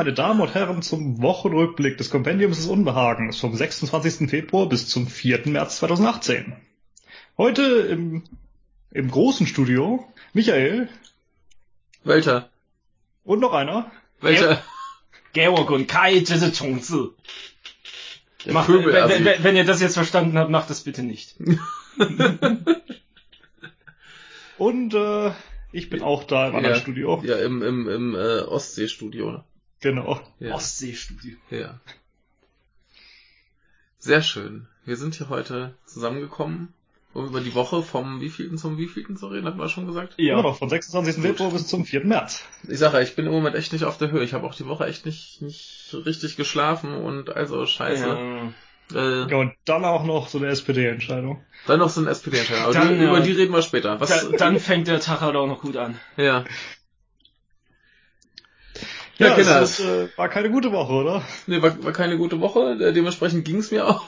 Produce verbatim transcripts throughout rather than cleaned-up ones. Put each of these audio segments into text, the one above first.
meine Damen und Herren, zum Wochenrückblick des Kompendiums des Unbehagens vom sechsundzwanzigsten Februar bis zum vierten März zweitausendachtzehn. Heute im, im großen Studio Michael. Welcher? Und noch einer. Welcher? Georg und Kai, das ist Chongzi. Mach, Pöbel, wenn, also- wenn, wenn ihr das jetzt verstanden habt, macht das bitte nicht. Und äh, ich bin auch da im anderen Ja, Studio. Ja, im, im, im äh, Ostseestudio. Ne? Genau. Ja. Ostseestudio. Ja. Sehr schön. Wir sind hier heute zusammengekommen, um über die Woche vom wievielten zum wievielten zu reden, hatten wir schon gesagt? Ja. Ja. Genau, von sechsundzwanzigsten Februar bis zum vierten März. Ich sage ja, ich bin im Moment echt nicht auf der Höhe. Ich habe auch die Woche echt nicht, nicht richtig geschlafen und also scheiße. Ja. Äh, Ja, und dann auch noch so eine S P D-Entscheidung. Dann noch so ein S P D-Entscheidung. Aber Dann, die, über ja. die reden wir später. Was? Da, dann fängt der Tag halt auch noch gut an. Ja. Ja, Ja, Kinder. es ist, äh, war keine gute Woche, oder? Nee, war, war keine gute Woche. Äh, Dementsprechend ging's mir auch.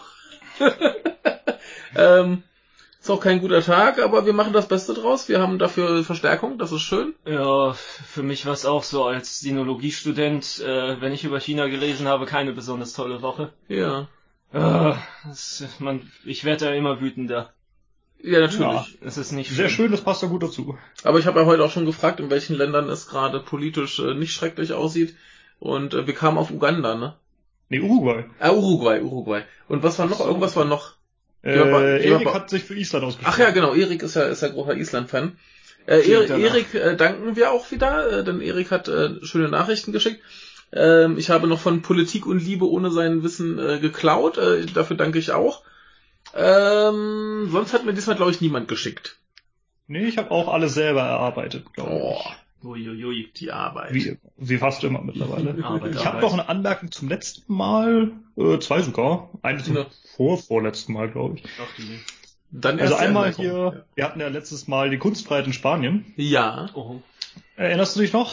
ähm, ist auch kein guter Tag, aber wir machen das Beste draus. Wir haben dafür Verstärkung, das ist schön. Ja, für mich war es auch so als Sinologiestudent, äh, wenn ich über China gelesen habe, keine besonders tolle Woche. Ja. Äh, das, man, ich werde ja immer wütender. Ja, natürlich. Ja. Es ist nicht Sehr schön, das passt da gut dazu. Aber ich habe ja heute auch schon gefragt, in welchen Ländern es gerade politisch äh, nicht schrecklich aussieht. Und äh, wir kamen auf Uganda, ne? Nee, Uruguay. Ah, Uruguay, Uruguay. Und was war noch? So. Irgendwas war noch. Äh, Geh mal bei- geh mal Erik bei- hat sich für Island ausgesprochen. Ach ja, genau. Erik ist ja, ist ja großer Island-Fan. Äh, Klingt Erik, danach. Erik äh, danken wir auch wieder, äh, denn Erik hat äh, schöne Nachrichten geschickt. Ähm, ich habe noch von Politik und Liebe ohne sein Wissen äh, geklaut. Äh, dafür danke ich auch. Ähm, sonst hat mir diesmal, glaube ich, niemand geschickt. Nee, ich habe auch alles selber erarbeitet, glaube Oh, ich. Uiuiui. die Arbeit. Wie, wie fast immer mittlerweile. Arbeit, Ich habe Arbeit. noch eine Anmerkung zum letzten Mal, äh, zwei sogar. Eine zum Ja. vor, vorletzten Mal, glaube ich. Ach, die. Dann Also erst die einmal Anmerkung. hier, wir hatten ja letztes Mal die Kunstfreiheit in Spanien. Ja. Oh. Erinnerst du dich noch?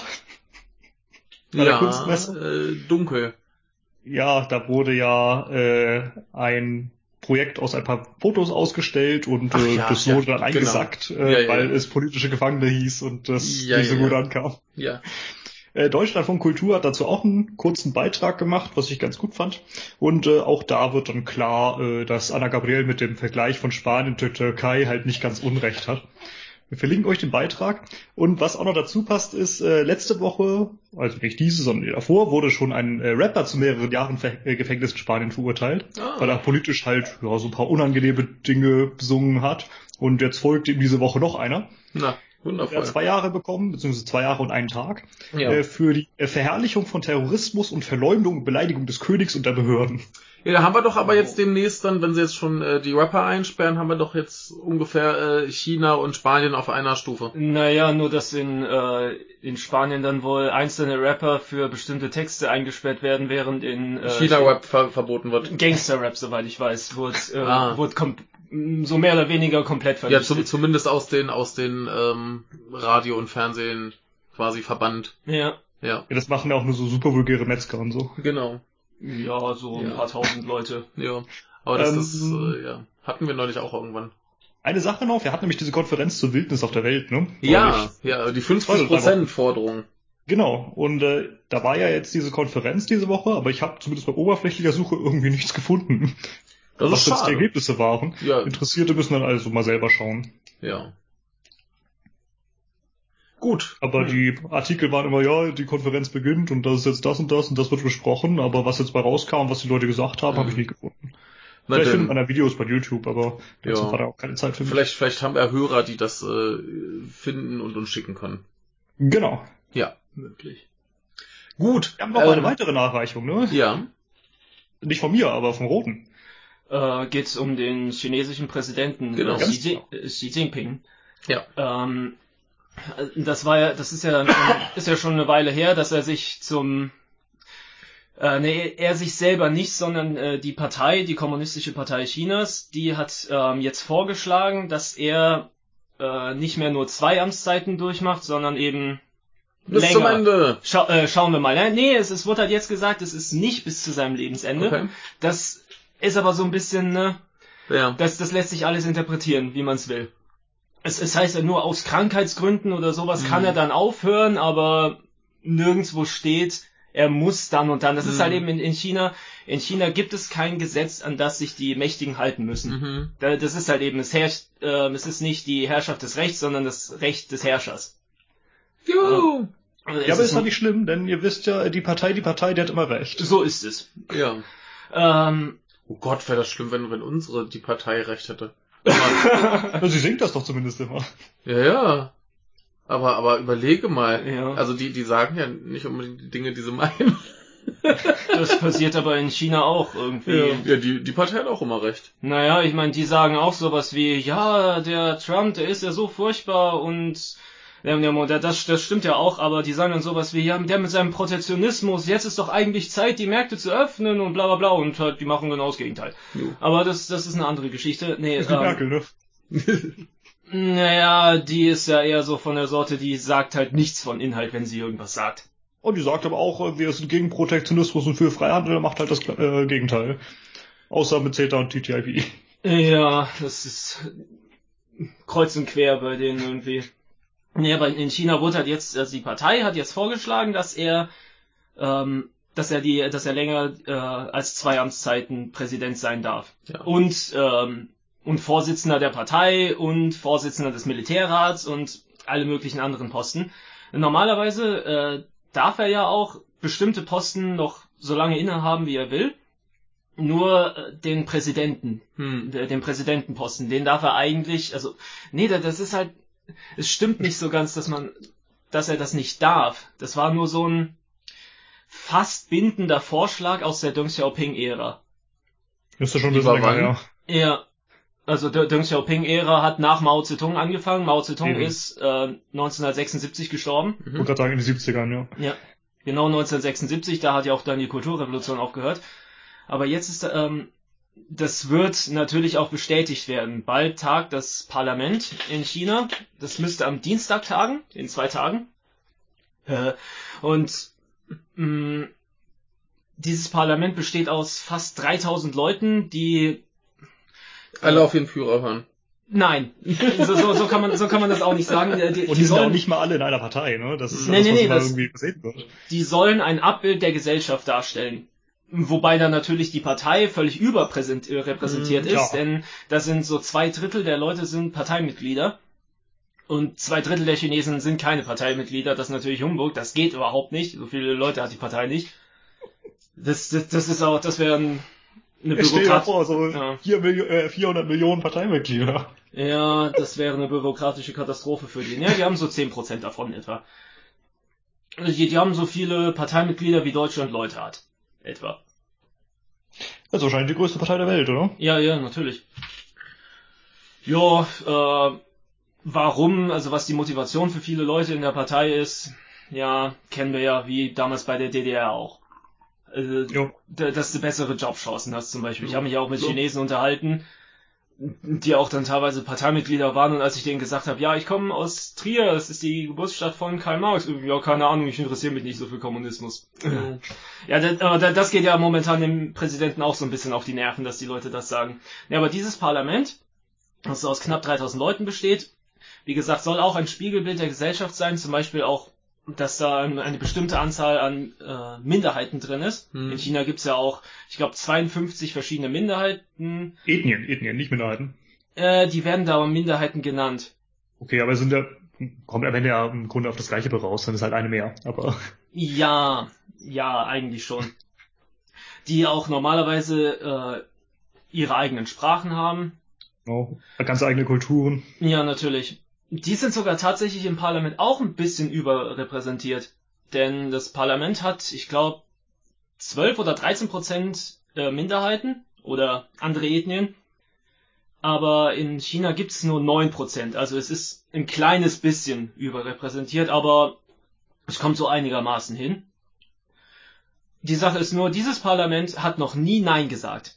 Bei der Ja, Kunstmesse? äh, dunkel. Ja, da wurde ja äh, ein Projekt aus ein paar Fotos ausgestellt und Ach äh, ja, das ja, wurde dann genau. eingesackt, äh, Ja, ja, weil ja. es politische Gefangene hieß und das Ja, nicht so ja, gut ja. ankam. Ja. Äh, Deutschlandfunk Kultur hat dazu auch einen kurzen Beitrag gemacht, was ich ganz gut fand. Und äh, auch da wird dann klar, äh, dass Anna Gabriel mit dem Vergleich von Spanien zur Türkei halt nicht ganz unrecht hat. Wir verlinken euch den Beitrag. Und was auch noch dazu passt, ist, äh, letzte Woche, also nicht diese, sondern die davor, wurde schon ein äh, Rapper zu mehreren Jahren Ver- äh, Gefängnis in Spanien verurteilt, Ah. weil er politisch halt ja, so ein paar unangenehme Dinge besungen hat. Und jetzt folgt ihm diese Woche noch einer. Na, Er wundervoll. hat zwei Jahre bekommen, beziehungsweise zwei Jahre und einen Tag, Ja. äh, für die äh, Verherrlichung von Terrorismus und Verleumdung und Beleidigung des Königs und der Behörden. Ja, da haben wir doch aber jetzt demnächst dann, wenn sie jetzt schon äh, die Rapper einsperren, haben wir doch jetzt ungefähr äh, China und Spanien auf einer Stufe. Naja, nur dass in, äh, in Spanien dann wohl einzelne Rapper für bestimmte Texte eingesperrt werden, während in äh, China-Rap ver verboten wird. Gangster-Rap, soweit ich weiß, wurde, äh, Ah. wurde kom- so mehr oder weniger komplett Ja, vernichtet. zum, zumindest aus den aus den ähm, Radio und Fernsehen quasi verbannt. Ja, Ja, Ja, das machen ja auch nur so super vulgäre Metzger und so. genau. ja, so ein Ja. paar tausend Leute. Ja, aber das Ähm, ist äh, ja hatten wir neulich auch irgendwann. Eine Sache noch, wir hatten nämlich diese Konferenz zur Wildnis auf der Welt, ne? Ja, Neulich. ja, die fünfzig Prozent Forderung. Genau, und äh, da war ja jetzt diese Konferenz diese Woche, aber ich habe zumindest bei oberflächlicher Suche irgendwie nichts gefunden. Das was ist jetzt die schade. Ergebnisse waren. Ja, Interessierte müssen dann also mal selber schauen. ja. Gut. Aber Hm. die Artikel waren immer, ja, die Konferenz beginnt und das ist jetzt das und das und das wird besprochen, aber was jetzt bei rauskam, was die Leute gesagt haben, Mhm. habe ich nicht gefunden. Na Vielleicht denn, findet man da Videos bei YouTube, aber dazu Ja. war da auch keine Zeit für mich. vielleicht vielleicht haben wir Hörer, die das äh, finden und uns schicken können. Genau. Ja. Möglich. Gut. Wir haben noch ähm, eine weitere Nachreichung, ne? Ja. Nicht von mir, aber vom Roten. Äh, geht's um den chinesischen Präsidenten Genau. äh, Xi, Ji- äh, Xi Jinping. Ja. Ähm, das war ja, das ist ja dann schon, ist ja schon eine Weile her, dass er sich zum, äh, nee, er sich selber nicht, sondern äh, die Partei, die Kommunistische Partei Chinas, die hat ähm, jetzt vorgeschlagen, dass er äh, nicht mehr nur zwei Amtszeiten durchmacht, sondern eben Bis länger. zum Ende. Schau, äh, schauen wir mal. Nee, es, es wurde halt jetzt gesagt, es ist nicht bis zu seinem Lebensende. Okay. Das ist aber so ein bisschen, ne, Ja. das, das lässt sich alles interpretieren, wie man es will. Es, es heißt ja nur aus Krankheitsgründen oder sowas Mhm. kann er dann aufhören, aber nirgendwo steht, er muss dann und dann. Das mhm. ist halt eben in, in China, in China gibt es kein Gesetz, an das sich die Mächtigen halten müssen. Mhm. Das ist halt eben, es herrscht, äh, es ist nicht die Herrschaft des Rechts, sondern das Recht des Herrschers. Juhu! Also ja, aber ist ja nicht schlimm, denn ihr wisst ja, die Partei, die Partei, die hat immer recht. So ist es. Ja. Ähm, oh Gott, wäre das schlimm, wenn, wenn unsere, die Partei recht hätte. Ja, sie singt das doch zumindest immer. Ja, ja. Aber, aber überlege mal. Ja. Also die, die sagen ja nicht unbedingt die Dinge, die sie meinen. Das passiert aber in China auch irgendwie. Ja, ja die, die Partei hat auch immer recht. Naja, ich meine, die sagen auch sowas wie, ja, der Trump, der ist ja so furchtbar und ja, das, das stimmt ja auch, aber die sagen dann sowas wie, ja, der mit seinem Protektionismus, jetzt ist doch eigentlich Zeit, die Märkte zu öffnen und bla bla bla und halt, die machen genau das Gegenteil. Jo. Aber das, das ist eine andere Geschichte. Nee, das ist die Merkel, ne? Naja, die ist ja eher so von der Sorte, die sagt halt nichts von Inhalt, wenn sie irgendwas sagt. Und die sagt aber auch, wir sind gegen Protektionismus und für Freihandel, macht halt das äh, Gegenteil. Außer mit CETA und T T I P. Ja, das ist kreuz und quer bei denen irgendwie. Nee, aber in China wurde halt jetzt, also die Partei hat jetzt vorgeschlagen, dass er, ähm, dass er die, dass er länger äh, als zwei Amtszeiten Präsident sein darf. Ja. Und ähm, und Vorsitzender der Partei und Vorsitzender des Militärrats und alle möglichen anderen Posten. Normalerweise äh, darf er ja auch bestimmte Posten noch so lange innehaben, wie er will. Nur äh, den Präsidenten, hm. den Präsidentenposten, den darf er eigentlich, also nee, das ist halt, es stimmt nicht so ganz, dass man, dass er das nicht darf. Das war nur so ein fast bindender Vorschlag aus der Deng Xiaoping-Ära. Ist ja schon ein bisschen länger, ja. Ja, also der Deng Xiaoping-Ära hat nach Mao Zedong angefangen. Mao Zedong mhm. ist äh, neunzehnhundertsechsundsiebzig gestorben. Ich wollte gerade sagen, in den siebzigern, ja. Ja, genau neunzehnhundertsechsundsiebzig, da hat ja auch dann die Kulturrevolution aufgehört. Aber jetzt ist, ähm, das wird natürlich auch bestätigt werden. Bald tagt das Parlament in China. Das müsste am Dienstag tagen, in zwei Tagen. Äh, und mh, dieses Parlament besteht aus fast dreitausend Leuten, die alle auf ihren Führer hören. Nein, so, so, so kann man, so kann man das auch nicht sagen. Die, und die, die sind sollen, auch nicht mal alle in einer Partei, ne? Das ist nee, das, nee, was nee, immer das, irgendwie gesehen wird. Die sollen ein Abbild der Gesellschaft darstellen. Wobei dann natürlich die Partei völlig überrepräsentiert ist, ja. Denn da sind so zwei Drittel der Leute sind Parteimitglieder und zwei Drittel der Chinesen sind keine Parteimitglieder. Das ist natürlich Humbug, das geht überhaupt nicht. So viele Leute hat die Partei nicht. Das, das, das ist auch, das wäre ein Eine ich stell dir vor, so ja. vierhundert Millionen Parteimitglieder. Ja, das wäre eine bürokratische Katastrophe für die. Ja, die haben so zehn Prozent davon etwa. Die, die haben so viele Parteimitglieder, wie Deutschland Leute hat. Etwa. Das ist wahrscheinlich die größte Partei der Welt, oder? Ja, ja, natürlich. Ja, äh, warum, also was die Motivation für viele Leute in der Partei ist, ja, kennen wir ja wie damals bei der D D R auch. Also, dass du bessere Jobchancen hast zum Beispiel. Ich habe mich auch mit Chinesen unterhalten, die auch dann teilweise Parteimitglieder waren und als ich denen gesagt habe, ja, ich komme aus Trier, das ist die Geburtsstadt von Karl Marx, ja, keine Ahnung, ich interessiere mich nicht so für Kommunismus. Mhm. Ja, das, das geht ja momentan dem Präsidenten auch so ein bisschen auf die Nerven, dass die Leute das sagen. Ja, aber dieses Parlament, das aus knapp dreitausend Leuten besteht, wie gesagt, soll auch ein Spiegelbild der Gesellschaft sein, zum Beispiel auch, dass da eine bestimmte Anzahl an äh, Minderheiten drin ist. Hm. In China gibt's ja auch, ich glaube, zweiundfünfzig verschiedene Minderheiten. Ethnien, Ethnien, nicht Minderheiten. Äh, die werden da aber Minderheiten genannt. Okay, aber sind ja, kommt am Ende ja im Grunde auf das Gleiche raus, dann ist halt eine mehr, aber... Ja, ja, eigentlich schon. Die auch normalerweise äh, ihre eigenen Sprachen haben. Oh, ganz eigene Kulturen. Ja, natürlich. Die sind sogar tatsächlich im Parlament auch ein bisschen überrepräsentiert. Denn das Parlament hat, ich glaube, zwölf oder dreizehn Prozent Minderheiten oder andere Ethnien. Aber in China gibt's nur neun Prozent. Also es ist ein kleines bisschen überrepräsentiert, aber es kommt so einigermaßen hin. Die Sache ist nur, dieses Parlament hat noch nie Nein gesagt.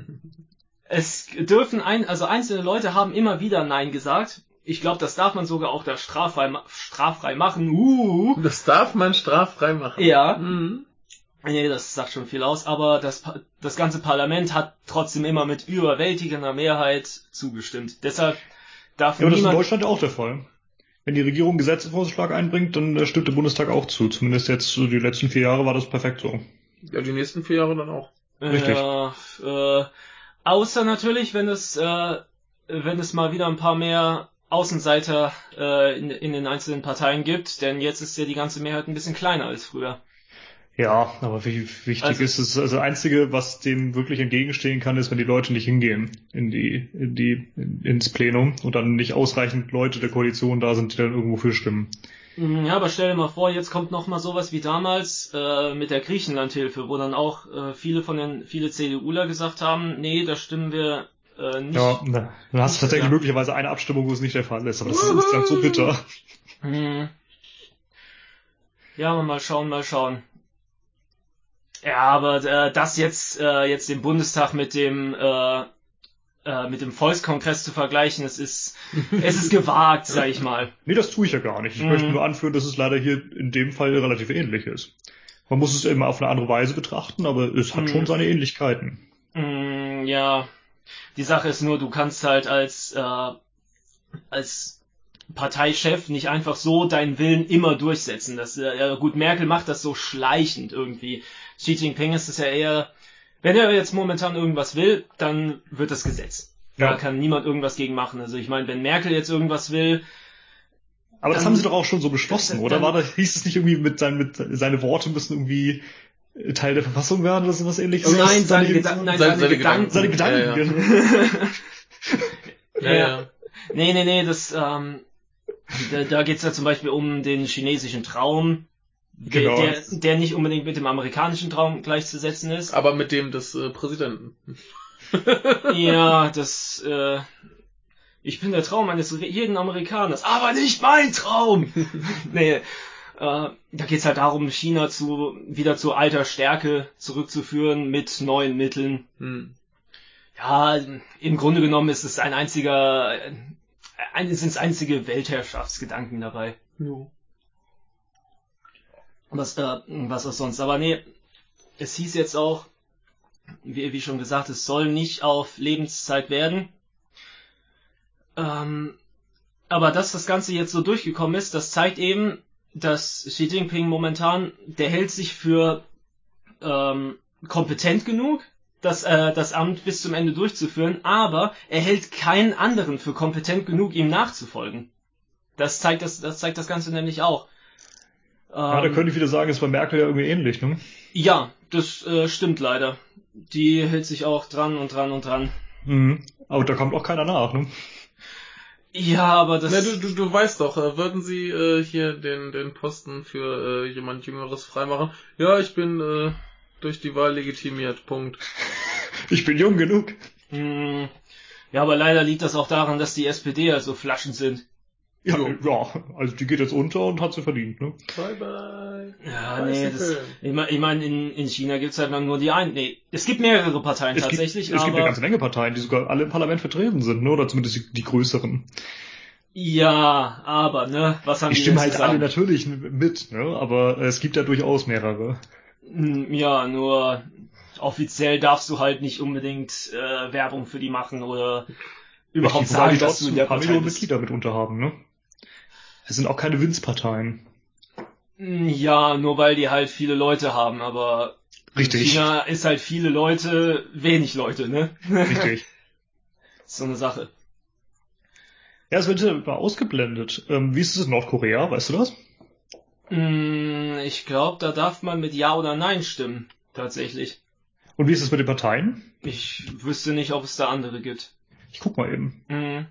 Es dürfen ein, also einzelne Leute haben immer wieder Nein gesagt. Ich glaube, das darf man sogar auch da straffrei, straffrei machen. Uh. Das darf man straffrei machen. Ja. Mhm. Nee, das sagt schon viel aus, aber das, das ganze Parlament hat trotzdem immer mit überwältigender Mehrheit zugestimmt. Deshalb darf ja, aber niemand... das ist in Deutschland auch der Fall. wenn die Regierung einen Gesetzesvorschlag einbringt, dann äh, stimmt der Bundestag auch zu. Zumindest jetzt so die letzten vier Jahre war das perfekt so. Ja, die nächsten vier Jahre dann auch. Richtig. Ja, äh, außer natürlich, wenn es, äh, wenn es mal wieder ein paar mehr Außenseiter äh, in, in den einzelnen Parteien gibt, denn jetzt ist ja die ganze Mehrheit ein bisschen kleiner als früher. Ja, aber wie wichtig Also- ist es, also das Einzige, was dem wirklich entgegenstehen kann, ist, wenn die Leute nicht hingehen in die, in die, in, ins Plenum und dann nicht ausreichend Leute der Koalition da sind, die dann irgendwo für stimmen. Ja, aber stell dir mal vor, jetzt kommt noch mal sowas wie damals äh, mit der Griechenlandhilfe, wo dann auch äh, viele von den, viele CDUler gesagt haben, nee, da stimmen wir äh, nicht. Ja, na, dann hast du tatsächlich Ja. möglicherweise eine Abstimmung, wo es nicht der Fall ist, aber das ist insgesamt so bitter. Hm. Ja, mal schauen, mal schauen. Ja, aber äh, das jetzt äh, jetzt den Bundestag mit dem äh, äh, mit dem Volkskongress zu vergleichen, es ist es ist gewagt, sag ich mal. Nee, das tue ich ja gar nicht. Ich Mhm. möchte nur anführen, dass es leider hier in dem Fall relativ ähnlich ist. Man muss es immer auf eine andere Weise betrachten, aber es hat Mhm. schon seine Ähnlichkeiten. Mm, ja, die Sache ist nur, du kannst halt als äh, als Parteichef nicht einfach so deinen Willen immer durchsetzen. Das äh, ja, gut, Merkel macht das so schleichend irgendwie. Xi Jinping ist es ja eher, wenn er jetzt momentan irgendwas will, dann wird das Gesetz. Da Ja. kann niemand irgendwas gegen machen. Also ich meine, wenn Merkel jetzt irgendwas will, Aber das Dann- haben sie doch auch schon so beschlossen, dann- oder? War das, hieß es nicht irgendwie mit, sein, mit seine Worte müssen irgendwie Teil der Verfassung werden oder sowas ähnliches? Oh nein, seine, Seine- Gedanken, nein, seine- seine, seine Gedanken. Seine Gedanken. Ja, ja. genau. Ja, ja. Nee, nee, nee, das, ähm, da, da geht's ja zum Beispiel um den chinesischen Traum, der, Genau. der, der nicht unbedingt mit dem amerikanischen Traum gleichzusetzen ist. Aber mit dem des äh, Präsidenten. Ja, das, äh, ich bin der Traum eines jeden Amerikaners, aber nicht mein Traum! Nee, äh, da geht's halt darum, China zu, wieder zu alter Stärke zurückzuführen mit neuen Mitteln. Hm. Ja, im Grunde genommen ist es ein einziger, ein, sind einzige Weltherrschaftsgedanken dabei. Jo. Was, äh, was auch sonst. Aber nee, es hieß jetzt auch, wie, wie schon gesagt, es soll nicht auf Lebenszeit werden. Ähm, aber dass das Ganze jetzt so durchgekommen ist, das zeigt eben, dass Xi Jinping momentan, der hält sich für ähm, kompetent genug, das, äh, das Amt bis zum Ende durchzuführen, aber er hält keinen anderen für kompetent genug, ihm nachzufolgen. Das zeigt das, das zeigt das Ganze nämlich auch. Ja, da Ähm, könnte ich wieder sagen, ist bei Merkel ja irgendwie ähnlich, ne? Ja, das äh, stimmt leider. Die hält sich auch dran und dran und dran. Mhm. Aber da kommt auch keiner nach, ne? Ja, aber das... Na, du, du, du weißt doch, äh, würden sie äh, hier den, den Posten für äh, jemand Jüngeres freimachen? Ja, ich bin äh, durch die Wahl legitimiert, Punkt. Ich bin jung genug. Mh, ja, aber leider liegt das auch daran, dass die S P D halt so Flaschen sind. Ja, Jo. ja, also die geht jetzt unter und hat sie verdient, ne? Bye bye. Ja, nee, das, Bicycle. ich meine, ich mein, in, in China gibt's halt dann nur die einen. Nee, es gibt mehrere Parteien Es tatsächlich, gibt, es gibt aber... eine ganze Menge Parteien, die sogar alle im Parlament vertreten sind, ne? Oder zumindest die, die größeren. Ja, aber, ne, was haben Die die, stimmen denn halt zu alle sagen? natürlich mit, ne? Aber es gibt ja durchaus mehrere. Hm, Ja, nur offiziell darfst du halt nicht unbedingt äh, Werbung für die machen oder überhaupt Wobei sagen, die dass du trotzdem in der ein paar Partei Millionen bist. Mitglieder mitunter haben, ne? Es sind auch keine Winzparteien. Hm, Ja, nur weil die halt viele Leute haben, aber Richtig. in China ist halt viele Leute, wenig Leute, ne? Richtig. So eine Sache. Ja, es wird ja immer ausgeblendet. Ähm, wie ist es in Nordkorea? Weißt du das? Hm, Ich glaube, da darf man mit Ja oder Nein stimmen, tatsächlich. Und wie ist es mit den Parteien? Ich wüsste nicht, ob es da andere gibt. Ich guck mal eben. Hm.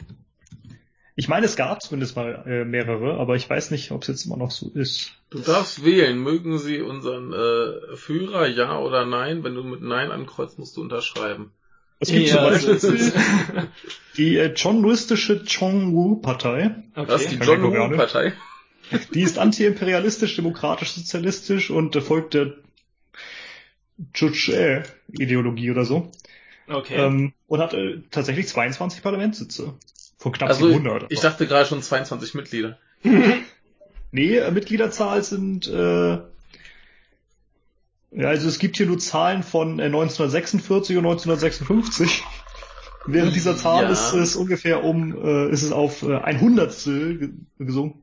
Ich meine, es gab zumindest mal äh, mehrere, aber ich weiß nicht, ob es jetzt immer noch so ist. Du darfst wählen. Mögen sie unseren äh, Führer, ja oder nein? Wenn du mit Nein ankreuzt, musst du unterschreiben. Es gibt Ja, zum Beispiel so ist es. die äh, Chonluistische Chongwu-Partei. Das ist die Okay. John Koreaner. Woo-Partei. Die ist antiimperialistisch, demokratisch-sozialistisch und äh, folgt der Juche-Ideologie oder so. Okay. Ähm, und hat äh, tatsächlich zweiundzwanzig Parlamentssitze. Von knapp Also ich, siebenhundert. ich dachte gerade schon zweiundzwanzig Mitglieder. Nee, äh, Mitgliederzahl sind, äh, ja, also es gibt hier nur Zahlen von äh, neunzehnhundertsechsundvierzig und neunzehnhundertsechsundfünfzig. Während dieser Zahl Ja. ist es ungefähr um, äh, ist es auf äh, ein Hundertstel ge- gesunken.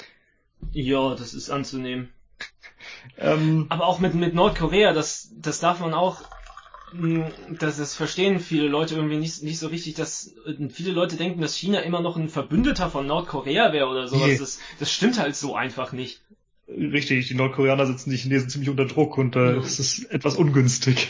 Ja, das ist anzunehmen. Ähm, Aber auch mit, mit Nordkorea, das, das darf man auch, mh, das, das verstehen viele Leute irgendwie nicht, nicht so richtig, dass äh, viele Leute denken, dass China immer noch ein Verbündeter von Nordkorea wäre oder sowas. Nee. Das, das stimmt halt so einfach nicht. richtig, die Nordkoreaner sitzen die Chinesen ziemlich unter Druck und äh, Ja. es ist etwas ungünstig.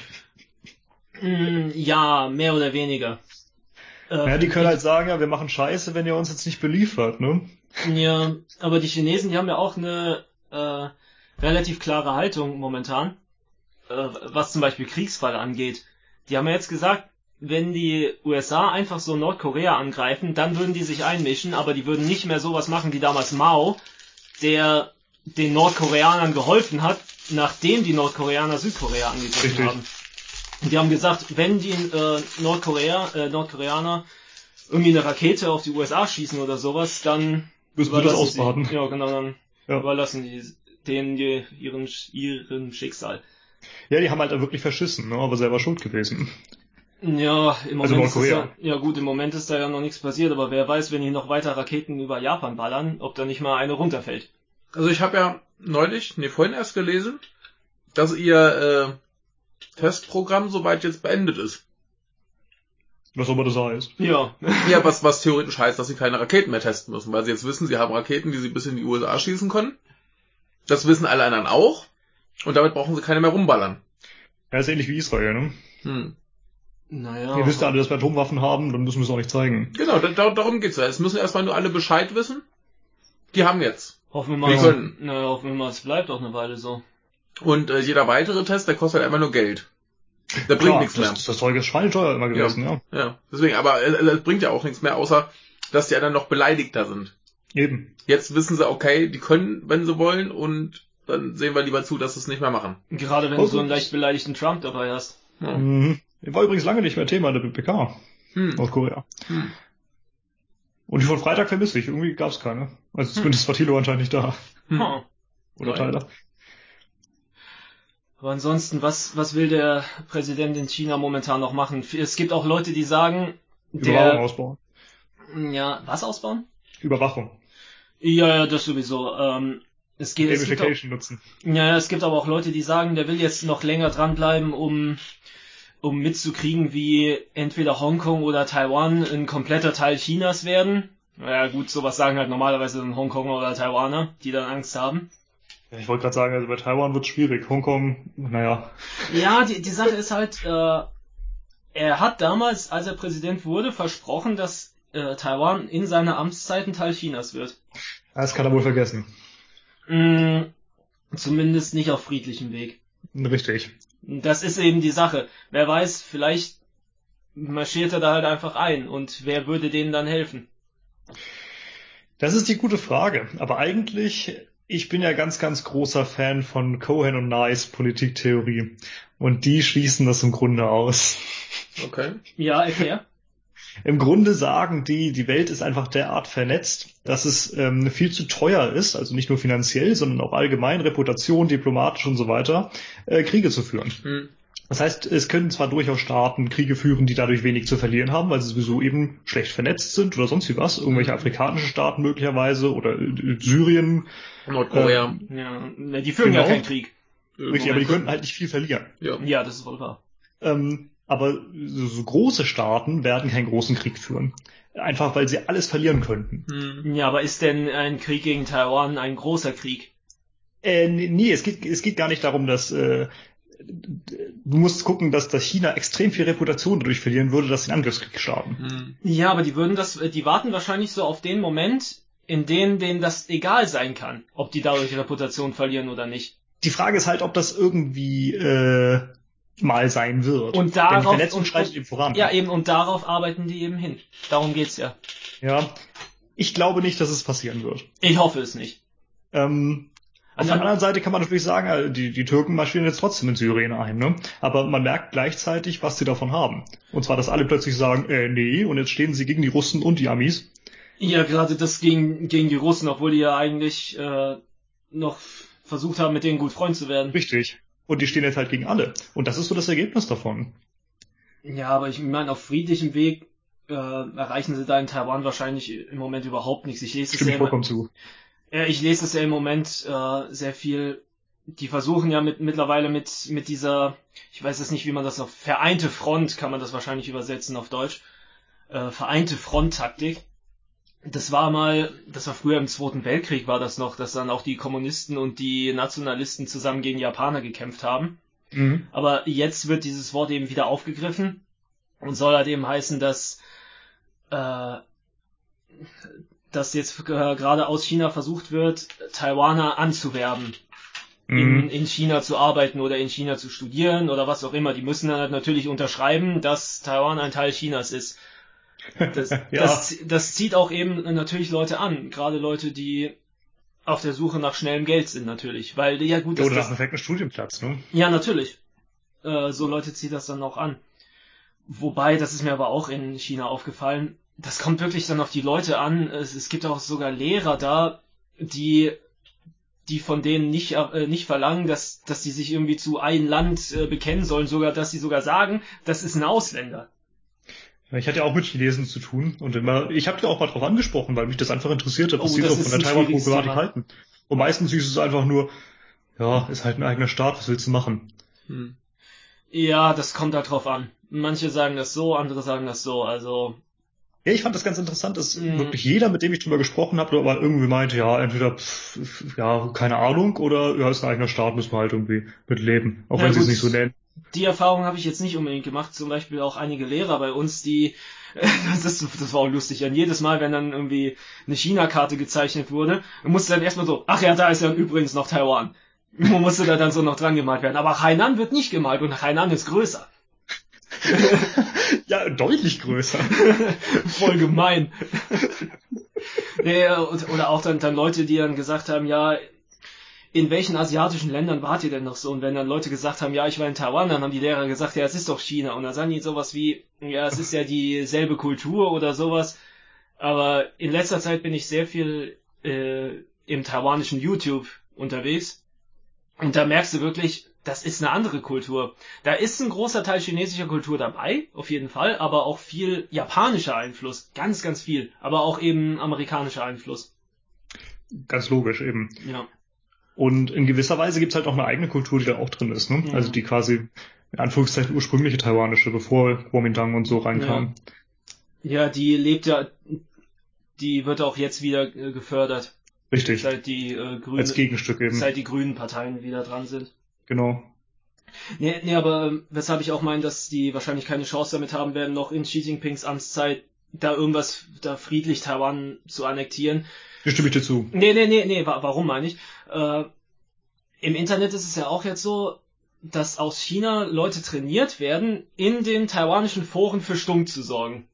Mm, ja, mehr oder weniger. Äh, Ja, die können ich- halt sagen, ja, wir machen Scheiße, wenn ihr uns jetzt nicht beliefert, ne? Ja, aber die Chinesen, die haben ja auch eine äh, relativ klare Haltung momentan, äh, was zum Beispiel Kriegsfall angeht. Die haben ja jetzt gesagt, wenn die U S A einfach so Nordkorea angreifen, dann würden die sich einmischen, aber die würden nicht mehr sowas machen wie damals Mao, der den Nordkoreanern geholfen hat, nachdem die Nordkoreaner Südkorea angegriffen Richtig. haben. Und die haben gesagt, wenn die äh, Nordkorea, äh, Nordkoreaner irgendwie eine Rakete auf die U S A schießen oder sowas, dann Müssen wir das überlassen ausbaden. Sie, ja, genau, dann Ja. überlassen die denen die, ihren, ihren Schicksal. Ja, die haben halt wirklich verschissen, ne? Aber selber schuld gewesen. Ja, im Also Moment ist das ja, Nordkorea. ja gut, im Moment ist da ja noch nichts passiert, aber wer weiß, wenn hier noch weiter Raketen über Japan ballern, ob da nicht mal eine runterfällt. Also ich habe ja neulich, nee, vorhin erst gelesen, dass ihr äh, Testprogramm soweit jetzt beendet ist. Was auch immer das heißt. Ja. Ja, was, was theoretisch heißt, dass sie keine Raketen mehr testen müssen, weil sie jetzt wissen, sie haben Raketen, die sie bis in die U S A schießen können. Das wissen alle anderen auch. Und damit brauchen sie keine mehr rumballern. Ja, ist ähnlich wie Israel, ne? Hm. Naja. Ihr wisst ja alle, dass wir Atomwaffen haben, dann müssen wir es auch nicht zeigen. Genau, da, da, darum geht's ja. Es müssen erstmal nur alle Bescheid wissen. Die haben jetzt. Hoffen wir Wir mal, können. na, hoffen wir mal, es bleibt auch eine Weile so. Und äh, jeder weitere Test, der kostet halt einfach nur Geld. Der bringt Klar, nichts das, mehr. das, das Zeug ist schweineteuer immer gewesen, ja. Ja, deswegen, aber es, es bringt ja auch nichts mehr, außer dass die anderen noch beleidigter sind. Eben. Jetzt wissen sie, okay, die können, wenn sie wollen, und dann sehen wir lieber zu, dass sie es nicht mehr machen. Gerade wenn Oh, du so einen gut. leicht beleidigten Trump dabei hast. Ja. Mhm. War übrigens lange nicht mehr Thema in der B P K, Hm. Nordkorea. Hm. Und die von Freitag vermisse ich, irgendwie gab's keine. Also zumindest war Thilo anscheinend nicht da. Hm. Hm. Oder Nein. Tyler. Aber ansonsten, was, was will der Präsident in China momentan noch machen? Es gibt auch Leute, die sagen, Überwachung der, ausbauen. ja, was ausbauen? Überwachung. Ja, ja, das sowieso. Ähm, es geht, es gibt auch, Gamification nutzen. ja, ja, es gibt aber auch Leute, die sagen, der will jetzt noch länger dranbleiben, um, um mitzukriegen, wie entweder Hongkong oder Taiwan ein kompletter Teil Chinas werden. Ja gut, sowas sagen halt normalerweise dann Hongkonger oder Taiwaner, die dann Angst haben. Ja, ich wollte gerade sagen, also bei Taiwan wird's schwierig. Hongkong, naja. Ja, die, die Sache ist halt, äh, er hat damals, als er Präsident wurde, versprochen, dass äh, Taiwan in seiner Amtszeit ein Teil Chinas wird. Das kann er wohl vergessen. Mm, zumindest nicht auf friedlichem Weg. Richtig. Das ist eben die Sache. Wer weiß, vielleicht marschiert er da halt einfach ein und wer würde denen dann helfen? Das ist die gute Frage. Aber eigentlich, ich bin ja ganz, ganz großer Fan von Cohen und Nye's Politiktheorie. Und die schließen das im Grunde aus. Okay. Ja, erklär. Im Grunde sagen die, die Welt ist einfach derart vernetzt, dass es ähm, viel zu teuer ist, also nicht nur finanziell, sondern auch allgemein, Reputation, diplomatisch und so weiter, äh, Kriege zu führen. Hm. Das heißt, es können zwar durchaus Staaten Kriege führen, die dadurch wenig zu verlieren haben, weil sie sowieso eben schlecht vernetzt sind oder sonst wie was, irgendwelche afrikanischen Staaten möglicherweise oder äh, Syrien. Nordkorea. Ähm, Ja, ne, die führen ja Genau. keinen Krieg. Richtig, aber die könnten halt nicht viel verlieren. Ja. Ja, das ist wohl wahr. Ähm, aber so, so große Staaten werden keinen großen Krieg führen. Einfach, weil sie alles verlieren könnten. Hm. Ja, aber ist denn ein Krieg gegen Taiwan ein großer Krieg? Äh, nee, es geht, es geht gar nicht darum, dass äh, du musst gucken, dass, dass China extrem viel Reputation dadurch verlieren würde, dass sie einen Angriffskrieg starten. Hm. Ja, aber die würden das, die warten wahrscheinlich so auf den Moment, in dem denen das egal sein kann, ob die dadurch Reputation verlieren oder nicht. Die Frage ist halt, ob das irgendwie äh, mal sein wird. Und Denn die darauf, Vernetzung und, schreitet und, eben voran. ja eben, und darauf arbeiten die eben hin. Darum geht's ja. Ja. Ich glaube nicht, dass es passieren wird. Ich hoffe es nicht. Ähm, auf Also- der anderen Seite kann man natürlich sagen, äh, die, die Türken marschieren jetzt trotzdem in Syrien ein, ne? Aber man merkt gleichzeitig, was sie davon haben. Und zwar, dass alle plötzlich sagen, äh, nee, und jetzt stehen sie gegen die Russen und die Amis. Ja, gerade das gegen, gegen die Russen, obwohl die ja eigentlich äh, noch versucht haben, mit denen gut Freund zu werden. Richtig. Und die stehen jetzt halt gegen alle. Und das ist so das Ergebnis davon. Ja, aber ich meine, auf friedlichem Weg äh, erreichen sie da in Taiwan wahrscheinlich im Moment überhaupt nichts. Ich lese es ja vollkommen zu. Ja, ich lese es ja im Moment äh, sehr viel. Die versuchen ja mit mittlerweile mit mit dieser, ich weiß jetzt nicht, wie man das auf vereinte Front kann man das wahrscheinlich übersetzen auf Deutsch. Äh, vereinte Front-Taktik. Das war mal, das war früher im Zweiten Weltkrieg war das noch, dass dann auch die Kommunisten und die Nationalisten zusammen gegen Japaner gekämpft haben. Mhm. Aber jetzt wird dieses Wort eben wieder aufgegriffen und soll halt eben heißen, dass äh, dass jetzt äh, gerade aus China versucht wird, Taiwaner anzuwerben, Mhm. in, in China zu arbeiten oder in China zu studieren oder was auch immer. Die müssen dann halt natürlich unterschreiben, dass Taiwan ein Teil Chinas ist. Das, Ja. das, das zieht auch eben natürlich Leute an, gerade Leute, die auf der Suche nach schnellem Geld sind natürlich, weil ja gut, das, Oder nach das, einem perfekten Studienplatz, ne? ja natürlich, äh, so Leute zieht das dann auch an. Wobei, das ist mir aber auch in China aufgefallen, das kommt wirklich dann auf die Leute an. Es, es gibt auch sogar Lehrer da, die die von denen nicht äh, nicht verlangen, dass dass die sich irgendwie zu einem Land äh, bekennen sollen, sogar dass sie sogar sagen, das ist ein Ausländer. Ja, ich hatte ja auch mit Chinesen zu tun und immer, ich habe die auch mal drauf angesprochen, weil mich das einfach interessierte, was Oh, die das so ist von der ein schwieriges Taiwan-Problematik Thema. halten. Und meistens hieß es einfach nur, ja, ist halt ein eigener Staat, was willst du machen? Hm. Ja, das kommt halt drauf an. Manche sagen das so, andere sagen das so. Also Ja, ich fand das ganz interessant, dass Mhm. wirklich jeder, mit dem ich drüber gesprochen habe, aber irgendwie meinte, ja, entweder, pff, pff, ja, keine Ahnung, oder ja, ist ein eigener Staat, müssen wir halt irgendwie mit leben, auch Ja, wenn sie es gut. nicht so nennen. die Erfahrung habe ich jetzt nicht unbedingt gemacht. Zum Beispiel auch einige Lehrer bei uns, die das, das war auch lustig. An jedes Mal, wenn dann irgendwie eine China-Karte gezeichnet wurde, musste dann erstmal so, ach ja, da ist ja übrigens noch Taiwan. Man musste da dann so noch dran gemalt werden. Aber Hainan wird nicht gemalt und Hainan ist größer. Ja, deutlich größer. Voll gemein. Nee, oder auch dann, dann Leute, die dann gesagt haben, ja, in welchen asiatischen Ländern wart ihr denn noch so? Und wenn dann Leute gesagt haben, ja, ich war in Taiwan, dann haben die Lehrer gesagt, ja, es ist doch China. Und dann sagen die sowas wie, ja, es ist ja dieselbe Kultur oder sowas. Aber in letzter Zeit bin ich sehr viel äh, im taiwanischen YouTube unterwegs. Und da merkst du wirklich, das ist eine andere Kultur. Da ist ein großer Teil chinesischer Kultur dabei, auf jeden Fall, aber auch viel japanischer Einfluss. Ganz, ganz viel. Aber auch eben amerikanischer Einfluss. Ganz logisch eben. Ja. Und in gewisser Weise gibt's halt auch eine eigene Kultur, die da auch drin ist, ne? Mhm. Also die quasi, in Anführungszeichen, ursprüngliche taiwanische, bevor Kuomintang und so reinkam. Ja, die lebt ja, die wird auch jetzt wieder äh, gefördert, Richtig, seit die äh, Grüne, als Gegenstück eben. seit die grünen Parteien wieder dran sind. Genau. Nee, nee, aber ähm, weshalb ich auch meine, dass die wahrscheinlich keine Chance damit haben werden, noch in Xi Jinpings Amtszeit da irgendwas, da friedlich Taiwan zu annektieren. Hier stimme ich dir zu. Nee, nee, nee, nee, wa- warum meine ich? Äh, Im Internet ist es ja auch jetzt so, dass aus China Leute trainiert werden, in den taiwanischen Foren für Stumm zu sorgen.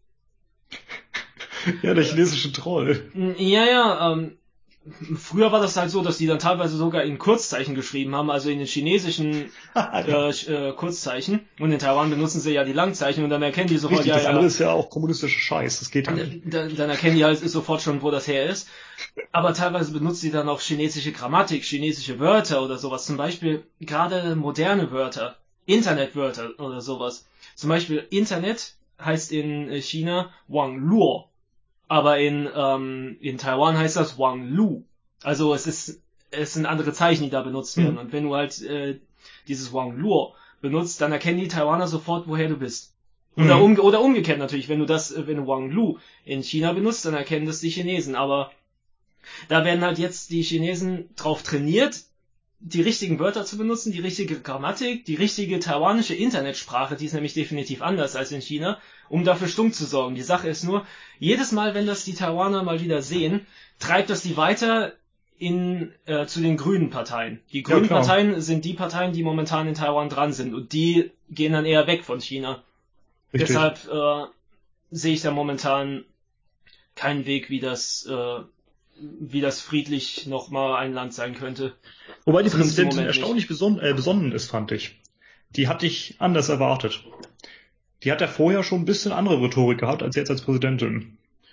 Ja, der chinesische Troll. Ja, ja, ähm, früher war das halt so, dass die dann teilweise sogar in Kurzzeichen geschrieben haben, also in den chinesischen äh, äh, Kurzzeichen. Und in Taiwan benutzen sie ja die Langzeichen und dann erkennen die sofort, Richtig, ja, das ja. andere ist ja auch kommunistischer Scheiß, das geht ja nicht. Dann, dann erkennen die halt sofort schon, wo das her ist. Aber teilweise benutzen die dann auch chinesische Grammatik, chinesische Wörter oder sowas. Zum Beispiel gerade moderne Wörter, Internetwörter oder sowas. Zum Beispiel Internet heißt in China Wang Luo. Aber in, ähm, in Taiwan heißt das Wang Lu. Also es ist, es sind andere Zeichen, die da benutzt werden. Mhm. Und wenn du halt äh, dieses Wang Luo benutzt, dann erkennen die Taiwaner sofort, woher du bist. Oder, Mhm. um, oder umgekehrt natürlich, wenn du das, wenn du Wang Lu in China benutzt, dann erkennen das die Chinesen. Aber da werden halt jetzt die Chinesen drauf trainiert, die richtigen Wörter zu benutzen, die richtige Grammatik, die richtige taiwanische Internetsprache, die ist nämlich definitiv anders als in China, um dafür stumm zu sorgen. Die Sache ist nur, jedes Mal, wenn das die Taiwaner mal wieder sehen, treibt das die weiter in äh, zu den grünen Parteien. Die grünen Ja, klar. Parteien sind die Parteien, die momentan in Taiwan dran sind und die gehen dann eher weg von China. Richtig. Deshalb äh, sehe ich da momentan keinen Weg, wie das äh, wie das friedlich nochmal ein Land sein könnte. Wobei die Zumindest im Präsidentin Moment erstaunlich beson äh, besonnen ist, fand ich. Die hatte ich anders erwartet. Die hat ja vorher schon ein bisschen andere Rhetorik gehabt, als jetzt als Präsidentin.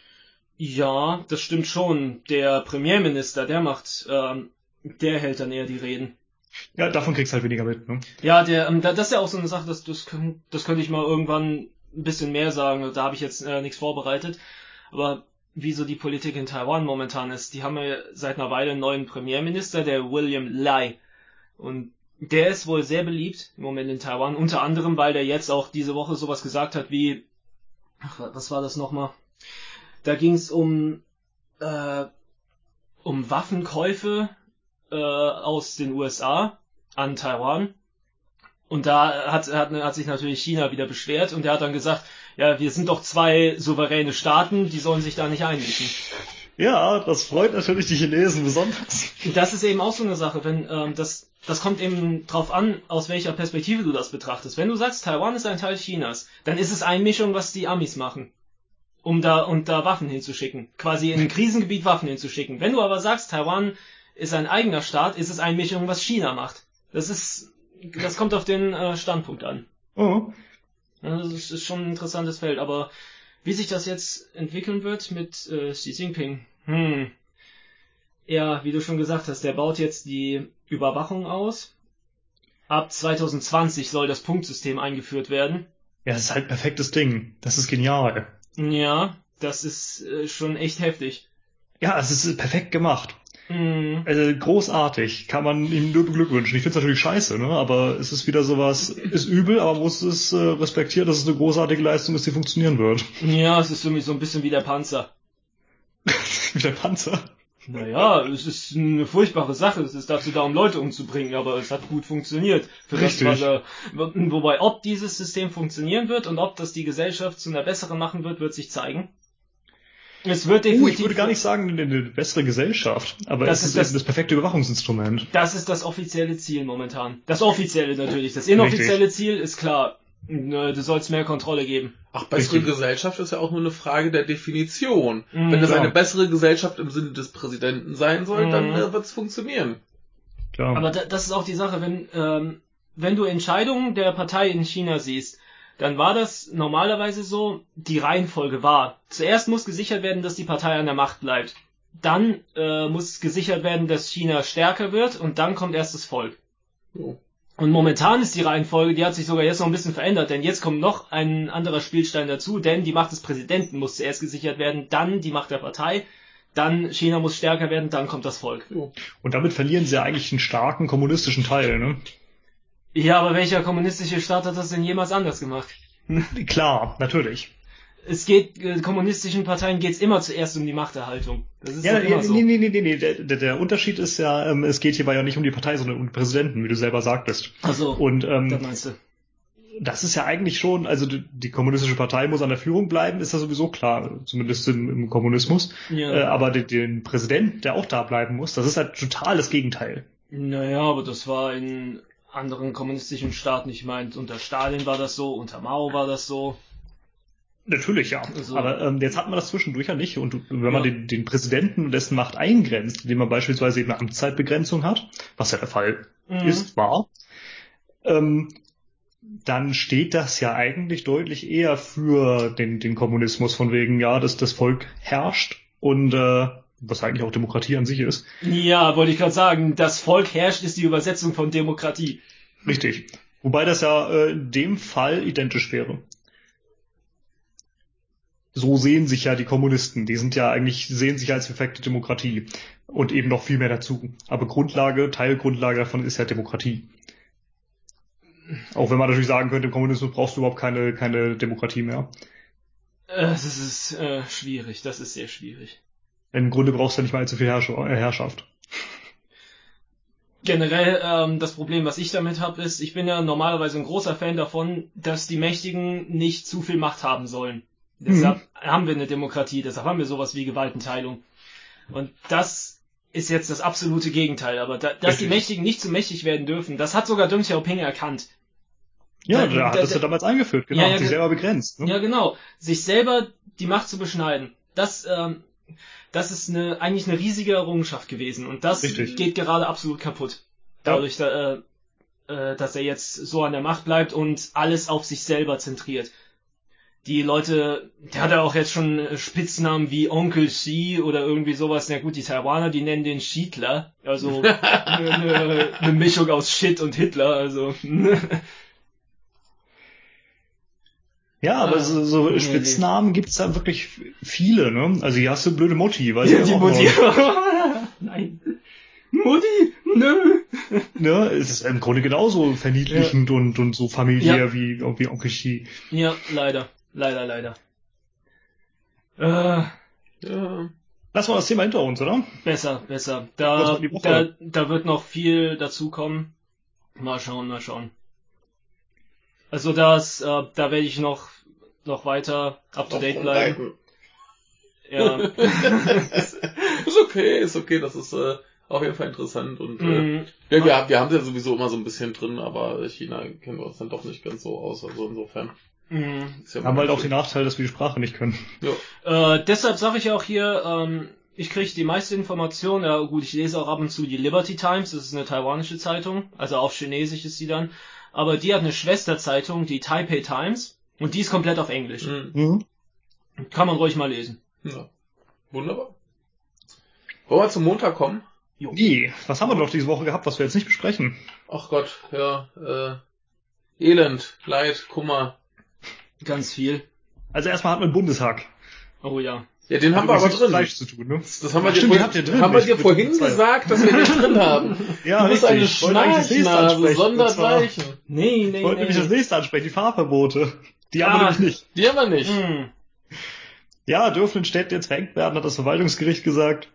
Ja, das stimmt schon. Der Premierminister, der macht, ähm, der hält dann eher die Reden. Ja, davon kriegst du halt weniger mit, ne? Ja, der, ähm, da- das ist ja auch so eine Sache, das, das, könnt- das könnte ich mal irgendwann ein bisschen mehr sagen, da habe ich jetzt äh, nichts vorbereitet, aber wie so die Politik in Taiwan momentan ist, die haben ja seit einer Weile einen neuen Premierminister, der William Lai, und der ist wohl sehr beliebt im Moment in Taiwan, unter anderem, weil der jetzt auch diese Woche sowas gesagt hat wie, ach, was war das nochmal? Da ging es um äh, um Waffenkäufe äh, aus den U S A an Taiwan. Und da hat, hat, hat sich natürlich China wieder beschwert und er hat dann gesagt, ja, wir sind doch zwei souveräne Staaten, die sollen sich da nicht einmischen. Ja, das freut natürlich die Chinesen besonders. Das ist eben auch so eine Sache, wenn ähm, das das kommt eben drauf an, aus welcher Perspektive du das betrachtest. Wenn du sagst, Taiwan ist ein Teil Chinas, dann ist es Einmischung, was die Amis machen, um da und da Waffen hinzuschicken, quasi in ein Krisengebiet Waffen hinzuschicken. Wenn du aber sagst, Taiwan ist ein eigener Staat, ist es Einmischung, was China macht. Das ist Das kommt auf den äh, Standpunkt an. Oh. Ja, das ist, ist schon ein interessantes Feld, aber wie sich das jetzt entwickeln wird mit äh, Xi Jinping, hm, ja, wie du schon gesagt hast, der baut jetzt die Überwachung aus. Ab zwanzig zwanzig soll das Punktsystem eingeführt werden. Ja, das ist halt ein perfektes Ding. Das ist genial. Ja, das ist äh, schon echt heftig. Ja, es ist perfekt gemacht. Mhm. Also großartig, kann man ihm nur beglückwünschen. Ich finde es natürlich scheiße, ne? Aber es ist wieder sowas, ist übel, aber man muss es äh, respektieren, dass es eine großartige Leistung ist, die funktionieren wird. Ja, es ist für mich so ein bisschen wie der Panzer. Wie der Panzer. Naja, es ist eine furchtbare Sache. Es ist dazu da, um Leute umzubringen, aber es hat gut funktioniert. Für das, Richtig. was er, wobei, ob dieses System funktionieren wird und ob das die Gesellschaft zu einer besseren machen wird, wird sich zeigen. Es wird Oh, definitiv. ich würde gar nicht sagen, eine, eine bessere Gesellschaft, aber Das es ist ist das- eben das perfekte Überwachungsinstrument. Das ist das offizielle Ziel momentan. Das offizielle natürlich. Das inoffizielle Ziel ist klar. Ne, Du sollst mehr Kontrolle geben. Ach, bessere Richtig. Gesellschaft ist ja auch nur eine Frage der Definition. Mhm, Wenn es klar. eine bessere Gesellschaft im Sinne des Präsidenten sein soll, Mhm. dann äh, wird es funktionieren. Klar. Aber da, das ist auch die Sache, wenn, ähm, wenn du Entscheidungen der Partei in China siehst, dann war das normalerweise so, die Reihenfolge war, zuerst muss gesichert werden, dass die Partei an der Macht bleibt. Dann äh, muss gesichert werden, dass China stärker wird und dann kommt erst das Volk. So. Und momentan ist die Reihenfolge, die hat sich sogar jetzt noch ein bisschen verändert, denn jetzt kommt noch ein anderer Spielstein dazu, denn die Macht des Präsidenten muss zuerst gesichert werden, dann die Macht der Partei, dann China muss stärker werden, dann kommt das Volk. So. Und damit verlieren sie ja eigentlich einen starken kommunistischen Teil, ne? Ja, aber welcher kommunistische Staat hat das denn jemals anders gemacht? Klar, natürlich. Es geht, äh, kommunistischen Parteien geht's immer zuerst um die Machterhaltung. Das ist Ja, doch immer ja so. nee, nee, nee, nee, nee. Der, der, der Unterschied ist ja, ähm, es geht hierbei ja nicht um die Partei, sondern um den Präsidenten, wie du selber sagtest. Also, Und das ähm, meinst du? das ist ja eigentlich schon, also die, die kommunistische Partei muss an der Führung bleiben, ist ja sowieso klar, zumindest im, im Kommunismus. Ja. Äh, aber den, den Präsidenten, der auch da bleiben muss, das ist halt total das Gegenteil. Naja, aber das war in anderen kommunistischen Staaten, ich meine, unter Stalin war das so, unter Mao war das so. Natürlich, ja. Also- Aber ähm, jetzt hat man das zwischendurch ja nicht. Und wenn man Ja. den, den Präsidenten und dessen Macht eingrenzt, indem man beispielsweise eben eine Amtszeitbegrenzung hat, was ja der Fall Mhm. ist, war, ähm, dann steht das ja eigentlich deutlich eher für den, den Kommunismus, von wegen, ja, dass das Volk herrscht und äh, was eigentlich auch Demokratie an sich ist. Ja, wollte ich gerade sagen, das Volk herrscht ist die Übersetzung von Demokratie. Richtig. Wobei das ja äh, in dem Fall identisch wäre. So sehen sich ja die Kommunisten. Die sind ja eigentlich, sehen sich als perfekte Demokratie. Und eben noch viel mehr dazu. Aber Grundlage, Teilgrundlage davon ist ja Demokratie. Auch wenn man natürlich sagen könnte, im Kommunismus brauchst du überhaupt keine, keine Demokratie mehr. Äh, das ist äh, schwierig, das ist sehr schwierig. Denn im Grunde brauchst du ja nicht mal allzu viel Herrsch äh, Herrschaft. Generell, ähm, das Problem, was ich damit habe, ist, ich bin ja normalerweise ein großer Fan davon, dass die Mächtigen nicht zu viel Macht haben sollen. Deshalb haben wir eine Demokratie, deshalb haben wir sowas wie Gewaltenteilung. Und das ist jetzt das absolute Gegenteil. Aber da, dass die Richtig. Mächtigen nicht zu mächtig werden dürfen, das hat sogar Deng Xiaoping erkannt. Ja, Da- der hat da- das ja damals eingeführt, genau. Ja, ja, hat sich ge- selber begrenzt. Ne? Ja, genau. Sich selber die Macht zu beschneiden, das, ähm, das ist eine, eigentlich eine riesige Errungenschaft gewesen. Und das Richtig. geht gerade absolut kaputt. Dadurch, da, äh, äh, dass er jetzt so an der Macht bleibt und alles auf sich selber zentriert. Die Leute, der hat ja auch jetzt schon äh, Spitznamen wie Onkel Xi oder irgendwie sowas. Na gut, die Taiwaner, die nennen den Schiedler. Also eine, eine, eine Mischung aus Shit und Hitler. Also Ja, aber Ah, so, so nee, Spitznamen gibt's da wirklich viele, ne? Also hier hast du blöde Mutti, weiß Ja, ich die auch Mutti. noch. Nein. Mutti, nö. Ne? Es ist im Grunde genauso verniedlichend und, und so familiär Ja. wie, wie Onkel Shi. Ja, leider. Leider, leider. Äh, Ja. Lass mal das Thema hinter uns, oder? besser, besser. Was Da, war die da, Woche? da wird noch viel dazukommen. Mal schauen, mal schauen. Also das, äh, da werde ich noch, noch weiter up to date bleiben. Ja. ist okay, ist okay, das ist äh, auf jeden Fall interessant und äh, Mhm. ja, wir, wir haben es ja sowieso immer so ein bisschen drin, aber China kennen wir uns dann doch nicht ganz so aus, also insofern. Mhm. Ist ja Haben mal halt auch schön. den Nachteil, dass wir die Sprache nicht können. Ja. Äh, deshalb sage ich auch hier, ähm, ich kriege die meiste Information, ja gut, ich lese auch ab und zu die Liberty Times, das ist eine taiwanische Zeitung, also auf Chinesisch ist sie dann, aber die hat eine Schwesterzeitung, die Taipei Times, und die ist komplett auf Englisch. Mhm. Mhm. Kann man ruhig mal lesen. Ja. Wunderbar. Wollen wir zum Montag kommen? Wie? Was haben wir noch diese Woche gehabt, was wir jetzt nicht besprechen? Ach Gott, ja, äh, Elend, Leid, Kummer. Ganz viel. Also erstmal hatten wir einen Bundestag. Oh ja. Ja, den haben wir Hat aber übrigens mit drin. Fleisch zu tun, ne? Das, das haben wir Ach, dir, stimmt, vorhin, den habt ihr drin. haben wir Ich dir bin vorhin zwei. gesagt, dass wir den drin haben. Ja, Du bist richtig. eine Ich wollte eigentlich das nächste Schnarchnase, ansprechen, und zwar- sondergleichen. Nee, Ich nee, wollte nee. nämlich das nächste ansprechen, die Fahrverbote. Die haben wir Ah. nämlich nicht. Die haben wir nicht. Hm. Ja, dürfen in Städten jetzt verhängt werden, hat das Verwaltungsgericht gesagt.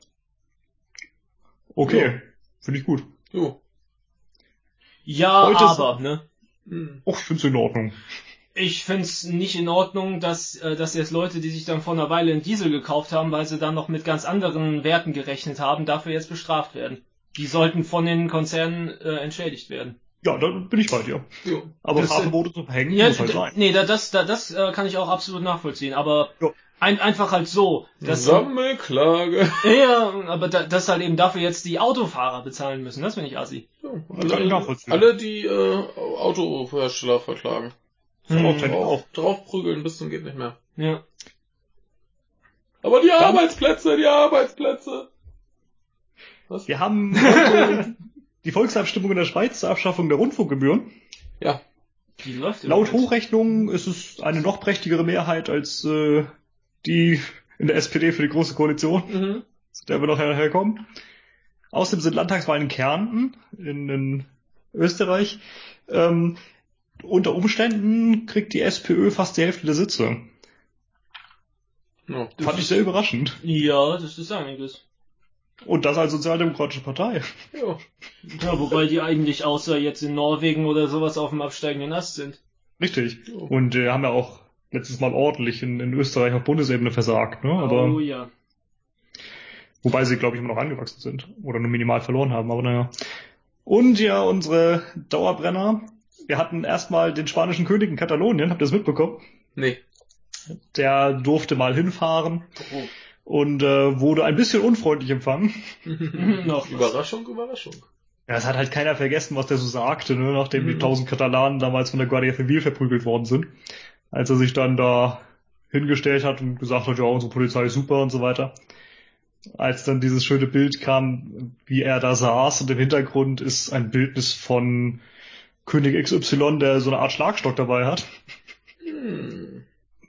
Okay, Ja. finde ich gut. Jo. Ja, Heute ist- aber, ne? Hm. Och, ich finde es in Ordnung. Ich find's nicht in Ordnung, dass, äh, dass jetzt Leute, die sich dann vor einer Weile einen Diesel gekauft haben, weil sie dann noch mit ganz anderen Werten gerechnet haben, dafür jetzt bestraft werden. Die sollten von den Konzernen äh, entschädigt werden. Ja, da bin ich bei dir. Jo. Aber Das, äh, Fahrverbote zu verhängen Ja, muss halt d- sein. nee, da, das, da, das äh, kann ich auch absolut nachvollziehen. Aber Ja. ein, einfach halt so, dass Sammelklage. ja, aber da, dass halt eben dafür jetzt die Autofahrer bezahlen müssen. Das finde ich assi. Ja, Kann ich alle, nachvollziehen. alle, die äh, Autohersteller verklagen. Hm, auch, Hm. auch. Draufprügeln bis zum geht nicht mehr. Ja. Aber die Dann- Arbeitsplätze, die Arbeitsplätze. Was? Wir haben heute die Volksabstimmung in der Schweiz zur Abschaffung der Rundfunkgebühren. Ja. Wie läuft Laut überhaupt? Hochrechnung ist es eine noch prächtigere Mehrheit als äh, die in der S P D für die Große Koalition, Mhm. zu der wir noch her- herkommen. Außerdem sind Landtagswahlen in Kärnten, in, in Österreich. Ähm, unter Umständen kriegt die SPÖ fast die Hälfte der Sitze. Ja. Fand ich sehr überraschend. Ja, das ist einiges. Und das als sozialdemokratische Partei. Ja. Ja, wobei die eigentlich außer jetzt in Norwegen oder sowas auf dem absteigenden Ast sind. Richtig. Ja. Und äh, haben ja auch letztes Mal ordentlich in, in Österreich auf Bundesebene versagt, ne? Aber Oh ja. wobei sie, glaube ich, immer noch angewachsen sind. Oder nur minimal verloren haben, aber naja. Und ja, unsere Dauerbrenner. Wir hatten erstmal den spanischen König in Katalonien, habt ihr das mitbekommen? Nee. Der durfte mal hinfahren Oh. und äh, wurde ein bisschen unfreundlich empfangen. Noch was. Überraschung, Überraschung. Ja, es hat halt keiner vergessen, was der so sagte, ne, nachdem die Mhm. tausend Katalanen damals von der Guardia Civil verprügelt worden sind. Als er sich dann da hingestellt hat und gesagt hat, ja, unsere Polizei ist super und so weiter. Als dann dieses schöne Bild kam, wie er da saß und im Hintergrund ist ein Bildnis von König X Y, der so eine Art Schlagstock dabei hat. Hm.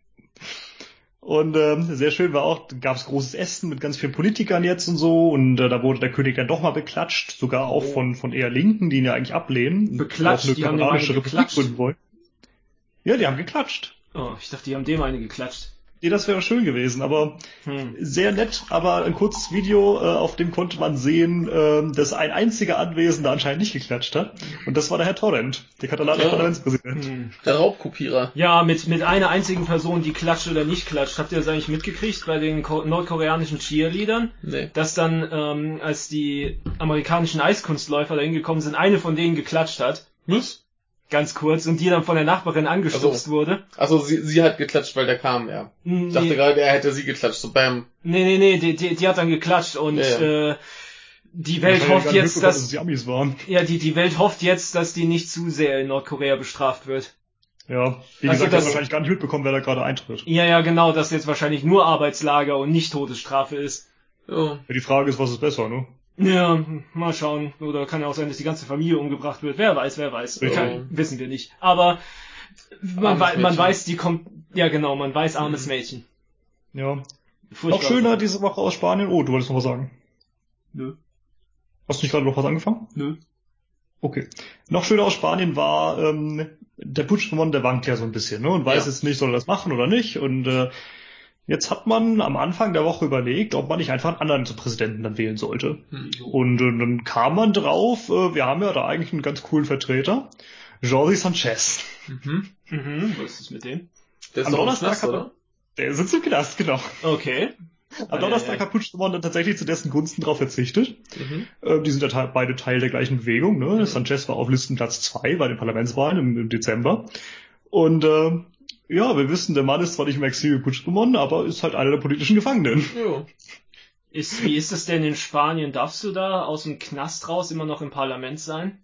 Und ähm, sehr schön war auch, gab es großes Essen mit ganz vielen Politikern jetzt und so und äh, da wurde der König dann doch mal beklatscht, sogar auch Oh. von von eher Linken, die ihn ja eigentlich ablehnen. Beklatscht? Auch eine Die haben dem katalanische eine Republik geklatscht? gründen wollen. Ja, die haben geklatscht. Oh, ich dachte, die haben dem eine geklatscht. Nee, das wäre schön gewesen, aber Hm. sehr nett, aber ein kurzes Video, äh, auf dem konnte man sehen, äh, dass ein einziger Anwesender anscheinend nicht geklatscht hat. Und das war der Herr Torrent, der katalanische Ja. Parlamentspräsident. Hm. Der Raubkopierer. Ja, mit, mit einer einzigen Person, die klatscht oder nicht klatscht. Habt ihr das eigentlich mitgekriegt bei den Ko- nordkoreanischen Cheerleadern? Nee. Dass dann, ähm, als die amerikanischen Eiskunstläufer dahin gekommen sind, eine von denen geklatscht hat. Was? Ganz kurz. Und die dann von der Nachbarin angestupst wurde. Also sie, sie hat geklatscht, weil der kam, ja. Nee, Ich dachte gerade, er hätte sie geklatscht, so beim... nee, nee, nee die, die, die hat dann geklatscht und Ja, Äh, die Welt Wahrscheinlich hofft gar nicht jetzt, mitbekommen, dass es die Amis waren. ja die die Welt hofft jetzt, dass die nicht zu sehr in Nordkorea bestraft wird. Ja, wie Also gesagt, das- das wahrscheinlich gar nicht mitbekommen, wer da gerade eintritt. Ja, ja, genau, dass jetzt wahrscheinlich nur Arbeitslager und nicht Todesstrafe ist. Ja. Ja, die Frage ist, was ist besser, ne? Ja, mal schauen. Oder kann ja auch sein, dass die ganze Familie umgebracht wird. Wer weiß, wer weiß. Ja. Kann, wissen wir nicht. Aber Man, wei- man weiß, die kommt, ja genau, man weiß, armes Mhm. Mädchen. Ja. Furchtbar. Auch schöner diese Woche aus Spanien. Oh, du wolltest noch was sagen. Nö. Hast du nicht gerade noch was angefangen? Nö. Okay. Noch schöner aus Spanien war, ähm, der Puigdemont, der wankt ja so ein bisschen, ne, und weiß Ja. jetzt nicht, soll er das machen oder nicht. Und äh, jetzt hat man am Anfang der Woche überlegt, ob man nicht einfach einen anderen zum Präsidenten dann wählen sollte. Hm. Und äh, dann kam man drauf, äh, wir haben ja da eigentlich einen ganz coolen Vertreter, Jordi Sanchez. Mhm. Mhm, was ist mit dem? Der ist Am doch im Donnerstag Knast, hat er- oder? Der sitzt im Knast, genau. Okay. Am Donnerstag hat Puigdemont dann tatsächlich zu dessen Gunsten drauf verzichtet. Mhm. Äh, die sind ja te- beide Teil der gleichen Bewegung. Ne? Mhm. Sanchez war auf Listenplatz zwei bei den Parlamentswahlen im, im Dezember. Und äh, ja, wir wissen, der Mann ist zwar nicht im Exil wie Puigdemont, aber ist halt einer der politischen Gefangenen. Jo. Ist, wie ist es denn in Spanien? Darfst du da aus dem Knast raus immer noch im Parlament sein?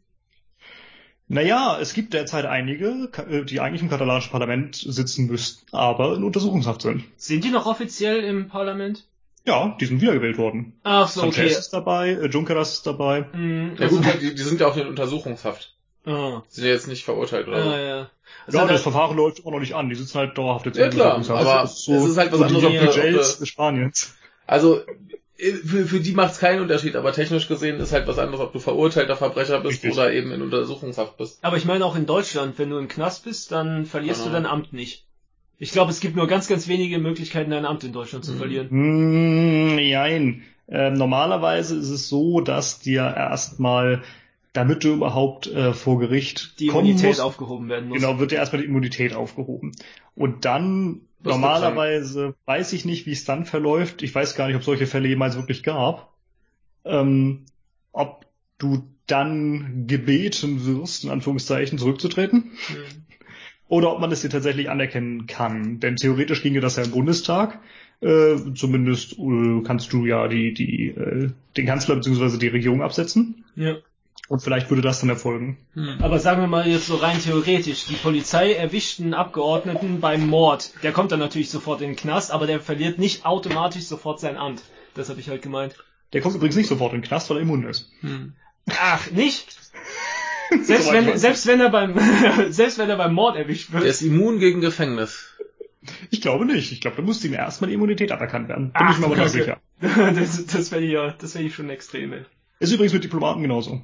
Naja, es gibt derzeit einige, ka- äh, die eigentlich im katalanischen Parlament sitzen müssten, aber in Untersuchungshaft sind. Sind die noch offiziell im Parlament? Ja, die sind wiedergewählt worden. Ach so, Sanchez okay. ist dabei, äh, Junqueras ist dabei. Mhm, Ja gut, die, die sind ja auch in Untersuchungshaft. Ah, Sind ja jetzt nicht verurteilt oder so. ah, ja. Also Ja, da, das Verfahren läuft auch noch nicht an. Die sitzen halt dauerhaft jetzt Ja, in klar, Untersuchungshaft. aber Das ist so, es ist halt was so anderes, die ob du- ob Budgets du- Spaniens. Also äh, für, für die macht es keinen Unterschied, aber technisch gesehen ist halt was anderes, ob du verurteilter Verbrecher bist Richtig. oder eben in Untersuchungshaft bist. aber ich meine auch in Deutschland, wenn du im Knast bist, dann verlierst Genau. du dein Amt nicht. Ich glaube, es gibt nur ganz, ganz wenige Möglichkeiten, dein Amt in Deutschland zu Mhm. verlieren. Hm, nein. Ähm, normalerweise ist es so, dass dir erstmal, damit du überhaupt äh, vor Gericht Die kommen Immunität musst, aufgehoben werden muss. genau, wird dir erstmal die Immunität aufgehoben. Und dann, Das ist normalerweise, weiß ich nicht, wie es dann verläuft. Ich weiß gar nicht, ob solche Fälle jemals wirklich gab. Ähm, ob du dann gebeten wirst, in Anführungszeichen, zurückzutreten. Mhm. Oder ob man es dir tatsächlich anerkennen kann. Denn theoretisch ginge das ja im Bundestag. Äh, zumindest äh, kannst du ja die, die, äh, den Kanzler bzw. die Regierung absetzen. Ja. Und vielleicht würde das dann erfolgen. Mhm. Aber sagen wir mal jetzt so rein theoretisch, die Polizei erwischt einen Abgeordneten beim Mord. Der kommt dann natürlich sofort in den Knast, aber der verliert nicht automatisch sofort sein Amt. Das habe ich halt gemeint. Der kommt übrigens nicht sofort in den Knast, weil er immun ist. Mhm. Ach, nicht? Selbst Soweit ich wenn, weiß. selbst wenn er beim, selbst wenn er beim Mord erwischt Der wird. ist immun gegen Gefängnis. Ich glaube nicht. Ich glaube, da muss ihm erstmal die Immunität aberkannt werden. Bin ich mir aber nicht okay. sicher. das, das wäre ja, das wäre ich schon extrem, ey. Ist übrigens mit Diplomaten genauso.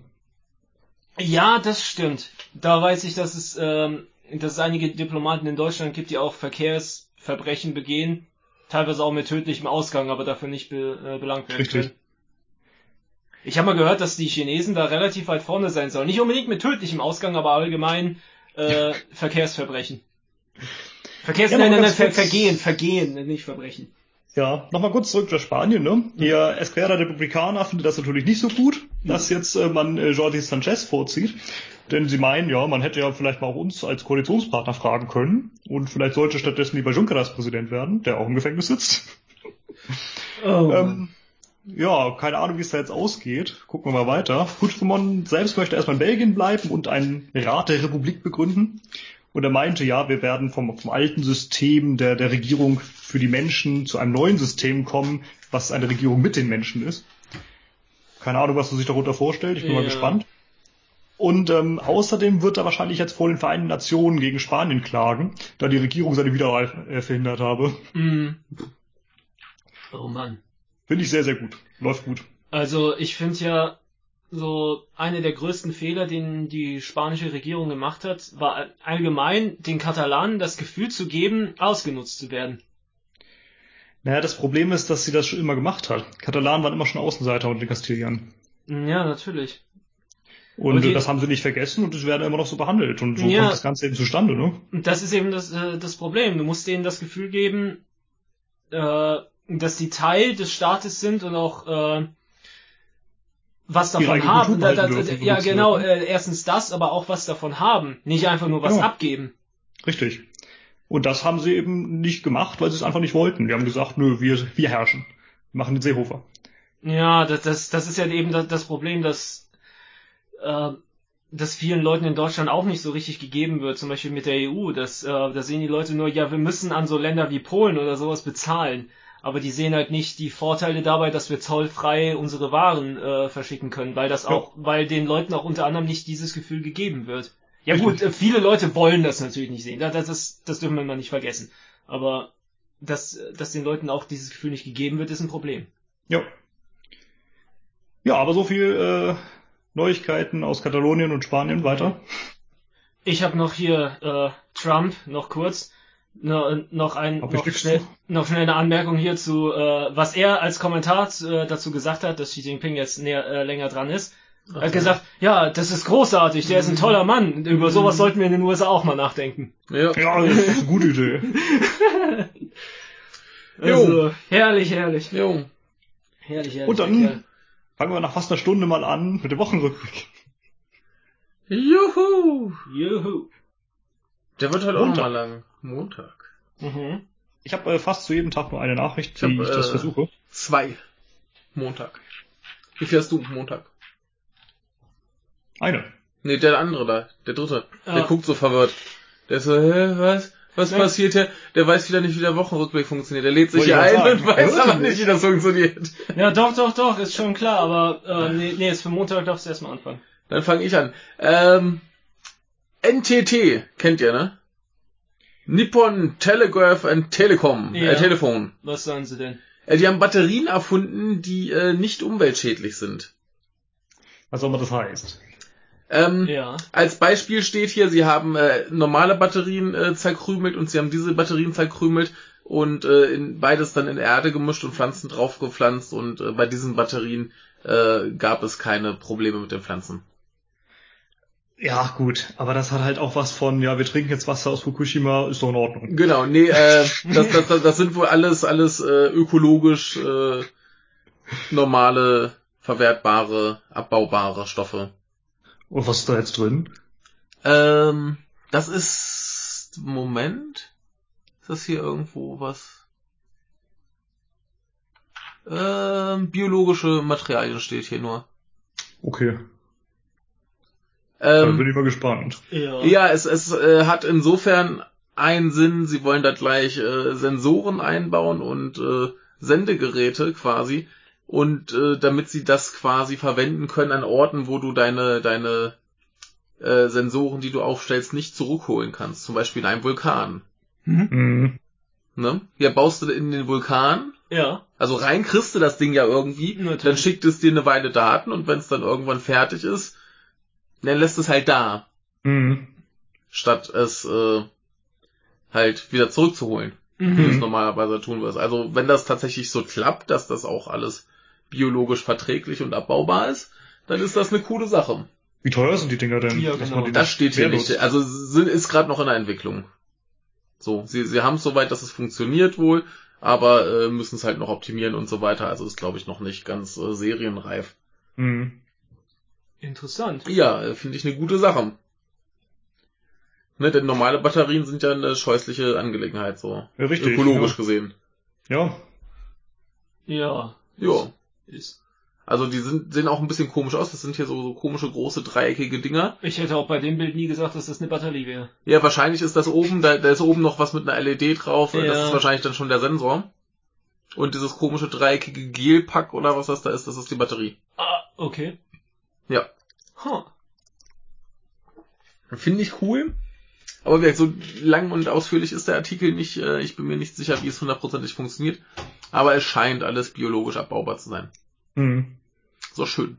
Ja, das stimmt. Da weiß ich, dass es, ähm, dass es einige Diplomaten in Deutschland gibt, die auch Verkehrsverbrechen begehen. Teilweise auch mit tödlichem Ausgang, aber dafür nicht be, äh, belangt werden Richtig. können. Ich habe mal gehört, dass die Chinesen da relativ weit vorne sein sollen. Nicht unbedingt mit tödlichem Ausgang, aber allgemein äh, Verkehrsverbrechen. Verkehrs Ja, nein, noch nein, nein, ganz Ver kurz. Vergehen, Vergehen, nicht Verbrechen. Ja, nochmal kurz zurück nach Spanien, ne? Hier, Esquerra Republicana findet das natürlich nicht so gut, dass jetzt äh, man äh, Jordi Sanchez vorzieht. Denn sie meinen, ja, man hätte ja vielleicht mal auch uns als Koalitionspartner fragen können. Und vielleicht sollte stattdessen lieber Junqueras Präsident werden, der auch im Gefängnis sitzt. Oh, Ähm, ja, keine Ahnung, wie es da jetzt ausgeht. Gucken wir mal weiter. Puigdemont selbst möchte erstmal in Belgien bleiben und einen Rat der Republik begründen. Und er meinte, ja, wir werden vom, vom alten System der, der Regierung für die Menschen zu einem neuen System kommen, was eine Regierung mit den Menschen ist. Keine Ahnung, was er sich darunter vorstellt. Ich bin Ja. mal gespannt. Und ähm, außerdem wird er wahrscheinlich jetzt vor den Vereinten Nationen gegen Spanien klagen, da die Regierung seine Wiederwahl äh, verhindert habe. Mm. Oh Mann. Finde ich sehr, sehr gut. Läuft gut. Also ich finde ja, so eine der größten Fehler, den die spanische Regierung gemacht hat, war allgemein den Katalanen das Gefühl zu geben, ausgenutzt zu werden. Naja, das Problem ist, dass sie das schon immer gemacht hat. Katalanen waren immer schon Außenseiter unter den Kastilien. Ja, natürlich. Und Okay. äh, das haben sie nicht vergessen und es werden immer noch so behandelt. Und so Ja. kommt das Ganze eben zustande, ne? Und das ist eben das, äh, das Problem. Du musst denen das Gefühl geben, äh, dass die Teil des Staates sind und auch äh, was Ihre davon eigene haben. Kultur Da, da, behalten dürfen, ja, so genau. zu- Äh, erstens das, aber auch was davon haben. Nicht einfach nur was Genau. abgeben. Richtig. Und das haben sie eben nicht gemacht, weil sie es einfach nicht wollten. Die haben gesagt, nö, wir, wir herrschen. Wir machen den Seehofer. Ja, das, das, das ist ja eben das, das Problem, dass, äh, dass vielen Leuten in Deutschland auch nicht so richtig gegeben wird, zum Beispiel mit der E U. Dass, äh, da sehen die Leute nur, ja, wir müssen an so Länder wie Polen oder sowas bezahlen. Aber die sehen halt nicht die Vorteile dabei, dass wir zollfrei unsere Waren äh, verschicken können, weil das Ja. auch, weil den Leuten auch unter anderem nicht dieses Gefühl gegeben wird. Ja Richtig. gut, äh, viele Leute wollen das natürlich nicht sehen. Das, das, das, das dürfen wir mal nicht vergessen. Aber dass, dass den Leuten auch dieses Gefühl nicht gegeben wird, ist ein Problem. Ja. Ja, aber so viel äh, Neuigkeiten aus Katalonien und Spanien weiter. Ich habe noch hier äh, Trump, noch kurz, no, noch ein Hab ich noch nix schnell, zu. noch schnell eine Anmerkung hierzu, äh, was er als Kommentar äh, dazu gesagt hat, dass Xi Jinping jetzt näher, äh, länger dran ist. Er hat gesagt, ja, das ist großartig, der ist ein toller Mann. Über sowas sollten wir in den U S A auch mal nachdenken. Ja. Ja, das ist eine gute Idee. Also, herrlich, herrlich. Jo. Herrlich, herrlich. Und der dann Kerl. fangen wir nach fast einer Stunde mal an mit dem Wochenrückblick. Juhu. Juhu. Der wird halt auch Montag. nochmal lang. Montag. Mhm. Ich habe äh, fast zu jedem Tag nur eine Nachricht, Ich wie hab, ich das äh, versuche. Zwei. Montag. Wie viel hast du Montag? Eine. Nee, der andere da. Der dritte. Der Ah. guckt so verwirrt. Der ist so, hä, was? Was Ja. passiert hier? Der weiß wieder nicht, wie der Wochenrückblick funktioniert. Der lädt sich Wollte hier ich ein grad und sagen. weiß Hört aber ihr nicht, nicht? wie das funktioniert. Ja, doch, doch, doch, ist schon klar, aber äh, nee, nee, ist für Montag darfst du erstmal anfangen. Dann fange ich an. Ähm, N T T, kennt ihr, ne? Nippon Telegraph and Telecom, Ja. äh, Telefon. Was sagen sie denn? Äh, die haben Batterien erfunden, die äh, nicht umweltschädlich sind. Was auch immer das heißt. Ähm, Ja. Als Beispiel steht hier, sie haben äh, normale Batterien äh, zerkrümelt und sie haben diese Batterien zerkrümelt und äh, in, beides dann in Erde gemischt und Pflanzen draufgepflanzt und äh, bei diesen Batterien äh, gab es keine Probleme mit den Pflanzen. Ja, gut, aber das hat halt auch was von, ja, wir trinken jetzt Wasser aus Fukushima, ist doch in Ordnung. Genau, nee, äh, das, das, das, das sind wohl alles, alles äh, ökologisch äh, normale, verwertbare, abbaubare Stoffe. Und was ist da jetzt drin? Ähm, das ist, Moment, ist das hier irgendwo was? Ähm, biologische Materialien steht hier nur. Okay, dann Ähm, bin ich mal gespannt. Ja. ja, es, es äh, hat insofern einen Sinn, sie wollen da gleich äh, Sensoren einbauen und äh, Sendegeräte quasi und äh, damit sie das quasi verwenden können an Orten, wo du deine deine äh, Sensoren, die du aufstellst, nicht zurückholen kannst, zum Beispiel in einem Vulkan. Mhm. Ne? Ja, baust du in den Vulkan, Ja. also rein kriegst du das Ding ja irgendwie, Natürlich. dann schickt es dir eine Weile Daten und wenn es dann irgendwann fertig ist, dann lässt es halt da, Mhm. statt es äh, halt wieder zurückzuholen, wie Mhm. du es normalerweise tun wirst. Also wenn das tatsächlich so klappt, dass das auch alles biologisch verträglich und abbaubar ist, dann ist das eine coole Sache. Wie teuer sind die Dinger denn? Ja, Dass genau. man die Das steht hier wehrlos- nicht. Also sind, ist gerade noch in der Entwicklung. So, sie, sie haben es soweit, dass es funktioniert wohl, aber äh, müssen es halt noch optimieren und so weiter. Also ist, glaube ich, noch nicht ganz äh, serienreif. Mhm. Interessant. Ja, äh, finde ich eine gute Sache. Ne, denn normale Batterien sind ja eine scheußliche Angelegenheit, so Ja, richtig. ökologisch ja. gesehen. Ja. Ja. Ja. Ist. Also die sind, sehen auch ein bisschen komisch aus. Das sind hier so, so komische, große, dreieckige Dinger. Ich hätte auch bei dem Bild nie gesagt, dass das eine Batterie wäre. Ja, wahrscheinlich ist das oben, da, da ist oben noch was mit einer L E D drauf. Ja. Das ist wahrscheinlich dann schon der Sensor. Und dieses komische dreieckige Gelpack oder was das da ist, das ist die Batterie. Ah, okay. Ja. Huh. Finde ich cool. Aber wie gesagt, so lang und ausführlich ist der Artikel nicht. Äh, Ich bin mir nicht sicher, wie es hundertprozentig funktioniert. Aber es scheint alles biologisch abbaubar zu sein. Mhm. So schön.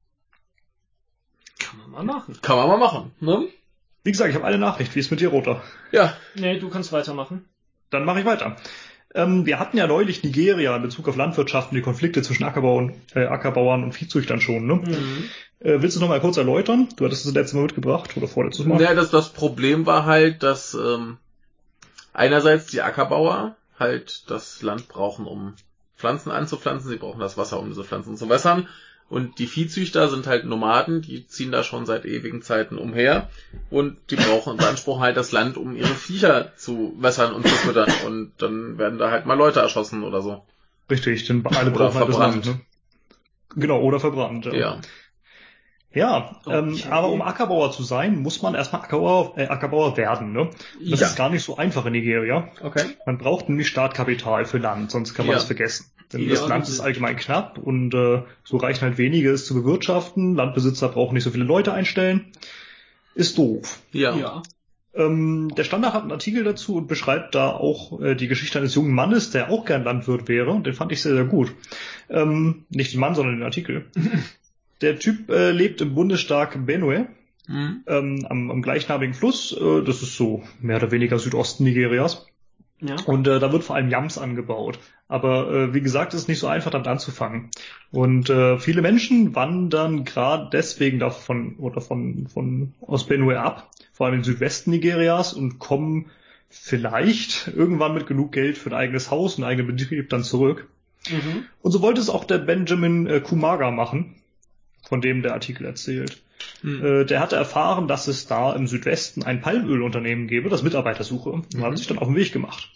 Kann man mal machen. Kann man mal machen, ne? Wie gesagt, ich habe eine Nachricht. Wie ist mit dir, Roter? Ja. Nee, du kannst weitermachen. Dann mache ich weiter. Ähm, wir hatten ja neulich Nigeria in Bezug auf Landwirtschaft und die Konflikte zwischen Ackerbauern, äh, Ackerbauern und Viehzüchtern schon. Ne? Mhm. Äh, willst du noch mal kurz erläutern? Du hattest das letzte Mal mitgebracht oder vorletztes Mal? Ja, das, das Problem war halt, dass ähm, einerseits die Ackerbauer halt das Land brauchen, um Pflanzen anzupflanzen. Sie brauchen das Wasser, um diese Pflanzen zu wässern. Und die Viehzüchter sind halt Nomaden, die ziehen da schon seit ewigen Zeiten umher. Und die brauchen, beanspruchen halt das Land, um ihre Viecher zu wässern und zu füttern. Und dann werden da halt mal Leute erschossen oder so. Richtig, denn alle Oder brauchen halt das verbrannt. Land. Ne? Genau, oder verbrannt. Ja, Ja. ja ähm, Okay. aber um Ackerbauer zu sein, muss man erstmal Ackerbauer, äh, Ackerbauer werden. Ne? Das Ja. ist gar nicht so einfach in Nigeria. Okay. Man braucht nämlich Startkapital für Land, sonst kann man Ja. das vergessen. Denn Ja, das Land das ist ist- allgemein knapp und äh, so reichen halt wenige, es zu bewirtschaften. Landbesitzer brauchen nicht so viele Leute einstellen. ist doof. Ja. Ja. Ähm, der Standard hat einen Artikel dazu und beschreibt da auch äh, die Geschichte eines jungen Mannes, der auch gern Landwirt wäre. Und den fand ich sehr, sehr gut. Ähm, nicht den Mann, sondern den Artikel. Der Typ äh, lebt im Bundesstaat Benue, Mhm. ähm, am, am gleichnamigen Fluss. Äh, das ist so mehr oder weniger Südosten Nigerias. Ja. Und äh, da wird vor allem Yams angebaut. Aber äh, wie gesagt, es ist nicht so einfach, damit anzufangen. Und äh, viele Menschen wandern gerade deswegen davon oder von, von aus Benue ab, vor allem im Südwesten Nigerias, und kommen vielleicht irgendwann mit genug Geld für ein eigenes Haus, einen eigenen Betrieb dann zurück. Mhm. Und so wollte es auch der Benjamin äh, Kumaga machen, von dem der Artikel erzählt. Mhm. Äh, der hatte erfahren, dass es da im Südwesten ein Palmölunternehmen gäbe, das Mitarbeiter suche, und Mhm. hat sich dann auf den Weg gemacht.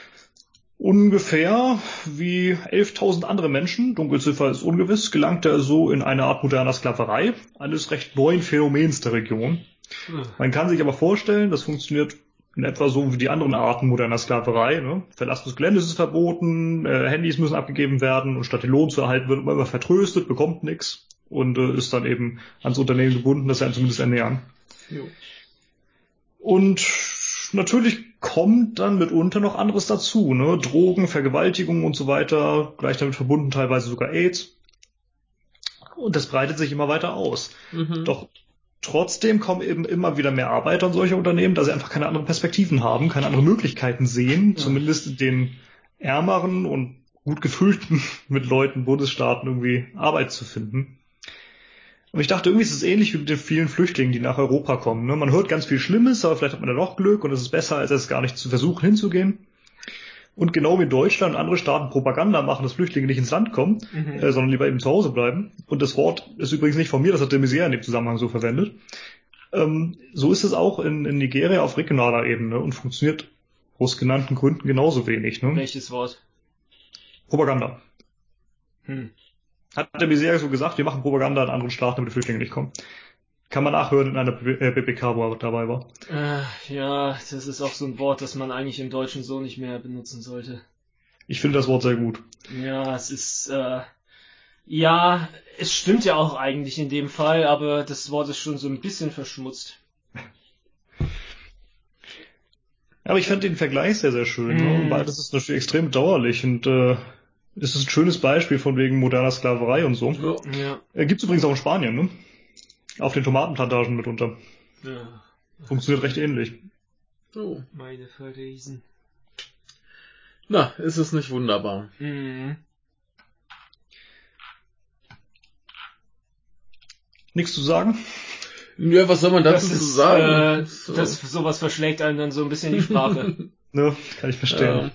Ungefähr wie elftausend andere Menschen, Dunkelziffer ist ungewiss, gelangte er so in eine Art moderner Sklaverei, eines recht neuen Phänomens der Region. Mhm. Man kann sich aber vorstellen, das funktioniert in etwa so wie die anderen Arten moderner Sklaverei. Ne? Verlassen des Geländes ist verboten, äh, Handys müssen abgegeben werden, und statt den Lohn zu erhalten, wird man immer vertröstet, bekommt nichts und äh, ist dann eben ans Unternehmen gebunden, das sie einen zumindest ernähren. Jo. Und natürlich kommt dann mitunter noch anderes dazu, ne? Drogen, Vergewaltigungen und so weiter, gleich damit verbunden teilweise sogar AIDS. Und das breitet sich immer weiter aus. Mhm. Doch trotzdem kommen eben immer wieder mehr Arbeiter in solche Unternehmen, da sie einfach keine anderen Perspektiven haben, keine anderen Möglichkeiten sehen, Ja. zumindest in den ärmeren und gut gefüllten mit Leuten Bundesstaaten irgendwie Arbeit zu finden. Und ich dachte, irgendwie ist es ähnlich wie mit den vielen Flüchtlingen, die nach Europa kommen. Ne? Man hört ganz viel Schlimmes, aber vielleicht hat man dann doch Glück und es ist besser, als es gar nicht zu versuchen hinzugehen. Und genau wie in Deutschland und andere Staaten Propaganda machen, dass Flüchtlinge nicht ins Land kommen, Mhm. äh, sondern lieber eben zu Hause bleiben. Und das Wort ist übrigens nicht von mir, das hat de Maizière in dem Zusammenhang so verwendet. Ähm, so ist es auch in, in Nigeria auf regionaler Ebene und funktioniert aus genannten Gründen genauso wenig. Ne? Welches Wort? Propaganda. Hm. Hat de Maizière so gesagt, wir machen Propaganda in anderen Staaten, damit die Flüchtlinge nicht kommen. Kann man nachhören in einer B P K, wo er dabei war. Äh, ja, das ist auch so ein Wort, das man eigentlich im Deutschen so nicht mehr benutzen sollte. Ich finde das Wort sehr gut. Ja, es ist, äh, ja, es stimmt ja auch eigentlich in dem Fall, aber das Wort ist schon so ein bisschen verschmutzt. Aber ich fand den Vergleich sehr, sehr schön. Mm. Ne? Und beides ist natürlich extrem bedauerlich und äh, es ist ein schönes Beispiel von wegen moderner Sklaverei und so. Ja. Ja. Äh, gibt's übrigens auch in Spanien, ne? Auf den Tomatenplantagen mitunter. Ja. Funktioniert recht ähnlich. So. Meine Verlesen. Na, ist es nicht wunderbar. Mhm. Nichts zu sagen? Ja, was soll man dazu Das zu ist, sagen? äh, So. das, sowas verschlägt einem dann so ein bisschen die Sprache. Ne, kann ich verstehen.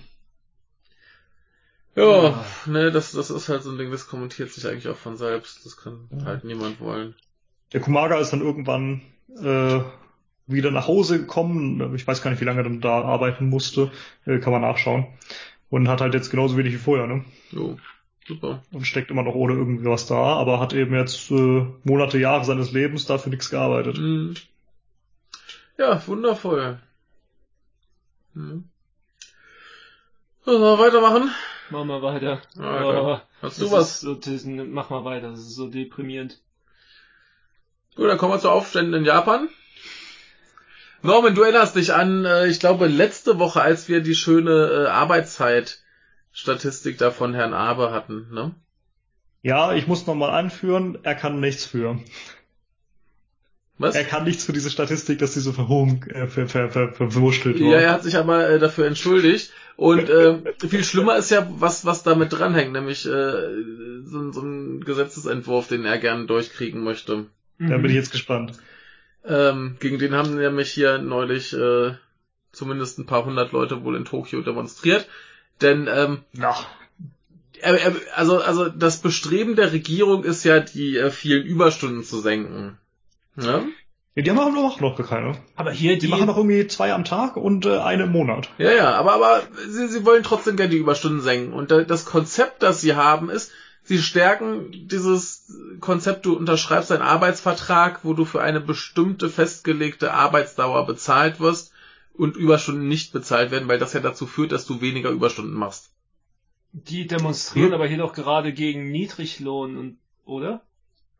Ja, ja Ja. ne, das, das ist halt so ein Ding, das kommentiert sich eigentlich auch von selbst. Das kann Ja. halt niemand wollen. Der Kumaga ist dann irgendwann äh, wieder nach Hause gekommen. Ich weiß gar nicht, wie lange er dann da arbeiten musste. Äh, kann man nachschauen. Und hat halt jetzt genauso wenig wie vorher, ne? Jo, super. Und steckt immer noch ohne irgendwas da, aber hat eben jetzt äh, Monate, Jahre seines Lebens dafür nichts gearbeitet. Mhm. Ja, wundervoll. Mhm. Sollen wir weitermachen? Machen wir weiter. Ah, Oh, geil. Hast du das was? ist So, das, mach mal weiter, das ist so deprimierend. Gut, dann kommen wir zu Aufständen in Japan. Norman, du erinnerst dich an, äh, ich glaube, letzte Woche, als wir die schöne äh, Arbeitszeitstatistik da von Herrn Abe hatten, ne? Ja, ich muss nochmal anführen, er kann nichts für. Was? Er kann nichts für diese Statistik, dass diese Verhohung äh, ver, ver, ver, verwurschtelt Ja, war. er hat sich aber äh, dafür entschuldigt. Und äh, viel schlimmer ist ja, was was damit dranhängt, nämlich äh, so, so ein Gesetzesentwurf, den er gerne durchkriegen möchte. Da bin ich jetzt gespannt. Ähm, gegen den haben nämlich hier neulich äh, zumindest ein paar hundert Leute wohl in Tokio demonstriert. Denn ähm, Na, er, er, also also das Bestreben der Regierung ist ja, die äh, vielen Überstunden zu senken. Ja? ja, die haben auch noch, noch keine. Aber hier Die die, machen doch irgendwie zwei am Tag und äh, eine im Monat. Ja, ja, aber, aber sie, sie wollen trotzdem gerne die Überstunden senken. Und das Konzept, das sie haben, ist, sie stärken dieses Konzept, du unterschreibst einen Arbeitsvertrag, wo du für eine bestimmte festgelegte Arbeitsdauer bezahlt wirst und Überstunden nicht bezahlt werden, weil das ja dazu führt, dass du weniger Überstunden machst. die demonstrieren Hm? aber hier doch gerade gegen Niedriglohn und, oder?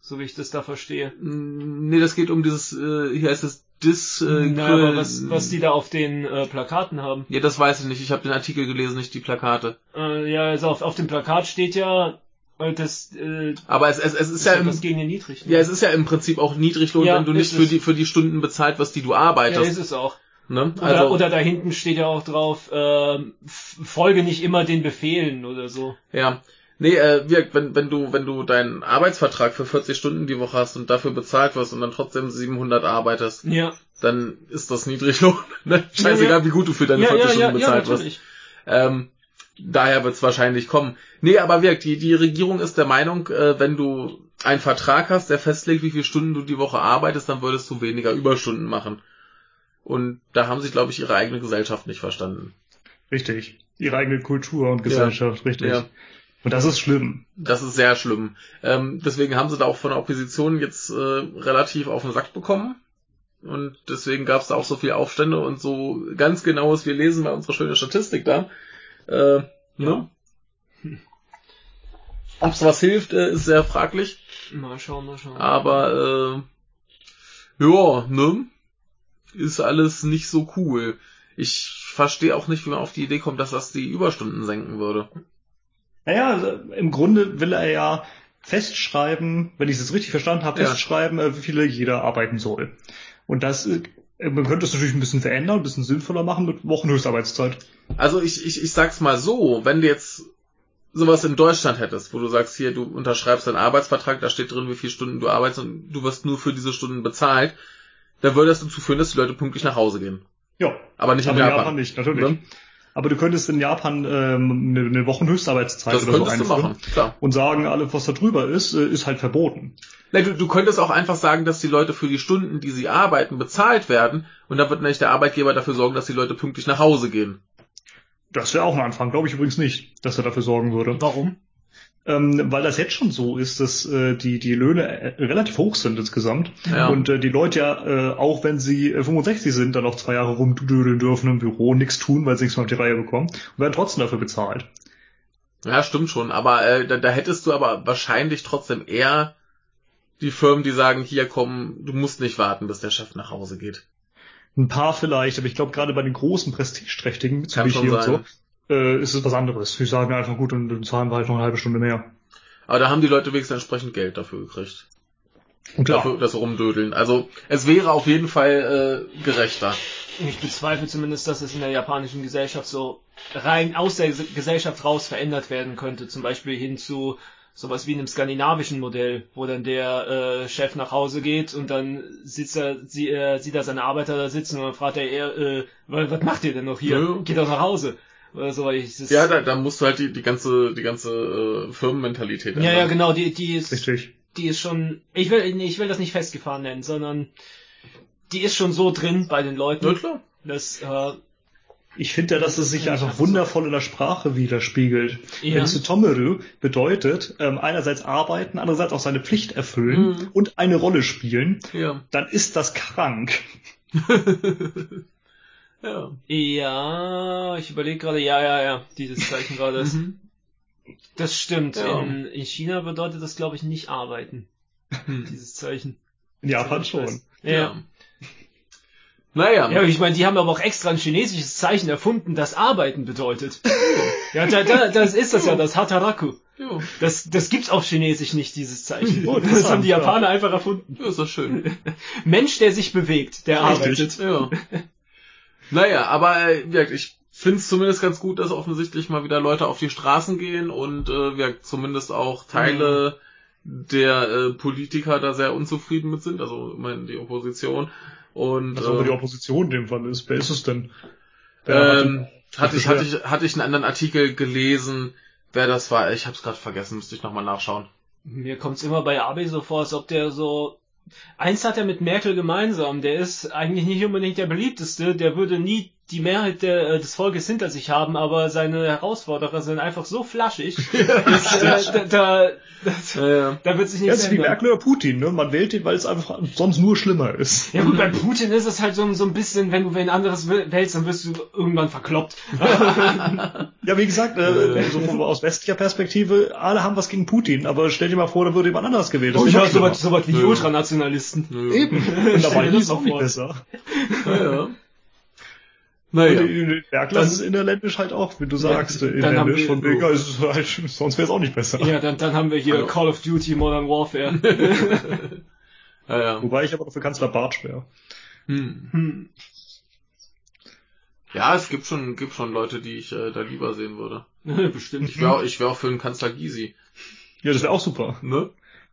so wie ich das da verstehe. Nee, das geht um dieses, äh, hier heißt es Dis... Äh, naja, aber was, was die da auf den äh, Plakaten haben. Ja, das weiß ich nicht. Ich habe den Artikel gelesen, nicht die Plakate. Äh, ja, also auf, auf dem Plakat steht ja, äh, das... Äh, aber es, es, es ist, ist ja... ja im, was gegen den Niedriglohn. Ja, es ist ja im Prinzip auch Niedriglohn, ja, wenn du nicht für die, für die Stunden bezahlt wirst, die du arbeitest. Ja, ist es auch. Ne? Oder, also, oder da hinten steht ja auch drauf, äh, folge nicht immer den Befehlen oder so. Ja. Nee, äh, Wirk, wenn, wenn du, wenn du deinen Arbeitsvertrag für vierzig Stunden die Woche hast und dafür bezahlt wirst und dann trotzdem siebenhundert arbeitest, ja. dann ist das Niedriglohn. Ne? Scheißegal, ja, ja. wie gut du für deine ja, vierzig ja, Stunden ja, bezahlt ja, wirst. Ähm, daher wird's wahrscheinlich kommen. Nee, aber Wirk, die, die Regierung ist der Meinung, äh, wenn du einen Vertrag hast, der festlegt, wie viele Stunden du die Woche arbeitest, dann würdest du weniger Überstunden machen. Und da haben sich, glaube ich, ihre eigene Gesellschaft nicht verstanden. Richtig. Ihre eigene Kultur und Gesellschaft, ja. richtig. Ja. Und das ist schlimm. Das ist sehr schlimm. Ähm, deswegen haben sie da auch von der Opposition jetzt äh, relativ auf den Sack bekommen. Und deswegen gab es da auch so viele Aufstände und so ganz genaues, wir lesen mal unsere schöne Statistik da. Äh, ja. Ne? Hm. Ob's was hilft, äh, ist sehr fraglich. Mal schauen, mal schauen. Aber äh, ja, ne? Ist alles nicht so cool. Ich verstehe auch nicht, wie man auf die Idee kommt, dass das die Überstunden senken würde. Naja, also im Grunde will er ja festschreiben, wenn ich es jetzt richtig verstanden habe, festschreiben, ja. wie viele jeder arbeiten soll. Und das, man könnte es natürlich ein bisschen verändern, ein bisschen sinnvoller machen mit Wochenhöchstarbeitszeit. Also ich, ich, ich sag's mal so, wenn du jetzt sowas in Deutschland hättest, wo du sagst, hier, du unterschreibst deinen Arbeitsvertrag, da steht drin, wie viele Stunden du arbeitest und du wirst nur für diese Stunden bezahlt, dann würde das dazu führen, dass die Leute pünktlich nach Hause gehen. Ja. Aber nicht in aber Japan. in Japan nicht, natürlich. Ja? Aber du könntest in Japan ähm, eine, eine Wochenhöchstarbeitszeit das oder so einführen machen, klar. Und sagen, alles was da drüber ist, ist halt verboten. Nee, du, du könntest auch einfach sagen, dass die Leute für die Stunden, die sie arbeiten, bezahlt werden und dann wird nämlich der Arbeitgeber dafür sorgen, dass die Leute pünktlich nach Hause gehen. Das wäre auch ein Anfang, glaube ich übrigens nicht, dass er dafür sorgen würde. Warum? Ähm, weil das jetzt schon so ist, dass äh, die die Löhne äh, relativ hoch sind insgesamt ja. und äh, die Leute ja, äh, auch wenn sie äh, fünfundsechzig sind, dann noch zwei Jahre rumdüdeln dürfen im Büro, nichts tun, weil sie nichts mehr auf die Reihe bekommen und werden trotzdem dafür bezahlt. Ja, stimmt schon, aber äh, da, da hättest du aber wahrscheinlich trotzdem eher die Firmen, die sagen, hier komm, du musst nicht warten, bis der Chef nach Hause geht. Ein paar vielleicht, aber ich glaube gerade bei den großen Prestigeträchtigen, Kann schon hier sein. und so, äh, ist es was anderes. Die sagen einfach gut und dann zahlen wir halt noch eine halbe Stunde mehr. Aber da haben die Leute wenigstens entsprechend Geld dafür gekriegt. Und klar. Dafür, das Rumdödeln. Also es wäre auf jeden Fall äh, gerechter. Ich bezweifle zumindest, dass es in der japanischen Gesellschaft so rein aus der Gesellschaft raus verändert werden könnte. Zum Beispiel hin zu sowas wie einem skandinavischen Modell, wo dann der äh, Chef nach Hause geht und dann sitzt er, sie, äh, sieht er seine Arbeiter da sitzen und dann fragt er eher, äh, was macht ihr denn noch hier? Ja. Geht doch nach Hause. Oder so, weil ich das ja, da, da musst du halt die, die ganze, die ganze äh, Firmenmentalität ändern. Ja, ja, genau, die, die ist, richtig. Die ist schon, ich will, nee, ich will das nicht festgefahren nennen, sondern die ist schon so drin bei den Leuten. Ja, klar. Dass, äh, ich finde ja, dass es sich einfach wundervoll in der Sprache widerspiegelt. Ja. Wenn Tsutomeru bedeutet, ähm, einerseits arbeiten, andererseits auch seine Pflicht erfüllen mhm. und eine Rolle spielen, ja. dann ist das krank. ja. Ja, ich überlege gerade, ja, ja, ja, dieses Zeichen war das. mhm. Das stimmt. Ja. In, in China bedeutet das, glaube ich, nicht arbeiten. Dieses Zeichen. In Japan schon. Ja. ja. Naja. Ja, ich meine, die haben aber auch extra ein chinesisches Zeichen erfunden, das Arbeiten bedeutet. ja, da, da, das ist das ja, das Hataraku. Ja. Das, das gibt's auf Chinesisch nicht, dieses Zeichen. Oh, das haben die Japaner ja. einfach erfunden. Ja, ist das schön. Mensch, der sich bewegt, der Richtig. arbeitet. Ja. Naja, aber äh, ich finde es zumindest ganz gut, dass offensichtlich mal wieder Leute auf die Straßen gehen und äh, wir zumindest auch Teile mhm. der äh, Politiker da sehr unzufrieden mit sind, also immerhin die Opposition. Und was äh, aber die Opposition in dem Fall ist. Wer ist es denn? Ähm, hatte ich hatte ich hatte ich einen anderen Artikel gelesen, wer das war. Ich habe es gerade vergessen, müsste ich nochmal nachschauen. Mir kommt's immer bei Abe so vor, als ob der so eins hat er mit Merkel gemeinsam. Der ist eigentlich nicht unbedingt der beliebteste. Der würde nie die Mehrheit der, des Volkes hinter sich haben, aber seine Herausforderer sind einfach so flaschig, dass, äh, da, da, das, Ja, ja. da wird sich Ja, nichts das ist wie ändern. Merkel oder Putin, ne? Man wählt ihn, weil es einfach sonst nur schlimmer ist. Ja gut, bei Putin ist es halt so, so ein bisschen, wenn du wen anderes wählst, dann wirst du irgendwann verkloppt. Ja, wie gesagt, äh, so von, aus westlicher Perspektive, alle haben was gegen Putin, aber stell dir mal vor, da würde jemand anderes gewählt. Das Oh wäre ja, noch schlimmer. sowas so was wie die Ja. Ultranationalisten. Ja. Eben. Und dabei Stell dir ist es das auch mal nicht vor. besser. Ja, ja. Und Naja. in in Merkel Dann- ist es innerländisch halt auch, wie du sagst, dann haben inländisch. wir- Von wegen, ja, ist es halt, sonst wäre es auch nicht besser. Ja, dann, dann haben wir hier Ja. Call of Duty Modern Warfare. Ja, ja. Wobei ich aber noch für Kanzler Bartsch wäre. Hm. Hm. Ja, es gibt schon, gibt schon Leute, die ich äh, da lieber sehen würde. Bestimmt. Ich wäre ich wär auch für einen Kanzler Gysi. Ja, das wäre auch super. Ne?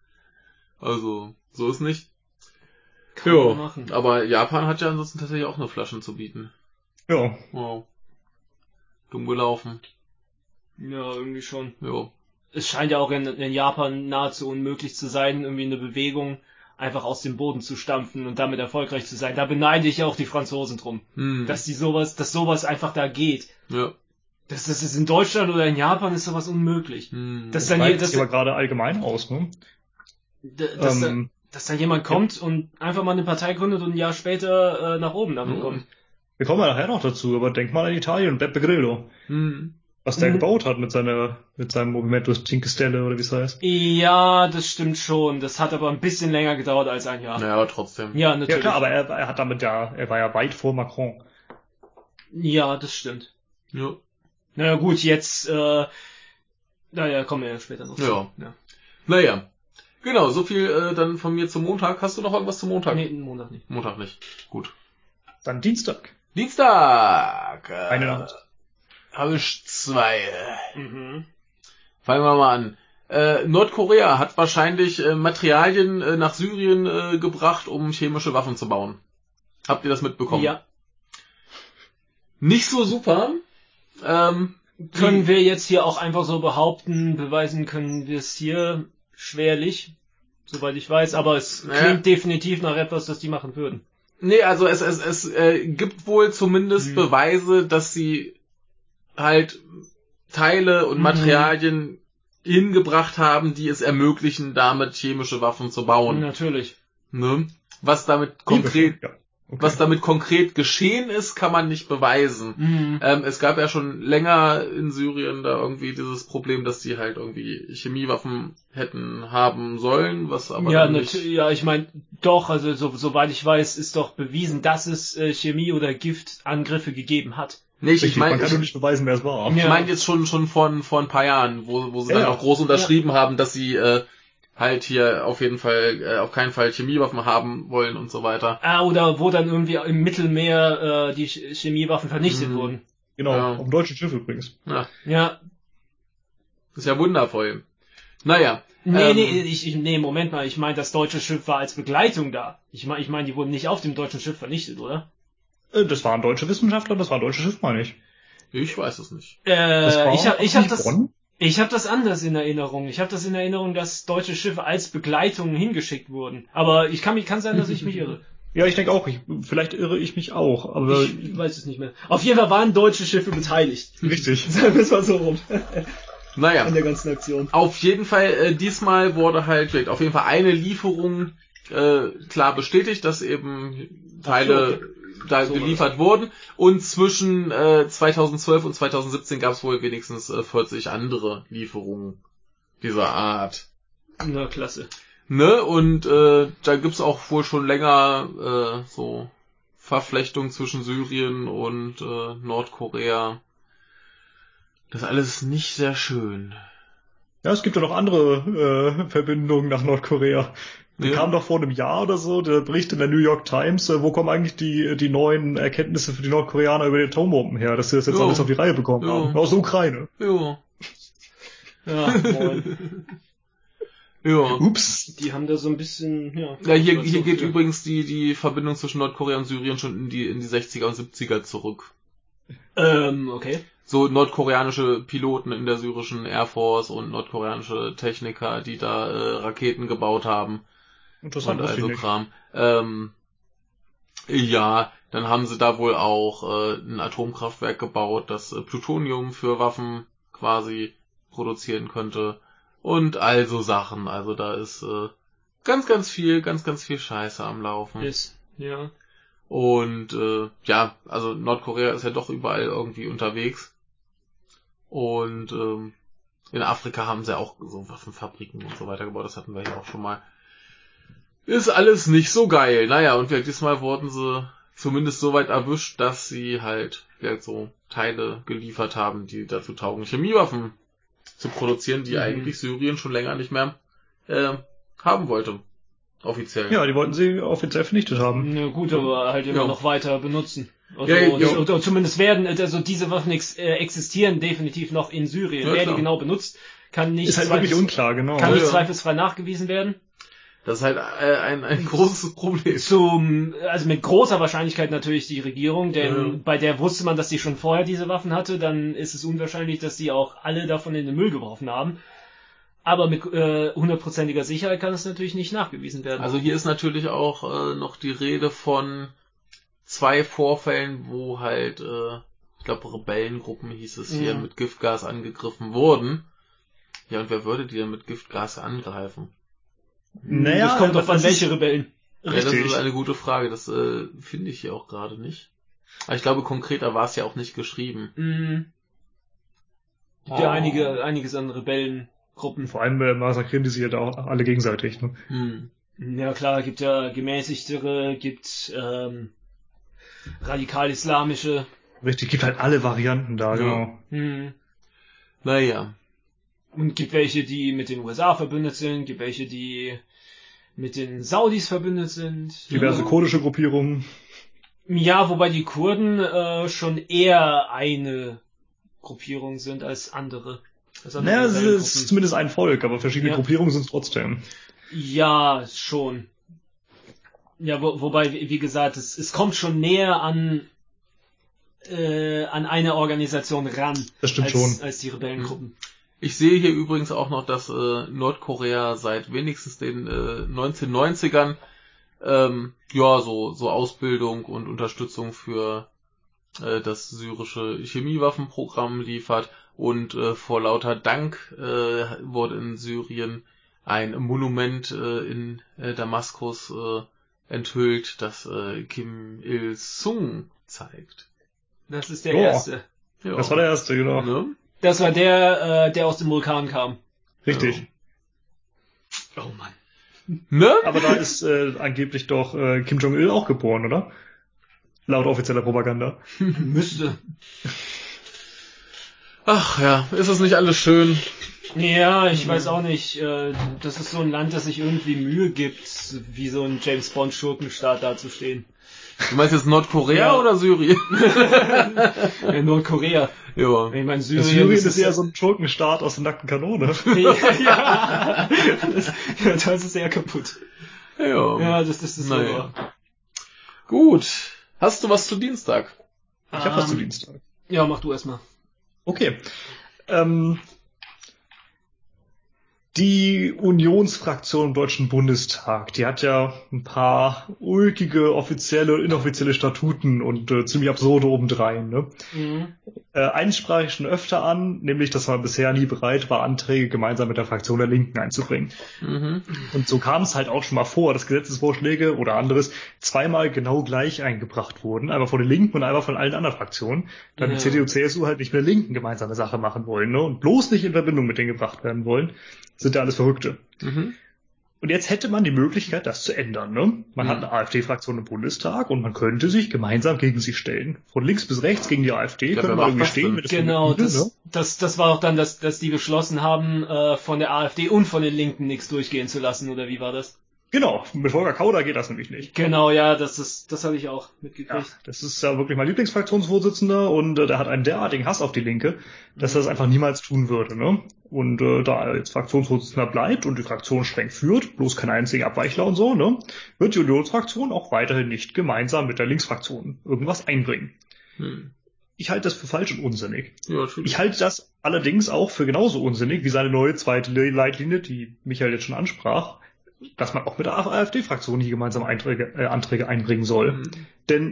Also, so ist nicht. Kann man Ja, machen. aber Japan hat ja ansonsten tatsächlich auch nur Flaschen zu bieten. Ja. Wow. Dumm gelaufen. Ja, irgendwie schon. Jo. Es scheint ja auch in, in Japan nahezu unmöglich zu sein, irgendwie eine Bewegung einfach aus dem Boden zu stampfen und damit erfolgreich zu sein. Da beneide ich auch die Franzosen drum, Hm. dass die sowas, dass sowas einfach da geht. Ja. Das, das ist in Deutschland oder in Japan ist sowas unmöglich. Hm. Das Das dann hier, reicht das, sich aber gerade allgemein aus, ne? d- dass, da, Ähm, dass da jemand kommt und einfach mal eine Partei gründet und ein Jahr später äh, nach oben damit Ja. kommt. wir kommen ja nachher noch dazu, aber denk mal an Italien und Beppe Grillo. Hm. Was der Mhm. gebaut hat mit seiner, mit seinem Movimento Cinque Stelle oder wie es heißt. Ja, das stimmt schon. Das hat aber ein bisschen länger gedauert als ein Jahr. Naja, aber trotzdem. Ja, Ja natürlich. klar, aber er, er hat damit ja, er war ja weit vor Macron. Ja, das stimmt. Ja. Naja gut, jetzt, äh, naja, kommen wir ja später noch zu. Ja. Ja. Naja. Genau, so viel äh, dann von mir zum Montag. Hast du noch irgendwas zum Montag? Nee, einen Monat nicht. Montag nicht. Gut. Dann Dienstag. Dienstag. Äh, Eine Nacht. Habe ich zwei. Mhm. Fangen wir mal an. Äh, Nordkorea hat wahrscheinlich äh, Materialien äh, nach Syrien äh, gebracht, um chemische Waffen zu bauen. Habt ihr das mitbekommen? Ja. Nicht so super. Ähm, Können wir jetzt hier auch einfach so behaupten, beweisen können wir es hier schwerlich, soweit ich weiß, aber es Naja. klingt definitiv nach etwas, das die machen würden. Nee, also es, es, es äh, gibt wohl zumindest Mhm. Beweise, dass sie halt Teile und Mhm. Materialien hingebracht haben, die es ermöglichen, damit chemische Waffen zu bauen. Natürlich. Ne? Was damit konkret, Ja. Okay. was damit konkret geschehen ist, kann man nicht beweisen. Mhm. Ähm, es gab ja schon länger in Syrien da irgendwie dieses Problem, dass die halt irgendwie Chemiewaffen hätten haben sollen, was aber Ja, dann nicht... natürlich, ja, ich meine, doch, also so, soweit ich weiß, ist doch bewiesen, dass es äh, Chemie- oder Giftangriffe gegeben hat. Nee, ich, ich Richtig, man meine kann ich, nur nicht beweisen, wer es war. ich Ja. mein jetzt schon schon von vor ein paar Jahren, wo, wo sie Ja, dann ja. auch groß unterschrieben haben, dass sie äh, halt hier auf jeden Fall, äh, auf keinen Fall Chemiewaffen haben wollen und so weiter. Ah, oder wo dann irgendwie im Mittelmeer äh, die Ch- Chemiewaffen vernichtet Mhm. wurden. Genau, Ja. auf dem deutschen Schiff übrigens. Ja, Ja. ist ja wundervoll. Naja. Nee, ähm, nee, ich, ich, nee, Moment mal, ich meine, das deutsche Schiff war als Begleitung da. Ich meine, ich meine, die wurden nicht auf dem deutschen Schiff vernichtet, oder? Äh, Das waren deutsche Wissenschaftler, das war ein deutsches Schiff, meine ich. Ich weiß es nicht. Äh, Das war ich habe ich hab nicht das, Bonn? ich habe das anders in Erinnerung. Ich habe das in Erinnerung, dass deutsche Schiffe als Begleitung hingeschickt wurden. Aber ich kann mich, kann sein, dass ich mich irre. Ja, ich denke auch, ich, vielleicht irre ich mich auch, aber Ich weiß es nicht mehr. Auf jeden Fall waren deutsche Schiffe beteiligt. richtig. Sagen wir es mal so rum. Naja. An der ganzen Aktion. Auf jeden Fall, äh, diesmal wurde halt auf jeden Fall eine Lieferung äh, klar bestätigt, dass eben Teile Ach so, da So war geliefert wurden. Und zwischen äh, zweitausendzwölf und zweitausendsiebzehn gab es wohl wenigstens äh, vierzig andere Lieferungen dieser Art. Na, klasse. Ne? Und äh, da gibt's auch wohl schon länger äh, so Verflechtungen zwischen Syrien und äh, Nordkorea. Das alles ist nicht sehr schön. Ja, es gibt ja noch andere äh, Verbindungen nach Nordkorea. Da Ja. kam doch vor einem Jahr oder so der Bericht in der New York Times, äh, wo kommen eigentlich die die neuen Erkenntnisse für die Nordkoreaner über die Atombomben her, dass sie das jetzt Ja. alles auf die Reihe bekommen Ja. haben. Aus der Ukraine. Ja. Ja, moin. Ja. Ups. Die haben da so ein bisschen, ja. Ja, hier, hier geht für. übrigens die, die Verbindung zwischen Nordkorea und Syrien schon in die, in die sechziger und siebziger zurück. Ähm, okay. So nordkoreanische Piloten in der syrischen Air Force und nordkoreanische Techniker, die da äh, Raketen gebaut haben. Interessant, Und wusste ich also nicht. Kram. Ähm, ja, Dann haben sie da wohl auch äh, ein Atomkraftwerk gebaut, das äh, Plutonium für Waffen quasi produzieren könnte. Und all so Sachen. Also da ist äh, ganz, ganz viel, ganz, ganz viel Scheiße am Laufen. Ist, ja. Und äh, ja, also Nordkorea ist ja doch überall irgendwie unterwegs. Und ähm, in Afrika haben sie auch so Waffenfabriken und so weiter gebaut. Das hatten wir ja auch schon mal. Ist alles nicht so geil. Naja, und diesmal wurden sie zumindest so weit erwischt, dass sie halt vielleicht so Teile geliefert haben, die dazu taugen, Chemiewaffen zu produzieren, die mhm. eigentlich Syrien schon länger nicht mehr äh, haben wollte. Offiziell. Ja, die wollten sie offiziell vernichtet haben. Na gut, aber halt immer ja. noch weiter benutzen. Also, ja, ja, ja. Oder zumindest werden, also diese Waffen ex, äh, existieren definitiv noch in Syrien. Ja, Wer klar. die genau benutzt, kann nicht, ist halt wirklich unklar, genau. kann ja, nicht ja. zweifelsfrei nachgewiesen werden. Das ist halt äh, ein, ein großes Problem. Zum, also mit großer Wahrscheinlichkeit natürlich die Regierung, denn ja. bei der wusste man, dass sie schon vorher diese Waffen hatte, dann ist es unwahrscheinlich, dass die auch alle davon in den Müll geworfen haben. Aber mit äh, hundertprozentiger Sicherheit kann es natürlich nicht nachgewiesen werden. Also hier ist natürlich auch äh, noch die Rede von zwei Vorfällen, wo halt, äh, ich glaube Rebellengruppen hieß es hier, ja. mit Giftgas angegriffen wurden. Ja, und wer würde die denn mit Giftgas angreifen? Naja, das kommt doch an, das welche ist, Rebellen. Ja, das ist eine gute Frage. Das äh, finde ich hier auch gerade nicht. Aber ich glaube, konkreter war es ja auch nicht geschrieben. Mhm. Gibt Oh. ja einige, einiges an Rebellengruppen. Vor allem äh, massakrieren die sich ja da auch alle gegenseitig. Ne? Hm. Ja klar, gibt ja gemäßigtere, gibt ähm, radikal-islamische. Richtig, gibt halt alle Varianten da, Ja. genau. Mhm. Naja. Und gibt welche, die mit den U S A verbündet sind, gibt welche, die mit den Saudis verbündet sind. Diverse ja. kurdische Gruppierungen. Ja, wobei die Kurden äh, schon eher eine Gruppierung sind als andere. Als andere Naja, es Rebellengruppen. ist zumindest ein Volk, aber verschiedene Ja. Gruppierungen sind es trotzdem. Ja, schon. Ja, wo, wobei, wie wie gesagt, es, es kommt schon näher an äh, an eine Organisation ran. Das stimmt als, schon. als die Rebellengruppen. Ich sehe hier übrigens auch noch, dass äh, Nordkorea seit wenigstens den äh, neunzehnhundertneunzigern ähm, ja so so Ausbildung und Unterstützung für äh, das syrische Chemiewaffenprogramm liefert und äh, vor lauter Dank äh, wurde in Syrien ein Monument äh, in äh, Damaskus äh, enthüllt, das äh, Kim Il-sung zeigt. Das ist der Oh. erste. Ja. Das war der erste, genau. Ne? Das war der, äh, der aus dem Vulkan kam. Richtig. Oh Mann. Ne? Aber da ist äh, angeblich doch äh, Kim Jong-il auch geboren, oder? Laut offizieller Propaganda. Müsste. Ach ja, ist das nicht alles schön? Ja, ich weiß auch nicht. Äh, das ist so ein Land, das sich irgendwie Mühe gibt, wie so ein James Bond Schurkenstaat dazustehen. Du meinst jetzt Nordkorea Ja. oder Syrien? In Nordkorea. Ja. Ich meine, Syrien, Syrien, Syrien das ist eher so ein Schurkenstaat aus der nackten Kanone. ja, ja. Das, ja, das ist eher kaputt. Ja. Ja, das, das ist Naja. so. Gut. Hast du was zu Dienstag? Ich hab was zu Ähm, Dienstag. Ja, mach du erstmal. Okay. Ähm, die Unionsfraktion im Deutschen Bundestag, die hat ja ein paar ulkige offizielle und inoffizielle Statuten und äh, ziemlich absurde obendrein. Ne? Mhm. Äh, eins sprach ich schon öfter an, nämlich, dass man bisher nie bereit war, Anträge gemeinsam mit der Fraktion der Linken einzubringen. Mhm. Und so kam es halt auch schon mal vor, dass Gesetzesvorschläge oder anderes zweimal genau gleich eingebracht wurden, einmal von den Linken und einmal von allen anderen Fraktionen, da Ja. die C D U, C S U halt nicht mit der Linken gemeinsame Sache machen wollen, ne? Und bloß nicht in Verbindung mit denen gebracht werden wollen, sind ja alles Verrückte. Mhm. Und jetzt hätte man die Möglichkeit, das zu ändern. Ne? Man Mhm. hat eine AfD-Fraktion im Bundestag und man könnte sich gemeinsam gegen sie stellen. Von links bis rechts gegen die AfD Ja, könnte wer man macht irgendwie das stehen. denn? Mit Genau, Übel, das, ne? das, das war auch dann, dass, dass die beschlossen haben, äh, von der AfD und von den Linken nichts durchgehen zu lassen, oder wie war das? Genau, mit Volker Kauder geht das nämlich nicht. Genau, ja, das ist, das habe ich auch Ja, mitgekriegt. das ist ja wirklich mein Lieblingsfraktionsvorsitzender und äh, der hat einen derartigen Hass auf die Linke, dass er das einfach niemals tun würde. Ne? Und äh, da er jetzt Fraktionsvorsitzender bleibt und die Fraktion streng führt, bloß keinen einzigen Abweichler und so, ne, wird die Unionsfraktion auch weiterhin nicht gemeinsam mit der Linksfraktion irgendwas einbringen. Hm. Ich halte das für falsch und unsinnig. Ja, natürlich. Ich halte das allerdings auch für genauso unsinnig wie seine neue zweite Leitlinie, die Michael jetzt schon ansprach, dass man auch mit der AfD-Fraktion nicht gemeinsam Einträge, äh, Anträge einbringen soll. Mhm. Denn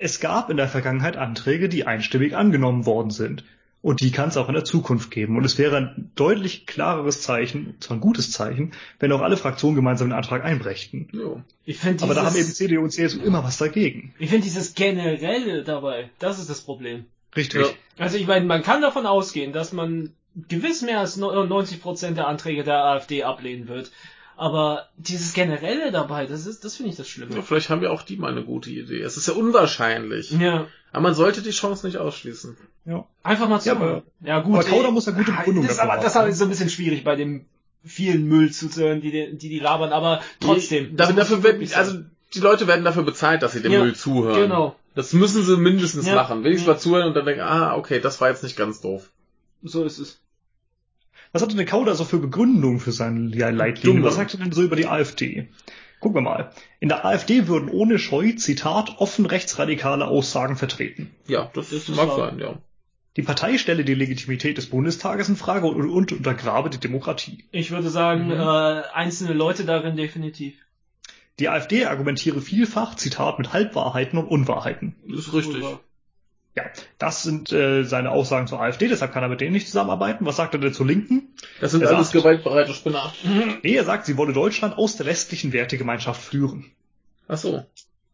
es gab in der Vergangenheit Anträge, die einstimmig angenommen worden sind. Und die kann es auch in der Zukunft geben. Und es wäre ein deutlich klareres Zeichen, zwar ein gutes Zeichen, wenn auch alle Fraktionen gemeinsam den Antrag einbrächten. Jo. Ich find Aber dieses, da haben eben C D U und C S U immer was dagegen. Ich finde dieses Generelle dabei, das ist das Problem. Richtig. Ja. Also ich meine, man kann davon ausgehen, dass man gewiss mehr als neunzig Prozent der Anträge der AfD ablehnen wird. Aber dieses Generelle dabei, das ist, das finde ich das Schlimme. Ja, vielleicht haben ja auch die mal eine gute Idee. Es ist ja unwahrscheinlich. Ja. Aber man sollte die Chance nicht ausschließen. Ja. Einfach mal zu. Ja, aber, ja gut. aber Kauder muss ja gute Begründung das ist dafür aber, das haben. ist so ein bisschen schwierig bei dem vielen Müll zuzuhören, die die, die, die labern, aber trotzdem. Dafür, das muss dafür wirklich werden, sein. also die Leute werden dafür bezahlt, dass sie dem Ja, Müll zuhören. Genau. Das müssen sie mindestens Ja. machen. Wenigstens Ja. mal zuhören und dann denken, ah, okay, das war jetzt nicht ganz doof. So ist es. Was hat denn der Kauder so für Begründung für seine Leitlinien? Dumme. Was sagt er denn so über die AfD? Gucken wir mal. In der AfD würden ohne Scheu, Zitat, offen rechtsradikale Aussagen vertreten. Ja, das, Das ist mag wahr. sein, ja. Die Partei stelle die Legitimität des Bundestages in Frage und, und untergrabe die Demokratie. Ich würde sagen, Mhm. äh, einzelne Leute darin definitiv. Die AfD argumentiere vielfach, Zitat, mit Halbwahrheiten und Unwahrheiten. Das ist richtig. Ja, das sind äh, seine Aussagen zur AfD, deshalb kann er mit denen nicht zusammenarbeiten. Was sagt er denn zur Linken? Das sind Er alles sagt- gewaltbereite Spinner. Nee, er sagt, sie wolle Deutschland aus der westlichen Wertegemeinschaft führen. Ach so.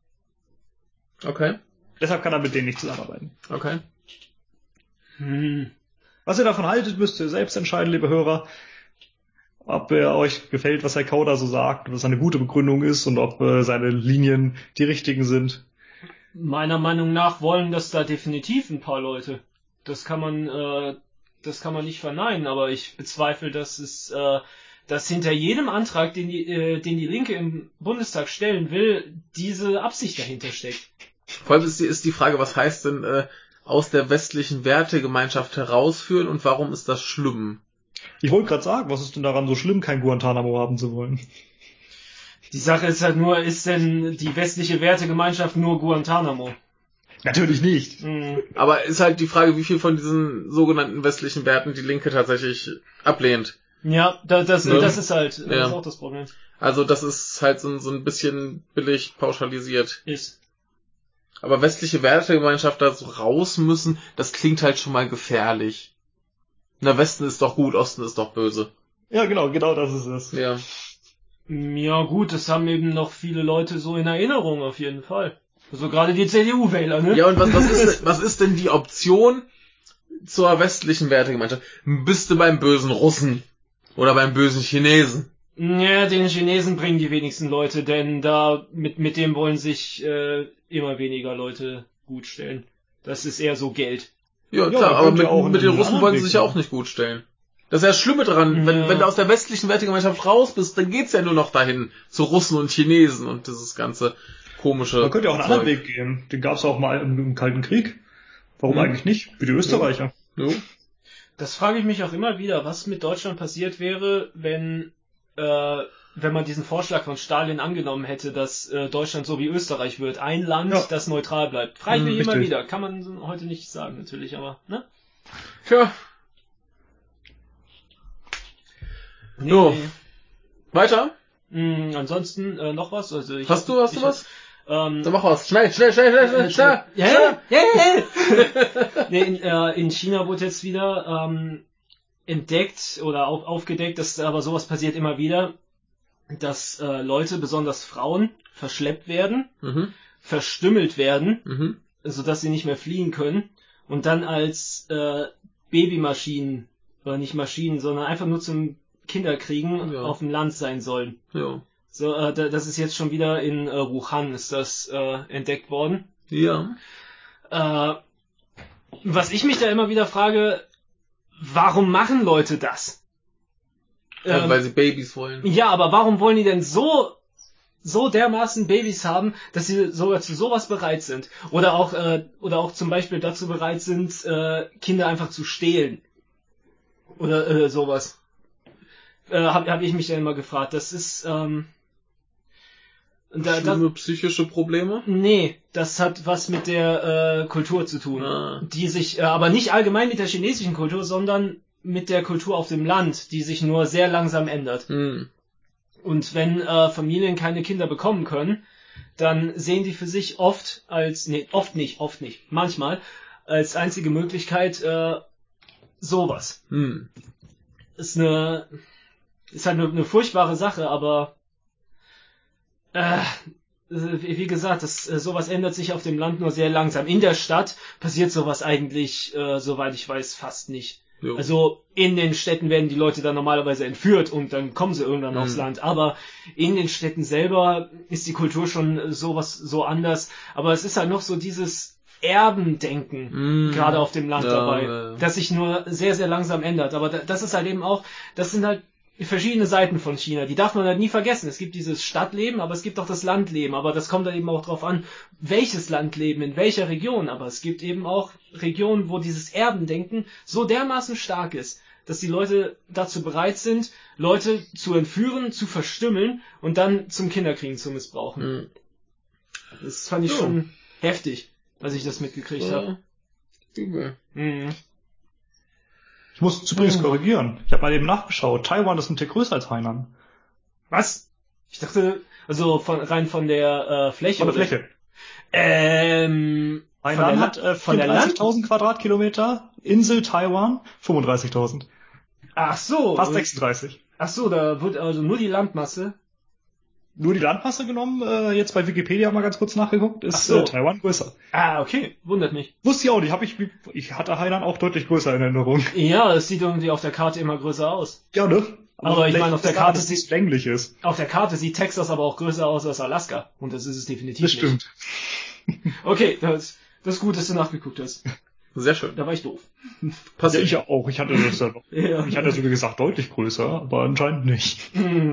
Okay, Deshalb kann er mit denen nicht zusammenarbeiten. okay. Hm. Was ihr davon haltet, müsst ihr selbst entscheiden, liebe Hörer. Ob er euch gefällt, was Herr Kauder so sagt, ob es eine gute Begründung ist und ob äh, seine Linien die richtigen sind. Meiner Meinung nach wollen das da definitiv ein paar Leute. Das kann man, äh, das kann man nicht verneinen, aber ich bezweifle, dass es, äh, dass hinter jedem Antrag, den die, äh, den die Linke im Bundestag stellen will, diese Absicht dahinter steckt. Vor allem ist die, ist die Frage, was heißt denn äh, aus der westlichen Wertegemeinschaft herausführen und warum ist das schlimm? Ich wollte gerade sagen, was ist denn daran so schlimm, kein Guantanamo haben zu wollen? Die Sache ist halt nur, ist denn die westliche Wertegemeinschaft nur Guantanamo? Natürlich nicht. Hm. Aber ist halt die Frage, wie viel von diesen sogenannten westlichen Werten die Linke tatsächlich ablehnt. Ja, da, das, Ne? das ist halt, das Ja. ist auch das Problem. Also das ist halt so, ein- so ein bisschen billig pauschalisiert. Ist. Aber westliche Wertegemeinschaft da so raus müssen, das klingt halt schon mal gefährlich. Na, Westen ist doch gut, Osten ist doch böse. Ja, genau, genau das ist es. Ja. Ja gut, das haben eben noch viele Leute so in Erinnerung auf jeden Fall. Also gerade die C D U-Wähler, ne? Ja, und was, was, ist, was ist denn die Option zur westlichen Wertegemeinschaft? Bist du beim bösen Russen oder beim bösen Chinesen? Ja, den Chinesen bringen die wenigsten Leute, denn da mit mit dem wollen sich äh, immer weniger Leute gut stellen. Das ist eher so Geld. Ja, Ja, klar, man aber könnte mit, auch mit einen den Russen anderen wollen sie Weg sich ja gehen. auch nicht gut stellen. Das ist ja das Schlimme dran, wenn, Ja. wenn du aus der westlichen Wertegemeinschaft raus bist, dann geht's ja nur noch dahin, zu Russen und Chinesen und dieses ganze komische Man könnte ja auch einen anderen Zeug. Weg gehen. Den gab es auch mal im, im Kalten Krieg. Warum Hm. eigentlich nicht? Wie die Österreicher. Jo. Das frage ich mich auch immer wieder, was mit Deutschland passiert wäre, wenn äh, wenn man diesen Vorschlag von Stalin angenommen hätte, dass äh, Deutschland so wie Österreich wird, ein Land, Ja. das neutral bleibt. Frage ich Hm, mich immer richtig. wieder. Kann man heute nicht sagen, natürlich, aber ne? Tja, Nee, Jo. nee. weiter? Mm, ansonsten äh, noch was? Also ich, Hast du, hast du ich, was? Ähm, Dann mach was. Schnell, schnell, schnell, schnell, schnell, schnell. Ja, ja, ja, ja. Nee, in, äh, in China wurde jetzt wieder ähm, entdeckt oder auf, aufgedeckt, dass aber sowas passiert immer wieder, dass äh, Leute, besonders Frauen, verschleppt werden, Mhm, verstümmelt werden, mhm. sodass sie nicht mehr fliehen können und dann als äh, Babymaschinen, oder nicht Maschinen, sondern einfach nur zum Kinderkriegen Ja. auf dem Land sein sollen. Ja. So, äh, da- das ist jetzt schon wieder in äh, Wuhan ist das äh, entdeckt worden. Ja. Äh, was ich mich da immer wieder frage, warum machen Leute das? Ja, Ähm, weil sie Babys wollen. ja, aber warum wollen die denn so so dermaßen Babys haben, dass sie sogar zu sowas bereit sind? Oder auch äh, oder auch zum Beispiel dazu bereit sind, äh, Kinder einfach zu stehlen oder äh, sowas. Äh, Habe hab ich mich dann immer gefragt. Das ist ähm, da, da, Schlimme psychische Probleme? nee, das hat was mit der äh, Kultur zu tun, Ah. die sich äh, aber nicht allgemein mit der chinesischen Kultur, sondern mit der Kultur auf dem Land, die sich nur sehr langsam ändert. Hm. Und wenn äh, Familien keine Kinder bekommen können, dann sehen die für sich oft als, nee, oft nicht, oft nicht, manchmal als einzige Möglichkeit äh, sowas. Hm. Ist eine, ist halt eine, eine furchtbare Sache, aber äh, wie gesagt, das, äh, sowas ändert sich auf dem Land nur sehr langsam. In der Stadt passiert sowas eigentlich, äh, soweit ich weiß, fast nicht. Jo. Also in den Städten werden die Leute dann normalerweise entführt und dann kommen sie irgendwann Mhm. aufs Land. Aber in den Städten selber ist die Kultur schon sowas so anders. Aber es ist halt noch so dieses Erbendenken Mhm. gerade auf dem Land Ja, dabei, ja, ja. das sich nur sehr, sehr langsam ändert. Aber da, das ist halt eben auch, das sind halt verschiedene Seiten von China. Die darf man halt nie vergessen. Es gibt dieses Stadtleben, aber es gibt auch das Landleben. Aber das kommt dann eben auch drauf an, welches Landleben, in welcher Region. Aber es gibt eben auch Regionen, wo dieses Erbendenken so dermaßen stark ist, dass die Leute dazu bereit sind, Leute zu entführen, zu verstümmeln und dann zum Kinderkriegen zu missbrauchen. Hm. Das fand ich Ja. schon heftig, als ich das mitgekriegt habe. Ja. Übel. Mhm. Ich muss es übrigens Oh. korrigieren. Ich habe mal eben nachgeschaut. Taiwan ist ein Tick größer als Hainan. Was? Ich dachte, also von, rein von der äh, Fläche. Von der oder? Fläche. Ähm, von der, Hainan La- hat äh, von der Land. vierunddreißigtausend Quadratkilometer, Insel Taiwan fünfunddreißigtausend. Ach so. Fast sechsunddreißig. Ach so, da wird also nur die Landmasse. Nur die Landmasse genommen, äh, jetzt bei Wikipedia mal ganz kurz nachgeguckt, ist Ach so. äh, Taiwan größer. Ah, okay. Wundert mich. Wusste ich auch nicht, hab ich, ich hatte Hainan auch deutlich größer in Erinnerung. Ja, es sieht irgendwie auf der Karte immer größer aus. Ja, ne? Aber ich vielleicht meine, auf der ist daran, Karte dass es sieht- länglich ist. Auf der Karte sieht Texas aber auch größer aus als Alaska. Und das ist es definitiv Das stimmt. nicht. Okay, das, das ist gut, dass du nachgeguckt hast. Sehr schön. Da war ich doof. Ja, Passiert. ich auch. Ich hatte das ja noch. Ja. Ich hatte so wie gesagt deutlich größer, aber anscheinend nicht. Hm.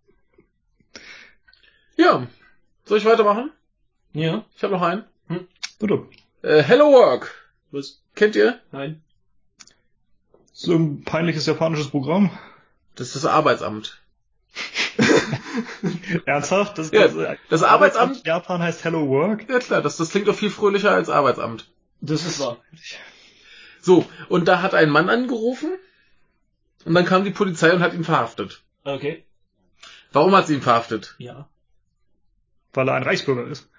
Ja. Soll ich weitermachen? Ja. Ich habe noch einen. Bitte. Äh, Hello Work. Was? Kennt ihr? Nein. So ein peinliches japanisches Programm. Das ist das Arbeitsamt. Ernsthaft? Das, Ja, das, das Arbeitsamt- in Japan heißt Hello Work. Ja klar, das, das klingt doch viel fröhlicher als Arbeitsamt. Das ist wahr. So, und da hat ein Mann angerufen und dann kam die Polizei und hat ihn verhaftet. Okay. Warum hat sie ihn verhaftet? Ja. Weil er ein Reichsbürger ist.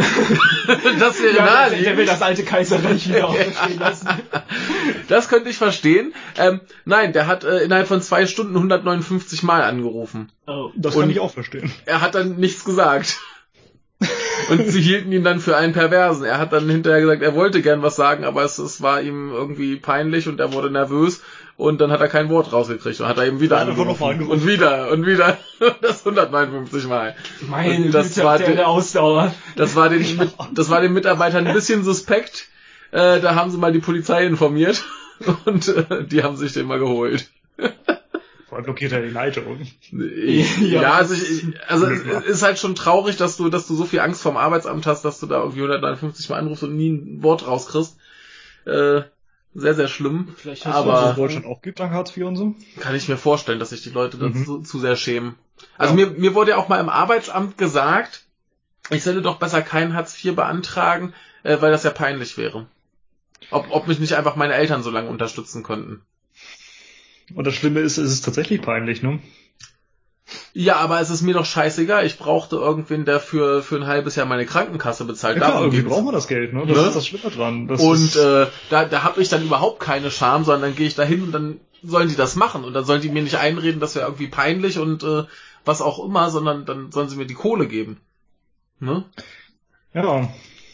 Das wäre Ja, der, naheliegend. der will das alte Kaiserreich wieder auferstehen lassen. Das könnte ich verstehen. Ähm, nein, der hat äh, innerhalb von zwei Stunden hundertneunundfünfzig Mal angerufen. Oh. Das Und- kann ich auch verstehen. Er hat dann nichts gesagt. Und sie hielten ihn dann für einen Perversen. Er hat dann hinterher gesagt, er wollte gern was sagen, aber es, es war ihm irgendwie peinlich und er wurde nervös und dann hat er kein Wort rausgekriegt und hat er eben wieder Er hat einfach angerufen. noch mal angerufen. Und wieder und wieder. Das hundertneunundfünfzig Mal. Meine Und das Güte, war hat der die- eine Ausdauer. Das war den, mit, das war den Mitarbeitern ein bisschen suspekt. Äh, da haben sie mal die Polizei informiert und äh, die haben sich den mal geholt. Vor allem blockiert er die Leitung. Ja, ja, also, ich, also es ist halt schon traurig, dass du, dass du so viel Angst vorm Arbeitsamt hast, dass du da irgendwie hundertneunundfünfzig Mal anrufst und nie ein Wort rauskriegst. Äh, sehr, sehr schlimm. Vielleicht hast Aber- du Was es auch in Deutschland auch gibt, dank Hartz vier und so. Kann ich mir vorstellen, dass sich die Leute Mhm. dazu zu sehr schämen. Also Ja. mir, mir wurde ja auch mal im Arbeitsamt gesagt, ich sollte doch besser kein Hartz vier beantragen, äh, weil das ja peinlich wäre. Ob, ob mich nicht einfach meine Eltern so lange unterstützen könnten. Und das Schlimme ist, es ist tatsächlich peinlich, ne? Ja, aber es ist mir doch scheißegal. Ich brauchte irgendwen, der für, für ein halbes Jahr meine Krankenkasse bezahlt. Ja, klar, Darum irgendwie ging's. brauchen wir das Geld, ne? Das Ne? ist das Schlimme dran. Das Und ist, äh, da, da habe ich dann überhaupt keine Scham, sondern dann gehe ich da hin und dann sollen die das machen. Und dann sollen die mir nicht einreden, das wäre irgendwie peinlich und äh, was auch immer, sondern dann sollen sie mir die Kohle geben. Ne? ja.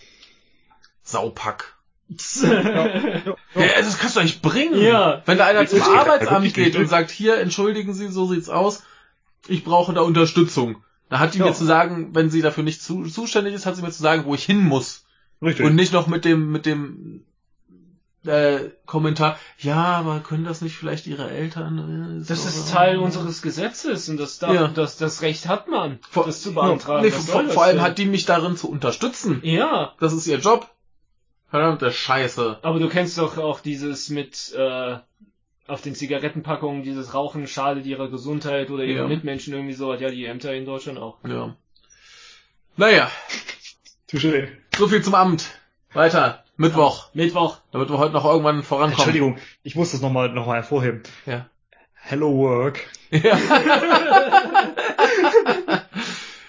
Saupack. ja, ja, Ja, ja. das kannst du nicht bringen. Ja. Wenn da einer zum Richtig, Arbeitsamt wirklich geht richtig. und sagt, hier, entschuldigen Sie, so sieht's aus, ich brauche da Unterstützung. Da hat die Ja. mir zu sagen, wenn sie dafür nicht zu, zuständig ist, hat sie mir zu sagen, wo ich hin muss. Richtig. Und nicht noch mit dem, mit dem äh, Kommentar, ja, aber können das nicht vielleicht ihre Eltern? Äh, Das so- ist Teil unseres Gesetzes und das, darf, Ja. das, das Recht hat man, Vor- das zu beantragen. Nee, Was vor, soll vor das allem denn? hat die mich darin zu unterstützen. Ja, Das ist ihr Job. Verdammte Scheiße. aber du kennst doch auch dieses mit äh, auf den Zigarettenpackungen, dieses Rauchen schadet ihrer Gesundheit oder ihren Ja. Mitmenschen irgendwie so. Hat ja die Ämter in Deutschland auch. Ja. Naja, Touché. so viel zum Amt. Weiter. Mittwoch. Mittwoch. Damit wir heute noch irgendwann vorankommen. Entschuldigung, ich muss das nochmal noch mal hervorheben. Ja. Hello Work. Ja.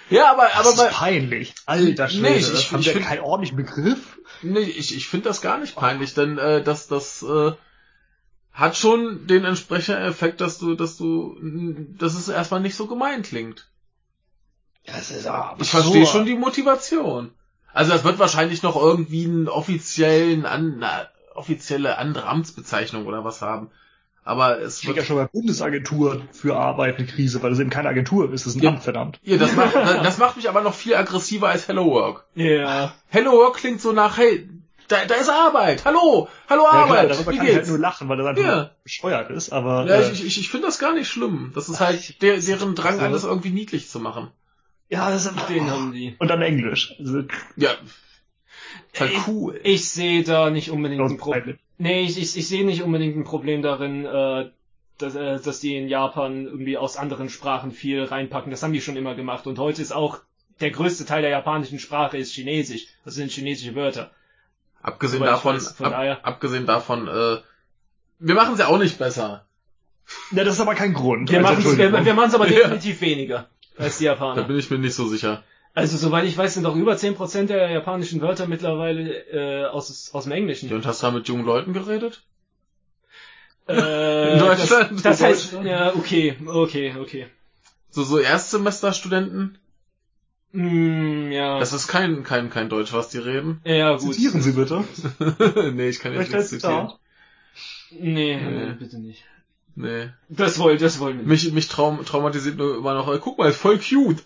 Ja, aber, aber das ist bei, peinlich. Alter Schwede, Nee, ich- das ich- haben ich wir find- keinen ordentlichen Begriff. nee, ich, ich finde das gar nicht peinlich, denn äh, das, das äh, hat schon den entsprechenden Effekt, dass du, dass du, dass es erstmal nicht so gemein klingt. Das ist aber Ich verstehe schon die Motivation. Also das wird wahrscheinlich noch irgendwie einen offiziellen, an, eine offizielle andere Amtsbezeichnung oder was haben. Aber es Ich krieg wird ja schon bei Bundesagentur für Arbeit eine Krise, weil es eben keine Agentur ist, es ist ein Ja. Amt, verdammt. ja, das macht, das macht mich aber noch viel aggressiver als Hello Work. Ja. Hello Work klingt so nach, hey, da, da ist Arbeit. Hallo, hallo Ja, klar, Arbeit. darüber Wie kann ich halt geht's? nur lachen, weil das einfach Ja. bescheuert ist, aber Ja, äh, ich, ich, ich finde das gar nicht schlimm. Das ist halt der, deren Drang, so. alles irgendwie niedlich zu machen. ja, das ist einfach, Den haben die. und dann Englisch. Also, Ja. Ist halt Ich- cool. Ich sehe da nicht unbedingt ein Problem. peinlich. Nee, ich, ich, ich sehe nicht unbedingt ein Problem darin, äh, dass, äh, dass die in Japan irgendwie aus anderen Sprachen viel reinpacken. Das haben die schon immer gemacht. Und heute ist auch der größte Teil der japanischen Sprache ist Chinesisch. Das sind chinesische Wörter. Abgesehen Soweit ich davon, weiß, von ab, daher. abgesehen davon, äh, wir machen es ja auch nicht besser. Ja, das ist aber kein Grund. Wir Also, machen es wir, Entschuldigung. wir machen's aber Ja. definitiv weniger als die Da Japaner. bin ich mir nicht so sicher. Also soweit ich weiß, sind doch über zehn Prozent der japanischen Wörter mittlerweile äh, aus, aus dem Englischen. Ja, und hast du da mit jungen Leuten geredet? Äh, In Deutschland? Das, das In heißt, Deutschland? ja, okay, okay, okay. So, so Erstsemesterstudenten? Mm, ja. Das ist kein, kein, kein Deutsch, was die reden. ja, gut. Zitieren Sie bitte. Nee, ich kann jetzt Vielleicht nichts als zitieren. Zitat. Nee, Nee. nee, bitte nicht. Nee. Das wollen, das wollen wir nicht. Mich, mich traum, traumatisiert nur immer noch, äh, guck mal, ist voll cute.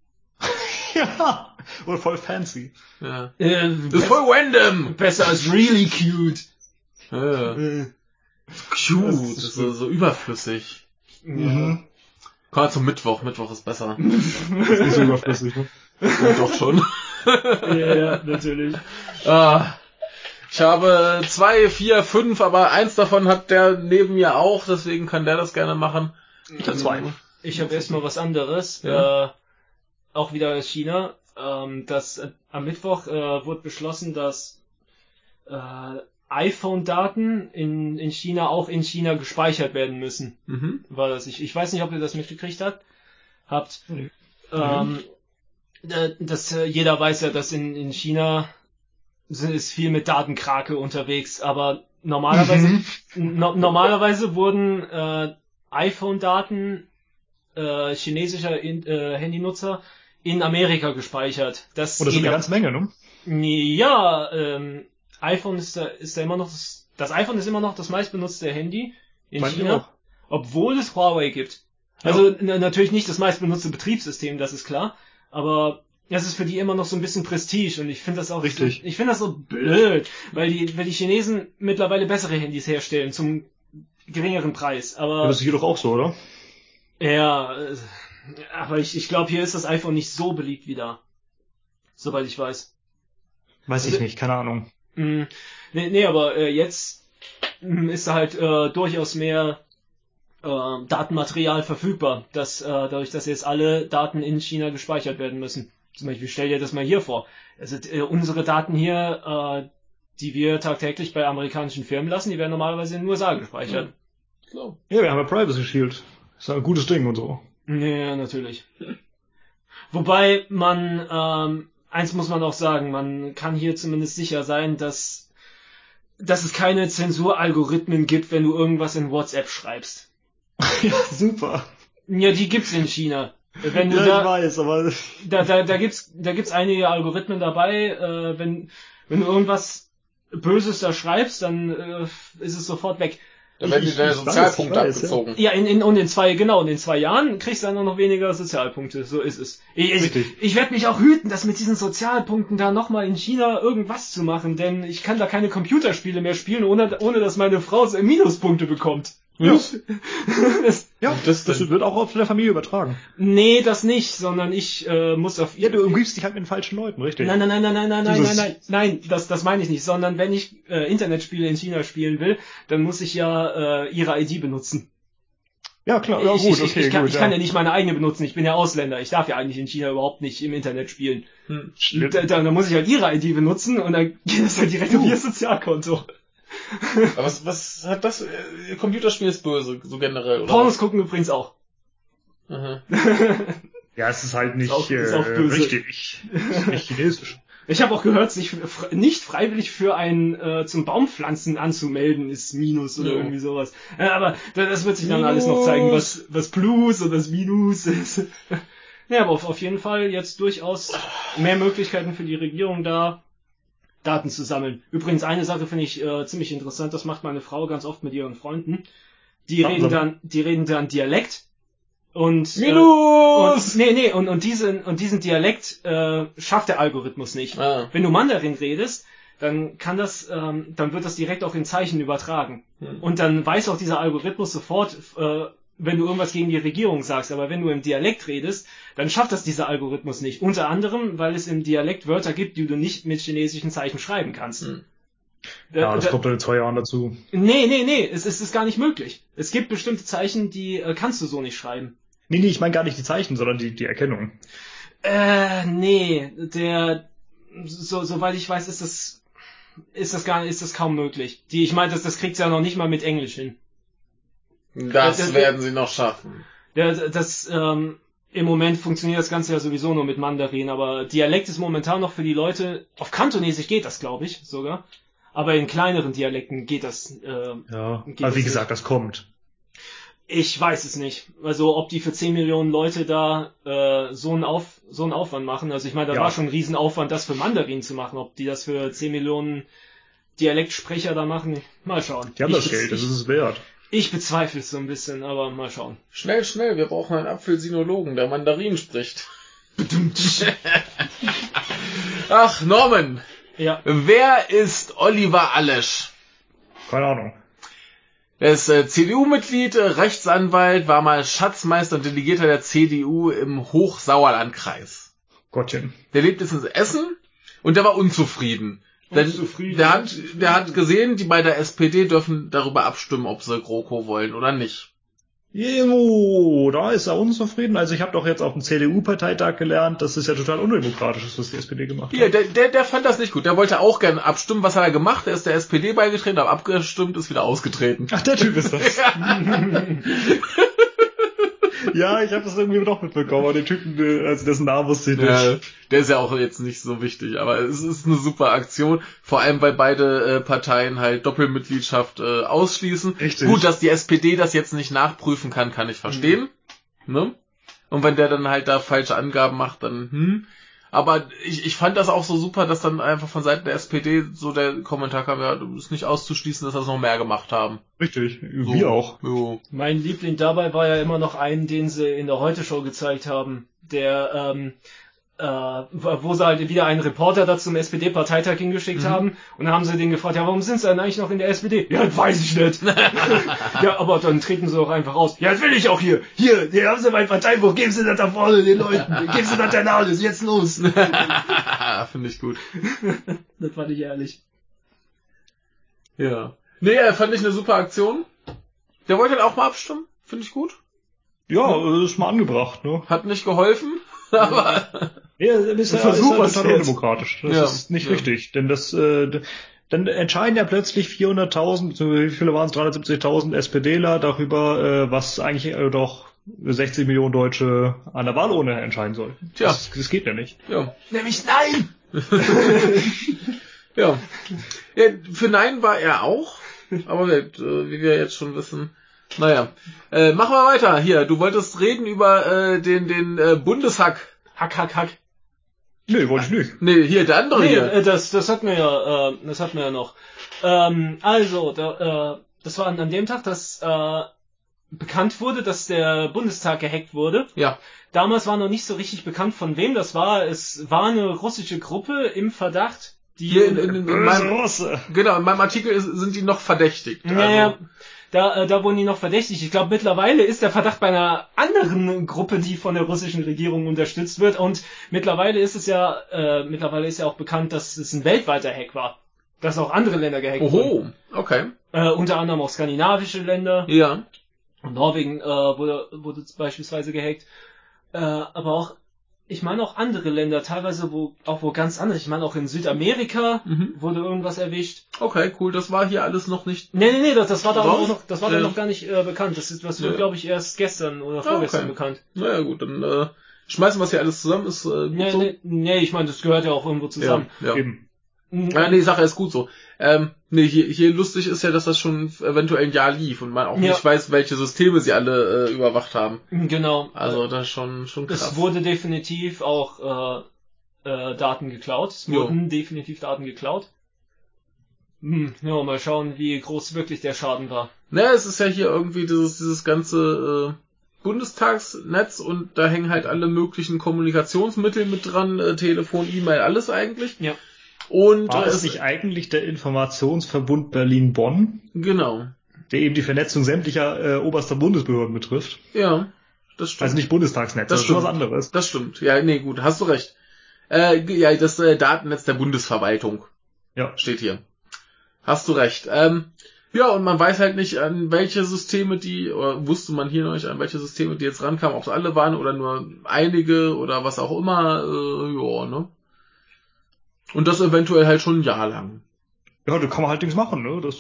Ja, oder voll fancy. Ja. Äh, Das ist voll random. besser als really cute. Ja. Äh, Cute, Das das ist ist so, so überflüssig. mhm. Komm mal zum Mittwoch, Mittwoch ist besser. Ist nicht so überflüssig, ne? Ja, doch schon. Ja, ja, natürlich. Ah, ich habe zwei, vier, fünf, aber eins davon hat der neben mir auch, deswegen kann der das gerne machen. Ich hab zwei. Ich habe erstmal was anderes. Ja. Äh, auch wieder aus China. Ähm, das, äh, am Mittwoch äh, wurde beschlossen, dass äh, iPhone-Daten in, in China auch in China gespeichert werden müssen. Mhm. War das? Ich, ich weiß nicht, ob ihr das mitgekriegt habt. Habt. Nee. Ähm, äh, das, äh, jeder weiß ja, dass in, in China sind, ist viel mit Datenkrake unterwegs, aber normalerweise Mhm. no, normalerweise wurden äh, iPhone-Daten äh, chinesischer in, äh, Handynutzer in Amerika gespeichert. Das Und das ist geht eine ab- ganze Menge, ne? ja, ähm, iPhone ist da, ist da immer noch das, das iPhone ist immer noch das meistbenutzte Handy in Meine ich China, auch. obwohl es Huawei gibt. Ja. Also na, natürlich nicht das meistbenutzte Betriebssystem, das ist klar, aber das ist für die immer noch so ein bisschen Prestige und ich finde das auch Richtig. So, ich finde das so blöd, weil die weil die Chinesen mittlerweile bessere Handys herstellen zum geringeren Preis, Ja, aber das ist hier doch auch so, oder? ja, äh, aber ich ich glaube, hier ist das iPhone nicht so beliebt wie da. Soweit ich weiß. Weiß ich Also- nicht, keine Ahnung. Mm, Nee, nee, aber äh, jetzt mm, ist da halt äh, durchaus mehr äh, Datenmaterial verfügbar, dass äh, dadurch, dass jetzt alle Daten in China gespeichert werden müssen. Zum Beispiel, stell dir das mal hier vor. Also äh, unsere Daten hier, äh, die wir tagtäglich bei amerikanischen Firmen lassen, die werden normalerweise in den U S A gespeichert. Klar. Ja, wir haben ja Privacy Shield. Ist ja ein gutes Ding und so. Ja, natürlich. Wobei man, ähm, eins muss man auch sagen, man kann hier zumindest sicher sein, dass, dass es keine Zensuralgorithmen gibt, wenn du irgendwas in WhatsApp schreibst. Ja, super. Ja, die gibt's in China. Wenn du Ja, ich da, weiß, aber da, da, da gibt's, da gibt's einige Algorithmen dabei, äh, wenn, wenn du irgendwas Böses da schreibst, dann äh, ist es sofort weg. Da werden Ich- dir deine ich weiß, Sozialpunkte ich weiß, abgezogen. Ja, in, in, und in zwei, genau, und in zwei Jahren kriegst du dann auch noch weniger Sozialpunkte, so ist es. Ich, ich, Richtig. ich werde mich auch hüten, das mit diesen Sozialpunkten da nochmal in China irgendwas zu machen, denn ich kann da keine Computerspiele mehr spielen, ohne, ohne dass meine Frau so Minuspunkte bekommt. Ja. das, ja, das, das wird auch auf der Familie übertragen. nee, das nicht, sondern ich äh, muss auf Ja, du umgibst dich halt mit den falschen Leuten, richtig? Nein, nein, nein, nein, nein, nein, nein, Dieses- nein, nein, nein, das, das meine ich nicht, sondern wenn ich äh, Internetspiele in China spielen will, dann muss ich ja äh, ihre I D benutzen. Ja, klar, ja ich, gut, ich, okay, ich, kann, gut. ich kann ja nicht meine eigene benutzen, ich bin ja Ausländer, ich darf ja eigentlich in China überhaupt nicht im Internet spielen. Hm. Schlimm. Da, da, da muss ich halt ihre I D benutzen und dann geht das halt direkt auf Uh. ihr Sozialkonto. Aber was, was hat das, äh, Computerspiel ist böse, so generell, oder? Pornos gucken übrigens auch. was? Aha. Ja, es ist halt nicht Ist auch- äh, ist auch böse. richtig. Ist nicht chinesisch. Ich habe auch gehört, sich fr- nicht freiwillig für ein äh, zum Baumpflanzen anzumelden ist Minus oder Ja. irgendwie sowas. Äh, aber da- das wird sich dann alles noch zeigen, was was Plus und was Minus ist. Ja, aber auf, auf jeden Fall jetzt durchaus mehr Möglichkeiten für die Regierung da, Daten zu sammeln. Übrigens eine Sache finde ich äh, ziemlich interessant, das macht meine Frau ganz oft mit ihren Freunden. Die Daten reden sammeln. dann, die reden dann Dialekt und äh, Minus! und, nee, nee, und, und diesen, und diesen Dialekt äh, schafft der Algorithmus nicht. Ah. Wenn du Mandarin redest, dann kann das, ähm, dann wird das direkt auch in Zeichen übertragen. Hm. Und dann weiß auch dieser Algorithmus sofort, äh, wenn du irgendwas gegen die Regierung sagst. Aber wenn du im Dialekt redest, dann schafft das dieser Algorithmus nicht. Unter anderem, weil es im Dialekt Wörter gibt, die du nicht mit chinesischen Zeichen schreiben kannst. Hm. Ja, das da, kommt dann in zwei Jahren dazu. Nee, nee, nee, es, es ist gar nicht möglich. Es gibt bestimmte Zeichen, die äh, kannst du so nicht schreiben. Nee, nee, ich meine gar nicht die Zeichen, sondern die, die Erkennung. Äh, nee, der, so, soweit ich weiß, ist das, ist das gar nicht, ist das kaum möglich. Die, ich meine, das, das kriegt's ja noch nicht mal mit Englisch hin. Das Das- werden sie noch schaffen. Ja, das, ähm, im Moment funktioniert das Ganze ja sowieso nur mit Mandarin, aber Dialekt ist momentan noch für die Leute, auf Kantonesisch geht das, glaube ich, sogar. Aber in kleineren Dialekten geht das, äh, Ja, Geht aber das wie nicht? gesagt, das kommt. ich weiß es nicht. Also, ob die für zehn Millionen Leute da, äh, so einen Auf, so einen Aufwand machen. Also, ich meine, das Ja. war schon ein Riesenaufwand, das für Mandarin zu machen. Ob die das für zehn Millionen Dialektsprecher da machen, mal schauen. Die haben ich, das Geld, das ich, ist es wert. ich bezweifle es so ein bisschen, aber mal schauen. Schnell, schnell, wir brauchen einen Apfelsinologen, der Mandarin spricht. Ach, Norman, Ja, wer ist Oliver Allesch? Keine Ahnung. Er ist äh, C D U-Mitglied, äh, Rechtsanwalt, war mal Schatzmeister und Delegierter der C D U im Hochsauerlandkreis. Gottchen. Der lebt jetzt in Essen und der war unzufrieden. Denn Unzufrieden, der hat, unzufrieden. der hat gesehen, die bei der S P D dürfen darüber abstimmen, ob sie GroKo wollen oder nicht. Jo, da ist er unzufrieden. Also ich habe doch jetzt auf dem C D U-Parteitag gelernt, dass es ja total undemokratisch ist, was die S P D gemacht hat. Ja, der, der, der fand das nicht gut. Der wollte auch gerne abstimmen. Was hat er gemacht? Er ist der S P D beigetreten, aber abgestimmt, ist wieder ausgetreten. Ach, der Typ ist das. Ja, ich habe das irgendwie doch mitbekommen, aber den Typen, äh, also dessen Namen wusste ich nicht. Ja, der ist ja auch jetzt nicht so wichtig, aber es ist eine super Aktion, vor allem weil beide äh, Parteien halt Doppelmitgliedschaft äh, ausschließen. Richtig. Gut, dass die S P D das jetzt nicht nachprüfen kann, kann ich verstehen. Mhm. Ne? Und wenn der dann halt da falsche Angaben macht, dann hm. Aber ich, ich fand das auch so super, dass dann einfach von Seiten der S P D so der Kommentar kam, ja, ist nicht auszuschließen, dass das noch mehr gemacht haben. Richtig, So. wir auch. Jo. mein Liebling dabei war ja immer noch einen, den sie in der Heute-Show gezeigt haben, der, ähm, äh, wo sie halt wieder einen Reporter da zum S P D-Parteitag hingeschickt Mhm. haben und dann haben sie den gefragt, ja, warum sind sie denn eigentlich noch in der S P D? Ja, das weiß ich nicht. Ja, aber dann treten sie doch einfach aus. Ja, das will ich auch hier. Hier, hier haben sie mein Parteibuch, geben sie das da vorne den Leuten. Geben sie das denn alles, jetzt los. Finde ich gut. Das fand ich ehrlich. Ja. Nee, äh, fand ich eine super Aktion. Der wollte halt auch mal abstimmen. Finde ich gut. Ja, äh, ist mal angebracht, ne? Hat nicht geholfen, aber Ja, ist ja, Versuch ist ja was total wert. undemokratisch. Das Ja, ist nicht ja. richtig, denn das, äh, d- dann entscheiden ja plötzlich vierhunderttausend, so wie viele waren es, dreihundertsiebzigtausend SPDler darüber, äh, was eigentlich äh, doch sechzig Millionen Deutsche an der Wahlurne entscheiden sollten. Tja. Das, das geht ja nicht. ja. Nämlich nein! Ja. Ja, für Nein war er auch, aber wir, äh, wie wir jetzt schon wissen. Naja, äh, machen wir weiter. Hier, du wolltest reden über äh, den den äh, Bundeshack. Hack, hack, hack. Nee, wollte ich nicht. Nee, hier, der andere Nee, hier. äh, das, das hatten wir ja, äh, das hatten wir ja noch. Ähm, also, da, äh, das war an, an dem Tag, dass äh, bekannt wurde, dass der Bundestag gehackt wurde. Ja. Damals war noch nicht so richtig bekannt, von wem das war. Es war eine russische Gruppe im Verdacht, die... Hier in, in, in, Böse meinem, Russe. genau, in meinem Artikel ist, sind die noch verdächtigt. Ja, ja. Also, Da, äh, da wurden die noch verdächtig. Ich glaube, mittlerweile ist der Verdacht bei einer anderen Gruppe, die von der russischen Regierung unterstützt wird. Und mittlerweile ist es ja, äh, mittlerweile ist ja auch bekannt, dass es ein weltweiter Hack war. Dass auch andere Länder gehackt wurden. oho, okay. Äh, unter anderem auch skandinavische Länder. Ja. Norwegen äh, wurde, wurde beispielsweise gehackt. Äh, aber auch, ich meine auch andere Länder, teilweise wo auch wo ganz andere. Ich meine auch in Südamerika Mhm. wurde irgendwas erwischt. Okay, cool, das war hier alles noch nicht. Nee, nee, nee, das, das war da Raus? auch noch, das war da Ja. noch gar nicht äh, bekannt. Das ist, das wurde, Ja. glaube ich, erst gestern oder vorgestern okay. bekannt. Naja gut, dann äh, schmeißen wir es hier alles zusammen, ist äh, gut nee, so. Nee, nee, ich meine, das gehört ja auch irgendwo zusammen. Ja, ja. Eben. Ja, nee, die Sache ist gut so. Ähm, nee, hier, hier lustig ist ja, dass das schon eventuell ein Jahr lief und man auch Ja. nicht weiß, welche Systeme sie alle äh, überwacht haben. Genau. Also das ist schon, schon krass. Es wurde definitiv auch äh, äh, Daten geklaut. Es Jo. wurden definitiv Daten geklaut. Hm, ja, mal schauen, wie groß wirklich der Schaden war. Naja, es ist ja hier irgendwie dieses, dieses ganze äh, Bundestagsnetz und da hängen halt alle möglichen Kommunikationsmittel mit dran, äh, Telefon, E-Mail, alles eigentlich. Ja. Und War äh, es nicht eigentlich der Informationsverbund Berlin-Bonn, genau. der eben die Vernetzung sämtlicher äh, oberster Bundesbehörden betrifft? Ja, das stimmt. Also nicht Bundestagsnetz, Das das ist schon was stimmt. anderes. Das stimmt. Ja, nee, gut, hast du recht. Äh, ja, das äh, Datennetz der Bundesverwaltung Ja. steht hier. Hast du recht. Ähm, ja, und man weiß halt nicht, an welche Systeme die, oder wusste man hier noch nicht, an welche Systeme die jetzt rankamen, ob es alle waren oder nur einige oder was auch immer. Äh, ja, ne? Und das eventuell halt schon ein Jahr lang. Ja, da kann man halt nichts machen, ne? Das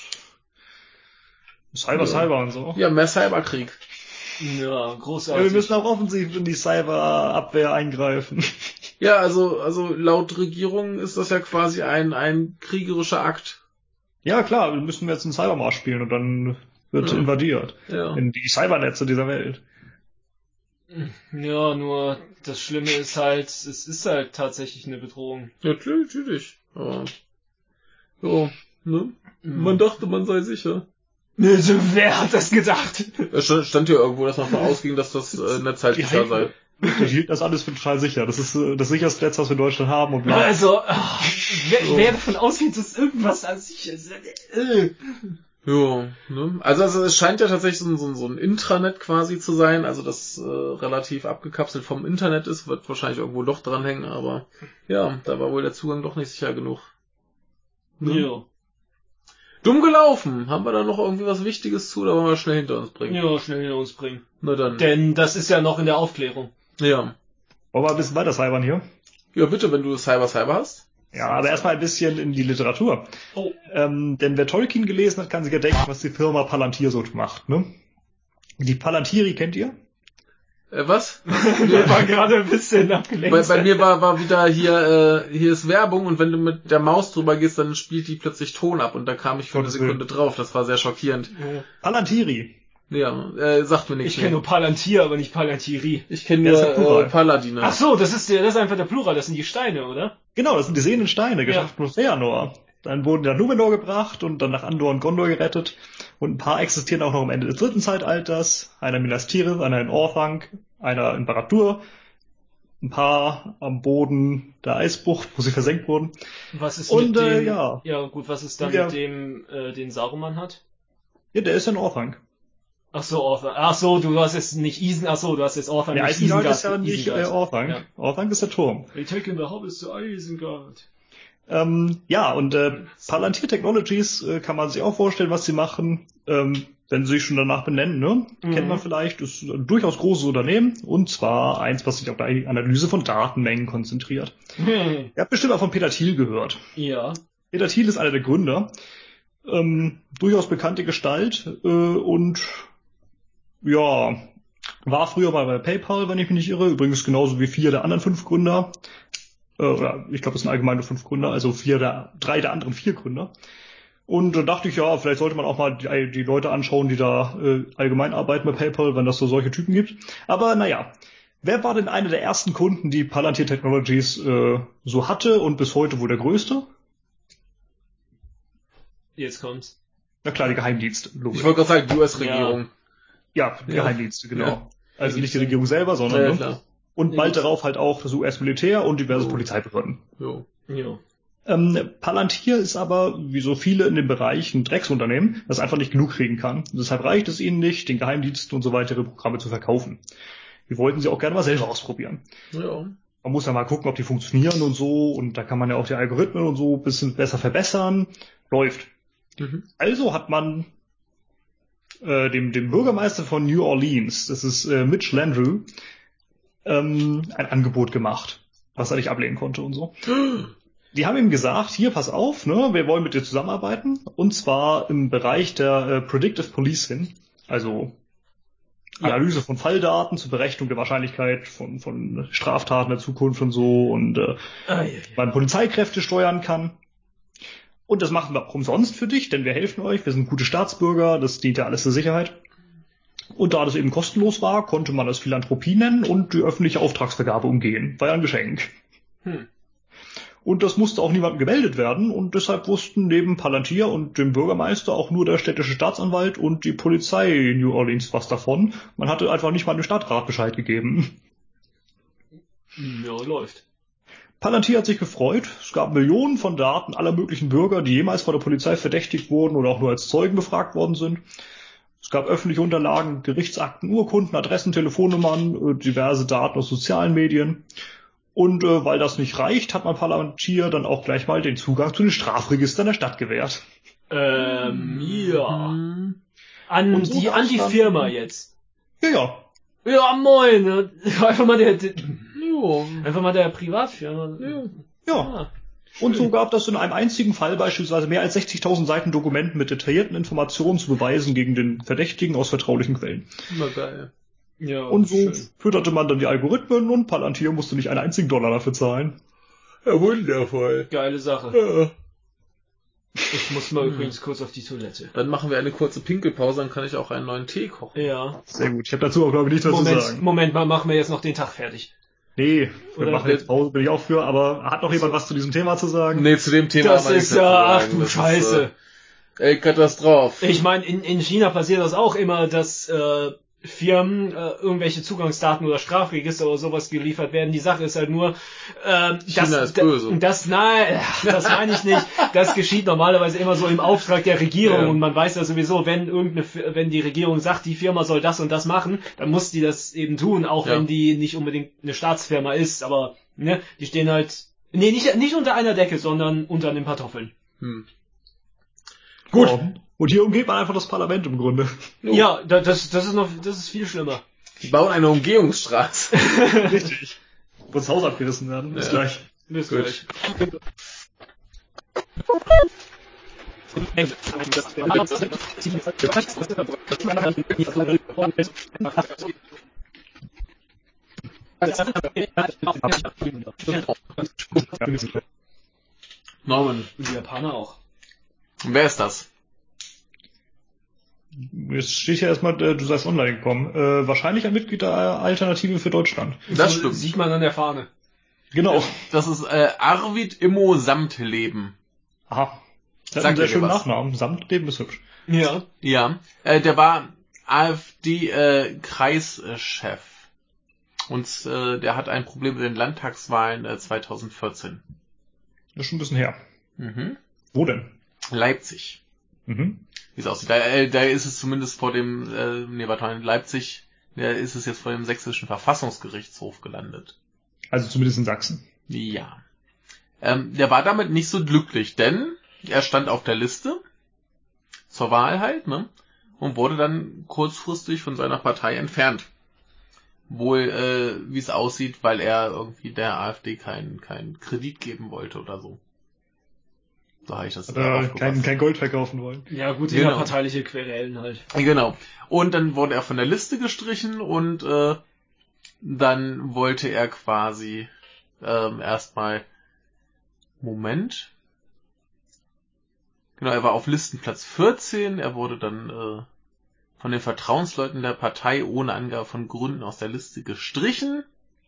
Cyber, Ja. Cyber und so. Ja, mehr Cyberkrieg. Ja, Ja, großartig. wir müssen auch offensiv in die Cyberabwehr eingreifen. Ja, also, also laut Regierung ist das ja quasi ein, ein kriegerischer Akt. Ja, klar, wir müssen jetzt einen Cybermarsch spielen und dann wird Ja. invadiert. Ja. In die Cybernetze dieser Welt. Ja, nur das Schlimme ist halt, es ist halt tatsächlich eine Bedrohung. Ja, natürlich. Aber, ja, ne? Mhm. Man dachte, man sei sicher. Wer hat das gedacht? Es stand stand hier irgendwo, dass man davon ausging, dass das äh, Netz halt Die sicher sei. halten- Die hielten das alles für total sicher. Das ist äh, das sicherste Netz, was wir in Deutschland haben. Und bla. Also, ach, wer, So. wer davon ausgeht, dass irgendwas an sich ist. Äh. Ja, ne? Also, also es scheint ja tatsächlich so ein, so ein, so ein Intranet quasi zu sein, also das äh, relativ abgekapselt vom Internet ist, wird wahrscheinlich irgendwo doch dranhängen, aber ja, da war wohl der Zugang doch nicht sicher genug. Ne? Ja. Dumm gelaufen. Haben wir da noch irgendwie was Wichtiges zu, oder wollen wir schnell hinter uns bringen? Ja, schnell hinter uns bringen. Na dann. Denn das ist ja noch in der Aufklärung. Ja. Wollen wir ein bisschen weiter cybern hier? Ja, bitte, wenn du Cyber Cyber hast. Ja, aber erstmal ein bisschen in die Literatur. Oh. Ähm, denn wer Tolkien gelesen hat, kann sich ja denken, was die Firma Palantir so macht, ne? Die Palantiri kennt ihr? Äh, was? Wir waren gerade ein bisschen abgelenkt. Bei, bei mir war, war wieder hier, äh, hier ist Werbung und wenn du mit der Maus drüber gehst, dann spielt die plötzlich Ton ab und da kam ich für eine Gottes Sekunde drauf. Das war sehr schockierend. Ja. Palantiri. Ja, äh, sagt mir nichts Ich kenne nur Palantir, aber nicht Palantiri. Ich kenne Ja, nur ist ja Plural. äh, Paladine. Ach so, das ist der, das ist einfach der Plural, das sind die Steine, oder? Genau, das sind die sehenden Steine, geschafft von Feanor. Dann wurden die nach Numenor gebracht und dann nach Andor und Gondor gerettet. Und ein paar existieren auch noch am Ende des dritten Zeitalters. Einer in Minas Tirith, einer in Orthanc, einer in Barad-dûr. Ein paar am Boden der Eisbucht, wo sie versenkt wurden. Was ist Und, mit äh, dem, ja. ja gut, was ist dann Ja. mit dem, äh, den Saruman hat? Ja, der ist ja in Orthanc. Ach so, Orthanc. Ach so, du hast jetzt nicht Isen, ach so, du hast jetzt Orthanc, Der nicht Isengard Isengard. ist ja nicht äh, Isengard. Orthanc. Ja. Orthanc ist der Turm. We take in the hobbits to Isengard. Ähm, ja, und äh, Palantir Technologies äh, kann man sich auch vorstellen, was sie machen, ähm, wenn sie sich schon danach benennen, ne? Mhm. Kennt man vielleicht, ist ein durchaus großes Unternehmen, und zwar eins, was sich auf die Analyse von Datenmengen konzentriert. Hm. Ihr habt bestimmt auch von Peter Thiel gehört. Ja. Peter Thiel ist einer der Gründer, ähm, durchaus bekannte Gestalt äh, und ja, war früher mal bei PayPal, wenn ich mich nicht irre, übrigens genauso wie vier der anderen fünf Gründer. Oder ich glaube, es sind allgemein nur fünf Gründer, also vier der, drei der anderen vier Gründer. Und da dachte ich, ja, vielleicht sollte man auch mal die, die Leute anschauen, die da äh, allgemein arbeiten bei PayPal, wenn das so solche Typen gibt. Aber naja, wer war denn einer der ersten Kunden, die Palantir Technologies äh, so hatte und bis heute wohl der größte? Jetzt kommt's. Na klar, die Geheimdienste, logisch. Ich wollte gerade sagen, die U S-Regierung. Ja, die Ja. Geheimdienste, genau. Ja. Also nicht die Regierung selber, sondern Ja, ja, ne? klar. Und Ja, bald gut. darauf halt auch das U S-Militär und diverse Oh. Polizeibehörden. Jo. Ja. Ähm, Palantir ist aber, wie so viele in dem Bereich, ein Drecksunternehmen, das einfach nicht genug kriegen kann. Und deshalb reicht es ihnen nicht, den Geheimdiensten und so weitere Programme zu verkaufen. Die wollten sie auch gerne mal selber ausprobieren. Ja. Man muss ja mal gucken, ob die funktionieren und so, und da kann man ja auch die Algorithmen und so ein bisschen besser verbessern. Läuft. Mhm. Also hat man äh, dem, dem Bürgermeister von New Orleans, das ist äh, Mitch Landrieu, ähm, ein Angebot gemacht, was er nicht ablehnen konnte und so. Die haben ihm gesagt, hier, pass auf, ne, wir wollen mit dir zusammenarbeiten, und zwar im Bereich der äh, Predictive Policing, also Analyse von Falldaten zur Berechnung der Wahrscheinlichkeit von, von Straftaten in der Zukunft und so und äh, ah, ja, ja. man Polizeikräfte steuern kann. Und das machen wir auch umsonst für dich, denn wir helfen euch, wir sind gute Staatsbürger, das dient ja alles der Sicherheit. Und da das eben kostenlos war, konnte man das Philanthropie nennen und die öffentliche Auftragsvergabe umgehen. War ja ein Geschenk. Hm. Und das musste auch niemandem gemeldet werden und deshalb wussten neben Palantir und dem Bürgermeister auch nur der städtische Staatsanwalt und die Polizei in New Orleans was davon. Man hatte einfach nicht mal dem Stadtrat Bescheid gegeben. Ja, läuft. Palantir hat sich gefreut. Es gab Millionen von Daten aller möglichen Bürger, die jemals von der Polizei verdächtigt wurden oder auch nur als Zeugen befragt worden sind. Es gab öffentliche Unterlagen, Gerichtsakten, Urkunden, Adressen, Telefonnummern, diverse Daten aus sozialen Medien. Und äh, weil das nicht reicht, hat man Palantir dann auch gleich mal den Zugang zu den Strafregistern der Stadt gewährt. Ähm, ja. An, so die, an die Firma jetzt. Ja, ja. Ja, moin. Einfach mal der, der einfach mal der Privatfirma. Ja. ja. Ah, und so gab das in einem einzigen Fall beispielsweise mehr als sechzigtausend Seiten Dokumenten mit detaillierten Informationen zu Beweisen gegen den Verdächtigen aus vertraulichen Quellen. Immer geil. Ja, und so schön. Fütterte man dann die Algorithmen und Palantir musste nicht einen einzigen Dollar dafür zahlen. Ja, wundervoll. Geile Sache. Ja. Ich muss mal hm. übrigens kurz auf die Toilette. Dann machen wir eine kurze Pinkelpause, dann kann ich auch einen neuen Tee kochen. Ja. Sehr gut. Ich habe dazu auch, glaube ich, nichts mehr Moment, zu sagen. Moment mal, machen wir jetzt noch den Tag fertig. Nee, wir Oder machen jetzt Pause, bin ich auch für, aber hat noch jemand was zu diesem Thema zu sagen? Nee, zu dem Thema das ist ja, ach du Scheiße. Ist, äh, ey, Katastrophe. Ich meine, in, in China passiert das auch immer, dass äh, Firmen äh, irgendwelche Zugangsdaten oder Strafregister oder sowas geliefert werden. Die Sache ist halt nur, äh, China das, ist böse. Das, nein, das meine ich nicht. Das geschieht normalerweise immer so im Auftrag der Regierung ja. Und man weiß ja sowieso, wenn irgendeine, wenn die Regierung sagt, die Firma soll das und das machen, dann muss die das eben tun, auch ja. wenn die nicht unbedingt eine Staatsfirma ist. Aber ne, die stehen halt, nee, nicht nicht unter einer Decke, sondern unter den Pantoffeln. Hm. Gut. Oh. Und hier umgeht man einfach das Parlament im Grunde. Ja, das, das ist noch, das ist viel schlimmer. Die bauen eine Umgehungsstraße. Richtig. Wo das Haus abgerissen werden. Bis ja. gleich. Bis Gut. gleich. Norman. Die Japaner auch. Und wer ist das? Jetzt steht ja erstmal, du seist online gekommen. Äh, wahrscheinlich ein Mitglied der Alternative für Deutschland. Das stimmt. Sieht man an der Fahne. Genau. Das ist äh, Arvid Immo Samtleben. Aha. Das hat einen sehr schönen Nachnamen. Samtleben ist hübsch. Ja. Ja. Äh, der war AfD-Kreischef. Äh, Und äh, der hat ein Problem mit den Landtagswahlen äh, zweitausendvierzehn. Das ist schon ein bisschen her. Mhm. Wo denn? Leipzig. Mhm. Wie es aussieht. Da, äh, da ist es zumindest vor dem, äh, nee, warte mal, in Leipzig, da ist es jetzt vor dem sächsischen Verfassungsgerichtshof gelandet. Also zumindest in Sachsen. Ja. Ähm, der war damit nicht so glücklich, denn er stand auf der Liste zur Wahl halt, ne? Und wurde dann kurzfristig von seiner Partei entfernt. Wohl, äh, wie es aussieht, weil er irgendwie der AfD keinen keinen Kredit geben wollte oder so. So habe ich das äh, kein, kein Gold verkaufen wollen. Ja gut, genau. Innerparteiliche Querelen halt. Genau. Und dann wurde er von der Liste gestrichen und äh, dann wollte er quasi ähm, erstmal Moment. Genau, er war auf Listenplatz vierzehn, er wurde dann äh, von den Vertrauensleuten der Partei ohne Angabe von Gründen aus der Liste gestrichen.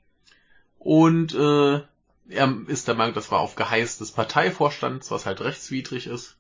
Und äh, er ist der Meinung, das war auf Geheiß des Parteivorstands, was halt rechtswidrig ist.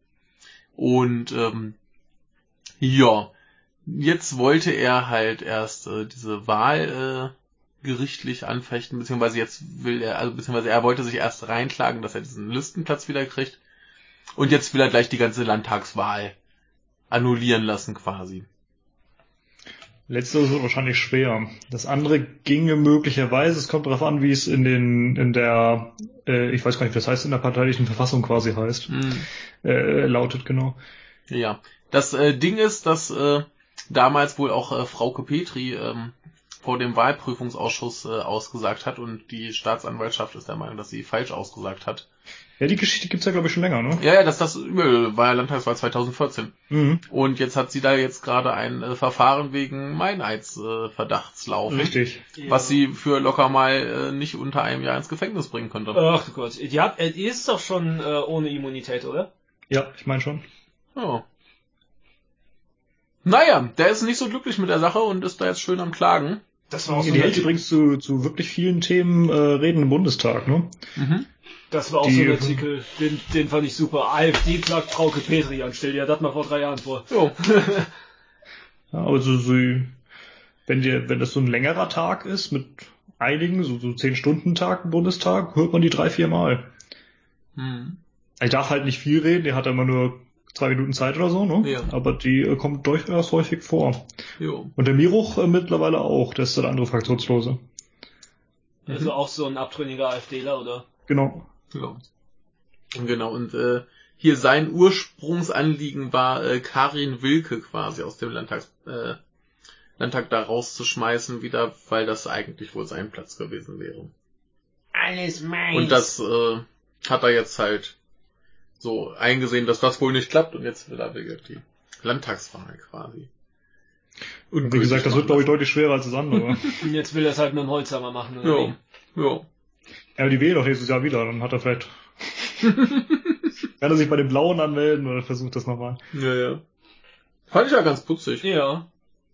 Und ähm, ja, jetzt wollte er halt erst äh, diese Wahl äh, gerichtlich anfechten, beziehungsweise jetzt will er, also beziehungsweise er wollte sich erst reinklagen, dass er diesen Listenplatz wieder kriegt. Und jetzt will er gleich die ganze Landtagswahl annullieren lassen quasi. Letzteres wird wahrscheinlich schwer. Das andere ginge möglicherweise, es kommt darauf an, wie es in den in der, äh, ich weiß gar nicht, was das heißt, in der parteilichen Verfassung quasi heißt, hm. äh, lautet genau. Ja, das äh, Ding ist, dass äh, damals wohl auch äh, Frauke Petry ähm, vor dem Wahlprüfungsausschuss äh, ausgesagt hat und die Staatsanwaltschaft ist der Meinung, dass sie falsch ausgesagt hat. Ja, die Geschichte gibt's ja, glaube ich, schon länger, ne? Ja, ja, das, das war ja Landtagswahl zwanzig vierzehn. Mhm. Und jetzt hat sie da jetzt gerade ein äh, Verfahren wegen Meineidsverdachts äh, laufen. Richtig. Was sie für locker mal äh, nicht unter einem Jahr ins Gefängnis bringen könnte. Ach du Gott, die, hat, die ist doch schon äh, ohne Immunität, oder? Ja, ich meine schon. Ja. Naja, der ist nicht so glücklich mit der Sache und ist da jetzt schön am Klagen. Das war auch Die so hält eine, übrigens zu, zu wirklich vielen Themen äh, Reden im Bundestag, ne? Mhm. das war auch die- so ein Artikel, den, den fand ich super. AfD klagt Frauke Petri an, stell dir das mal vor drei Jahren vor. Jo. Ja, aber so, so, wenn dir, wenn das so ein längerer Tag ist mit einigen, so, so zehn Stunden Tag im Bundestag, hört man die drei, vier Mal. Hm. Er darf halt nicht viel reden, der hat immer nur zwei Minuten Zeit oder so, ne? Ja. Aber die äh, kommt durchaus häufig vor. Jo. Und der Miruch äh, mittlerweile auch, der ist der andere Fraktionslose. Also auch so ein abtrünniger AfDler, oder? Genau. Ja. Genau, und äh, hier sein Ursprungsanliegen war, äh, Karin Wilke quasi aus dem Landtags, äh, Landtag da rauszuschmeißen wieder, weil das eigentlich wohl sein Platz gewesen wäre. Alles meins. Und das äh, hat er jetzt halt so eingesehen, dass das wohl nicht klappt und jetzt will er wieder die Landtagswahl quasi. Und wie gesagt, das wird, glaube ich, deutlich schwerer als das andere. Und jetzt will er es halt mit dem Holzhammer machen, oder Ja, wie? ja. Ja, aber die wählen doch nächstes Jahr wieder, dann hat er vielleicht... Kann er sich bei den Blauen anmelden oder versucht das nochmal. Ja, ja. Fand ich ja ganz putzig. Ja.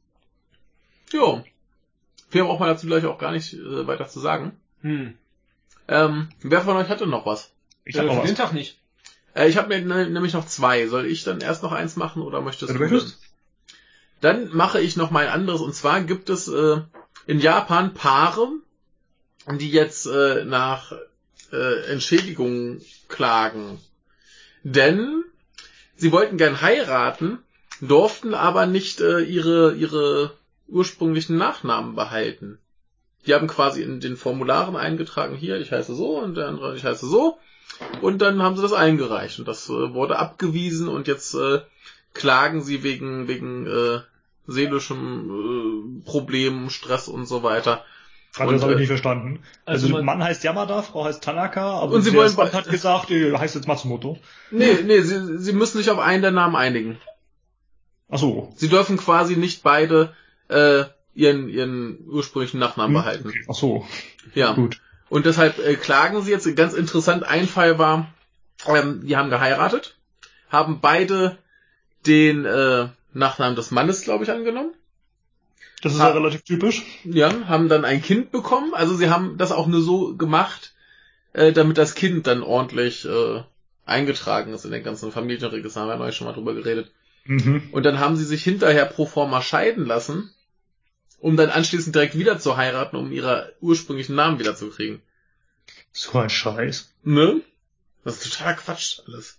Ja. Wir brauchen dazu gleich auch gar nicht äh, weiter zu sagen. Hm. Ähm, wer von euch hatte noch was? Ich hab äh, noch für was. den Tag nicht. Äh, ich habe mir ne, nämlich noch zwei. Soll ich dann erst noch eins machen oder möchtest Wenn du? du möchtest. Dann Dann mache ich noch mal ein anderes. Und zwar gibt es äh, in Japan Paare, die jetzt äh, nach äh, Entschädigung klagen. Denn sie wollten gern heiraten, durften aber nicht äh, ihre ihre ursprünglichen Nachnamen behalten. Die haben quasi in den Formularen eingetragen, hier, ich heiße so und der andere, ich heiße so. Und dann haben sie das eingereicht und das äh, wurde abgewiesen und jetzt äh, klagen sie wegen wegen äh, seelischem äh, Problemen, Stress und so weiter. Warte, das Und, habe ich äh, nicht verstanden. also Also, man- Mann heißt Yamada, Frau heißt Tanaka, aber Und sie der wollen- Mann hat gesagt, er heißt jetzt Matsumoto. Nee, nee, sie, sie müssen sich auf einen der Namen einigen. Ach so. Sie dürfen quasi nicht beide äh, ihren ihren ursprünglichen Nachnamen Hm, behalten. okay. Ach so. Ja. Gut. Und deshalb äh, klagen sie jetzt. Ganz interessant, ein Fall war, ähm, die haben geheiratet, haben beide den äh, Nachnamen des Mannes, glaube ich, angenommen. Das ist Ah. ja relativ typisch. Ja, haben dann ein Kind bekommen. Also sie haben das auch nur so gemacht, äh, damit das Kind dann ordentlich äh, eingetragen ist in den ganzen Familienregister. Haben wir ja neulich schon mal drüber geredet. Mhm. Und dann haben sie sich hinterher pro forma scheiden lassen, um dann anschließend direkt wieder zu heiraten, um ihre ursprünglichen Namen wieder zu kriegen. So ein Scheiß. Ne? Das ist totaler Quatsch alles.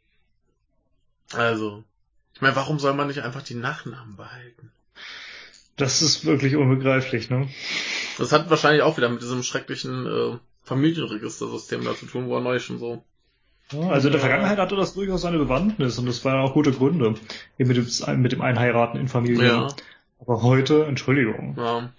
Also, ich meine, warum soll man nicht einfach die Nachnamen behalten? Das ist wirklich unbegreiflich, ne? Das hat wahrscheinlich auch wieder mit diesem schrecklichen äh, Familienregistersystem da zu tun, wo er neu schon so... Ja, also in der Ja. Vergangenheit hatte das durchaus seine Bewandtnis und das waren auch gute Gründe. Eben mit dem, mit dem Einheiraten in Familien. Ja, Aber heute, Entschuldigung. ja.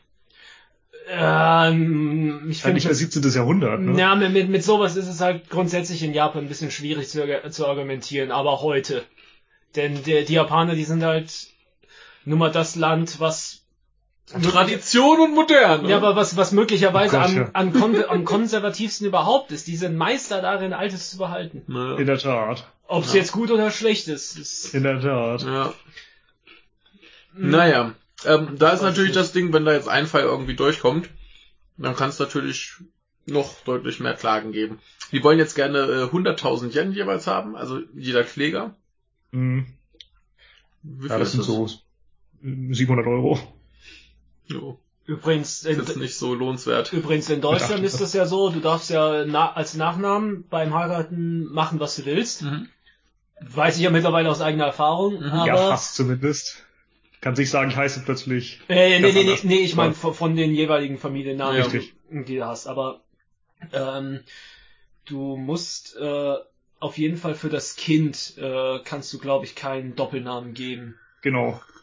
Ähm, ich Ja, finde nicht mehr siebzehntes Jahrhundert, ne? Ja, mit, mit sowas ist es halt grundsätzlich in Japan ein bisschen schwierig zu, zu argumentieren, aber heute. Denn die, die Japaner, die sind halt nun mal das Land, was Tradition und modern. ja, aber was, was möglicherweise Oh Gott, am, ja. an kon am konservativsten überhaupt ist. Die sind Meister darin, Altes zu behalten. In Ja. der Tat. Ob es Ja. jetzt gut oder schlecht ist. ist In der Tat. Ja. mh, Naja, ähm, da ist weiß natürlich nicht. das Ding, wenn da jetzt ein Fall irgendwie durchkommt, dann kann es natürlich noch deutlich mehr Klagen geben. Die wollen jetzt gerne äh, hunderttausend Yen jeweils haben, also jeder Kläger. Mhm. Wie Ja, das sind so siebenhundert Euro. Jo, Übrigens, ist in, jetzt nicht so lohnenswert. übrigens in Deutschland dachte, ist das ja so, du darfst ja na, als Nachnamen beim Heiraten machen, was du willst. Mhm. Weiß ich ja mittlerweile aus eigener Erfahrung, Mhm. aber... Ja, fast zumindest. Kann sich sagen, ich heiße plötzlich. Äh, nee, ganz nee, nee, anders. nee, ich meine Ja. von, von den jeweiligen Familiennamen, Ja. Richtig. die du hast. Aber ähm, du musst äh, auf jeden Fall für das Kind, äh, kannst du, glaube ich, keinen Doppelnamen geben. Genau.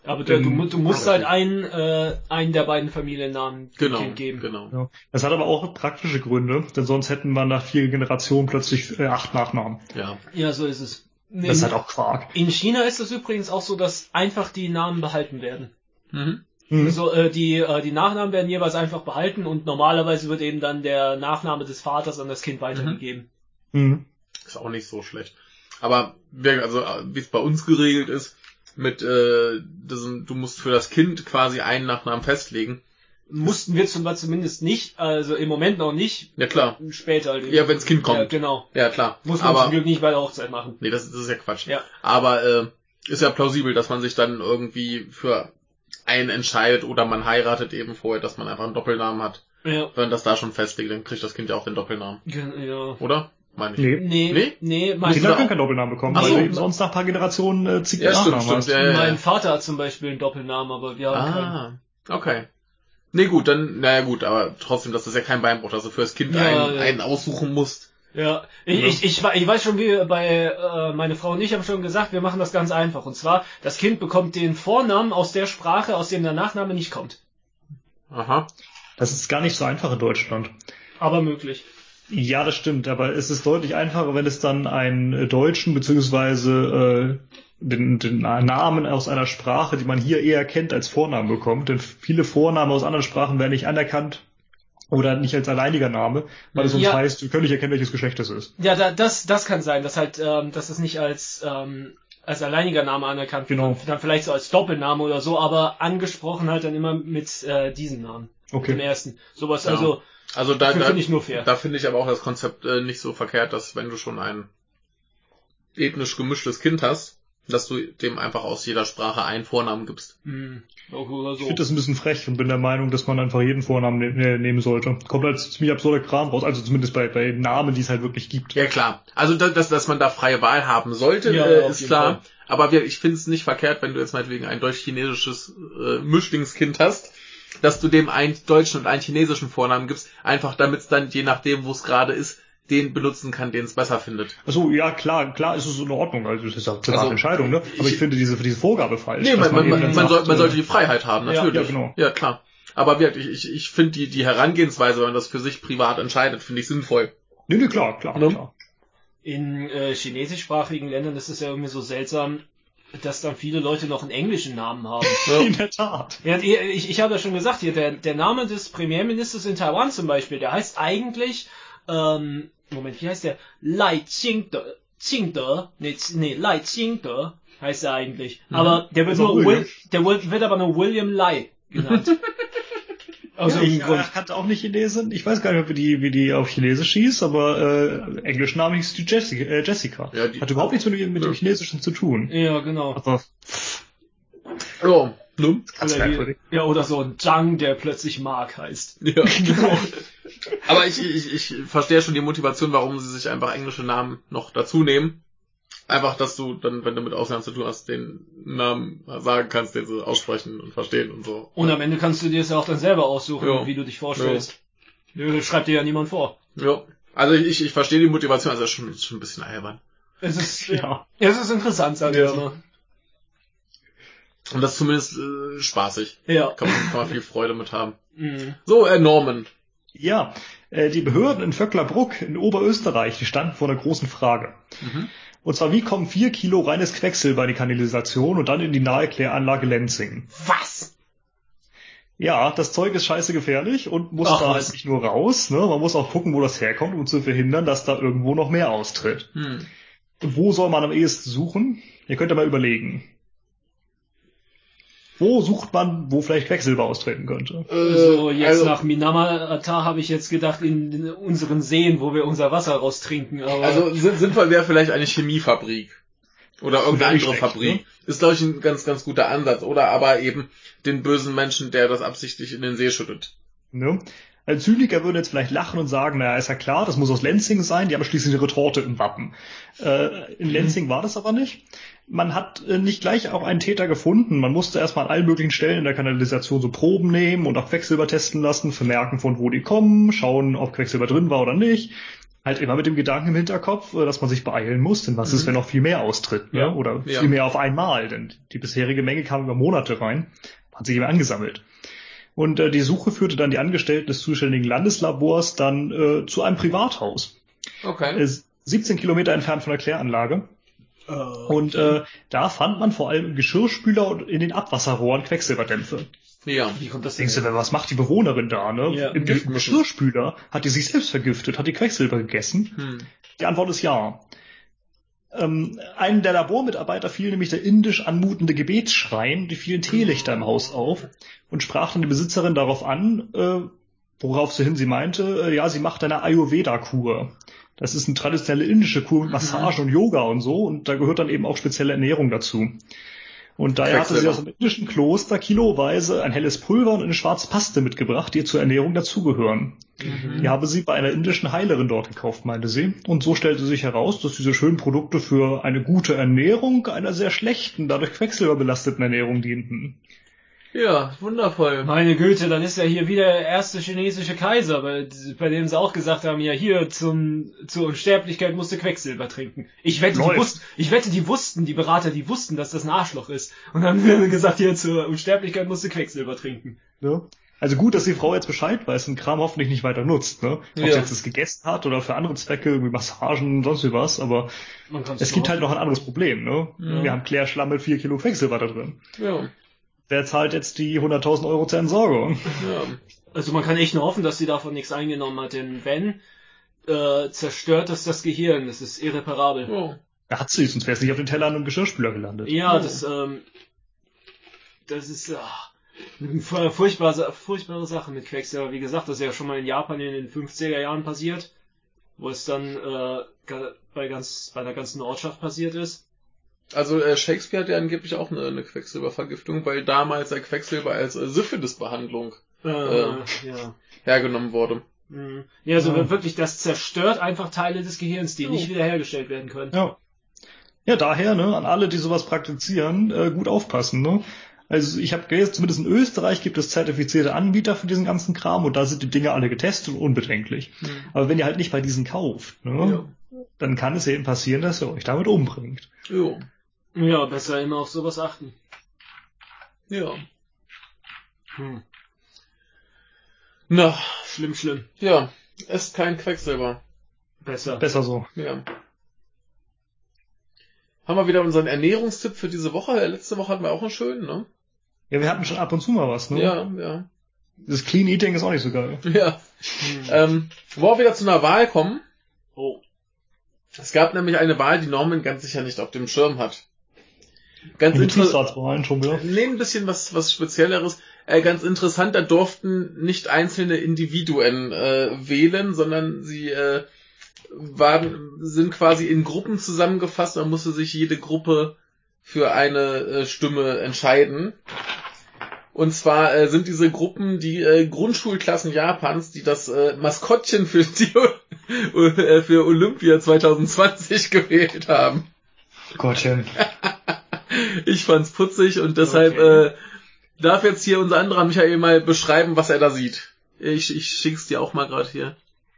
Aber du, du, du musst halt einen, äh, einen der beiden Familiennamen genau, Kind geben. Genau. Ja. Das hat aber auch praktische Gründe, denn sonst hätten wir nach vier Generationen plötzlich äh, acht Nachnamen. Ja. Ja, so ist es. Das ist halt auch Quark. In China ist es übrigens auch so, dass einfach die Namen behalten werden. Mhm. Mhm. Also äh, die äh, die Nachnamen werden jeweils einfach behalten und normalerweise wird eben dann der Nachname des Vaters an das Kind weitergegeben. Mhm. Ist auch nicht so schlecht. Aber wir- also wie es bei uns geregelt ist, mit äh, das, du musst für das Kind quasi einen Nachnamen festlegen. Mussten wir zum Beispiel zumindest nicht, also im Moment noch nicht. Ja klar. Später halt eben. Ja, wenns Kind kommt. Ja, genau. Ja klar. Muss man aber zum Glück nicht bei der Hochzeit machen. nee, das, das ist ja Quatsch. Ja. Aber äh, ist ja plausibel, dass man sich dann irgendwie für einen entscheidet oder man heiratet eben vorher, dass man einfach einen Doppelnamen hat. Ja. Wenn das da schon festlegt, dann kriegt das Kind ja auch den Doppelnamen. Gen- Ja. Oder? Meine ich. Nee. Nee, Nee? nee, Die mein, Kinder können keinen Doppelnamen bekommen, Ach weil so. du eben sonst nach ein paar Generationen äh, zig Ja, stimmt, Nachnamen stimmt. hast. Ja, ja, mein ja. Vater hat zum Beispiel einen Doppelnamen, aber wir haben keinen. Ah, okay. Nee, gut, dann, naja gut, aber trotzdem, das ist ja kein Beinbruch, dass du für das Kind Ja, einen, ja. einen aussuchen musst. Ja, ich, Ja. ich, ich, ich weiß schon, wie bei äh, meine Frau und ich haben schon gesagt, wir machen das ganz einfach. Und zwar, das Kind bekommt den Vornamen aus der Sprache, aus dem der Nachname nicht kommt. Aha. Das ist gar nicht so einfach in Deutschland. Aber möglich. Ja, das stimmt, aber es ist deutlich einfacher, wenn es dann einen äh, Deutschen beziehungsweise äh, den, den Namen aus einer Sprache, die man hier eher kennt, als Vornamen bekommt. Denn viele Vornamen aus anderen Sprachen werden nicht anerkannt oder nicht als alleiniger Name, weil es sonst Ja. heißt, wir können nicht erkennen, welches Geschlecht es ist. Ja, da, das, das kann sein, dass halt, ähm, dass es nicht als ähm, als alleiniger Name anerkannt wird, Genau. dann vielleicht so als Doppelname oder so, aber angesprochen halt dann immer mit äh, diesem Namen, Okay. dem ersten. Sowas, Ja. also Also da, da, finde ich nur fair. da finde ich aber auch das Konzept äh, nicht so verkehrt, dass wenn du schon ein ethnisch gemischtes Kind hast, dass du dem einfach aus jeder Sprache einen Vornamen gibst. Hm, auch oder Ich so. finde das ein bisschen frech und bin der Meinung, dass man einfach jeden Vornamen ne ne- nehmen sollte. Kommt als ziemlich absurder Kram raus, also zumindest bei, bei Namen, die es halt wirklich gibt. Ja klar. Also da- dass, dass man da freie Wahl haben sollte, Ja, äh, auf ist jeden klar. Fall. Aber wir, ich finde es nicht verkehrt, wenn du jetzt meinetwegen ein deutsch-chinesisches äh, Mischlingskind hast, dass du dem einen deutschen und einen chinesischen Vornamen gibst, einfach damit es dann, je nachdem, wo es gerade ist, den benutzen kann, den es besser findet. Also ja, klar, klar ist es in Ordnung, also das ist ja eine private Also, Entscheidung, ne? Aber ich, ich- finde diese, diese Vorgabe falsch. Nee, dass man, man, eben man, dann man, sagt, soll, man sollte äh, die Freiheit haben, Ja, natürlich. ja, genau. Ja, klar. Aber wirklich, ich, ich finde die, die Herangehensweise, wenn man das für sich privat entscheidet, finde ich sinnvoll. Nee, nee, klar, klar, Ne? klar. In äh, chinesischsprachigen Ländern ist es ja irgendwie so seltsam, dass dann viele Leute noch einen englischen Namen haben. Ja. In der Tat. Ja, die- ich, ich habe ja schon gesagt, hier, der, der Name des Premierministers in Taiwan zum Beispiel, der heißt eigentlich, ähm, Moment, wie heißt der? Lai Qingde, Qingde, nee, nee, Lai Qingde heißt er eigentlich. Mhm. Aber der wird Ist auch nur, William. Will, der wird, wird aber nur William Lai genannt. Aus Ja, irgendeinem ich äh, Grund. kannte auch nicht Chinesin. Ich weiß gar nicht, wie die, wie die auf Chinesisch hieß, aber äh, Englischname hieß die Jessica. Äh, Jessica. Ja, die- Hat überhaupt nichts mit, mit Ja. dem Chinesischen zu tun. Ja, genau. Aber Ja, ne? ganz Oder, merkwürdig. die, ja, oder so ein Zhang, der plötzlich Mark heißt. Ja, genau. Aber ich, ich, ich verstehe schon die Motivation, warum sie sich einfach englische Namen noch dazu nehmen. Einfach, dass du dann, wenn du mit Ausländern zu tun hast, den Namen sagen kannst, den sie aussprechen und verstehen und so. Und am Ende kannst du dir es ja auch dann selber aussuchen, Ja. wie du dich vorstellst. Ja. Schreibt dir ja niemand vor. Ja. Also ich, ich verstehe die Motivation, also das ist schon, schon ein bisschen albern. Es ist, Ja. es ist interessant, sag ich Ja. immer. Und das ist zumindest äh, spaßig. Ja. Kann man, kann man viel Freude mit haben. Mhm. So, äh, Norman. Ja, äh, die Behörden in Vöcklerbruck in Oberösterreich, die standen vor einer großen Frage. Mhm. Und zwar, wie kommen vier Kilo reines Quecksilber in die Kanalisation und dann in die nahe Kläranlage Lenzing? Was? Ja, das Zeug ist scheiße gefährlich und muss Ach, da was? halt nicht nur raus, ne? Man muss auch gucken, wo das herkommt, um zu verhindern, dass da irgendwo noch mehr austritt. Hm. Und wo soll man am ehesten suchen? Ihr könnt ja mal überlegen. Wo sucht man, wo vielleicht Quecksilber austreten könnte? Also jetzt also, nach Minamata habe ich jetzt gedacht, in, in unseren Seen, wo wir unser Wasser raustrinken, aber Also sin- sinnvoll wäre vielleicht eine Chemiefabrik. Oder irgendeine Wäre nicht andere schlecht, Fabrik. ne? Ist, glaube ich, ein ganz, ganz guter Ansatz. Oder aber eben den bösen Menschen, der das absichtlich in den See schüttet. Ne? Als Zyniker würden jetzt vielleicht lachen und sagen, naja, ist ja klar, das muss aus Lenzing sein, die haben schließlich eine Retorte im Wappen. Äh, in Lenzing war das aber nicht. Man hat äh, nicht gleich auch einen Täter gefunden. Man musste erstmal an allen möglichen Stellen in der Kanalisation so Proben nehmen und auch Quecksilber testen lassen, vermerken, von wo die kommen, schauen, ob Quecksilber drin war oder nicht. Halt immer mit dem Gedanken im Hinterkopf, dass man sich beeilen muss, denn was mhm. ist, wenn noch viel mehr austritt, ne? Ja. Oder Ja. viel mehr auf einmal, denn die bisherige Menge kam über Monate rein, hat sich immer angesammelt. Und äh, die Suche führte dann die Angestellten des zuständigen Landeslabors dann äh, zu einem Privathaus. Okay. Äh, siebzehn Kilometer entfernt von der Kläranlage. Äh, Und äh, da fand man vor allem im Geschirrspüler und in den Abwasserrohren Quecksilberdämpfe. Ja. Wie kommt das denn? Denkst du, was macht die Bewohnerin da, ne? Ja. Im Ge- Geschirrspüler hat die sich selbst vergiftet, hat die Quecksilber gegessen? Hm. Die Antwort ist ja. Ähm, einem der Labormitarbeiter fiel nämlich der indisch anmutende Gebetsschrein, die vielen Teelichter im Haus auf und sprach dann die Besitzerin darauf an, äh, worauf sie hin sie meinte, äh, ja, sie macht eine Ayurveda-Kur. Das ist eine traditionelle indische Kur mit Massage und Yoga und so, und da gehört dann eben auch spezielle Ernährung dazu. Und daher hatte sie aus dem indischen Kloster kiloweise ein helles Pulver und eine schwarze Paste mitgebracht, die zur Ernährung dazugehören. Mhm. Die habe sie bei einer indischen Heilerin dort gekauft, meinte sie. Und so stellte sich heraus, dass diese schönen Produkte für eine gute Ernährung einer sehr schlechten, dadurch quecksilberbelasteten Ernährung dienten. Ja, wundervoll. Meine Güte, dann ist ja hier wieder der erste chinesische Kaiser, bei, bei dem sie auch gesagt haben, ja hier zum zur Unsterblichkeit musst du Quecksilber trinken. Ich wette, die wussten, ich wette, die wussten, die Berater, die wussten, dass das ein Arschloch ist. Und dann haben wir gesagt, hier zur Unsterblichkeit musst du Quecksilber trinken. Ja. Also gut, dass die Frau jetzt Bescheid weiß und Kram hoffentlich nicht weiter nutzt, ne? Ob Ja. sie jetzt das gegessen hat oder für andere Zwecke, irgendwie Massagen und sonst wie was, aber Man kann's es nur gibt halt hoffen. noch ein anderes Problem, ne? Ja. Wir haben Klärschlamm mit vier Kilo Quecksilber da drin. Ja. Wer zahlt jetzt die hunderttausend Euro zur Entsorgung? Ja. Also man kann echt nur hoffen, dass sie davon nichts eingenommen hat, denn wenn, äh, zerstört das das Gehirn, das ist irreparabel. Ja. Da hat sie, sonst wäre es nicht auf den Tellern und Geschirrspüler gelandet. Ja, Oh. das, ähm, das ist ach, eine fu- furchtbare, furchtbare Sache mit Quecksilber. Wie gesagt, das ist ja schon mal in Japan in den fünfziger Jahren passiert, wo es dann äh, ga- bei ganz bei der ganzen Ortschaft passiert ist. Also äh, Shakespeare hat ja angeblich auch eine, eine Quecksilbervergiftung, weil damals der Quecksilber als äh, Syphilis-Behandlung Äh, Äh. Ja. hergenommen wurde. Mhm. Ja, also Ja. wirklich, das zerstört einfach Teile des Gehirns, die Ja. nicht wiederhergestellt werden können. Ja. Ja, daher, ne, an alle, die sowas praktizieren, äh, gut aufpassen, ne? Also ich habe gelesen, zumindest in Österreich gibt es zertifizierte Anbieter für diesen ganzen Kram und da sind die Dinge alle getestet und unbedenklich. Hm. Aber wenn ihr halt nicht bei diesen kauft, ne, dann kann es eben passieren, dass ihr euch damit umbringt. Jo. Ja, besser immer auf sowas achten. Ja. Hm. Na, Schlimm, schlimm. ja. Esst kein Quecksilber. Besser. Besser so. Ja. Haben wir wieder unseren Ernährungstipp für diese Woche? Letzte Woche hatten wir auch einen schönen, ne? Ja, wir hatten schon ab und zu mal was, ne? Ja, ja. Das Clean Eating ist auch nicht so geil. Ja. Hm. Ähm, wo wir wieder zu einer Wahl kommen. Oh. Es gab nämlich eine Wahl, die Norman ganz sicher nicht auf dem Schirm hat. Ganz Die interessant. Betriebsratswahlen schon wieder. Nee, ein bisschen was, was Spezielleres. Äh, ganz interessant, da durften nicht einzelne Individuen äh, wählen, sondern sie äh, waren, sind quasi in Gruppen zusammengefasst. Man musste sich jede Gruppe für eine äh, Stimme entscheiden. Und zwar äh, sind diese Gruppen die äh, Grundschulklassen Japans, die das äh, Maskottchen für, die, äh, für Olympia zwanzig zwanzig gewählt haben. Gottchen. Ich fand's putzig und deshalb Okay. äh, darf jetzt hier unser anderer Michael mal beschreiben, was er da sieht. Ich, ich schick's dir auch mal gerade hier.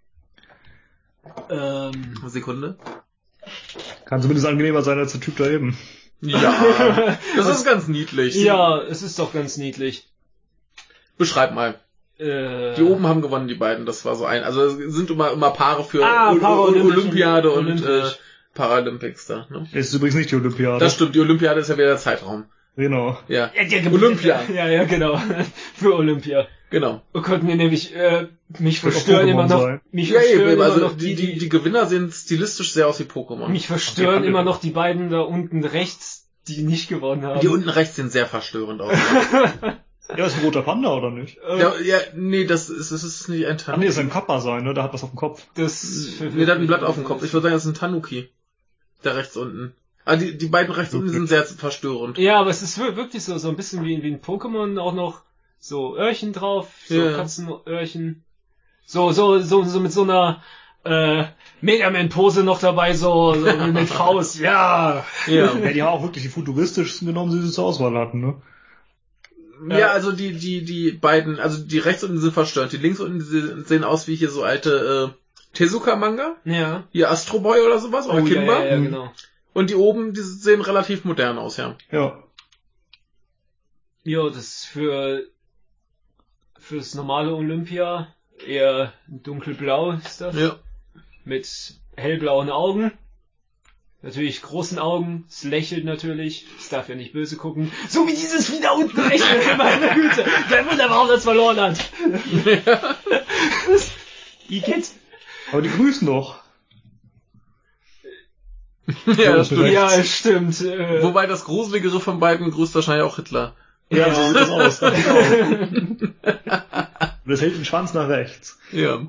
Ähm, Eine Sekunde. Kann zumindest angenehmer sein als der Typ da eben. Ja, das ist ganz niedlich. ja, es ist doch ganz niedlich. Beschreib mal. Äh, Die oben haben gewonnen, die beiden. Das war so ein. Also es sind immer immer Paare für Ah, O- O- Paralympisch Olympiade und und äh, Olympisch. Paralympics da. Ne? Es ist übrigens nicht die Olympiade. Das stimmt. Die Olympiade ist ja wieder der Zeitraum. Genau. Ja. Ja, ja, Olympia. Ja, ja, genau. Für Olympia. Genau. Oh Gott, mir nämlich, äh, mich Wird verstören Pokémon immer noch, sein. mich Ja, verstören eben, immer also noch die, die, die, die Gewinner sehen stilistisch sehr aus wie Pokémon. mich Die verstören anderen. immer noch die beiden da unten rechts, die nicht gewonnen haben. Die unten rechts sehen sehr verstörend aus. Ja, ist ein roter Panda, oder nicht? Äh, Ja, ja, nee, das ist, das ist nicht ein Ach nee, Tanuki. das ist ein Kappa sein, ne? Der hat was auf dem Kopf. das Nee, der hat ein Blatt auf dem Kopf. Ich würde sagen, das ist ein Tanuki. Der rechts unten. Ah, die, die beiden rechts unten sind sehr verstörend. Ja, aber es ist wir- wirklich so, so ein bisschen wie, wie ein Pokémon auch noch so Öhrchen drauf, so Ja. Katzenöhrchen. So, so, so, so mit so einer, äh, Mega Man Pose noch dabei, so, so mit Faust, ja. Ja. Ja, die haben auch wirklich die futuristischsten genommen, die sie zur Auswahl hatten, ne? Ja, also die, die, die beiden, also die rechts unten sind verstörend. Die links unten die sehen aus wie hier so alte, äh, Tezuka-Manga. Ja. Hier Astro Boy oder sowas. Oder Oh, ja, Kimba. ja, ja, genau. Und die oben, die sehen relativ modern aus, ja. Ja. Jo, das ist für fürs normale Olympia eher dunkelblau ist das. Ja. Mit hellblauen Augen. Natürlich großen Augen. Es lächelt natürlich. Es darf ja nicht böse gucken. So wie dieses wieder unten lächelt. Meine Güte. Kein Wunder, warum das verloren hat. Ja. Igitt. Aber die grüßen doch. Ja, das stimmt. Ja, stimmt. Äh, Wobei das Gruseligere von beiden grüßt wahrscheinlich auch Hitler. Ja, so sieht das aus. Das sieht aus. Und das hält den Schwanz nach rechts. Ja.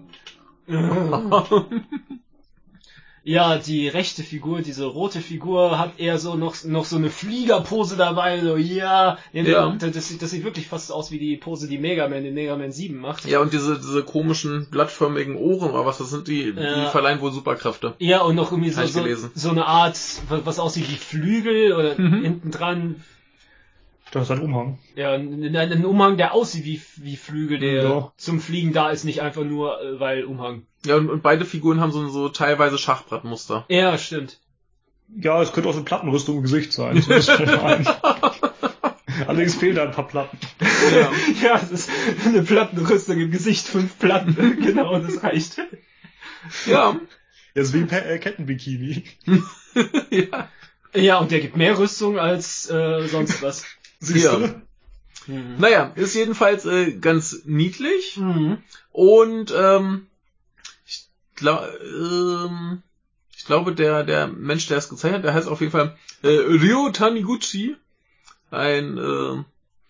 Ja, die rechte Figur, diese rote Figur, hat eher so noch, noch so eine Fliegerpose dabei, so, ja, Ja. Das, sieht- das sieht wirklich fast aus wie die Pose, die Mega Man in Mega Man sieben macht. Ja, und diese, diese komischen, blattförmigen Ohren, oder was das sind, die, die Ja. verleihen wohl Superkräfte. Ja, und noch irgendwie so, Hab ich so, gelesen. so eine Art, was was aussieht wie Flügel oder Mhm. hinten dran, Das ist ein Umhang. ja, ein, ein Umhang, der aussieht wie, wie Flügel, der Ja. zum Fliegen da ist, nicht einfach nur, äh, weil Umhang. Ja, und, und beide Figuren haben so, so teilweise Schachbrettmuster. Ja, stimmt. Ja, es könnte auch eine Plattenrüstung im Gesicht sein. So ist es ein. Allerdings fehlen da ein paar Platten. Ja. Ja, es ist eine Plattenrüstung im Gesicht, fünf Platten, genau, das reicht. Ja. Jetzt wie ein Pe- äh, Kettenbikini. Ja. Ja, und der gibt mehr Rüstung als äh, sonst was. Siehst Ja. du? Mhm. Naja, ist jedenfalls äh, ganz niedlich. Mhm. Und ähm, ich, glaub, ähm, ich glaube, der der Mensch, der es gezeichnet hat, der heißt auf jeden Fall äh, Ryo Taniguchi. Ein äh,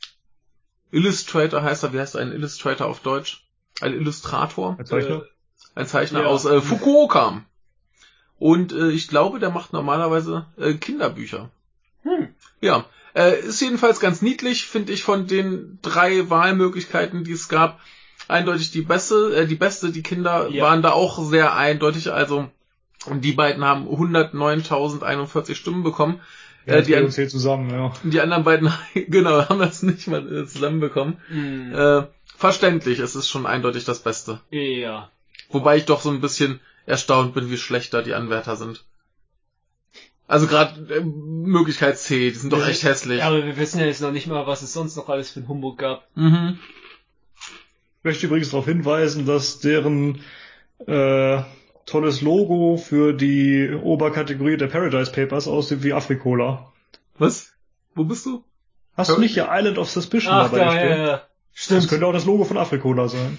Illustrator heißt er. Wie heißt ein Illustrator auf Deutsch? Ein Illustrator. Ein Zeichner? Ein Zeichner Ja. aus äh, Fukuoka. Und äh, ich glaube, der macht normalerweise äh, Kinderbücher. Hm. Ja, äh, ist jedenfalls ganz niedlich, finde ich, von den drei Wahlmöglichkeiten, die es gab, eindeutig die beste. Äh, die beste, die Kinder Ja. waren da auch sehr eindeutig. Also und die beiden haben hundertneuntausendeinundvierzig Stimmen bekommen. Ja, Äh, die, die an, uns hier zusammen, ja. die anderen beiden, genau, haben das nicht mal äh, zusammenbekommen. Mhm. Äh, verständlich, es ist schon eindeutig das Beste. Ja. Wobei ich doch so ein bisschen erstaunt bin, wie schlechter die Anwärter sind. Also gerade äh, Möglichkeit C, die sind doch echt hässlich. Ja, aber wir wissen ja jetzt noch nicht mal, was es sonst noch alles für einen Humbug gab. Mhm. Ich möchte übrigens darauf hinweisen, dass deren äh, tolles Logo für die Oberkategorie der Paradise Papers aussieht wie Afrikola. Was? Wo bist du? Hast du nicht hier Island of Suspicion Ach, dabei da, stehen? ja, ja. Stimmt. Das könnte auch das Logo von Afrikola sein.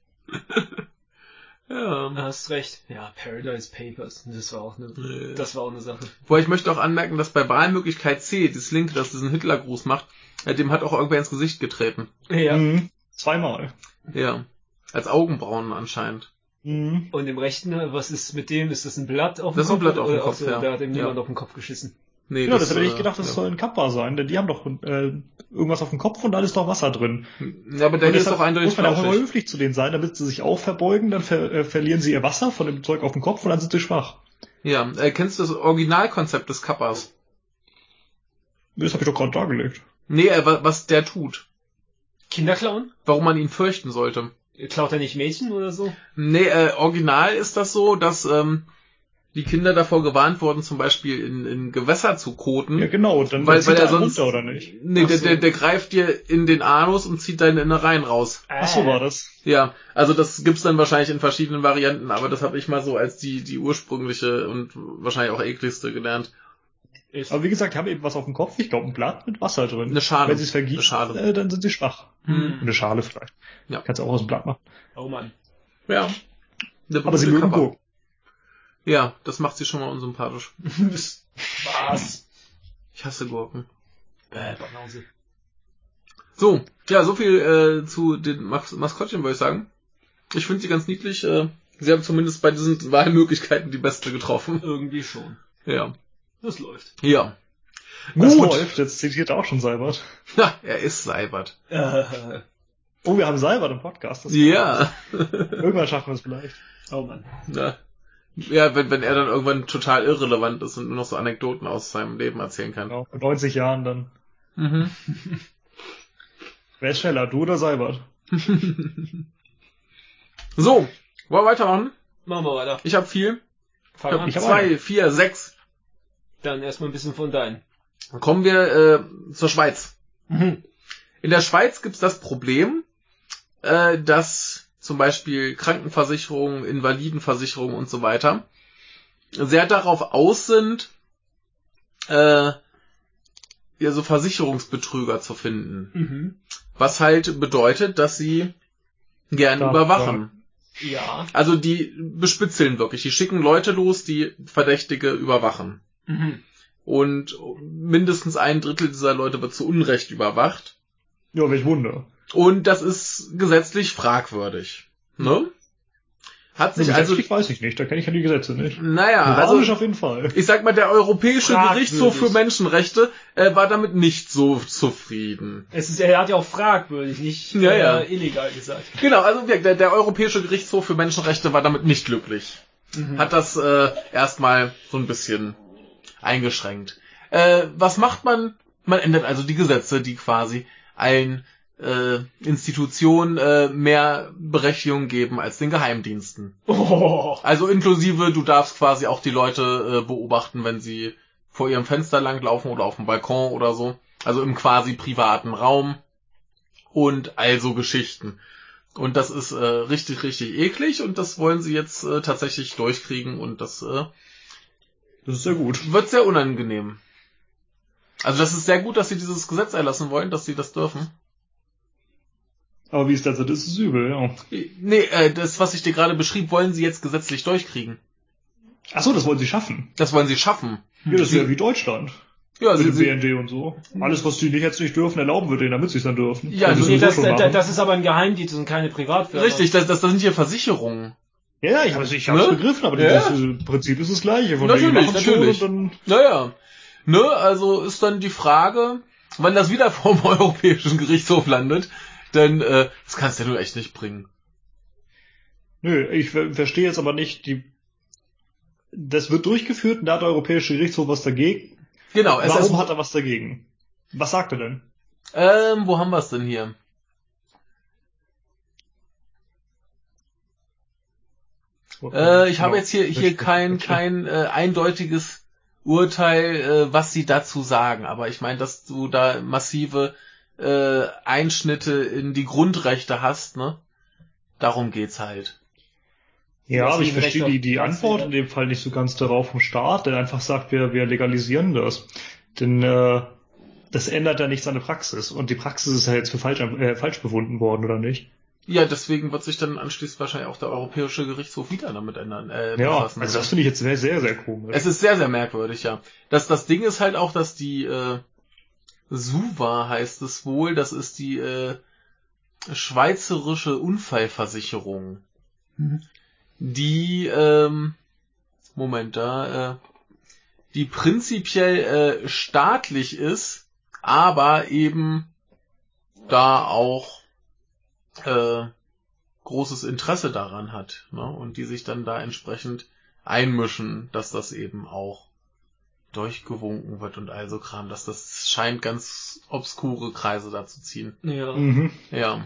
Ja. Du hast recht. Ja, Paradise Papers. Das war auch eine, Ja. das war auch eine Sache. Wobei ich möchte auch anmerken, dass bei Wahlmöglichkeit C, das Link, das diesen Hitlergruß macht, äh, dem hat auch irgendwer ins Gesicht getreten. Ja. Mhm. Zweimal. Ja. Als Augenbrauen anscheinend. Mhm. Und im Rechten, was ist mit dem? Ist das ein Blatt auf dem Das ist ein Kopf? Blatt auf dem Oder- Kopf, ach so, ja. Da hat ihm niemand Ja. auf den Kopf geschissen. Nee, Genau, das hätte ich äh, gedacht, das ja. soll ein Kappa sein, denn die haben doch äh, irgendwas auf dem Kopf und da ist doch Wasser drin. Ja, aber der Und ist deshalb doch eindeutig muss man auch immer flauschig. höflich zu denen sein, damit sie sich auch verbeugen, dann ver äh, verlieren sie ihr Wasser von dem Zeug auf dem Kopf und dann sind sie schwach. Ja, äh, kennst du das Originalkonzept des Kappas? Das habe ich doch gerade dargelegt. Nee, äh, wa- was der tut. Kinder klauen? Warum man ihn fürchten sollte. Klaut er nicht Mädchen oder so? Nee, äh, original ist das so, dass ähm, die Kinder davor gewarnt wurden, zum Beispiel in, in Gewässer zu koten. Ja, genau, und dann Weil- zieht weil er er sonst- runter, oder nicht? Nee, Ach der, so. der, der greift dir in den Anus und zieht deine Innereien raus. Ach so war das. Ja, also das gibt's dann wahrscheinlich in verschiedenen Varianten, aber das habe ich mal so als die die ursprüngliche und wahrscheinlich auch ekligste gelernt. Ist. Aber wie gesagt, die haben eben was auf dem Kopf, ich glaube ein Blatt mit Wasser drin. Eine Schale. Wenn sie es Eine vergießen, Schale. äh, dann sind sie schwach. Hm. Eine Schale vielleicht. Ja. Kannst du auch aus dem Blatt machen. Oh Mann. Ja. Der Aber sie berühmte mögen Kappa. Gurken. Ja, das macht sie schon mal unsympathisch. Was? Ich hasse Gurken. Äh, Banause. So, ja, so viel äh, zu den Mas Maskottchen, würde ich sagen. Ich finde sie ganz niedlich. Äh, sie haben zumindest bei diesen Wahlmöglichkeiten die beste getroffen. Irgendwie schon. Ja. Das läuft. Ja. Das Gut. läuft, jetzt zitiert er auch schon Seibert. Ja, er ist Seibert. Äh, Oh, wir haben Seibert im Podcast. Das Ja. Irgendwann schaffen wir es vielleicht. oh Mann. Ja, ja wenn, wenn er dann irgendwann total irrelevant ist und nur noch so Anekdoten aus seinem Leben erzählen kann. Genau. In neunzig Jahren dann. Mhm. Wer ist schneller, du oder Seibert? So, wollen wir weitermachen? Machen wir weiter. Ich habe viel. Fang Ich an. habe Ich hab zwei, eine. vier, sechs. Dann erstmal ein bisschen von deinen. Kommen wir äh, zur Schweiz. Mhm. In der Schweiz gibt's das Problem, äh, dass zum Beispiel Krankenversicherungen, Invalidenversicherungen und so weiter sehr darauf aus sind, äh, ja, so Versicherungsbetrüger zu finden. Mhm. Was halt bedeutet, dass sie gern Klar, überwachen. Ja. Also die bespitzeln wirklich. Die schicken Leute los, die Verdächtige überwachen. Mhm. Und mindestens ein Drittel dieser Leute wird zu Unrecht überwacht. Ja, welch Wunder. Und das ist gesetzlich fragwürdig. Ne? Hat sich also... Gesetzlich weiß ich nicht, da kenne ich ja die Gesetze nicht. Naja, Moralisch also... auf jeden Fall. Ich sag mal, der Europäische Fragwürdig. Gerichtshof für Menschenrechte äh, war damit nicht so zufrieden. Es ist, er hat ja auch fragwürdig, nicht Ja, äh, ja. illegal gesagt. Genau, also der, der Europäische Gerichtshof für Menschenrechte war damit nicht glücklich. Mhm. Hat das äh, erstmal so ein bisschen eingeschränkt. Äh, was macht man? Man ändert also die Gesetze, die quasi allen äh, Institutionen äh, mehr Berechtigung geben als den Geheimdiensten. Oh. Also inklusive, du darfst quasi auch die Leute äh, beobachten, wenn sie vor ihrem Fenster langlaufen oder auf dem Balkon oder so. Also im quasi privaten Raum. Und also Geschichten. Und das ist äh, richtig, richtig eklig und das wollen sie jetzt äh, tatsächlich durchkriegen und das äh, Das ist sehr gut. wird sehr unangenehm. Also das ist sehr gut, dass sie dieses Gesetz erlassen wollen, dass sie das dürfen. Aber wie es derzeit ist, ist es übel, ja. Nee, äh, das, was ich dir gerade beschrieb, wollen sie jetzt gesetzlich durchkriegen. Ach so, das wollen sie schaffen. Das wollen sie schaffen. Ja, das ist ja wie Deutschland. Ja, Mit sie, dem sie, B N D und so. Alles, was die nicht jetzt nicht dürfen, erlauben wir denen, damit sie es dann dürfen. Ja, Wenn also sie Nee, es sowieso das, schon da, machen. das ist aber ein Geheimdienst und keine Privatfirma. richtig, das, das, das sind hier Versicherungen. Ja, ich habe ich hab's Ne? begriffen, aber Ja. das äh, Prinzip ist das gleiche. Von Natürlich, wegen, die machen's schon natürlich. und dann Naja, ne, also ist dann die Frage, wenn das wieder vom Europäischen Gerichtshof landet, denn äh, das kannst du ja nur echt nicht bringen. Nö, ich ver verstehe jetzt aber nicht, die das wird durchgeführt und da hat der Europäische Gerichtshof was dagegen. Genau, es Warum ist, hat er was dagegen? Was sagt er denn? ähm, wo haben wir es denn hier? Äh, ich habe jetzt hier hier kein kein äh, eindeutiges Urteil, äh, was sie dazu sagen, aber ich meine, dass du da massive äh, Einschnitte in die Grundrechte hast, ne? Darum geht's halt. Ja, Was aber ich liegen verstehe Recht die, auf die Platz, Antwort ja. in dem Fall nicht so ganz darauf vom Staat, der einfach sagt, wir, wir legalisieren das. Denn äh, das ändert ja nichts an der Praxis. Und die Praxis ist ja jetzt für falsch, äh, falsch befunden worden, oder nicht? Ja, deswegen wird sich dann anschließend wahrscheinlich auch der Europäische Gerichtshof wieder damit ändern, äh, Ja, befassen. also das finde ich jetzt sehr, sehr, sehr komisch. Es ist sehr, sehr merkwürdig, ja. Das, das Ding ist halt auch, dass die äh, SUVA heißt es wohl, das ist die äh, Schweizerische Unfallversicherung. Mhm. Die, ähm, Moment, da, äh, die prinzipiell äh, staatlich ist, aber eben da auch äh, großes Interesse daran hat, ne? Und die sich dann da entsprechend einmischen, dass das eben auch durchgewunken wird und all so Kram, dass das scheint ganz obskure Kreise da zu ziehen. Ja. Mhm. Ja.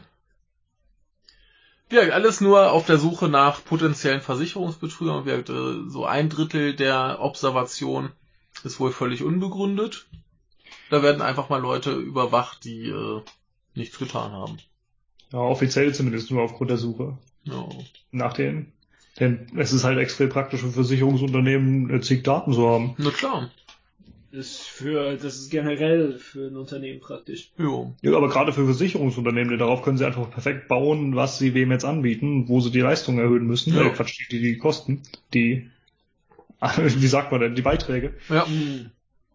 Ja, alles nur auf der Suche nach potenziellen Versicherungsbetrügern. Wir, äh, so ein Drittel der Observation ist wohl völlig unbegründet. Da werden einfach mal Leute überwacht, die äh, nichts getan haben. Ja, offiziell zumindest nur aufgrund der Suche. Ja. Nach den. Denn es ist halt extrem praktisch für Versicherungsunternehmen, äh, zig Daten zu haben. Na klar. Ist für, das ist generell für ein Unternehmen praktisch. Jo. Ja, aber gerade für Versicherungsunternehmen, denn darauf können sie einfach perfekt bauen, was sie wem jetzt anbieten, wo sie die Leistung erhöhen müssen. Ja. Äh, Quatsch, die, die Kosten, die, wie sagt man denn, die Beiträge. Ja. Mhm.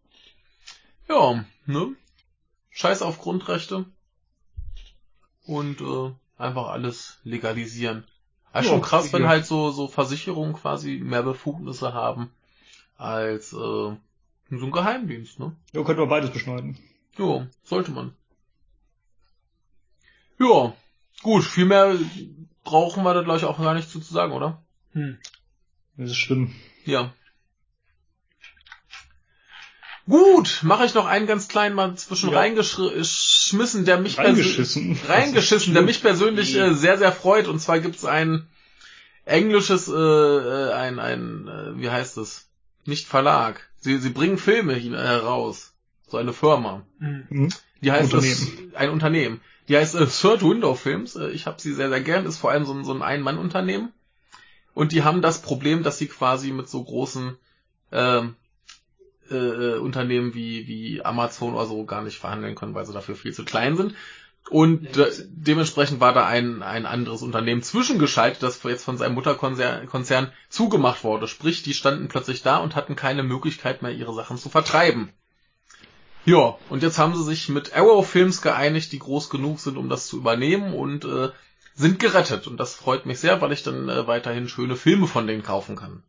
Ja, ne? Scheiß auf Grundrechte. Und äh, einfach alles legalisieren. Also Ja, schon krass, wenn ja. halt so so Versicherungen quasi mehr Befugnisse haben als äh, so ein Geheimdienst, ne? Ja, könnten wir beides beschneiden. Ja, sollte man. Ja, gut, viel mehr brauchen wir da gleich auch gar nicht zu, zu sagen, oder? Hm. Das ist schlimm. Ja. Gut, mache ich noch einen ganz kleinen mal zwischen Ja. reingeschmissen, der mich Reingeschissen. persö- reingeschissen, der mich persönlich äh, sehr, sehr freut. Und zwar gibt's einen englisches, äh, ein, ein, äh, wie heißt es? Nicht Verlag. Sie, sie bringen Filme hin, heraus. So eine Firma. Mhm. Die heißt Unternehmen. Es, ein Unternehmen. Die heißt äh, Third Window Films. Äh, ich habe sie sehr, sehr gern. Ist vor allem so ein, so ein Ein-Mann-Unternehmen. Und die haben das Problem, dass sie quasi mit so großen ähm, äh, Unternehmen wie, wie Amazon oder so gar nicht verhandeln können, weil sie dafür viel zu klein sind. Und äh, dementsprechend war da ein, ein anderes Unternehmen zwischengeschaltet, das jetzt von seinem Mutterkonzern Konzern zugemacht wurde. Sprich, die standen plötzlich da und hatten keine Möglichkeit mehr, ihre Sachen zu vertreiben. Ja, und jetzt haben sie sich mit Arrow Films geeinigt, die groß genug sind, um das zu übernehmen und äh, sind gerettet. Und das freut mich sehr, weil ich dann äh, weiterhin schöne Filme von denen kaufen kann.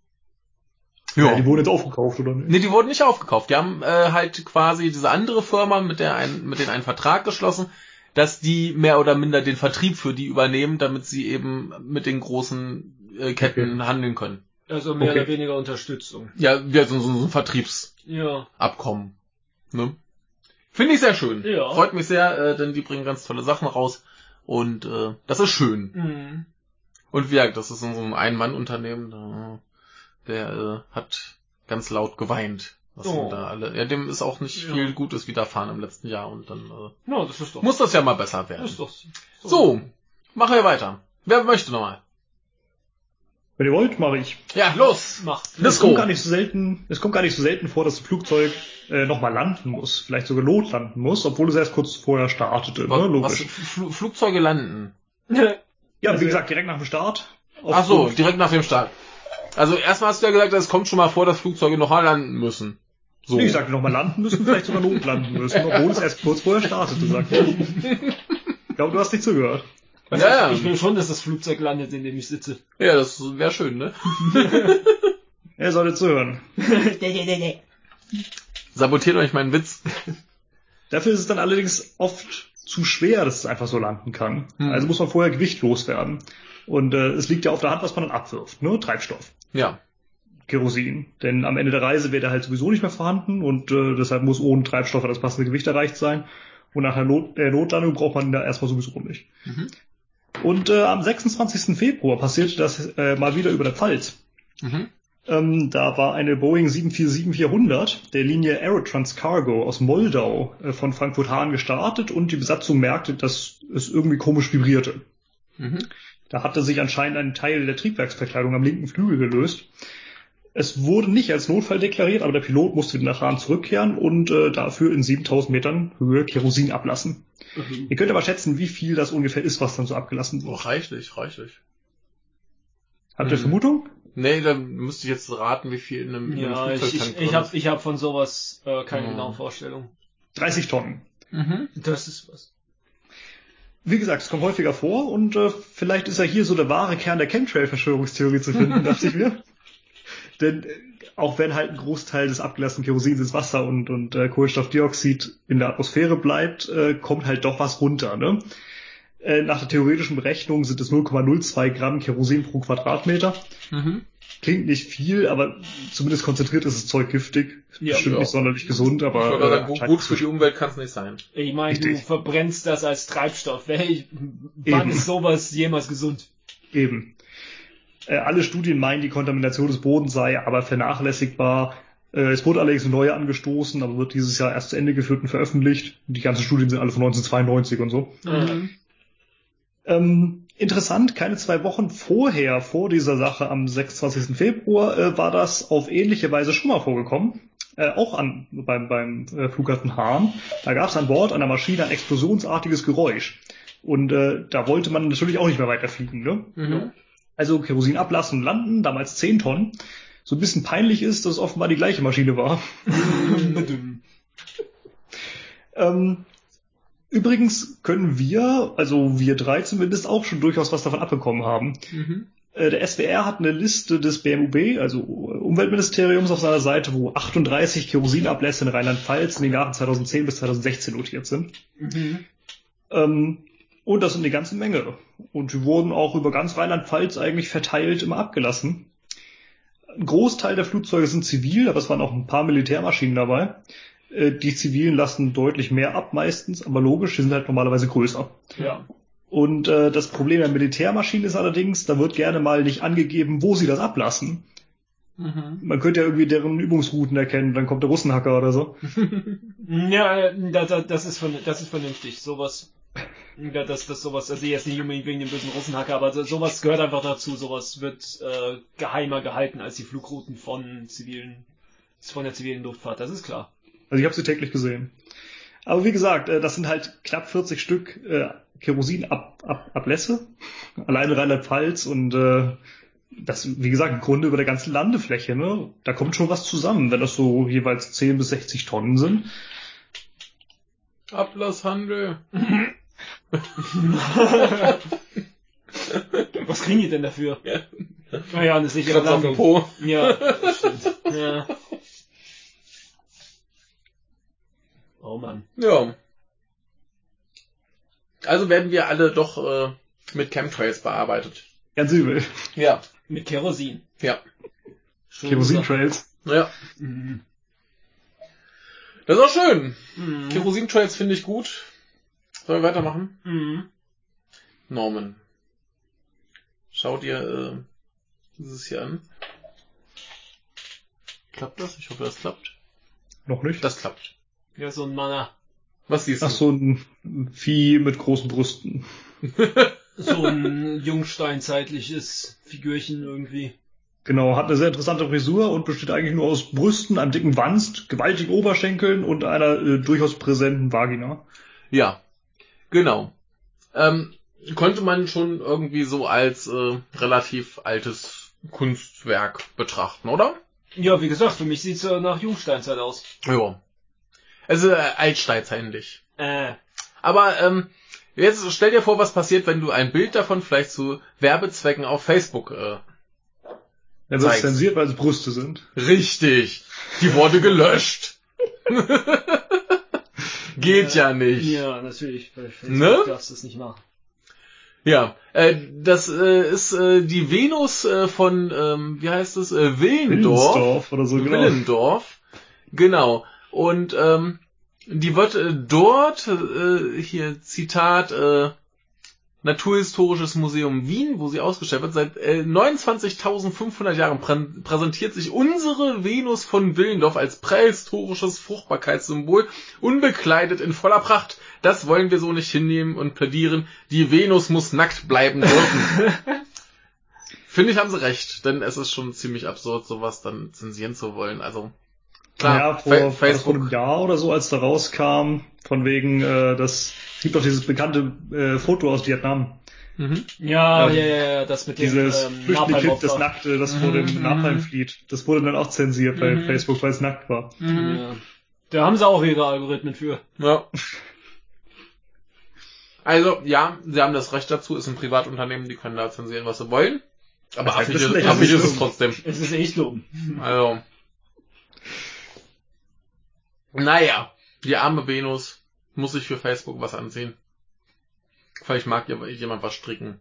Ja. ja, die wurden jetzt aufgekauft, oder nicht? Nee, die wurden nicht aufgekauft. Die haben äh, halt quasi diese andere Firma, mit der ein, mit denen einen Vertrag geschlossen, dass die mehr oder minder den Vertrieb für die übernehmen, damit sie eben mit den großen äh, Ketten okay. handeln können. Also mehr okay. oder weniger Unterstützung. Ja, ja so, so ein Vertriebsabkommen. Ja. Ne? Finde ich sehr schön. Ja. Freut mich sehr, äh, denn die bringen ganz tolle Sachen raus. Und äh, das ist schön. Mhm. Und wie gesagt, das ist so ein Ein-Mann-Unternehmen. Der äh, hat ganz laut geweint. Was oh. da alle, ja, dem ist auch nicht ja. viel Gutes widerfahren im letzten Jahr und dann äh, no, das ist doch muss das ja mal besser werden. Ist doch so. So, machen wir weiter. Wer möchte nochmal? Wenn ihr wollt, mache ich. Ja, los! Mach. Es kommt gar nicht so selten, es kommt gar nicht so selten vor, dass das Flugzeug äh, nochmal landen muss, vielleicht sogar notlanden muss, obwohl es erst kurz vorher startete. Was, ne? Logisch. Was, Fl- Flugzeuge landen? Ja, also, wie gesagt, direkt nach dem Start. Ach so, direkt nach dem Start. Also erstmal hast du ja gesagt, es kommt schon mal vor, dass Flugzeuge nochmal landen müssen. So. Nee, ich sagte nochmal landen müssen, vielleicht sogar notlanden müssen, obwohl es erst kurz vorher startete, sagte ich. Ich glaube, du hast nicht zugehört. Ja, ja. Ich will schon, dass das Flugzeug landet, in dem ich sitze. Ja, das wäre schön, ne? Er sollte zuhören. Sabotiert euch meinen Witz. Dafür ist es dann allerdings oft zu schwer, dass es einfach so landen kann. Hm. Also muss man vorher gewichtlos werden. Und äh, es liegt ja auf der Hand, was man dann abwirft, ne? Treibstoff. Ja. Kerosin. Denn am Ende der Reise wäre der halt sowieso nicht mehr vorhanden und äh, deshalb muss ohne Treibstoffe das passende Gewicht erreicht sein. Und nach der Not, äh, Notlandung braucht man da erstmal sowieso nicht. Mhm. Und äh, am sechsundzwanzigsten Februar passierte das äh, mal wieder über der Pfalz. Mhm. Ähm, da war eine Boeing sieben vier sieben vierhundert der Linie Aerotrans Cargo aus Moldau äh, von Frankfurt-Hahn gestartet und die Besatzung merkte, dass es irgendwie komisch vibrierte. Mhm. Da hatte sich anscheinend ein Teil der Triebwerksverkleidung am linken Flügel gelöst. Es wurde nicht als Notfall deklariert, aber der Pilot musste wieder nach Hahn zurückkehren und äh, dafür in siebentausend Metern Höhe Kerosin ablassen. Mhm. Ihr könnt aber schätzen, wie viel das ungefähr ist, was dann so abgelassen wird. Oh, reichlich, reichlich. Habt ihr mhm. Vermutung? Nee, dann müsste ich jetzt raten, wie viel in einem, ja, in einem Flugzeug ich, ich, ich habe ich hab von sowas äh, keine mhm. genaue Vorstellung. dreißig Tonnen. Mhm. Das ist was. Wie gesagt, es kommt häufiger vor und äh, vielleicht ist ja hier so der wahre Kern der Chemtrail-Verschwörungstheorie zu finden, dachte ich mir. Denn äh, auch wenn halt ein Großteil des abgelassenen Kerosins ins Wasser und, und äh, Kohlenstoffdioxid in der Atmosphäre bleibt, äh, kommt halt doch was runter. Ne? Äh, nach der theoretischen Berechnung sind es null Komma null zwei Gramm Kerosin pro Quadratmeter. Mhm. Klingt nicht viel, aber zumindest konzentriert ist das Zeug giftig. Ja, Bestimmt ja. nicht sonderlich gesund, aber... Ich würde sagen, gut, gut für die Umwelt kann es nicht sein. Ich meine, du verbrennst das als Treibstoff. Hey, wann ist sowas jemals gesund? Eben. Äh, alle Studien meinen, die Kontamination des Bodens sei aber vernachlässigbar. Äh, es wurde allerdings eine neue angestoßen, aber wird dieses Jahr erst zu Ende geführt und veröffentlicht. Die ganzen Studien sind alle von neunzehnhundertzweiundneunzig und so. Mhm. Ähm, interessant, keine zwei Wochen vorher, vor dieser Sache am sechsundzwanzigsten Februar, äh, war das auf ähnliche Weise schon mal vorgekommen. Äh, auch an, beim, beim äh, Flughafen Hahn. Da gab es an Bord einer Maschine ein explosionsartiges Geräusch. Und äh, da wollte man natürlich auch nicht mehr weiterfliegen, ne? Mhm. Also Kerosin ablassen und landen, damals zehn Tonnen. So ein bisschen peinlich ist, dass es offenbar die gleiche Maschine war. ähm, übrigens können wir, also wir drei zumindest, auch schon durchaus was davon abbekommen haben. Mhm. Äh, der S W R hat eine Liste des B M U B, also Umweltministeriums, auf seiner Seite, wo achtunddreißig Kerosinablässe in Rheinland-Pfalz in den Jahren zweitausendzehn bis zweitausendsechzehn notiert sind. Mhm. Ähm, Und das sind eine ganze Menge. Und die wurden auch über ganz Rheinland-Pfalz eigentlich verteilt immer abgelassen. Ein Großteil der Flugzeuge sind zivil, aber es waren auch ein paar Militärmaschinen dabei. Die zivilen lassen deutlich mehr ab meistens, aber logisch, die sind halt normalerweise größer. Ja. Und äh, das Problem der Militärmaschine ist allerdings, da wird gerne mal nicht angegeben, wo sie das ablassen. Mhm. Man könnte ja irgendwie deren Übungsrouten erkennen, dann kommt der Russenhacker oder so. Ja, das, das, ist, das ist vernünftig. Sowas, das, das sowas, also jetzt nicht unbedingt wegen dem bösen Russenhacker, aber sowas gehört einfach dazu. Sowas wird äh, geheimer gehalten als die Flugrouten von zivilen, von der zivilen Luftfahrt. Das ist klar. Also ich habe sie täglich gesehen. Aber wie gesagt, das sind halt knapp vierzig Stück äh, Kerosinablässe, allein in Rheinland-Pfalz und äh, das, wie gesagt, im Grunde über der ganzen Landefläche, ne? Da kommt schon was zusammen, wenn das so jeweils zehn bis sechzig Tonnen sind. Ablasshandel. Was kriegen die denn dafür? Ja. Naja, eine sichere Kratz auf dem Po. Ja, stimmt. Ja. Oh Mann. Ja. Also werden wir alle doch äh, mit Chemtrails bearbeitet. Ganz übel. Ja. Mit Kerosin. Ja. Kerosin-Trails. Ja. Mhm. Das ist auch schön. Mhm. Kerosin-Trails finde ich gut. Sollen wir weitermachen? Mhm. Norman. Schau dir äh, dieses hier an. Klappt das? Ich hoffe, das klappt. Noch nicht? Das klappt. Ja, so ein Manner. Was siehst du? Ach, so ein Vieh mit großen Brüsten. So ein jungsteinzeitliches Figürchen irgendwie. Genau, hat eine sehr interessante Frisur und besteht eigentlich nur aus Brüsten, einem dicken Wanst, gewaltigen Oberschenkeln und einer äh, durchaus präsenten Vagina. Ja, genau. Ähm, könnte man schon irgendwie so als äh, relativ altes Kunstwerk betrachten, oder? Ja, wie gesagt, für mich sieht's äh, nach Jungsteinzeit aus. Ja. Also äh, altsteinzeitlich. Äh. Aber ähm, jetzt stell dir vor, was passiert, wenn du ein Bild davon vielleicht zu Werbezwecken auf Facebook äh, Dann wird es zensiert, weil es Brüste sind. Richtig. Die wurde gelöscht. Geht ja, ja nicht. Ja, natürlich. Bei Facebook ne? darfst du das nicht machen. Ja, äh, das äh, ist äh, die Venus äh, von, ähm, wie heißt es, äh, Willendorf. Willendorf oder so, genau. Willendorf. Genau. Und ähm, die wird äh, dort, äh, hier Zitat, äh, Naturhistorisches Museum Wien, wo sie ausgestellt wird, seit äh, neunundzwanzigtausendfünfhundert Jahren prä- präsentiert sich unsere Venus von Willendorf als prähistorisches Fruchtbarkeitssymbol, unbekleidet in voller Pracht. Das wollen wir so nicht hinnehmen und plädieren. Die Venus muss nackt bleiben dürfen. Finde ich, haben sie recht, denn es ist schon ziemlich absurd, sowas dann zensieren zu wollen. Also klar, ja, vor, Fa- Facebook. vor einem Jahr oder so, als da rauskam, von wegen, äh, das es gibt doch dieses bekannte äh, Foto aus Vietnam. Mhm. Ja, ähm, ja, ja, ja, das mit dieses dem ähm, flüchtende Kind, das Napalm-Opfer. Nackte, das Mhm, vor dem mhm. Napalm flieht. Das wurde dann auch zensiert bei Mhm. Facebook, weil es nackt war. Mhm. Ja. Da haben sie auch ihre Algorithmen für. Ja. Also, ja, sie haben das Recht dazu, ist ein Privatunternehmen, die können da zensieren, was sie wollen. Aber Das heißt, affig das ist, ist echt affig ist dumm. es trotzdem. Es ist echt dumm. Also. Naja, die arme Venus muss sich für Facebook was anziehen. Vielleicht mag ja jemand was stricken.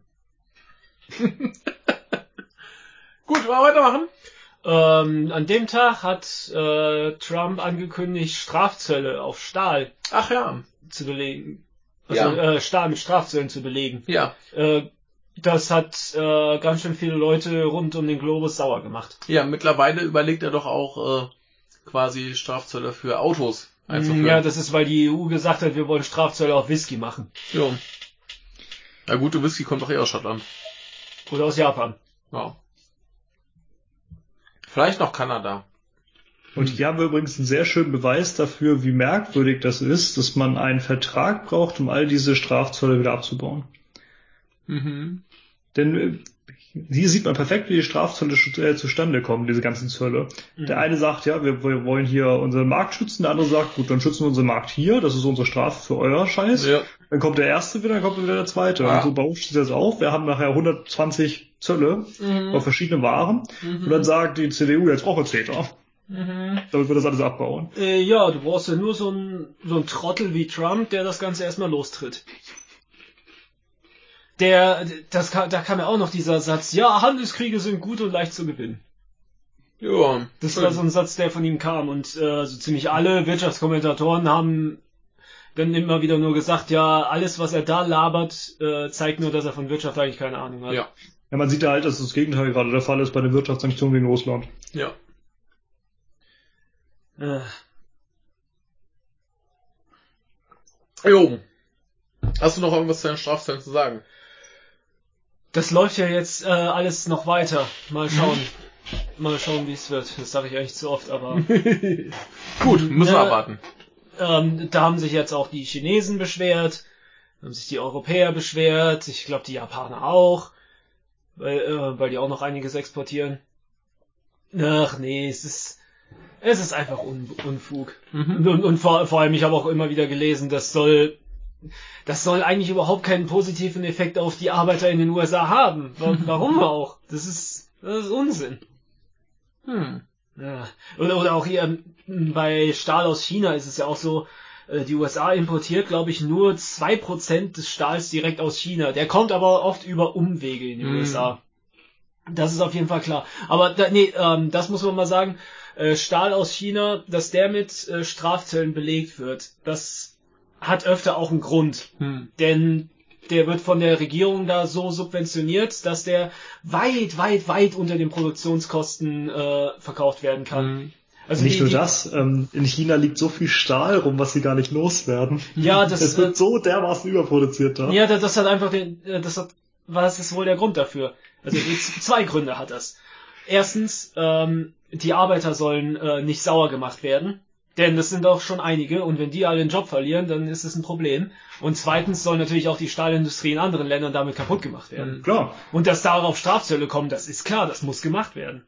Gut, wollen wir weitermachen? Ähm, an dem Tag hat äh, Trump angekündigt, Strafzölle auf Stahl Ach ja. zu belegen. Also Ja. äh, Stahl mit Strafzöllen zu belegen. Ja. Äh, das hat äh, ganz schön viele Leute rund um den Globus sauer gemacht. Ja, mittlerweile überlegt er doch auch äh, quasi Strafzölle für Autos einzuführen. Ja, das ist, weil die E U gesagt hat, wir wollen Strafzölle auf Whisky machen. Jo. Na gut, der Whisky kommt doch eh aus Schottland. Oder aus Japan. Ja. Vielleicht noch Kanada. Und hier haben wir übrigens einen sehr schönen Beweis dafür, wie merkwürdig das ist, dass man einen Vertrag braucht, um all diese Strafzölle wieder abzubauen. Mhm. Denn äh, hier sieht man perfekt, wie die Strafzölle äh, zustande kommen, diese ganzen Zölle. Mhm. Der eine sagt, ja, wir, wir wollen hier unseren Markt schützen, der andere sagt, gut, dann schützen wir unseren Markt hier, das ist unsere Strafe für euer Scheiß. Ja. Dann kommt der erste wieder, dann kommt wieder der zweite. Ja. Und so bauscht sich das auf. Wir haben nachher hundertzwanzig Zölle Mhm. auf verschiedene Waren. Mhm. Und dann sagt die C D U, jetzt brauchen wir CETA. Mhm. Damit wir das alles abbauen. Äh, ja, du brauchst ja nur so einen so einen Trottel wie Trump, der das Ganze erstmal lostritt. Der, das kann, da kam ja auch noch dieser Satz, ja, Handelskriege sind gut und leicht zu gewinnen. Ja. Das schön. war so ein Satz, der von ihm kam und äh, so ziemlich alle Wirtschaftskommentatoren haben dann immer wieder nur gesagt, ja, alles, was er da labert, äh, zeigt nur, dass er von Wirtschaft eigentlich keine Ahnung hat. Ja. Ja, man sieht ja halt, dass das Gegenteil gerade der Fall ist bei den Wirtschaftssanktionen gegen Russland. Ja. Äh, Jo. Hast du noch irgendwas zu den Strafzöllen zu sagen? das läuft ja jetzt äh, alles noch weiter. Mal schauen. Mal schauen, wie es wird. Das sage ich eigentlich zu oft, aber... Gut, müssen wir Ja. abwarten. Ähm, da haben sich jetzt auch die Chinesen beschwert, haben sich die Europäer beschwert, ich glaube die Japaner auch, weil, äh, weil die auch noch einiges exportieren. Ach nee, es ist es ist einfach Un Unfug. Mhm. Und, und vor, vor allem, ich habe auch immer wieder gelesen, das soll das soll eigentlich überhaupt keinen positiven Effekt auf die Arbeiter in den U S A haben. Wa- Warum auch? Das ist das ist Unsinn. Hm. Ja. Oder, oder auch hier ähm, bei Stahl aus China ist es ja auch so, äh, die U S A importiert, glaube ich, nur zwei Prozent des Stahls direkt aus China. Der kommt aber oft über Umwege in die Mhm. U S A. Das ist auf jeden Fall klar. Aber da, nee, ähm, das muss man mal sagen, äh, Stahl aus China, dass der mit äh, Strafzöllen belegt wird, das hat öfter auch einen Grund. Hm. Denn der wird von der Regierung da so subventioniert, dass der weit, weit, weit unter den Produktionskosten äh, verkauft werden kann. Hm. Also Nicht die, nur die, das, ähm, in China liegt so viel Stahl rum, was sie gar nicht loswerden. Ja, das, Es wird äh, so dermaßen überproduziert da. Ja, das, das hat einfach den, äh, das hat, was ist wohl der Grund dafür? Also die, zwei Gründe hat das. Erstens, ähm, die Arbeiter sollen äh, nicht sauer gemacht werden, denn das sind auch schon einige und wenn die alle den Job verlieren, dann ist es ein Problem. Und zweitens soll natürlich auch die Stahlindustrie in anderen Ländern damit kaputt gemacht werden. Mhm. Klar. Und dass darauf Strafzölle kommen, das ist klar, das muss gemacht werden.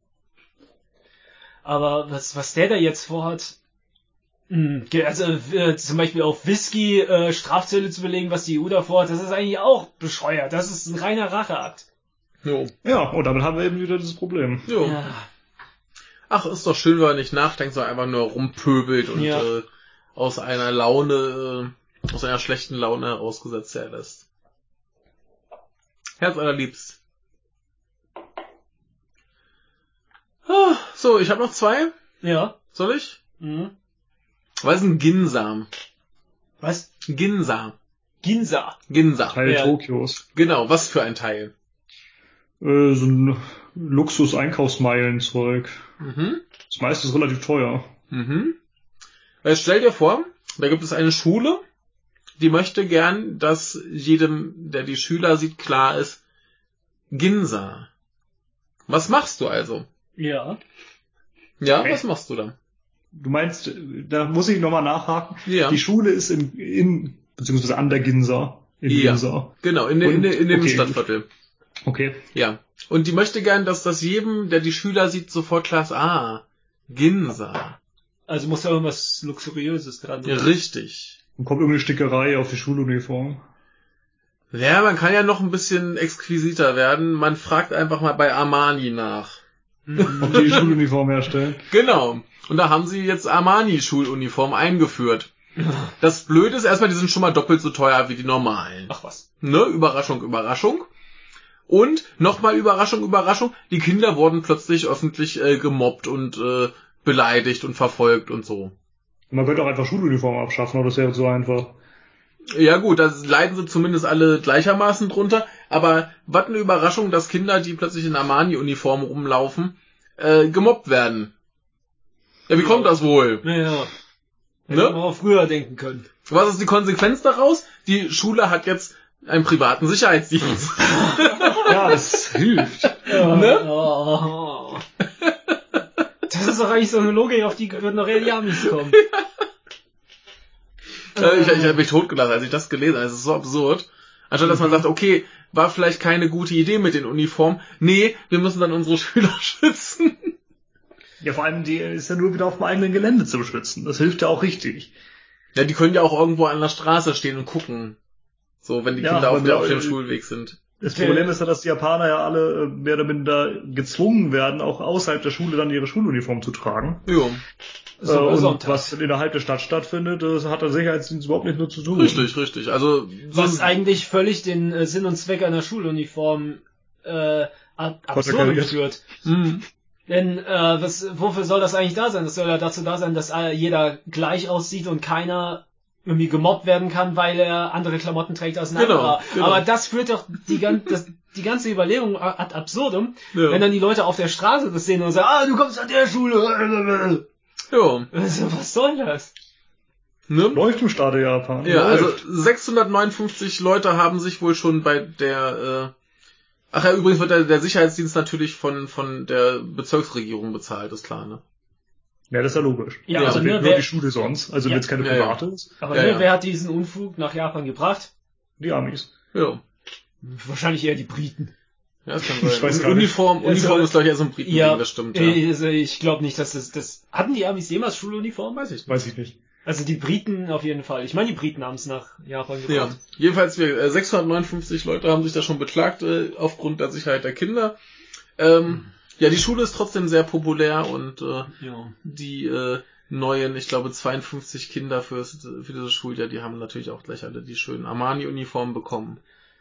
Aber was, was der da jetzt vorhat, mh, also äh, zum Beispiel auf Whisky äh, Strafzölle zu belegen, was die E U da vorhat, das ist eigentlich auch bescheuert. Das ist ein reiner Racheakt. Jo. Ja, und damit haben wir eben wieder dieses Problem. Jo. Ja. Ach, ist doch schön, wenn man nicht nachdenkt, sondern einfach nur rumpöbelt und Ja. äh, aus einer Laune, äh, aus einer schlechten Laune herausgesetzt lässt. Herz allerliebst. Ah, so, ich habe noch zwei. Ja. Soll ich? Mhm. Was ist ein Ginza? Was? Ginza. Ginza. Ginza. Teil Ja. Tokios. Genau, was für ein Teil? Äh, so ein Luxus-Einkaufsmeilen-Zeug. Mhm. Das meiste ist relativ teuer. Mhm. Äh, stell dir vor, da gibt es eine Schule, die möchte gern, dass jedem, der die Schüler sieht, klar ist, Ginza. Was machst du also? Ja. Ja, Okay. was machst du da? Du meinst, da muss ich nochmal nachhaken. Ja. Die Schule ist in, in beziehungsweise an der Ginza. In Ja. Ginza. Genau, in, in, in, in dem Okay, Stadtviertel. Okay. Ja. Und die möchte gern, dass das jedem, der die Schüler sieht, sofort klar ist, ah, Ginza. Also muss da irgendwas Luxuriöses dran sein. Ja, richtig. Dann kommt irgendeine Stickerei auf die Schuluniform. Ja, man kann ja noch ein bisschen exquisiter werden. Man fragt einfach mal bei Armani nach. Ob die die Schuluniform herstellen. Genau. Und da haben sie jetzt Armani-Schuluniform eingeführt. Das Blöde ist erstmal, die sind schon mal doppelt so teuer wie die normalen. Ach was. Ne? Überraschung, Überraschung. Und nochmal Überraschung, Überraschung. Die Kinder wurden plötzlich öffentlich äh, gemobbt und äh, beleidigt und verfolgt und so. Man könnte auch einfach Schuluniform abschaffen, aber das wäre so einfach. Ja gut, da leiden sie zumindest alle gleichermaßen drunter. Aber was eine Überraschung, dass Kinder, die plötzlich in Armani-Uniform rumlaufen, äh, gemobbt werden. Ja, wie Ja. kommt das wohl? Naja. Hätte man Ne? auch früher denken können. Was ist die Konsequenz daraus? Die Schule hat jetzt einen privaten Sicherheitsdienst. Ja, das hilft. Ne? Oh. Das ist doch eigentlich so eine Logik, auf die würden doch eher die Amis kommen. Äh, ich ich habe mich totgelacht, als ich das gelesen habe. Es ist so absurd. Anstatt dass man sagt, okay, war vielleicht keine gute Idee mit den Uniformen. Nee, wir müssen dann unsere Schüler schützen. Ja, vor allem, die ist ja nur wieder auf dem eigenen Gelände zu beschützen. Das hilft ja auch richtig. Ja, die können ja auch irgendwo an der Straße stehen und gucken. So, wenn die Ja, Kinder auf, aber der, auf äh, dem Schulweg sind. Das Okay. Problem ist ja, dass die Japaner ja alle äh, mehr oder minder gezwungen werden, auch außerhalb der Schule dann ihre Schuluniform zu tragen. Jo, So, äh, und Sonntag. was innerhalb der Stadt stattfindet, das hat der Sicherheitsdienst überhaupt nicht nur zu tun. richtig, richtig. Also, so Was eigentlich völlig den äh, Sinn und Zweck einer Schuluniform äh, ab absurd Konterkariert. führt. Mhm. Denn äh, was, wofür soll das eigentlich da sein? Das soll ja dazu da sein, dass äh, jeder gleich aussieht und keiner irgendwie gemobbt werden kann, weil er andere Klamotten trägt als ein Genau, anderer. genau. Aber das führt doch die, gan das, die ganze Überlegung ad absurdum, Ja. wenn dann die Leute auf der Straße das sehen und sagen, ah, du kommst an der Schule. Ja. Also, was soll das? Ne? Läuft im Staate Japan. Ja, also Läuft. sechshundertneunundfünfzig Leute haben sich wohl schon bei der, äh, ach ja, übrigens wird der, der Sicherheitsdienst natürlich von, von der Bezirksregierung bezahlt, ist klar, ne? Ja, das ist ja logisch. Ja, also aber nur ne, wer- die Schule sonst, also Ja. wenn es keine Ja, ja. private ist. Aber Ja, ne, ja. wer hat diesen Unfug nach Japan gebracht? Die Amis. Ja. Wahrscheinlich eher die Briten. Ja, das kann Ich sein. weiß gar nicht. Uniform, Uniform Also, ist glaube ich eher so ein Briten-Ding, Ja, das stimmt, ja. äh, also ich glaube nicht, dass das, das... Hatten die Amis jemals Schuluniform? Weiß ich nicht. Weiß ich nicht. Also die Briten auf jeden Fall. Ich meine, die Briten haben es nach Japan Ja, gebracht. jedenfalls wir, äh, sechshundertneunundfünfzig Leute haben sich da schon beklagt äh, aufgrund der Sicherheit der Kinder. Ähm, ja, die Schule ist trotzdem sehr populär und äh, Ja. die äh, neuen, ich glaube zweiundfünfzig Kinder fürs, für dieses Schuljahr, die haben natürlich auch gleich alle die schönen Armani-Uniformen bekommen.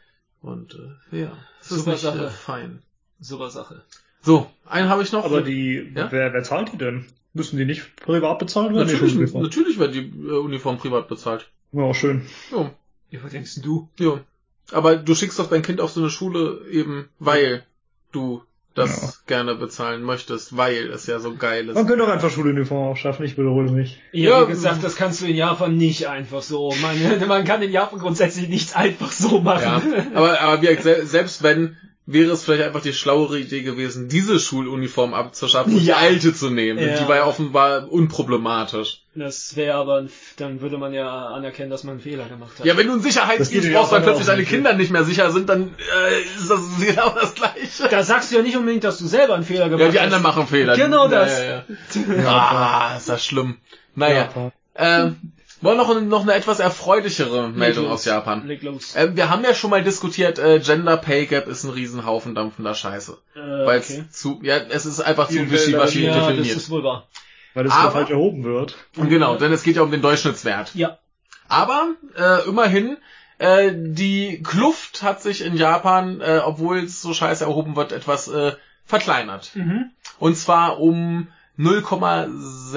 Und äh, ja, das ist Super nicht Sache. äh, fein. Super Sache. So, einen habe ich noch. Aber die, Ja? wer, wer zahlt die denn? Müssen die nicht privat bezahlt werden? natürlich, Die Schuluniform. natürlich wird die äh, Uniform privat bezahlt. Ja, auch schön. Ja, Ja, was denkst du? ja. Aber du schickst doch dein Kind auf so eine Schule eben, weil du das Ja. gerne bezahlen möchtest, weil es ja so geil ist. Man könnte doch einfach Schuluniform aufschaffen, ich wiederhole mich. Ja, Ja, wie gesagt, das kannst du in Japan nicht einfach so. Man, man kann in Japan grundsätzlich nichts einfach so machen. Ja, aber, aber wie, se- selbst wenn, wäre es vielleicht einfach die schlauere Idee gewesen, diese Schuluniform abzuschaffen und Ja. die alte zu nehmen. Ja. Die war ja offenbar unproblematisch. Das wäre aber, ein- dann würde man ja anerkennen, dass man einen Fehler gemacht hat. Ja, wenn du einen Das Sicherheitsdienst geht ja brauchst, weil auch plötzlich auch deine nicht. Kinder nicht mehr sicher sind, dann äh, ist das genau das Gleiche. Da sagst du ja nicht unbedingt, dass du selber einen Fehler gemacht Ja, hast. die anderen machen Fehler. Genau Ja, das. Ja, ja. Ah, ist das schlimm. Naja, Ja, ähm, wollen wir noch, noch eine etwas erfreulichere Meldung los. aus Japan. Leg los. Ähm, wir haben ja schon mal diskutiert, äh, Gender Pay Gap ist ein Riesenhaufen dampfender Scheiße. Äh, Weil okay. es zu, ja, es ist einfach zu Vielen wischiwaschi Feldern, Ja, das definiert. ist wohl wahr. Weil es Aber- ja falsch erhoben wird. Und genau, denn es geht ja um den Durchschnittswert. Ja. Aber äh, immerhin, äh, die Kluft hat sich in Japan, äh, obwohl es so scheiße erhoben wird, etwas äh, verkleinert. Mhm. Und zwar um null Komma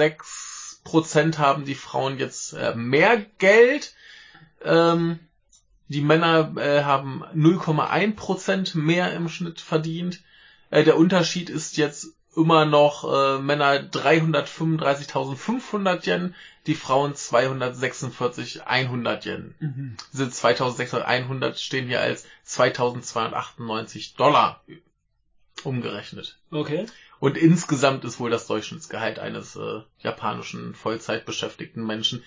sechs Prozent haben die Frauen jetzt äh, mehr Geld. Ähm, die Männer äh, haben null Komma eins Prozent mehr im Schnitt verdient. Äh, der Unterschied ist jetzt immer noch äh, Männer dreihundertfünfunddreißigtausendfünfhundert Yen, die Frauen zweihundertsechsundvierzig Yen. Mhm. Diese zweitausendsechshundert stehen hier als zweitausendzweihundertachtundneunzig Dollar umgerechnet. Okay. Und insgesamt ist wohl das Durchschnittsgehalt eines äh, japanischen Vollzeitbeschäftigten Menschen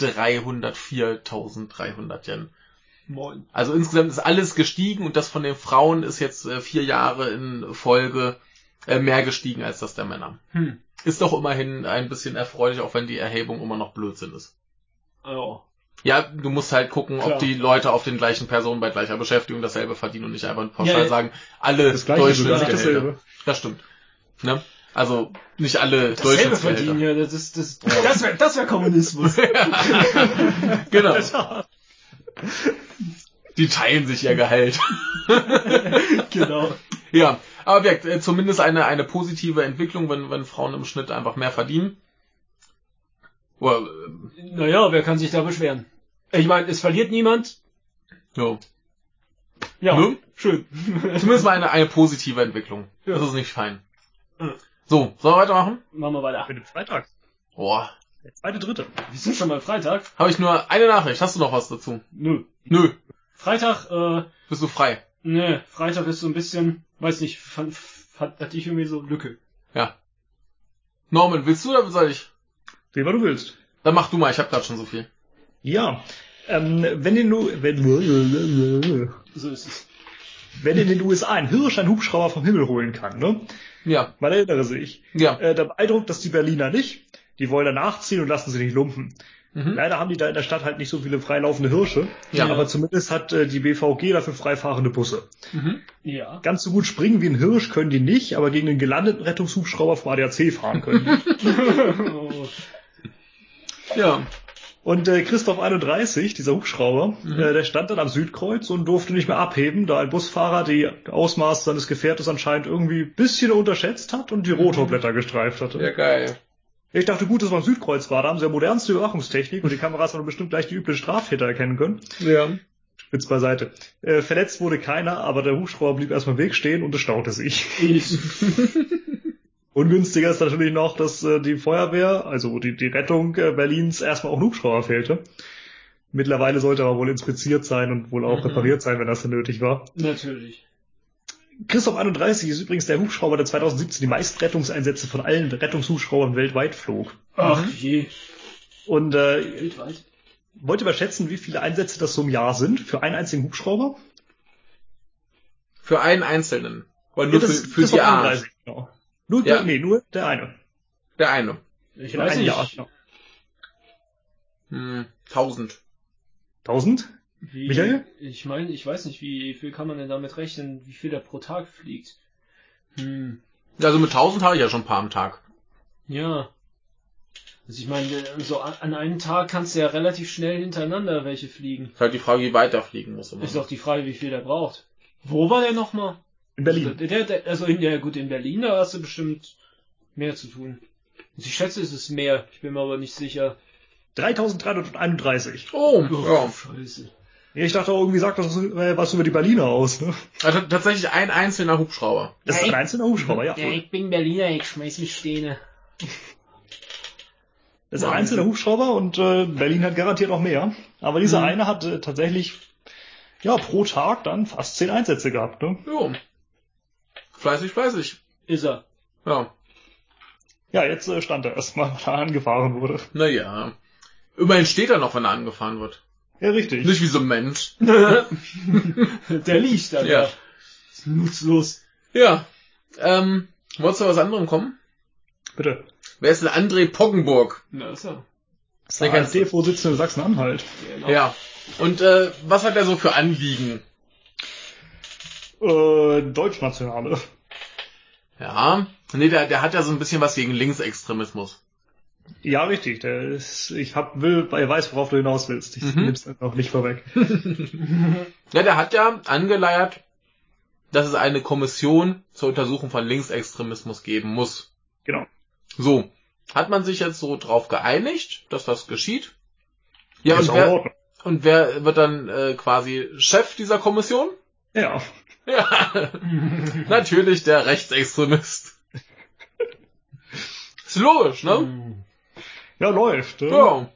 dreihundertviertausenddreihundert Yen. Moin. Also insgesamt ist alles gestiegen und das von den Frauen ist jetzt äh, vier Jahre in Folge äh, mehr gestiegen als das der Männer. Hm. Ist doch immerhin ein bisschen erfreulich, auch wenn die Erhebung immer noch Blödsinn ist. Ja. Ja, du musst halt gucken, Klar. ob die Leute auf den gleichen Personen bei gleicher Beschäftigung dasselbe verdienen und nicht einfach pauschal Ja, ja. sagen, alle Das gleiche sogar nicht Durchschnittsgehälter. dasselbe. Das stimmt. Ne? Also nicht alle Dasselbe Durchschnittsgehälter. verdienen, ja, das ist, das, das wäre, das wäre Kommunismus. Genau. Die teilen sich ihr Gehalt. Genau. Ja, aber wirkt äh, zumindest eine eine positive Entwicklung, wenn wenn Frauen im Schnitt einfach mehr verdienen. Oder, äh, Naja, wer kann sich da beschweren? Ich meine, es verliert niemand. ja. Ja, Ne? schön. Zumindest mal eine eine positive Entwicklung. Ja. Das ist nicht fein. Ja. So, sollen wir weitermachen? Machen wir weiter. Mit dem Freitag. Boah, Der zweite, dritte. Wir sind schon mal Freitag. habe ich nur eine Nachricht. Hast du noch was dazu? Nö. Nö, Freitag, äh, bist du frei. ne, Freitag ist so ein bisschen, weiß nicht, fand, fand, hatte ich irgendwie so Lücke. Ja. Norman, willst du oder soll ich? Wie du willst. Dann mach du mal, ich habe gerade schon so viel. Ja. Ähm, wenn in, U- wenn, So ist es. wenn in den U S A ein Hirsch einen Hubschrauber vom Himmel holen kann, ne? Ja, Man erinnere sich. ja. Äh, da beeindruckt das die Berliner nicht. Die wollen danach ziehen und lassen sich nicht lumpen. Mhm. Leider haben die da in der Stadt halt nicht so viele freilaufende Hirsche. Ja. Aber zumindest hat äh, die B V G dafür freifahrende Busse. Mhm. Ja. Ganz so gut springen wie ein Hirsch können die nicht, aber gegen den gelandeten Rettungshubschrauber vom A D A C fahren können die. Oh. Ja. Und äh, Christoph einunddreißig, dieser Hubschrauber, Mhm. äh, der stand dann am Südkreuz und durfte nicht mehr abheben, da ein Busfahrer die Ausmaße seines Gefährtes anscheinend irgendwie ein bisschen unterschätzt hat und die Rotorblätter gestreift hatte. Ja, geil. Ich dachte, gut, dass man am Südkreuz war, da haben sie ja modernste Überwachungstechnik und die Kameras haben bestimmt gleich die üblichen Straftäter erkennen können. Ja. Spitz beiseite. Äh, verletzt wurde keiner, aber der Hubschrauber blieb erstmal im Weg stehen und es staute sich. Ich. Ungünstiger ist natürlich noch, dass äh, die Feuerwehr, also die, die Rettung äh, Berlins, erstmal auch ein Hubschrauber fehlte. Mittlerweile sollte aber wohl inspiziert sein und wohl auch mhm. repariert sein, wenn das denn nötig war. Natürlich. Christoph einunddreißig ist übrigens der Hubschrauber, der zweitausendsiebzehn die meisten Rettungseinsätze von allen Rettungshubschraubern weltweit flog. Ach je. Und äh, weltweit? Wollt ihr mal schätzen, wie viele Einsätze das so im Jahr sind für einen einzigen Hubschrauber? Für einen einzelnen? Oder nur ja, das, für, für das die Art? Genau. Nur, ja. der, nee, nur der eine. Der eine. Ich weiß nicht. Jahr, genau. Hm, tausend. Tausend? Wie, Michael? Ich meine, ich weiß nicht, wie viel kann man denn damit rechnen, wie viel der pro Tag fliegt. Hm. Also mit tausend habe ich ja schon ein paar am Tag. Ja. Also ich meine, so an einem Tag kannst du ja relativ schnell hintereinander welche fliegen. Ist halt die Frage, wie weit der fliegen muss. Ist auch die Frage, wie viel der braucht. Wo war der nochmal? In Berlin. Der, der, also in der, gut, in Berlin, da hast du bestimmt mehr zu tun. Also ich schätze, es ist mehr. Ich bin mir aber nicht sicher. dreitausenddreihunderteinunddreißig. Oh, oh ja. Scheiße. Ich dachte auch irgendwie, sagt das was über die Berliner aus, ne? Also tatsächlich ein einzelner Hubschrauber. Das ist ein einzelner Hubschrauber, ja. Ja, ich bin Berliner, ich schmeiß mich stehen. Das ist ein einzelner Hubschrauber und äh, Berlin hat garantiert noch mehr. Aber dieser mhm. eine hat äh, tatsächlich ja pro Tag dann fast zehn Einsätze gehabt, ne? Jo. Fleißig, fleißig. Ist er. Ja. Ja, jetzt äh, stand er erstmal, weil er angefahren wurde. Naja. Immerhin steht er noch, wenn er angefahren wird. Ja, richtig. Nicht wie so ein Mensch. Der liegt da. Ja. Ist nutzlos. Ja. Ähm, wolltest du was anderem kommen? Bitte. Wer ist denn André Poggenburg? Na, ist er. Das ist der A f D-Vorsitzende in Sachsen-Anhalt. Genau. Ja. Und äh, was hat er so für Anliegen? Äh, Deutschnationale. Ja. Nee, der, der hat ja so ein bisschen was gegen Linksextremismus. Ja, richtig. Der ist, ich hab, will, er weiß, worauf du hinaus willst. Ich mhm. nehm's noch nicht vorweg. Ja, der hat ja angeleiert, dass es eine Kommission zur Untersuchung von Linksextremismus geben muss. Genau. So. Hat man sich jetzt so drauf geeinigt, dass das geschieht? Ja, und wer, und wer wird dann äh, quasi Chef dieser Kommission? Ja. Ja. Natürlich der Rechtsextremist. Ist logisch, ne? Ja, läuft. Äh? Ja.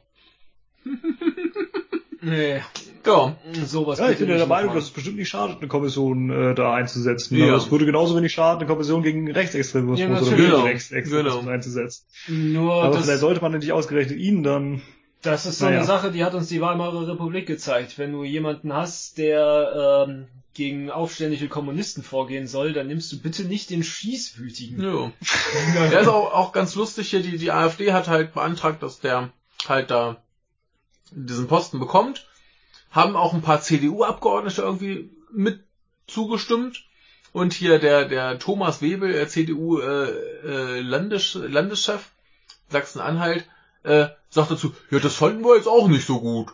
Nee. Ja. Sowas ja, ich bin ja der Meinung, dass es bestimmt nicht schadet, eine Kommission äh, da einzusetzen. Ja. Aber es würde genauso wenig schaden, eine Kommission gegen Rechtsextremismus ja, oder gegen genau. Rechtsextremismus genau. einzusetzen. Nur aber das, vielleicht sollte man nicht ausgerechnet ihn dann... Das ist so naja. eine Sache, die hat uns die Weimarer Republik gezeigt. Wenn du jemanden hast, der ähm, gegen aufständische Kommunisten vorgehen soll, dann nimmst du bitte nicht den Schießwütigen. Ja. Ja, ist auch, auch ganz lustig hier, die, die AfD hat halt beantragt, dass der halt da diesen Posten bekommt. Haben auch ein paar C D U-Abgeordnete irgendwie mit zugestimmt. Und hier der, der Thomas Webel, der C D U äh, äh, Landes, Landeschef Sachsen-Anhalt, äh, sagt dazu, ja, das fanden wir jetzt auch nicht so gut.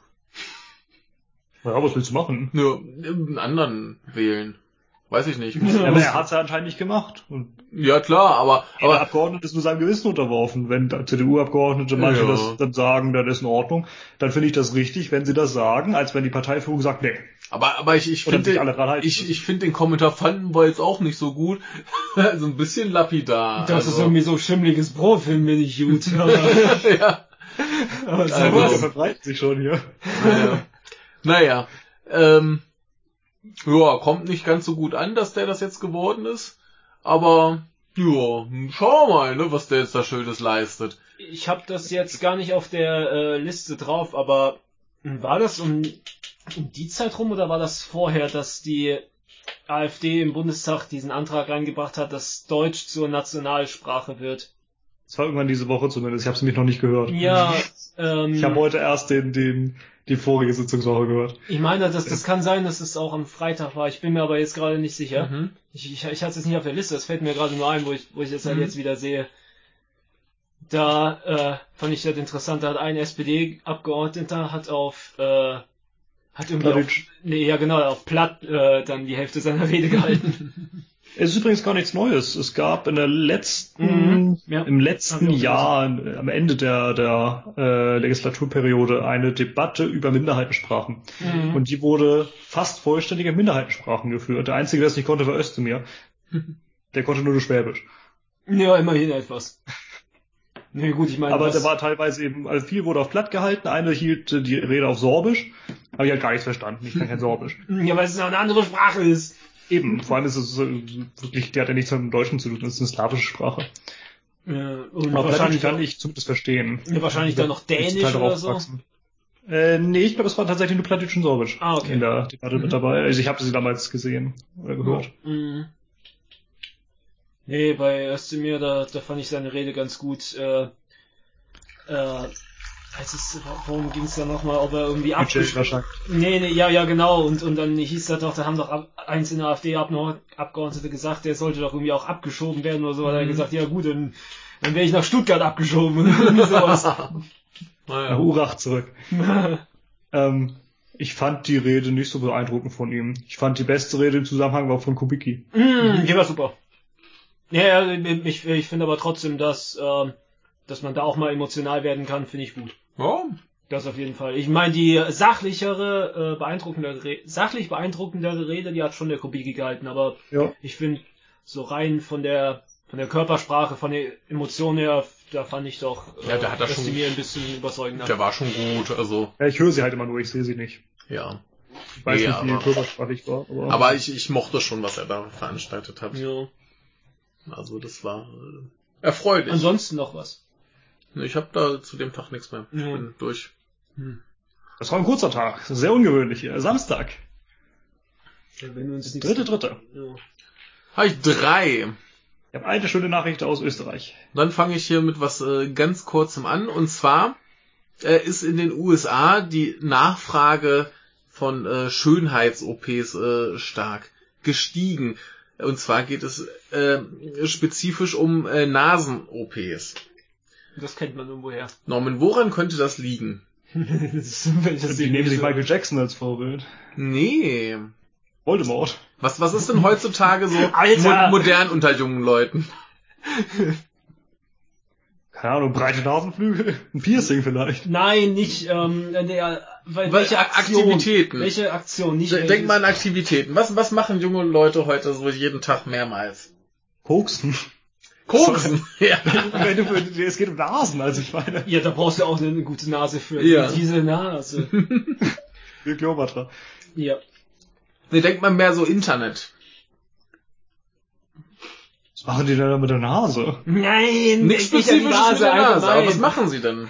Ja, was willst du machen? Ja, einen anderen wählen. Weiß ich nicht. Ja, aber er hat es ja anscheinend nicht gemacht. Und ja, klar, aber... aber aber der Abgeordnete ist nur seinem Gewissen unterworfen. Wenn C D U-Abgeordnete manche ja. das dann sagen, dann ist in Ordnung, dann finde ich das richtig, wenn sie das sagen, als wenn die Parteiführung sagt, nee. Aber, aber ich, ich finde, ich, ich finde den Kommentar fanden wir jetzt auch nicht so gut. So ein bisschen lapidar. Das also. ist irgendwie so schimmliges Brot, finden wir nicht gut. Ja. Aber so also, was verbreitet sich schon hier. Naja. naja. Ähm, ja, kommt nicht ganz so gut an, dass der das jetzt geworden ist. Aber, ja, schau mal, ne, was der jetzt da Schönes leistet. Ich habe das jetzt gar nicht auf der äh, Liste drauf, aber war das um, um die Zeit rum oder war das vorher, dass die AfD im Bundestag diesen Antrag reingebracht hat, dass Deutsch zur Nationalsprache wird? Das war irgendwann diese Woche zumindest, ich habe es nämlich noch nicht gehört. Ja, ähm... Ich habe heute erst den, den, die vorige Sitzungswoche gehört. Ich meine, das, das kann sein, dass es auch am Freitag war, ich bin mir aber jetzt gerade nicht sicher. Mhm. Ich, ich, ich hatte es jetzt nicht auf der Liste, das fällt mir gerade nur ein, wo ich, wo ich es halt mhm. jetzt wieder sehe. Da äh, fand ich das interessant, da hat ein S P D-Abgeordneter hat auf äh, hat irgendwie auf, nee, ja genau, auf Platt äh, dann die Hälfte seiner Rede gehalten. Es ist übrigens gar nichts Neues. Es gab in der letzten, Mhm, ja. im letzten Hab ich auch Jahr, am Ende der, der äh, Legislaturperiode, eine Debatte über Minderheitensprachen. Mhm. Und die wurde fast vollständig in Minderheitensprachen geführt. Der Einzige, der es nicht konnte, war Özdemir. Der konnte nur Schwäbisch. Ja, immerhin etwas. Nee, gut, ich meine, Aber was, der war teilweise eben, also viel wurde auf Platt gehalten, einer hielt äh, die Rede auf Sorbisch, habe ich halt gar nichts verstanden, ich kann kein Sorbisch. ja, weil es auch eine andere Sprache ist. Eben, vor allem ist es äh, wirklich, der hat ja nichts mit dem Deutschen zu tun, das ist eine slawische Sprache. Ja, und Aber Platt wahrscheinlich, kann auch, ich zumindest verstehen. ja, wahrscheinlich dann noch Ich bin Dänisch total oder drauf so. gewachsen. Äh, nee, ich glaube, es war tatsächlich nur Plattdeutsch und Sorbisch Ah, okay. in der Debatte Mhm. mit dabei. Also ich habe sie damals gesehen oder gehört. Mhm. Nee, bei Özdemir, da, da fand ich seine Rede ganz gut. Äh, äh, es ist, worum ging es da nochmal, ob er irgendwie abgeschoben... wahrscheinlich. Nee, nee, ja, ja, genau. Und, und dann hieß das doch, da haben doch ab, einzelne AfD-Abgeordnete gesagt, der sollte doch irgendwie auch abgeschoben werden oder so. Mhm. Hat er gesagt, ja gut, dann, dann wäre ich nach Stuttgart abgeschoben. Irgendwie sowas. Nach Urach zurück. ähm, ich fand die Rede nicht so beeindruckend von ihm. Ich fand die beste Rede im Zusammenhang war von Kubicki. Mm, die war super. Ja, ja, ich, ich finde aber trotzdem, dass, äh, dass man da auch mal emotional werden kann, finde ich gut. Oh. Das auf jeden Fall. Ich meine, die sachlichere, äh, beeindruckendere, Re- sachlich beeindruckendere Rede, die hat schon der Kubicki gehalten, aber Ja. ich finde, so rein von der, von der Körpersprache, von der Emotion her, da fand ich doch, äh, Ja, da hat er dass schon- die mir ein bisschen überzeugender. Der war schon gut, also, Ja, ich höre sie halt immer nur, ich sehe sie nicht. ja. Ich weiß Nee, nicht, wie aber- körpersprachlich war. Aber, Aber ich, ich mochte schon, was er da veranstaltet hat. Ja. Also das war äh, erfreulich. Ansonsten noch was. Ich habe da zu dem Tag nichts mehr. Ich Ja. bin durch. das war ein kurzer Tag, sehr ungewöhnlich hier. Samstag, Ja, wenn wir uns nichts- dritte, dritte. Ja. Habe ich drei. Ich habe eine schöne Nachricht aus Österreich. Dann fange ich hier mit was äh, ganz Kurzem an. Und zwar äh, ist in den U S A die Nachfrage von äh, Schönheits-O Ps äh, stark gestiegen. Und zwar geht es äh, spezifisch um äh, Nasen-O Ps. Das kennt man irgendwoher. Norman, woran könnte das liegen? das, wenn ich das Die nehmen sich so- Michael Jackson als Vorbild. Nee. Voldemort. Was, was ist denn heutzutage so Alter! mo modern unter jungen Leuten? Keine Ahnung, breite Nasenflügel, ein Piercing vielleicht. Nein, nicht, ähm, der, weil, Weil welche Aktion? Aktivitäten. Welche Aktion? Nicht Denk welches- mal an Aktivitäten. Was, was machen junge Leute heute so jeden Tag mehrmals? Koksen. Koksen. Ja. Wenn du- Es geht um Nasen, also ich meine. Ja, da brauchst du auch eine gute Nase für. Ja. Diese Nase. Wie Kleopatra. Ja. Nee, denkt man mehr so Internet. Was machen die denn da mit der Nase? Nein, Nichts nicht an die Spezifisches mit der Nase. allgemein. Aber was machen sie denn?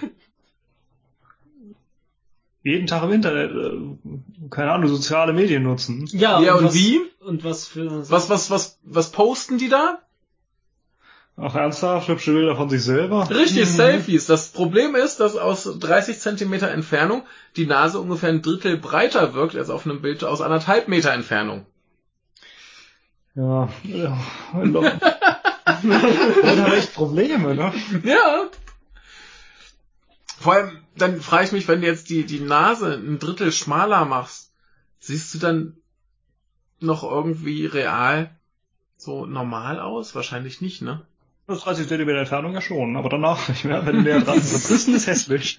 Jeden Tag im Internet, äh, keine Ahnung, soziale Medien nutzen. Ja, Ja, und was, wie? Und was für... Was, was, was, was posten die da? Ach, ernsthaft, hübsche Bilder von sich selber? Richtig, Mhm. Selfies. Das Problem ist, dass aus dreißig Zentimeter Entfernung die Nase ungefähr ein Drittel breiter wirkt als auf einem Bild aus anderthalb Meter Entfernung. Ja, ja. Leute haben echt Probleme, ne? Ja. Vor allem, dann frage ich mich, wenn du jetzt die, die Nase ein Drittel schmaler machst, siehst du dann noch irgendwie real so normal aus? Wahrscheinlich nicht, ne? Das dreißig Zentimeter Entfernung ja schon, aber danach nicht mehr, wenn du näher dran bist. Verbissen ist hässlich.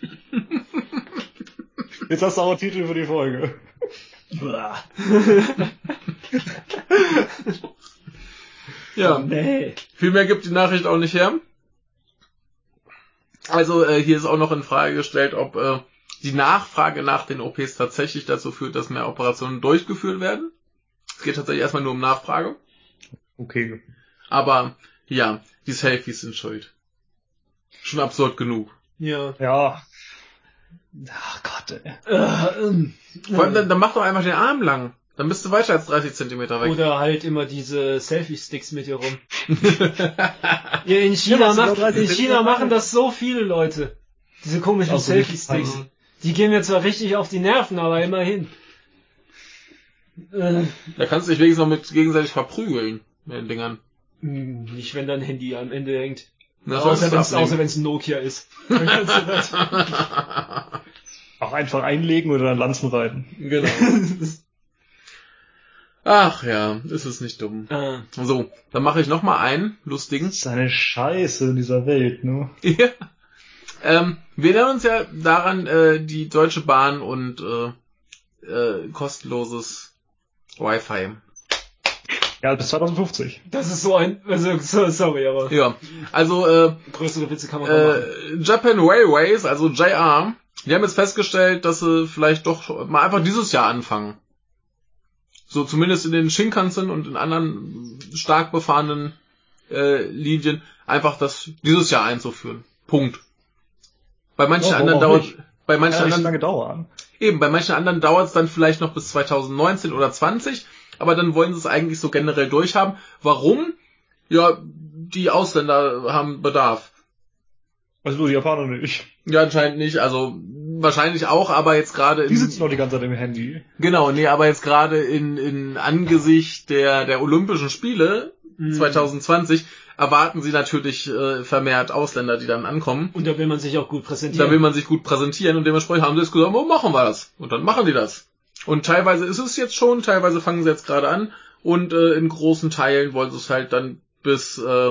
Jetzt hast du auch einen Titel für die Folge. Ja. Nee. Viel mehr gibt die Nachricht auch nicht her. Also äh, hier ist auch noch in Frage gestellt, ob äh, die Nachfrage nach den O Ps tatsächlich dazu führt, dass mehr Operationen durchgeführt werden. Es geht tatsächlich erstmal nur um Nachfrage. Okay. Aber ja, die Selfies sind schuld. Schon absurd genug. Ja. Ja. Ach Gott, ey. Äh, ähm, Vor allem, dann, dann mach doch einfach den Arm lang. Dann bist du weiter als dreißig Zentimeter weg. Oder halt immer diese Selfie-Sticks mit dir rum. Ja, in Ja, China, machst du macht, doch dreißig in China Zentimeter machen das so viele Leute. Diese komischen Also, Selfie-Sticks. also- Die gehen mir zwar richtig auf die Nerven, aber immerhin. Äh, Da kannst du dich wenigstens noch mit gegenseitig verprügeln mit den Dingern. mh, nicht, wenn dein Handy am Ende hängt. Das Außer solltest du wenn es abnehmen. ein Nokia ist. Dann kannst du das. Auch einfach einlegen oder dann Lanzen reiten. Genau. Ach ja, ist es nicht dumm. Äh, So, dann mache ich nochmal einen lustigen. Das ist eine Scheiße in dieser Welt, ne? Ja. Ähm, wir erinnern uns ja daran, äh, die Deutsche Bahn und äh, äh, kostenloses Wi-Fi. Ja, bis zwanzig fünfzig. das ist so ein, also, so, sorry, aber Ja, also äh, größere Witze kann man äh, machen. äh, Japan Railways, also J R, die haben jetzt festgestellt, dass sie vielleicht doch mal einfach dieses Jahr anfangen. So zumindest in den Shinkansen und in anderen stark befahrenen äh, Linien einfach das dieses Jahr einzuführen. Punkt. Bei manchen Ja, anderen warum auch dauert nicht? bei manchen Kann nicht anderen lange dauern. eben bei manchen anderen dauert es dann vielleicht noch bis zwanzig neunzehn oder zwanzig, aber dann wollen sie es eigentlich so generell durchhaben. Warum? Ja, die Ausländer haben Bedarf. Also die Japaner nicht. Ja, anscheinend nicht. Also wahrscheinlich auch, aber jetzt gerade in Die sitzen noch die ganze Zeit im Handy. genau, nee, aber jetzt gerade in in Angesicht der der Olympischen Spiele Mhm. zwanzig zwanzig erwarten sie natürlich äh, vermehrt Ausländer, die dann ankommen. Und da will man sich auch gut präsentieren. Da will man sich gut präsentieren und dementsprechend haben sie jetzt gesagt, wo machen wir das? Und dann machen die das. Und teilweise ist es jetzt schon, teilweise fangen sie jetzt gerade an und äh, in großen Teilen wollen sie es halt dann bis äh,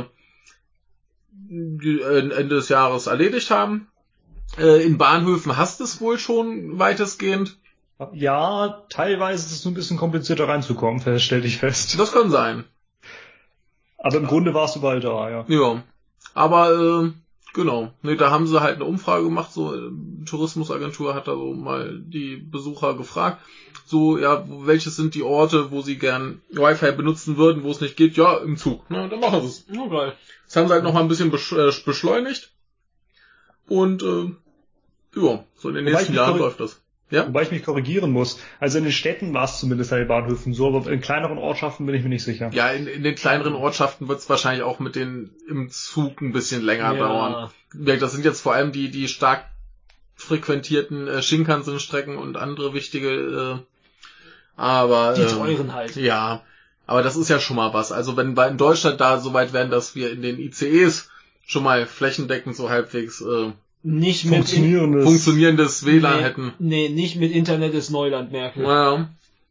die, äh, Ende des Jahres erledigt haben. Äh, in Bahnhöfen hast es wohl schon weitestgehend. Ja, teilweise ist es so ein bisschen komplizierter reinzukommen, stell dich fest. Das kann sein. Aber im Grunde war es überall da, ja. Ja. Aber äh, genau. Nee, da haben sie halt eine Umfrage gemacht, so äh, Tourismusagentur hat da so mal die Besucher gefragt. So, ja, wo- welches sind die Orte, wo sie gern Wi-Fi benutzen würden, wo es nicht geht? Ja, im Zug. Na, dann machen sie es. Oh, geil. Das haben sie halt noch mal ein bisschen besch äh, beschleunigt. Und äh, ja, so in den Wobei nächsten ich Jahren mich läuft das. Ja? Wobei ich mich korrigieren muss. Also in den Städten war es zumindest an den Bahnhöfen so, aber in kleineren Ortschaften bin ich mir nicht sicher. Ja, in, in den kleineren Ortschaften wird es wahrscheinlich auch mit den im Zug ein bisschen länger dauern. Ja, das sind jetzt vor allem die die stark frequentierten äh, Shinkansen-Strecken und andere wichtige, äh, aber Die äh, teuren halt. ja, aber das ist ja schon mal was. Also wenn wir in Deutschland da so weit wären, dass wir in den I C Es schon mal flächendeckend so halbwegs äh, Nicht mit in, Funktionierendes. funktionierendes W L A N nee, hätten. Nee, nicht mit Internet ist Neuland, merken. Naja.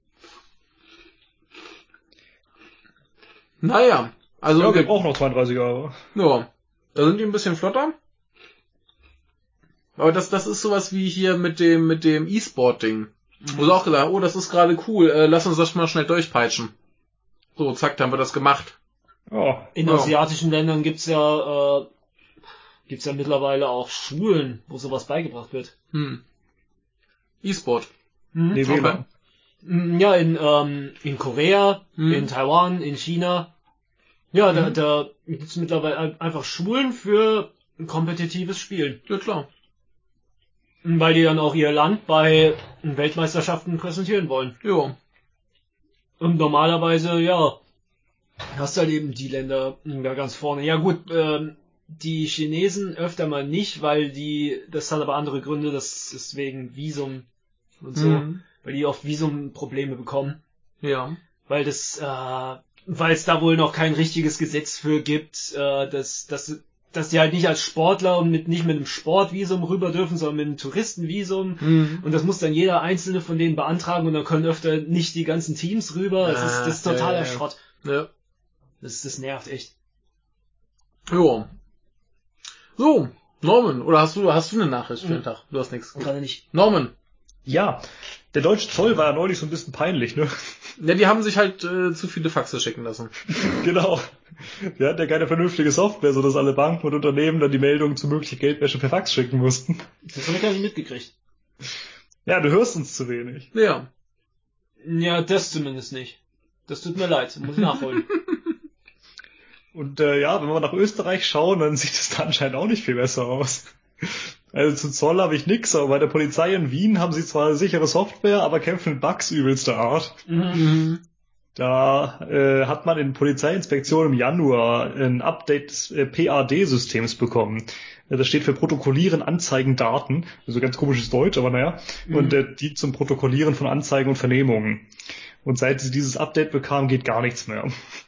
Naja, also Ja, wir wir, brauchen noch zweiunddreißig Jahre. ja, da sind die ein bisschen flotter. Aber das, das ist sowas wie hier mit dem, mit dem E-Sport-Ding. Wo sie auch gesagt haben, oh, das ist gerade cool, äh, lass uns das mal schnell durchpeitschen. So, zack, dann haben wir das gemacht. Ja. In Ja. asiatischen Ländern gibt's ja, äh, gibt's ja mittlerweile auch Schulen, wo sowas beigebracht wird. Hm. E-Sport. Mhm. Nee, W L A N. Mm, Ja, in, ähm, in Korea, Mhm. in Taiwan, in China. Ja, da, Mhm. da gibt's mittlerweile ein- einfach Schulen für kompetitives Spielen. Ja, klar. Weil die dann auch ihr Land bei Weltmeisterschaften präsentieren wollen. Ja. Und normalerweise, ja, hast du halt eben die Länder da ganz vorne. Ja gut, ähm, die Chinesen öfter mal nicht, weil die, das hat aber andere Gründe, das ist wegen Visum und so, Mhm. weil die oft Visumprobleme bekommen. Ja. Weil das, äh, weil es da wohl noch kein richtiges Gesetz für gibt, äh, dass, dass, dass die halt nicht als Sportler und mit, nicht mit einem Sportvisum rüber dürfen, sondern mit einem Touristenvisum. Mhm. Und das muss dann jeder einzelne von denen beantragen und dann können öfter nicht die ganzen Teams rüber. Das ist, das ist Ah, totaler ja, ja. Schrott. Ja. Das, das nervt echt. Ja. So, Norman, oder hast du, hast du eine Nachricht für den Mhm. Tag? Du hast nichts. Gerade nicht. Norman. Ja, der deutsche Zoll war ja neulich so ein bisschen peinlich, ne? Ja, die haben sich halt äh, zu viele Faxe schicken lassen. Genau. Wir hatten ja keine vernünftige Software, sodass alle Banken und Unternehmen dann die Meldungen zu möglicher Geldwäsche per Fax schicken mussten. Das habe ich gar nicht mitgekriegt. Ja, du hörst uns zu wenig. Ja. Ja, das zumindest nicht. Das tut mir leid, muss ich nachholen. Und äh, ja, wenn wir nach Österreich schauen, dann sieht es da anscheinend auch nicht viel besser aus. Also zu Zoll habe ich nix, aber bei der Polizei in Wien haben sie zwar sichere Software, aber kämpfen mit Bugs übelster Art. Mhm. Da äh, hat man in Polizeiinspektion im Januar ein Update des äh, P A D-Systems bekommen. Äh, Das steht für Protokollieren, Anzeigen, Daten. Also ganz komisches Deutsch, aber naja. Mhm. Und äh, dient zum Protokollieren von Anzeigen und Vernehmungen. Und seit sie dieses Update bekamen, geht gar nichts mehr.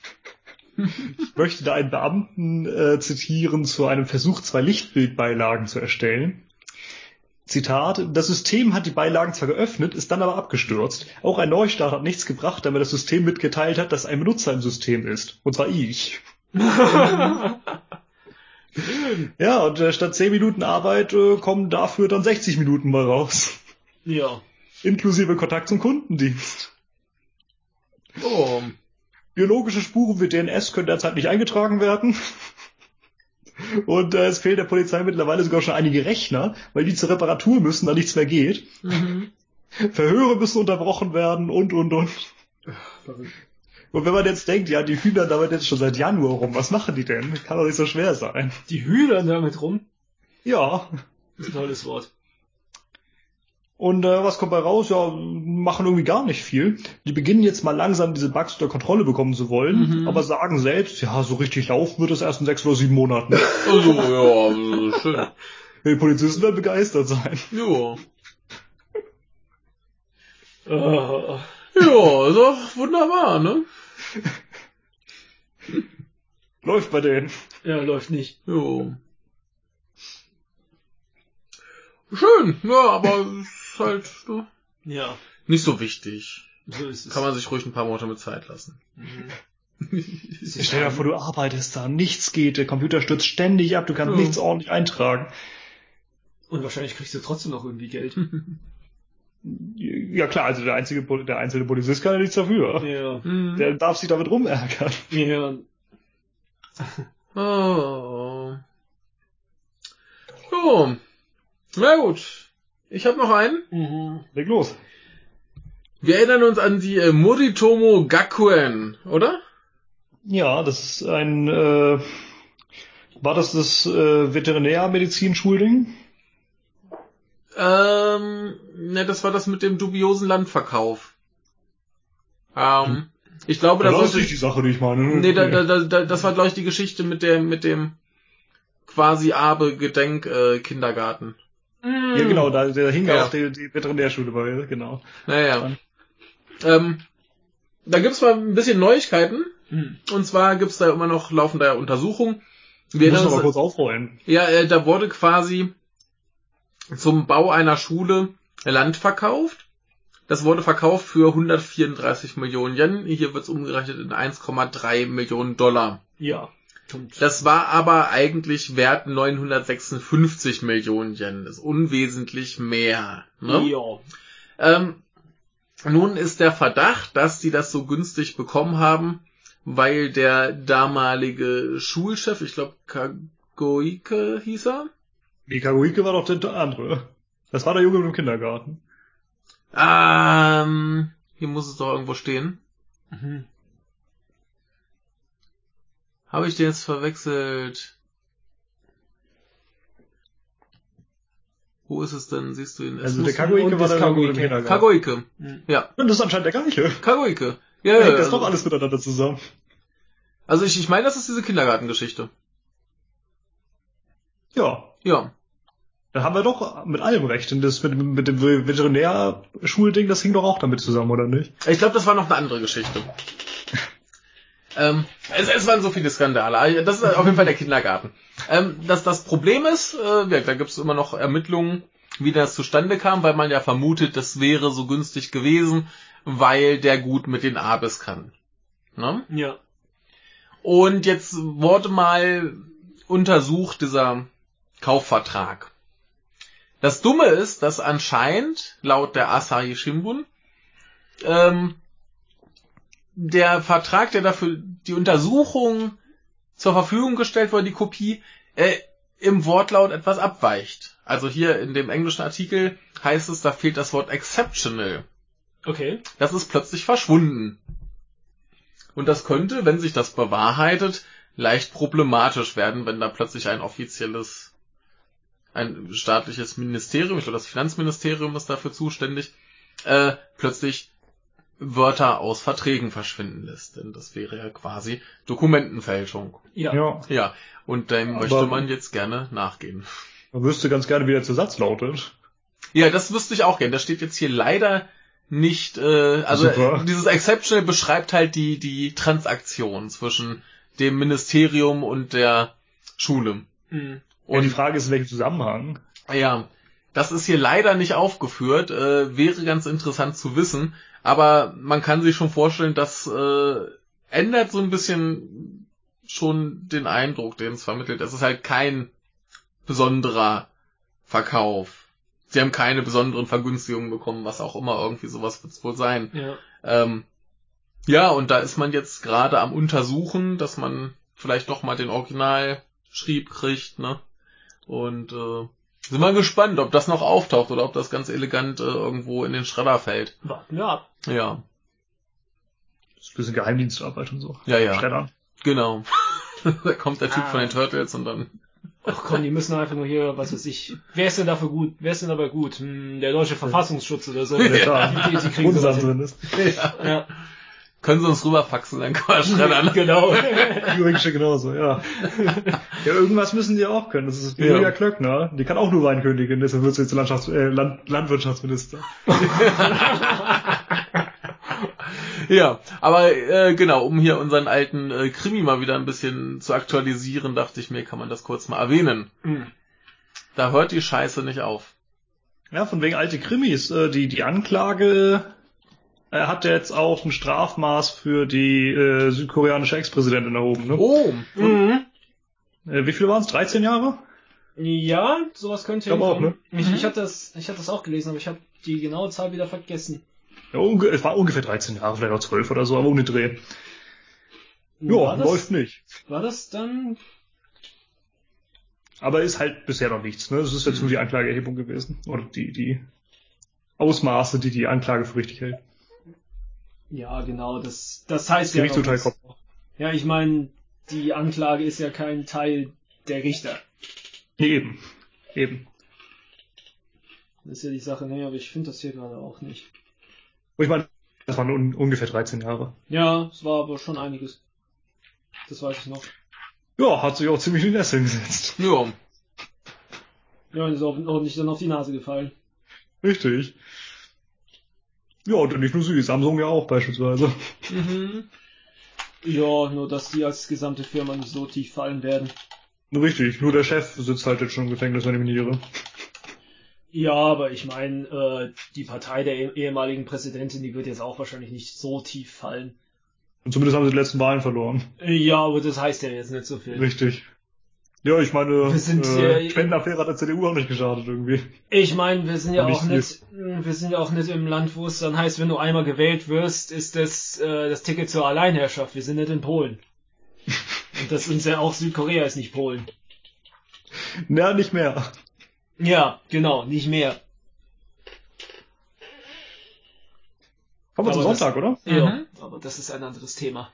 Ich möchte da einen Beamten äh, zitieren zu einem Versuch, zwei Lichtbildbeilagen zu erstellen. Zitat, das System hat die Beilagen zwar geöffnet, ist dann aber abgestürzt. Auch ein Neustart hat nichts gebracht, da mir das System mitgeteilt hat, dass ein Benutzer im System ist. Und zwar ich. Ja, und äh, statt zehn Minuten Arbeit äh, kommen dafür dann sechzig Minuten mal raus. Ja. Inklusive Kontakt zum Kundendienst. Oh. Biologische Spuren wie D N S können derzeit nicht eingetragen werden. Und äh, es fehlen der Polizei mittlerweile sogar schon einige Rechner, weil die zur Reparatur müssen, da nichts mehr geht. Mhm. Verhöre müssen unterbrochen werden und, und, und. Und wenn man jetzt denkt, ja, die Hühner damit jetzt schon seit Januar rum, was machen die denn? Kann doch nicht so schwer sein. Die hühnern damit rum. Ja. Das ist ein tolles Wort. Und äh, was kommt bei raus? Ja, machen irgendwie gar nicht viel. Die beginnen jetzt mal langsam diese Bugs unter Kontrolle bekommen zu wollen, Mhm. aber sagen selbst, ja, so richtig laufen wird es erst in sechs oder sieben Monaten. Also, ja, also, schön. Die Polizisten werden begeistert sein. Ja. Oh. Ja, ist doch wunderbar, ne? Läuft bei denen. Ja, läuft nicht. Ja. Schön, ja, aber ist halt ne, Ja, nicht so wichtig. so ist es. Kann man sich ruhig ein paar Monate mit Zeit lassen. Stell dir vor, du arbeitest da, nichts geht, der Computer stürzt ständig ab, du kannst Ja. nichts ordentlich eintragen. Und wahrscheinlich kriegst du trotzdem noch irgendwie Geld. Ja klar, also der einzige, Pol- der einzelne Polizist kann ja nichts dafür. Ja. Mhm. Der darf sich damit rumärgern. Ja. Oh. So. Na gut. Ich habe noch einen. Mhm. Leg los. Wir erinnern uns an die äh, Moritomo Gakuen, oder? Ja, das ist ein, äh, war das das äh, Veterinärmedizin-Schulding? Ähm, ne, das war das mit dem dubiosen Landverkauf. Ähm, ich glaube, da Das ist sollte nicht die Sache, die ich meine. Nee, da, da, da, da, das war, glaube ich, die Geschichte mit dem, mit dem quasi Abe-Gedenk-Kindergarten. Ja, genau, da, da hing Ja. auch die, die Veterinärschule bei, genau. Naja. Ähm, da gibt's mal ein bisschen Neuigkeiten. Mhm. Und zwar gibt's da immer noch laufende Untersuchungen. Wir Muss erinnern noch mal uns, kurz aufrollen. ja, äh, da wurde quasi zum Bau einer Schule Land verkauft. Das wurde verkauft für hundertvierunddreißig Millionen Yen. Hier wird's umgerechnet in eins Komma drei Millionen Dollar. Ja. Das war aber eigentlich wert neunhundertsechsundfünfzig Millionen Yen. Das ist unwesentlich mehr. Ne? Ja. Ähm, nun ist der Verdacht, dass die das so günstig bekommen haben, weil der damalige Schulchef, ich glaube Kagoike hieß er. Die Kagoike war doch der andere. Das war der Junge im Kindergarten. Ähm, hier muss es doch irgendwo stehen. Mhm. Habe ich den jetzt verwechselt? Wo ist es denn? Siehst du ihn? Es Also muss- der Kagoike und war das der Junge im Kagoike. Kindergarten. Kagoike. Mhm. Ja, Und das ist anscheinend der gleiche. Kagoike. Ja, Ja, ja, hängt das also, doch alles miteinander zusammen. also ich, ich meine, das ist diese Kindergartengeschichte. Ja. Ja. Da haben wir doch mit allem recht. Und das mit, mit dem Veterinärschulding, das hing doch auch damit zusammen, oder nicht? Ich glaube, das war noch eine andere Geschichte. ähm, es, es waren so viele Skandale. Das ist auf jeden Fall der Kindergarten. Ähm, das, das Problem ist, äh, ja, da gibt es immer noch Ermittlungen, wie das zustande kam, weil man ja vermutet, das wäre so günstig gewesen, weil der gut mit den Abes kann. Ne? Ja. Und jetzt wurde mal untersucht dieser Kaufvertrag. Das Dumme ist, dass anscheinend, laut der Asahi Shimbun, ähm, der Vertrag, der dafür die Untersuchung zur Verfügung gestellt wurde, die Kopie, äh, im Wortlaut etwas abweicht. Also hier in dem englischen Artikel heißt es, da fehlt das Wort exceptional. Okay. Das ist plötzlich verschwunden. Und das könnte, wenn sich das bewahrheitet, leicht problematisch werden, wenn da plötzlich ein offizielles, ein staatliches Ministerium, ich glaube das Finanzministerium ist dafür zuständig, äh, plötzlich Wörter aus Verträgen verschwinden lässt. Denn das wäre ja quasi Dokumentenfälschung. Ja. Ja. Ja, und dem Aber- möchte man jetzt gerne nachgehen. Man wüsste ganz gerne, wie der Zusatz lautet. Ja, das wüsste ich auch gerne. Das steht jetzt hier leider nicht, äh, also Super. dieses Exceptional beschreibt halt die, die Transaktion zwischen dem Ministerium und der Schule. Mhm. Und Und die Frage ist, in welchem Zusammenhang? ja, Das ist hier leider nicht aufgeführt, äh, wäre ganz interessant zu wissen, aber man kann sich schon vorstellen, das äh, ändert so ein bisschen schon den Eindruck, den es vermittelt. Es ist halt kein besonderer Verkauf. Sie haben keine besonderen Vergünstigungen bekommen, was auch immer, irgendwie sowas wird es wohl sein. Ja. Ähm, ja, und da ist man jetzt gerade am Untersuchen, dass man vielleicht doch mal den Originalschrieb kriegt, ne? Und äh, sind wir gespannt, ob das noch auftaucht oder ob das ganz elegant äh, irgendwo in den Schredder fällt. Warten wir ab. Ja. Das ist ein bisschen Geheimdienstarbeit und so. Ja, ja. Schredder. Genau. Da kommt der Typ Ah. von den Turtles und dann... Ach komm, die müssen einfach nur hier, was weiß ich. Wer ist denn dafür gut? Wer ist denn dabei gut? Hm, der deutsche Verfassungsschutz oder so. Ja, klar. Die, die, die kriegen Unsam sowas hin. drin ist. Ja. Ja. Können sie uns rüberfaxen, dann kann man schreddern. Genau. Übrigens genauso, ja. Ja, irgendwas müssen die auch können. Das ist Julia Ja. Klöckner. Die kann auch nur Weinkönigin, deshalb wird sie jetzt Landschafts äh, Land Landwirtschaftsminister. Ja, aber äh, genau, um hier unseren alten äh, Krimi mal wieder ein bisschen zu aktualisieren, dachte ich mir, kann man das kurz mal erwähnen. Hm. Da hört die Scheiße nicht auf. Ja, von wegen alte Krimis. Äh, die, die Anklage äh, hat jetzt auch ein Strafmaß für die äh, südkoreanische Ex-Präsidentin erhoben. Ne? Oh, Mhm. Äh, wie viele waren es? dreizehn Jahre? Ja, sowas könnte Ich glaub auch, hinkommen. ne? Ich, Mhm. ich hatte das, ich hatte das auch gelesen, aber ich habe die genaue Zahl wieder vergessen. Ja, unge es war ungefähr dreizehn Jahre, vielleicht auch zwölf oder so, aber ohne Dreh. Ja, war, läuft das, nicht. war das dann? Aber ist halt bisher noch nichts. Ne? Das ist jetzt nur die Anklageerhebung gewesen. Oder die, die Ausmaße, die die Anklage für richtig hält. Ja, genau, das, das heißt Das ja noch Gerichtsurteil nichts. kommt noch. Ja, ich meine, die Anklage ist ja kein Teil der Richter. Eben. Eben. Das ist ja die Sache, nee, aber ich finde das hier gerade auch nicht. Und ich meine, das waren un ungefähr dreizehn Jahre. Ja, es war aber schon einiges. Das weiß ich noch. Ja, hat sich auch ziemlich in die Nässe gesetzt. ja. Ja, und ist auch ordentlich dann auf die Nase gefallen. Richtig. Ja, und nicht nur sie, Samsung ja auch beispielsweise. Mhm. Ja, nur dass die als gesamte Firma nicht so tief fallen werden. Richtig, nur der Chef sitzt halt jetzt schon im Gefängnis, wenn ich mich nicht irre. Ja, aber ich meine, äh, die Partei der eh- ehemaligen Präsidentin, die wird jetzt auch wahrscheinlich nicht so tief fallen. Und zumindest haben sie die letzten Wahlen verloren. Ja, aber das heißt ja jetzt nicht so viel. Richtig. Ja, ich meine, Wir sind äh, hier- Spendenaffäre hat der C D U auch nicht geschadet irgendwie. Ich meine, wir sind ja Und auch nicht nicht, wir sind ja auch nicht im Land, wo es dann heißt, wenn du einmal gewählt wirst, ist das äh, das Ticket zur Alleinherrschaft. Wir sind nicht in Polen. Und das ist ja auch Südkorea, ist nicht Polen. Na, nicht mehr. Ja, genau, nicht mehr. Kommen wir zum Aber das- Sonntag, oder? Ja, Mhm. aber das ist ein anderes Thema.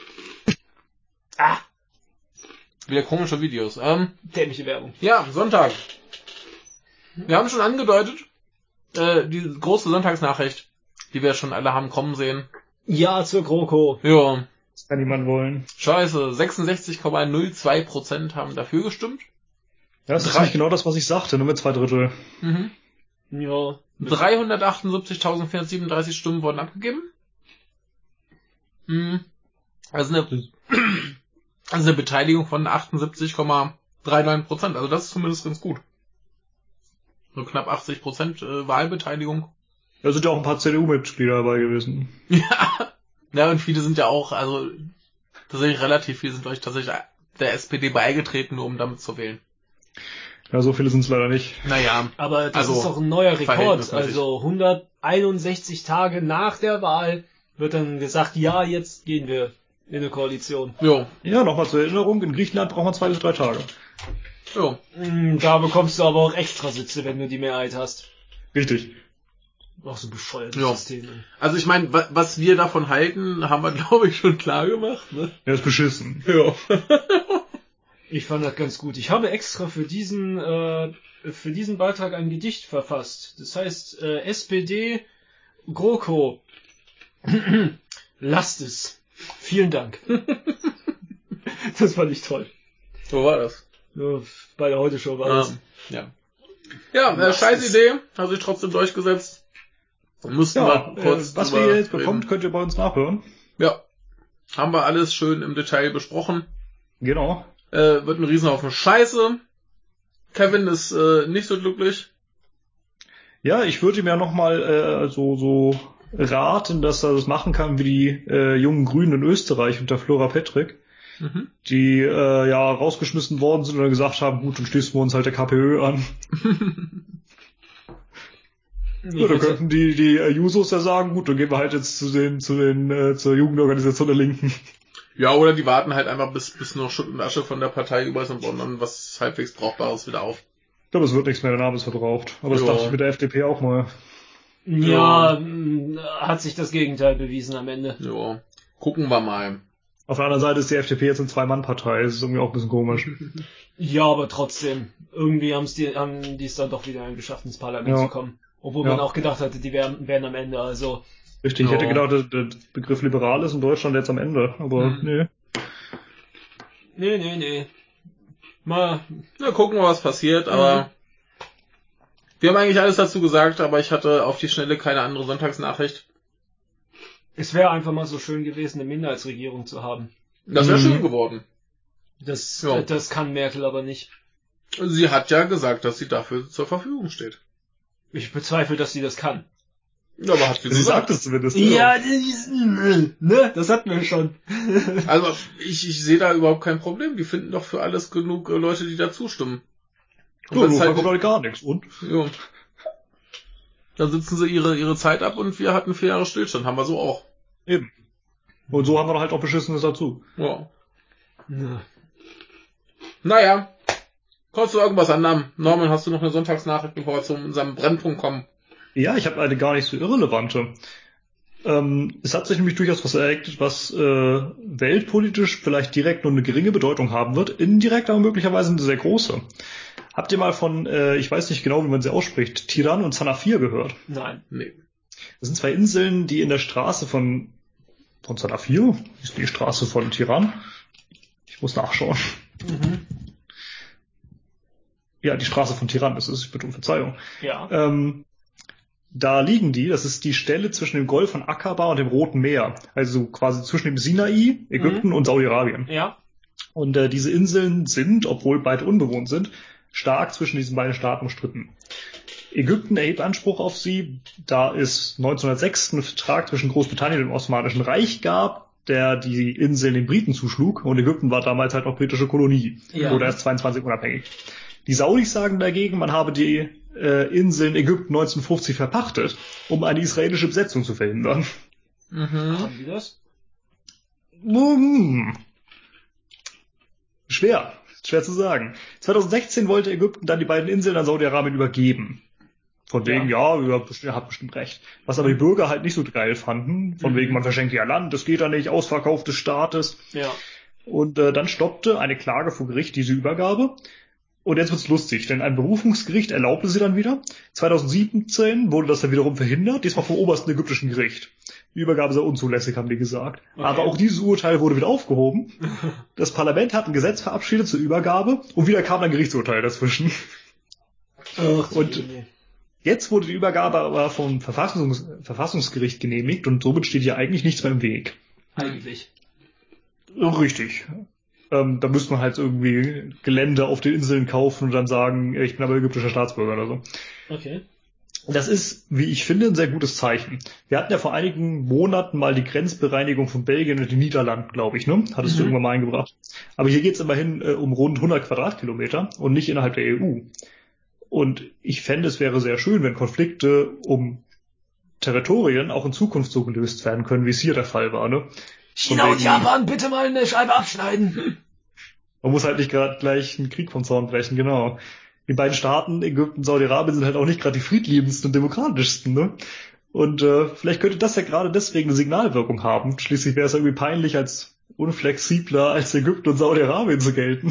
Ah, Wieder komische Videos. Ähm, dämliche Werbung. ja, Sonntag. Wir haben schon angedeutet, äh, die große Sonntagsnachricht, die wir schon alle haben kommen sehen. Ja zur GroKo. Ja, Das kann niemand wollen. scheiße, sechsundsechzig Komma null zwei Prozent haben dafür gestimmt. Ja, das ist Drei. nicht genau das, was ich sagte, nur mit zwei Drittel. Mhm. Ja. dreihundertachtundsiebzigtausendzvierhundertsiebenunddreißig Stimmen wurden abgegeben. Mhm. Also eine, also eine Beteiligung von achtundsiebzig Komma neununddreißig Prozent. Also das ist zumindest ganz gut. So knapp achtzig Prozent äh, Wahlbeteiligung. Da sind ja auch ein paar C D U-Mitglieder dabei gewesen. Ja. Ja, und viele sind ja auch, also tatsächlich relativ viele sind, glaube ich, tatsächlich der S P D beigetreten, nur um damit zu wählen. Ja, so viele sind es leider nicht. Naja. Aber das Also, ist doch ein neuer Rekord. verhältnismäßig. Also hunderteinundsechzig Tage nach der Wahl wird dann gesagt, ja, jetzt gehen wir in eine Koalition. Jo. Ja, nochmal zur Erinnerung, in Griechenland braucht man zwei bis drei Tage. Jo. Hm, Da bekommst du aber auch Extrasitze, wenn du die Mehrheit hast. Richtig. Auch so bescheuertes Ja. System. Also ich meine, wa- was wir davon halten, haben wir, glaube ich, schon klar gemacht, ne? Ja, ist beschissen. Ja. Ich fand das ganz gut. Ich habe extra für diesen äh, für diesen Beitrag ein Gedicht verfasst. Das heißt äh, S P D GroKo. Lasst es. Vielen Dank. Das fand ich toll. Wo war das? Ja, bei der Heute-Show war Ah, das. ja. Ja, äh, Was scheiß ist- Idee, hat sich trotzdem durchgesetzt. Mussten Ja, wir kurz äh, was drüber ihr jetzt reden. bekommt, könnt ihr bei uns nachhören. Ja. Haben wir alles schön im Detail besprochen. Genau. Äh, wird ein Riesenhaufen Scheiße. Kevin ist äh, nicht so glücklich. Ja, ich würde ihm ja nochmal äh, so, so raten, dass er das machen kann wie die äh, jungen Grünen in Österreich unter Flora Petrik, mhm. die äh, ja rausgeschmissen worden sind und dann gesagt haben, gut, dann schließen wir uns halt der KPÖ an. Ja, dann könnten die, die äh, Jusos ja sagen, gut, dann gehen wir halt jetzt zu den, zu den, äh, zur Jugendorganisation der Linken. Ja, oder die warten halt einfach, bis, bis noch Schutt und Asche von der Partei über ist und bauen dann was halbwegs Brauchbares wieder auf. Ich glaube, es wird nichts mehr, der Name ist verbraucht. Aber das jo. dachte ich mit der F D P auch mal. Ja, ja, hat sich das Gegenteil bewiesen am Ende. Ja, gucken wir mal. Auf der anderen Seite ist die F D P jetzt eine Zwei-Mann-Partei, das ist irgendwie auch ein bisschen komisch. Ja, aber trotzdem, irgendwie haben's die, haben die es dann doch wieder geschafft, ins Parlament ja. zu kommen. Obwohl ja. man auch gedacht hatte, die wären, wären am Ende, also... Richtig, ja. ich hätte gedacht, der, der Begriff liberal ist in Deutschland jetzt am Ende, aber hm. nee. Nee, nee, nee. Mal... Na, gucken wir, was passiert, aber... Mhm. Wir haben eigentlich alles dazu gesagt, aber ich hatte auf die Schnelle keine andere Sonntagsnachricht. Es wäre einfach mal so schön gewesen, eine Minderheitsregierung zu haben. Das wäre mhm. schön geworden. Das, ja. das kann Merkel aber nicht. Sie hat ja gesagt, dass sie dafür zur Verfügung steht. Ich bezweifle, dass sie das kann. Ja, aber hat sie, sie sagt es zumindest. Ja, ne, das hatten wir schon. Also ich, ich sehe da überhaupt kein Problem. Die finden doch für alles genug äh, Leute, die da zustimmen. Und ja, halt kommt gar nichts. Und? Ja. Dann sitzen sie ihre ihre Zeit ab und wir hatten vier Jahre Stillstand. Haben wir so auch. Eben. Und so haben wir halt auch Beschissenes dazu. Ja. ja. Naja. Kommst du irgendwas anderem? Norman, hast du noch eine Sonntagsnachricht, bevor wir zu unserem Brennpunkt kommen? Ja, ich habe eine gar nicht so irrelevante. Ähm, es hat sich nämlich durchaus was ereignet, was äh, weltpolitisch vielleicht direkt nur eine geringe Bedeutung haben wird, indirekt aber möglicherweise eine sehr große. Habt ihr mal von, äh, ich weiß nicht genau, wie man sie ausspricht, Tiran und Sanafir gehört? Nein. Nee. Das sind zwei Inseln, die in der Straße von von Sanafir, ist die Straße von Tiran? Ich muss nachschauen. Mhm. Ja, die Straße von Tiran, das ist, ich bitte um Verzeihung. Ja. Ähm, da liegen die, das ist die Stelle zwischen dem Golf von Aqaba und dem Roten Meer, also quasi zwischen dem Sinai, Ägypten mhm. und Saudi-Arabien. Ja. Und äh, diese Inseln sind, obwohl beide unbewohnt sind, stark zwischen diesen beiden Staaten umstritten. Ägypten erhebt Anspruch auf sie, da es neunzehnhundertsechs einen Vertrag zwischen Großbritannien und dem Osmanischen Reich gab, der die Inseln den Briten zuschlug, und Ägypten war damals halt noch britische Kolonie, ja. wurde erst zweiundzwanzig unabhängig. Die Saudis sagen dagegen, man habe die äh, Inseln Ägypten neunzehnhundertfünfzig verpachtet, um eine israelische Besetzung zu verhindern. Mhm. Haben die das? Hm. Schwer. Schwer zu sagen. zweitausendsechzehn wollte Ägypten dann die beiden Inseln an Saudi-Arabien übergeben. Von wegen, ja, ja, ihr habt bestimmt recht. Was aber die Bürger halt nicht so geil fanden. Von mhm. wegen, man verschenkt ja Land, das geht da nicht, Ausverkauf des Staates. Ja. Und äh, dann stoppte eine Klage vor Gericht diese Übergabe. Und jetzt wird's lustig, denn ein Berufungsgericht erlaubte sie dann wieder. zweitausendsiebzehn wurde das dann wiederum verhindert, diesmal vom obersten ägyptischen Gericht. Die Übergabe sei unzulässig, haben die gesagt. Okay. Aber auch dieses Urteil wurde wieder aufgehoben. Das Parlament hat ein Gesetz verabschiedet zur Übergabe und wieder kam ein Gerichtsurteil dazwischen. Ach, und jetzt wurde die Übergabe aber vom Verfassungs- Verfassungsgericht genehmigt und somit steht hier eigentlich nichts mehr im Weg. Eigentlich. Richtig. Ähm, da müsste man halt irgendwie Gelände auf den Inseln kaufen und dann sagen, ich bin aber ägyptischer Staatsbürger oder so. Okay. Das ist, wie ich finde, ein sehr gutes Zeichen. Wir hatten ja vor einigen Monaten mal die Grenzbereinigung von Belgien und den Niederlanden, glaube ich, ne? Hattest mhm. du irgendwann mal eingebracht. Aber hier geht es immerhin äh, um rund hundert Quadratkilometer und nicht innerhalb der E U. Und ich fände, es wäre sehr schön, wenn Konflikte um Territorien auch in Zukunft so gelöst werden können, wie es hier der Fall war, ne? China wegen, und Japan, bitte mal eine Scheibe abschneiden. Man muss halt nicht gerade gleich einen Krieg vom Zaun brechen, genau. Die beiden Staaten, Ägypten und Saudi-Arabien, sind halt auch nicht gerade die friedliebendsten und demokratischsten, ne? Und äh, vielleicht könnte das ja gerade deswegen eine Signalwirkung haben. Schließlich wäre es irgendwie peinlich, als unflexibler als Ägypten und Saudi-Arabien zu gelten.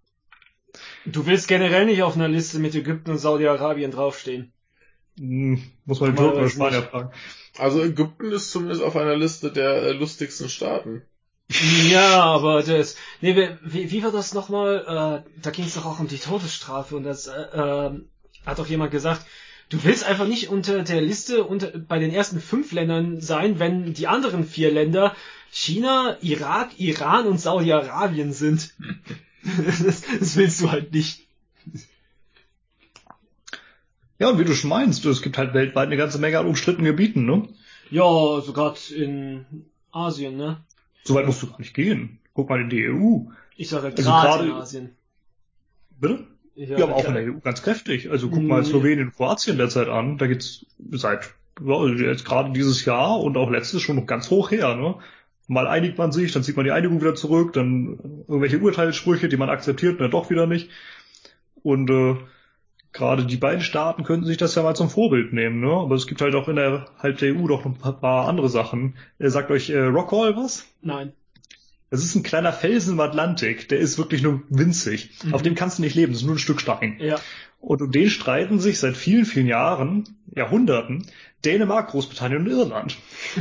Du willst generell nicht auf einer Liste mit Ägypten und Saudi-Arabien draufstehen. Hm, muss man den Türken oder Spanier fragen. Also Ägypten ist zumindest auf einer Liste der äh, lustigsten Staaten. Ja, aber das, nee, wie, wie war das nochmal? Äh, da ging es doch auch um die Todesstrafe und das äh, äh, hat doch jemand gesagt, du willst einfach nicht unter der Liste unter bei den ersten fünf Ländern sein, wenn die anderen vier Länder China, Irak, Iran und Saudi-Arabien sind. das, das willst du halt nicht. Ja, und wie du schon meinst, es gibt halt weltweit eine ganze Menge an umstrittenen Gebieten, ne? Ja, sogar in Asien, ne? So weit musst du gar nicht gehen. Guck mal in die E U. Ich sage Also gerade gerade- in Asien. Bitte? Ja, Ja, aber auch in klar. der E U ganz kräftig. Also guck mal Nee. Slowenien und Kroatien derzeit an. Da geht's seit, ja, jetzt gerade dieses Jahr und auch letztes schon noch ganz hoch her, ne? Mal einigt man sich, dann zieht man die Einigung wieder zurück, dann irgendwelche Urteilssprüche, die man akzeptiert, dann doch wieder nicht. Und äh, gerade die beiden Staaten könnten sich das ja mal zum Vorbild nehmen, ne? Aber es gibt halt auch innerhalb der E U doch noch ein paar andere Sachen. Äh, sagt euch äh, Rockall was? Nein. Das ist ein kleiner Felsen im Atlantik, der ist wirklich nur winzig. Mhm. Auf dem kannst du nicht leben, das ist nur ein Stück Stein. Ja. Und um den streiten sich seit vielen, vielen Jahren, Jahrhunderten, Dänemark, Großbritannien und Irland.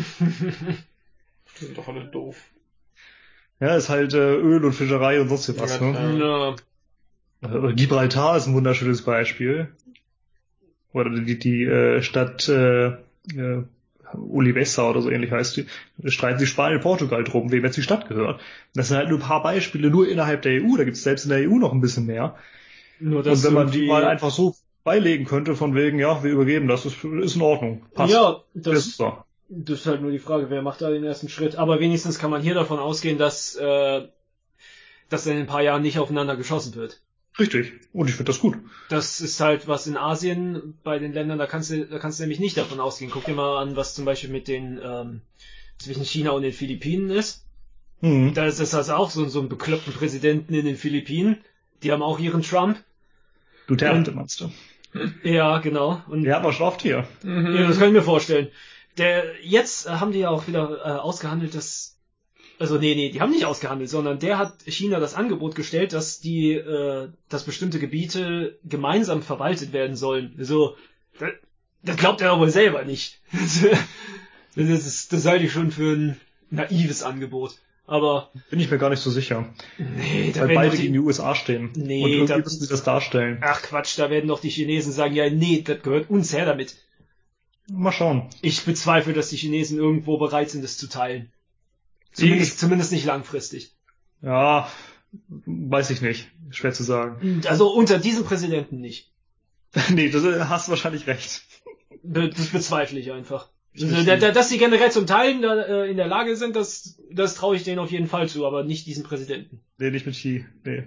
Die sind doch alle doof. Ja, ist halt äh, Öl und Fischerei und sonst was, Ja, ne? klar. Äh, Gibraltar ist ein wunderschönes Beispiel. Oder die, die äh, Stadt äh, äh, Olivesa oder so ähnlich heißt die, da streiten sich Spanien und Portugal drum, wem jetzt die Stadt gehört. Das sind halt nur ein paar Beispiele, nur innerhalb der E U, da gibt es selbst in der E U noch ein bisschen mehr. Nur Und dass wenn man die irgendwie- mal einfach so beilegen könnte, von wegen, ja, wir übergeben das, ist, ist in Ordnung. Passt. Ja, Das das, ist so. das ist halt nur die Frage, wer macht da den ersten Schritt. Aber wenigstens kann man hier davon ausgehen, dass, äh, dass in ein paar Jahren nicht aufeinander geschossen wird. Richtig. Und ich finde das gut. Das ist halt was in Asien bei den Ländern, da kannst du, da kannst du nämlich nicht davon ausgehen. Guck dir mal an, was zum Beispiel mit den ähm, zwischen China und den Philippinen ist. Mhm. Da ist es also auch so, so einen bekloppten Präsidenten in den Philippinen. Die haben auch ihren Trump. Duterte, meinst du? Ja, genau. Und Der hat mal schon oft hier. Mhm. ja, das kann ich mir vorstellen. Der, jetzt äh, haben die ja auch wieder äh, ausgehandelt, dass also nee, nee, die haben nicht ausgehandelt, sondern der hat China das Angebot gestellt, dass die, äh, dass bestimmte Gebiete gemeinsam verwaltet werden sollen. So, das, das glaubt er aber wohl selber nicht. Das ist, das halte ich schon für ein naives Angebot. Aber Bin ich mir gar nicht so sicher. nee, da Weil werden beide doch die, gegen die U S A stehen. Nee, Und irgendwie da- müssen sie das darstellen. ach Quatsch, da werden doch die Chinesen sagen, ja nee, das gehört uns her damit. Mal schauen. Ich bezweifle, dass die Chinesen irgendwo bereit sind, es zu teilen. Zumindest, zumindest nicht langfristig. Ja, weiß ich nicht. Schwer zu sagen. Also unter diesem Präsidenten nicht. Nee, das hast du wahrscheinlich recht. Das bezweifle ich einfach. Ich Also, nicht. da, da, dass sie generell zum Teilen da, äh, in der Lage sind, das, das traue ich denen auf jeden Fall zu, aber nicht diesem Präsidenten. Nee, nicht mit Xi. Nee.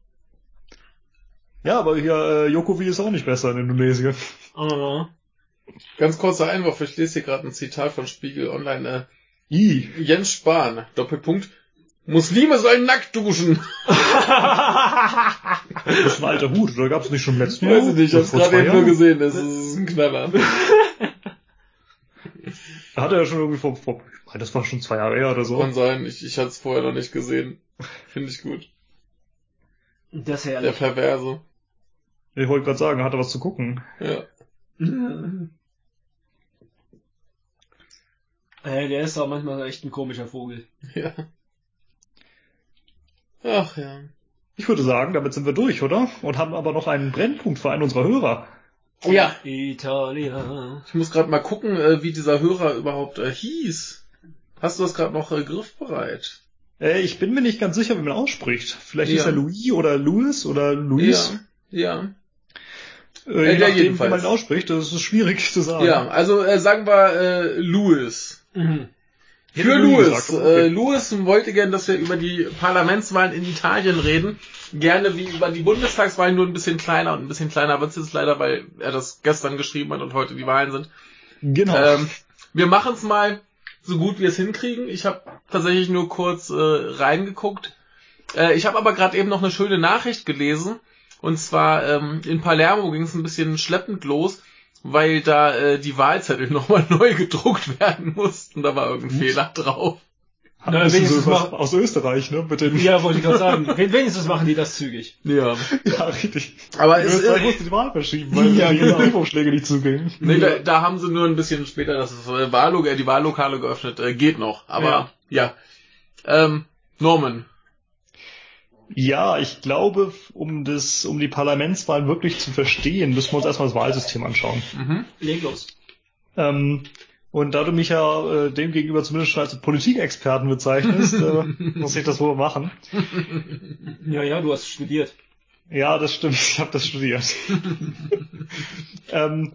Ja, aber hier, äh, Jokowi ist auch nicht besser in Indonesien. Ah. Ganz kurzer Einwurf, ich lese hier gerade ein Zitat von Spiegel Online. I. Äh, Jens Spahn, Doppelpunkt, Muslime sollen nackt duschen. Das ist ein alter Hut, oder gab's nicht schon im letzten Jahr? Weiß ich nicht, ich hab's Vor gerade zwei eben nur Jahren? gesehen, das ist ein Knaller. Da hat er ja schon irgendwie vor, vor, ich meine, das war schon zwei Jahre her oder so. Kann sein, ich, ich hatte es vorher noch nicht gesehen. Finde ich gut. Das ist Der herrlich. Perverse. Ich wollte gerade sagen, er hatte was zu gucken. Ja. Äh, der ist auch manchmal echt ein komischer Vogel. Ja. Ach ja. Ich würde sagen, damit sind wir durch, oder? Und haben aber noch einen Brennpunkt für einen unserer Hörer. Ja. Italia. Ich muss gerade mal gucken, äh, wie dieser Hörer überhaupt äh, hieß. Hast du das gerade noch äh, griffbereit? Äh, ich bin mir nicht ganz sicher, wie man ausspricht. Vielleicht Ja. ist er Louis oder Louis oder Louis. Ja. Äh, Äh, je ja, nachdem, wie jedenfalls. man ihn ausspricht, das ist schwierig zu sagen. Ja, also äh, sagen wir äh, Louis. Mhm. Ich Für hätte Louis Louis. gesagt, aber okay. Äh, Louis wollte gern, dass wir über die Parlamentswahlen in Italien reden. Gerne wie über die Bundestagswahlen, nur ein bisschen kleiner und ein bisschen kleiner wird's jetzt leider, weil er das gestern geschrieben hat und heute die Wahlen sind. Genau. Ähm, wir machen es mal so gut wir es hinkriegen. Ich habe tatsächlich nur kurz äh, reingeguckt. Äh, ich habe aber gerade eben noch eine schöne Nachricht gelesen. Und zwar ähm, in Palermo ging es ein bisschen schleppend los, weil da äh, die Wahlzettel nochmal neu gedruckt werden mussten. Da war irgendein Fehler drauf. Hat Na, ein bisschen wenigstens so was mal- aus Österreich, ne? Mit den Ja, wollte ich gerade sagen. Wen- Wenigstens machen die das zügig. Ja. ja, richtig. Aber In es, Österreich äh, musste die Wahl verschieben, weil Ja, die genau. Briefumschläge nicht zugingen. nee, da, da haben sie nur ein bisschen später das äh, Wahllok äh, die Wahllokale geöffnet. Äh, geht noch. Aber ja. Ähm, Norman. Ja, ich glaube, um das, um die Parlamentswahlen wirklich zu verstehen, müssen wir uns erstmal das Wahlsystem anschauen. Mhm. Leg los. Ähm, und da du mich ja äh, dem gegenüber zumindest schon als Politikexperten bezeichnest, äh, muss ich das wohl machen. Ja, ja, du hast studiert. Ja, das stimmt. Ich habe das studiert. ähm,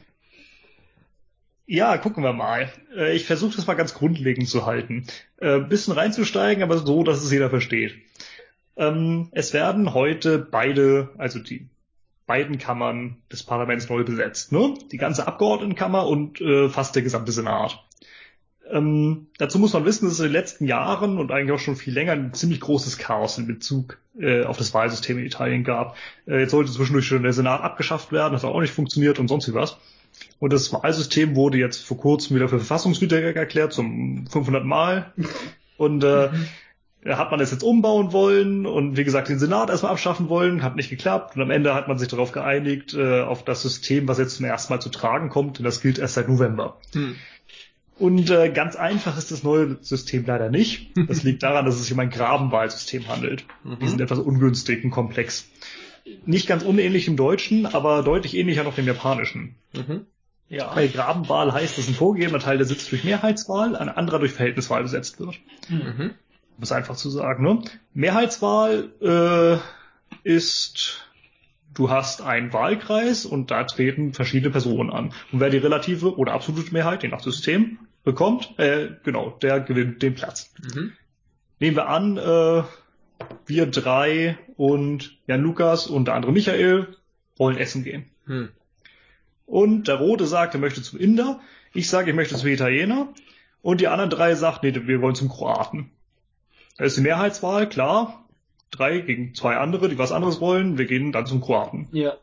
ja, gucken wir mal. Äh, ich versuche das mal ganz grundlegend zu halten. Äh, bisschen reinzusteigen, aber so, dass es jeder versteht. Ähm, es werden heute beide, also die beiden Kammern des Parlaments neu besetzt, ne? Die ganze Abgeordnetenkammer und äh, fast der gesamte Senat. Ähm, dazu muss man wissen, dass es in den letzten Jahren und eigentlich auch schon viel länger ein ziemlich großes Chaos in Bezug äh, auf das Wahlsystem in Italien gab. Äh, jetzt sollte zwischendurch schon der Senat abgeschafft werden, das hat auch nicht funktioniert und sonst wie was. Und das Wahlsystem wurde jetzt vor kurzem wieder für verfassungswidrig erklärt, zum fünfhundert Mal. Und äh, mhm. hat man das jetzt umbauen wollen und wie gesagt den Senat erstmal abschaffen wollen, hat nicht geklappt. Und am Ende hat man sich darauf geeinigt, äh, auf das System, was jetzt zum ersten Mal zu tragen kommt. Und das gilt erst seit November. Mhm. Und äh, ganz einfach ist das neue System leider nicht. Das liegt daran, dass es sich um ein Grabenwahlsystem handelt. Mhm. Die sind etwas ungünstig und komplex. Nicht ganz unähnlich im Deutschen, aber deutlich ähnlicher noch dem Japanischen. Mhm. Ja. Bei Grabenwahl heißt, dass ein vorgegebener Teil der Sitz durch Mehrheitswahl, ein anderer durch Verhältniswahl besetzt wird. Mhm. Um es einfach zu sagen. Ne? Mehrheitswahl äh, ist, du hast einen Wahlkreis und da treten verschiedene Personen an. Und wer die relative oder absolute Mehrheit, je nach System, bekommt, äh, genau, der gewinnt den Platz. Mhm. Nehmen wir an, äh, wir drei und Jan Lukas und der andere Michael wollen essen gehen. Mhm. Und der Rote sagt, er möchte zum Inder. Ich sage, ich möchte zum Italiener. Und die anderen drei sagen, nee, wir wollen zum Kroaten. Da ist die Mehrheitswahl, klar. Drei gegen zwei andere, die was anderes wollen. Wir gehen dann zum Kroaten. Ja.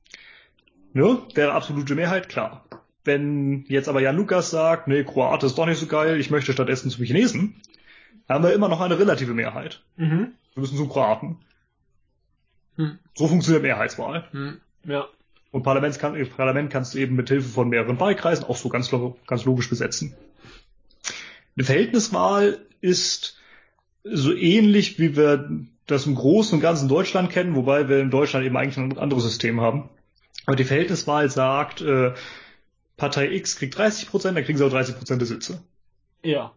Ne? Wäre absolute Mehrheit, klar. Wenn jetzt aber Jan Lukas sagt, nee, Kroate ist doch nicht so geil, ich möchte stattdessen zum Chinesen, haben wir immer noch eine relative Mehrheit. Mhm. Wir müssen zum Kroaten. Hm. So funktioniert Mehrheitswahl. Hm. Ja. Und Parlament, kann, Parlament kannst du eben mit Hilfe von mehreren Wahlkreisen auch so ganz, ganz logisch besetzen. Eine Verhältniswahl ist so ähnlich, wie wir das im Großen und Ganzen Deutschland kennen, wobei wir in Deutschland eben eigentlich ein anderes System haben. Aber die Verhältniswahl sagt, äh, Partei X kriegt dreißig Prozent, dann kriegen sie auch dreißig Prozent der Sitze. Ja.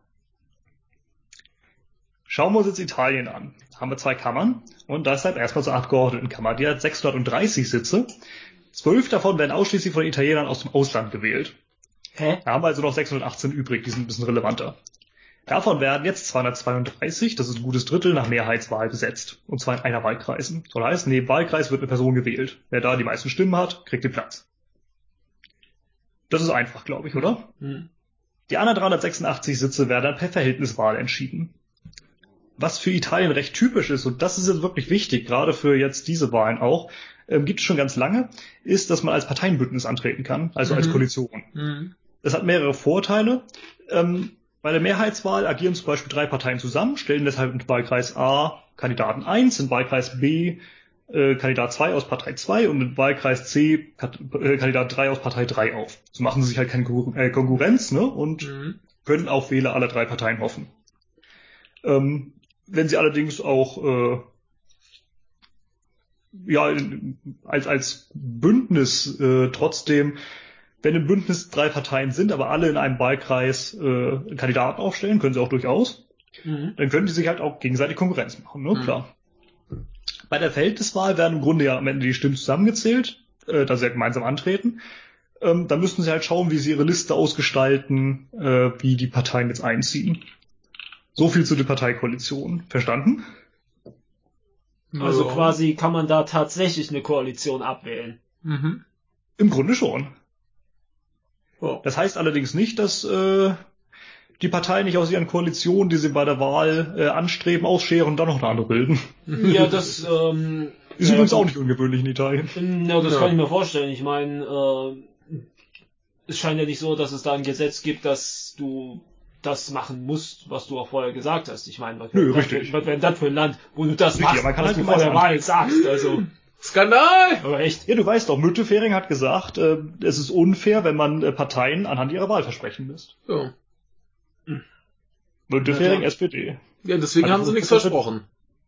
Schauen wir uns jetzt Italien an. Da haben wir zwei Kammern und da ist halt erstmal so eine Abgeordnetenkammer. Die hat sechshundertdreißig Sitze. Zwölf davon werden ausschließlich von Italienern aus dem Ausland gewählt. Hä? Da haben wir also noch sechshundertachtzehn übrig, die sind ein bisschen relevanter. Davon werden jetzt zweihundertzweiunddreißig, das ist ein gutes Drittel, nach Mehrheitswahl besetzt. Und zwar in einer Wahlkreisen. Soll heißen, neben Wahlkreis wird eine Person gewählt. Wer da die meisten Stimmen hat, kriegt den Platz. Das ist einfach, glaube ich, oder? Mhm. Die anderen dreihundertsechsundachtzig Sitze werden dann per Verhältniswahl entschieden. Was für Italien recht typisch ist, und das ist jetzt wirklich wichtig, gerade für jetzt diese Wahlen auch, ähm, gibt es schon ganz lange, ist, dass man als Parteienbündnis antreten kann, also mhm. als Koalition. Mhm. Das hat mehrere Vorteile. Ähm, bei der Mehrheitswahl agieren zum Beispiel drei Parteien zusammen, stellen deshalb in Wahlkreis A Kandidaten eins, in Wahlkreis B äh, Kandidat zwei aus Partei zwei und in Wahlkreis C Kat- äh, Kandidat drei aus Partei drei auf. So machen sie sich halt keine Konkur- äh, Konkurrenz, ne, und mhm. können auf Wähler aller drei Parteien hoffen. Ähm, wenn sie allerdings auch äh, ja als als Bündnis äh, trotzdem, wenn im Bündnis drei Parteien sind, aber alle in einem Wahlkreis äh, Kandidaten aufstellen, können sie auch durchaus, mhm. dann können die sich halt auch gegenseitig Konkurrenz machen, ne? Mhm. Klar. Bei der Verhältniswahl werden im Grunde ja am Ende die Stimmen zusammengezählt, äh, da sie ja gemeinsam antreten. Ähm, dann müssten sie halt schauen, wie sie ihre Liste ausgestalten, äh, wie die Parteien jetzt einziehen. So viel zu der Parteikoalition. Verstanden? Also ja. Quasi kann man da tatsächlich eine Koalition abwählen. Mhm. Im Grunde schon. Oh. Das heißt allerdings nicht, dass äh, die Parteien nicht aus ihren Koalitionen, die sie bei der Wahl äh, anstreben, ausscheren und dann noch eine andere bilden. Ja, das ähm, ist äh, übrigens auch nicht ungewöhnlich in Italien. Ja, das ja. kann ich mir vorstellen. Ich meine, äh, es scheint ja nicht so, dass es da ein Gesetz gibt, dass du das machen musst, was du auch vorher gesagt hast. Ich meine, was wäre das, das für ein Land, wo du das richtig, machst, man kann was halt du vor der Wahl sagst. Also Skandal! Aber echt. Ja, du weißt doch, Müntefering hat gesagt, äh, es ist unfair, wenn man äh, Parteien anhand ihrer Wahlversprechen misst. Ja. Hm. Müntefering, ja, S P D. Ja, deswegen hat haben sie nichts versprochen.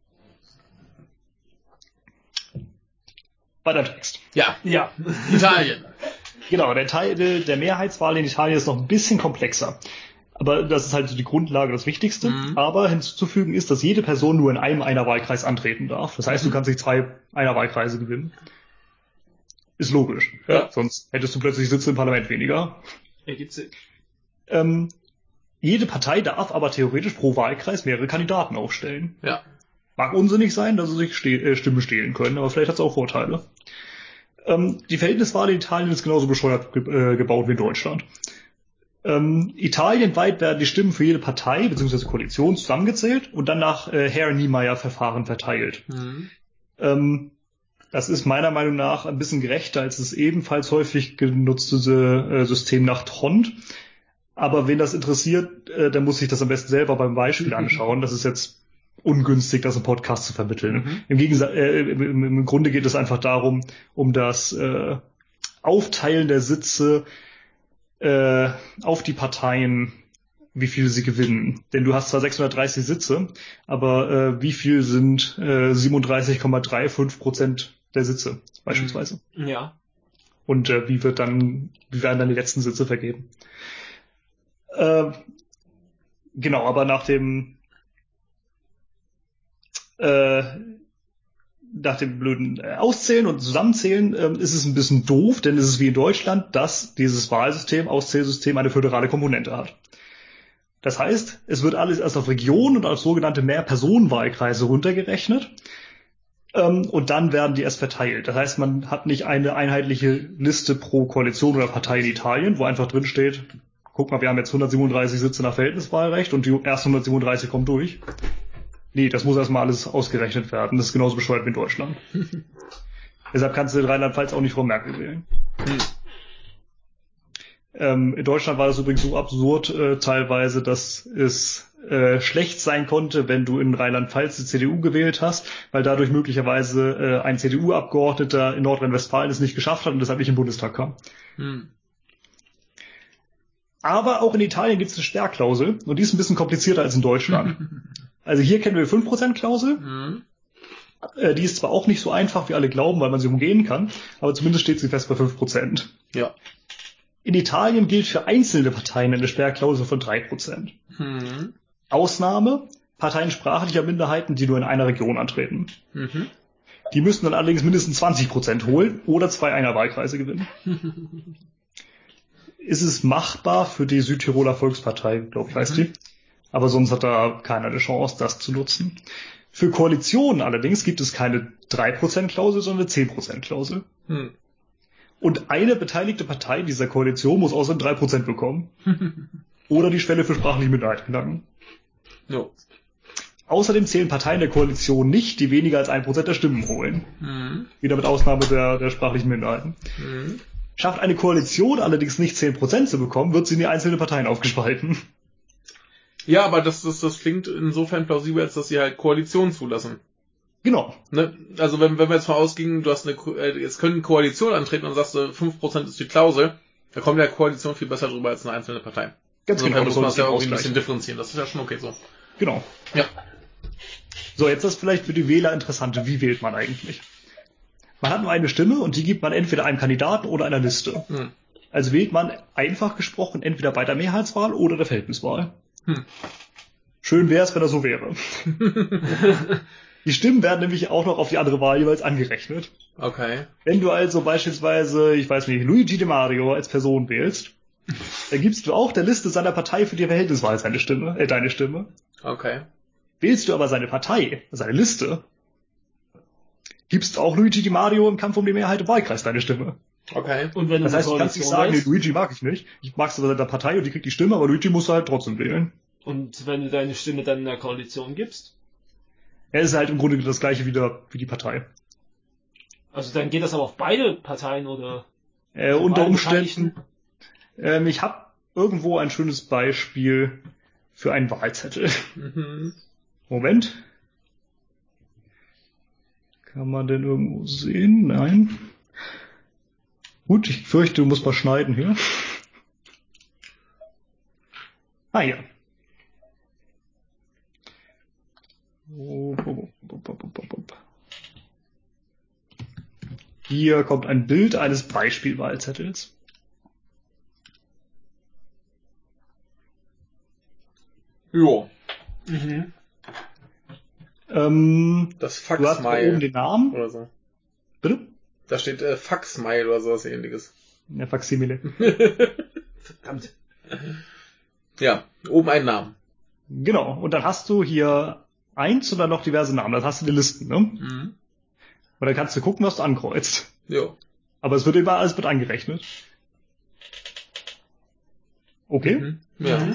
Weiter Text. Ja, ja. Italien. Genau, der Teil der Mehrheitswahl in Italien ist noch ein bisschen komplexer. Aber das ist halt so die Grundlage, das Wichtigste. Mhm. Aber hinzuzufügen ist, dass jede Person nur in einem Einerwahlkreis antreten darf. Das heißt, du kannst nicht zwei Einerwahlkreise gewinnen. Ist logisch. Ja. Sonst hättest du plötzlich Sitze im Parlament weniger. Ergibt Sinn. Ähm, jede Partei darf aber theoretisch pro Wahlkreis mehrere Kandidaten aufstellen. Ja. Mag unsinnig sein, dass sie sich ste- äh, Stimmen stehlen können, aber vielleicht hat es auch Vorteile. Ähm, die Verhältniswahl in Italien ist genauso bescheuert ge- äh, gebaut wie in Deutschland. Ähm, italienweit werden die Stimmen für jede Partei bzw. Koalition zusammengezählt und dann nach äh, Hare-Niemeyer-Verfahren verteilt. Mhm. Ähm, das ist meiner Meinung nach ein bisschen gerechter als das ebenfalls häufig genutzte äh, System nach Trond. Aber wen das interessiert, äh, der muss sich das am besten selber beim Beispiel anschauen. Das ist jetzt ungünstig, das im Podcast zu vermitteln. Mhm. Im Gegensatz, äh, im, im Grunde geht es einfach darum, um das äh, Aufteilen der Sitze äh, auf die Parteien, wie viel sie gewinnen. Denn du hast zwar sechshundertdreißig Sitze, aber äh, wie viel sind äh, siebenunddreißig Komma fünfunddreißig Prozent der Sitze beispielsweise? Ja. Und äh, wie wird dann, wie werden dann die letzten Sitze vergeben? Äh, genau, aber nach dem äh, nach dem blöden äh, Auszählen und Zusammenzählen äh, ist es ein bisschen doof, denn es ist wie in Deutschland, dass dieses Wahlsystem, Auszählsystem eine föderale Komponente hat. Das heißt, es wird alles erst auf Regionen und auf sogenannte Mehrpersonenwahlkreise runtergerechnet ähm, und dann werden die erst verteilt. Das heißt, man hat nicht eine einheitliche Liste pro Koalition oder Partei in Italien, wo einfach drin steht, guck mal, wir haben jetzt hundertsiebenunddreißig Sitze nach Verhältniswahlrecht und die ersten hundertsiebenunddreißig kommen durch. Nee, das muss erstmal alles ausgerechnet werden. Das ist genauso bescheuert wie in Deutschland. Deshalb kannst du in Rheinland-Pfalz auch nicht Frau Merkel wählen. Hm. Ähm, in Deutschland war das übrigens so absurd äh, teilweise, dass es äh, schlecht sein konnte, wenn du in Rheinland-Pfalz die C D U gewählt hast, weil dadurch möglicherweise äh, ein C D U-Abgeordneter in Nordrhein-Westfalen es nicht geschafft hat und deshalb nicht im Bundestag kam. Hm. Aber auch in Italien gibt es eine Sperrklausel und die ist ein bisschen komplizierter als in Deutschland. Also hier kennen wir die fünf Prozent Klausel. Mhm. Äh, die ist zwar auch nicht so einfach, wie alle glauben, weil man sie umgehen kann, aber zumindest steht sie fest bei fünf Prozent. Ja. In Italien gilt für einzelne Parteien eine Sperrklausel von drei Prozent. Mhm. Ausnahme, Parteien sprachlicher Minderheiten, die nur in einer Region antreten. Mhm. Die müssen dann allerdings mindestens zwanzig Prozent holen oder zwei Einerwahlkreise gewinnen. Ist es machbar für die Südtiroler Volkspartei, glaube ich, heißt Mhm. die. Aber sonst hat da keiner eine Chance, das zu nutzen. Für Koalitionen allerdings gibt es keine drei Prozent Klausel, sondern eine zehn Prozent Klausel. Hm. Und eine beteiligte Partei dieser Koalition muss außerdem drei Prozent bekommen. Oder die Schwelle für sprachliche Minderheit knacken. Jo. Außerdem zählen Parteien der Koalition nicht, die weniger als ein Prozent der Stimmen holen. Mhm. Wieder mit Ausnahme der, der sprachlichen Minderheiten. Mhm. Schafft eine Koalition allerdings nicht zehn Prozent zu bekommen, wird sie in die einzelnen Parteien aufgespalten. Ja, aber das, das, das klingt insofern plausibel, als dass sie halt Koalitionen zulassen. Genau. Ne? Also wenn, wenn wir jetzt mal ausgingen, du hast eine, Ko- äh, jetzt können Koalitionen antreten und sagst du, fünf Prozent ist die Klausel, da kommt ja Koalition viel besser drüber als eine einzelne Partei. Ganz Insofern genau. muss soll man es das ja eben irgendwie ein bisschen ausgleichen. differenzieren. Das ist ja schon okay so. Genau. Ja. So, jetzt ist vielleicht für die Wähler interessant. Wie wählt man eigentlich? Man hat nur eine Stimme und die gibt man entweder einem Kandidaten oder einer Liste. Hm. Also wählt man einfach gesprochen entweder bei der Mehrheitswahl oder der Verhältniswahl. Hm. Schön wäre es, wenn das so wäre. Die Stimmen werden nämlich auch noch auf die andere Wahl jeweils angerechnet. Okay. Wenn du also beispielsweise, ich weiß nicht, Luigi Di Mario als Person wählst, dann gibst du auch der Liste seiner Partei für die Verhältniswahl seine Stimme, äh, deine Stimme. Okay. Wählst du aber seine Partei, seine Liste, gibst auch Luigi Di Mario im Kampf um die Mehrheit im Wahlkreis deine Stimme. Okay. Und wenn Das du heißt, du eine kannst nicht Koalition sagen, nee, wählst, Luigi mag ich nicht. Ich mag aber seine Partei und die kriegt die Stimme, aber Luigi muss halt trotzdem wählen. und wenn du deine Stimme dann in der Koalition gibst, Er ist halt im Grunde das gleiche wieder wie die Partei. also dann geht das aber auf beide Parteien oder Äh, auf unter beide Umständen, Beteiligten? ähm, ich habe irgendwo ein schönes Beispiel für einen Wahlzettel. Mhm. Moment. Kann man den irgendwo sehen? Nein. Gut, ich fürchte, du musst mal schneiden hier. Ah ja. Hier kommt ein Bild eines Beispielwahlzettels. Jo. Mhm. Ähm, Das du hast da Fax-Smile. oben den Namen. Oder so. Bitte? Da steht äh, Fax-Smile oder sowas ähnliches. Ja, Faximile. Verdammt. Ja, oben einen Namen. Genau. Und dann hast du hier eins und dann noch diverse Namen. Das hast du die Listen, ne? Mhm. Und dann kannst du gucken, was du ankreuzt. Jo. Aber es wird immer alles mit angerechnet. Okay? Mhm. Ja. Mhm.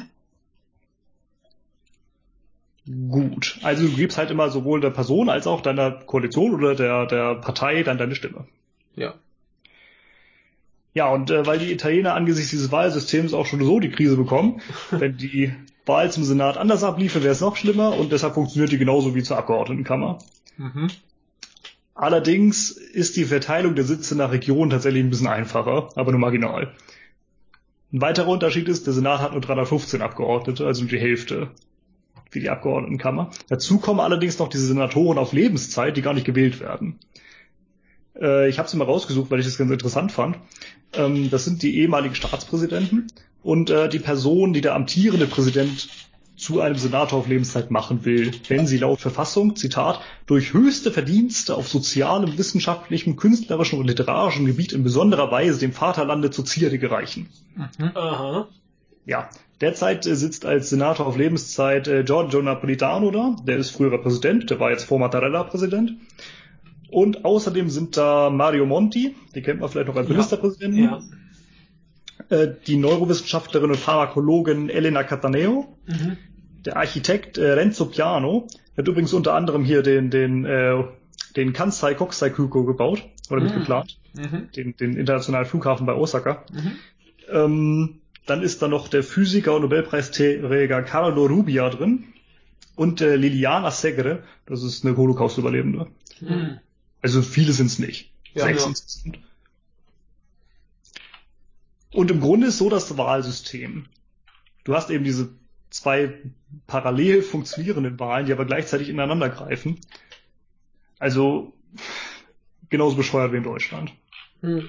Gut. Also du gibst halt immer sowohl der Person als auch deiner Koalition oder der, der Partei dann deine Stimme. Ja. Ja, und äh, weil die Italiener angesichts dieses Wahlsystems auch schon so die Krise bekommen, wenn die Wahl zum Senat anders abliefe, wäre es noch schlimmer und deshalb funktioniert die genauso wie zur Abgeordnetenkammer. Mhm. Allerdings ist die Verteilung der Sitze nach Region tatsächlich ein bisschen einfacher, aber nur marginal. Ein weiterer Unterschied ist, der Senat hat nur dreihundertfünfzehn Abgeordnete, also nur die Hälfte wie die Abgeordnetenkammer. Dazu kommen allerdings noch diese Senatoren auf Lebenszeit, die gar nicht gewählt werden. Äh, ich habe sie mal rausgesucht, weil ich das ganz interessant fand. Ähm, das sind die ehemaligen Staatspräsidenten und äh, die Person, die der amtierende Präsident zu einem Senator auf Lebenszeit machen will, wenn sie laut Verfassung, Zitat, durch höchste Verdienste auf sozialem, wissenschaftlichem, künstlerischen und literarischen Gebiet in besonderer Weise dem Vaterlande zur Zierde gereichen. Mhm. Aha. Ja, derzeit äh, sitzt als Senator auf Lebenszeit äh, Giorgio Napolitano da, der ist früherer Präsident, der war jetzt vor Mattarella Präsident. Und außerdem sind da Mario Monti, den kennt man vielleicht noch als Ja. Ministerpräsidenten, Ja. äh, die Neurowissenschaftlerin und Pharmakologin Elena Cataneo, Mhm. der Architekt äh, Renzo Piano, der hat übrigens unter anderem hier den den äh, den Kansai Kokusai Kyuko gebaut oder Mhm. mitgeplant, Mhm. den den internationalen Flughafen bei Osaka. Mhm. Ähm, dann ist da noch der Physiker und Nobelpreisträger Carlo Rubbia drin und äh, Liliana Segre, das ist eine Holocaust-Überlebende. Mhm. Also viele sind es nicht. Ja, Sechs ja. insgesamt. Und im Grunde ist so das Wahlsystem. Du hast eben diese zwei parallel funktionierenden Wahlen, die aber gleichzeitig ineinander greifen. Also genauso bescheuert wie in Deutschland. Mhm.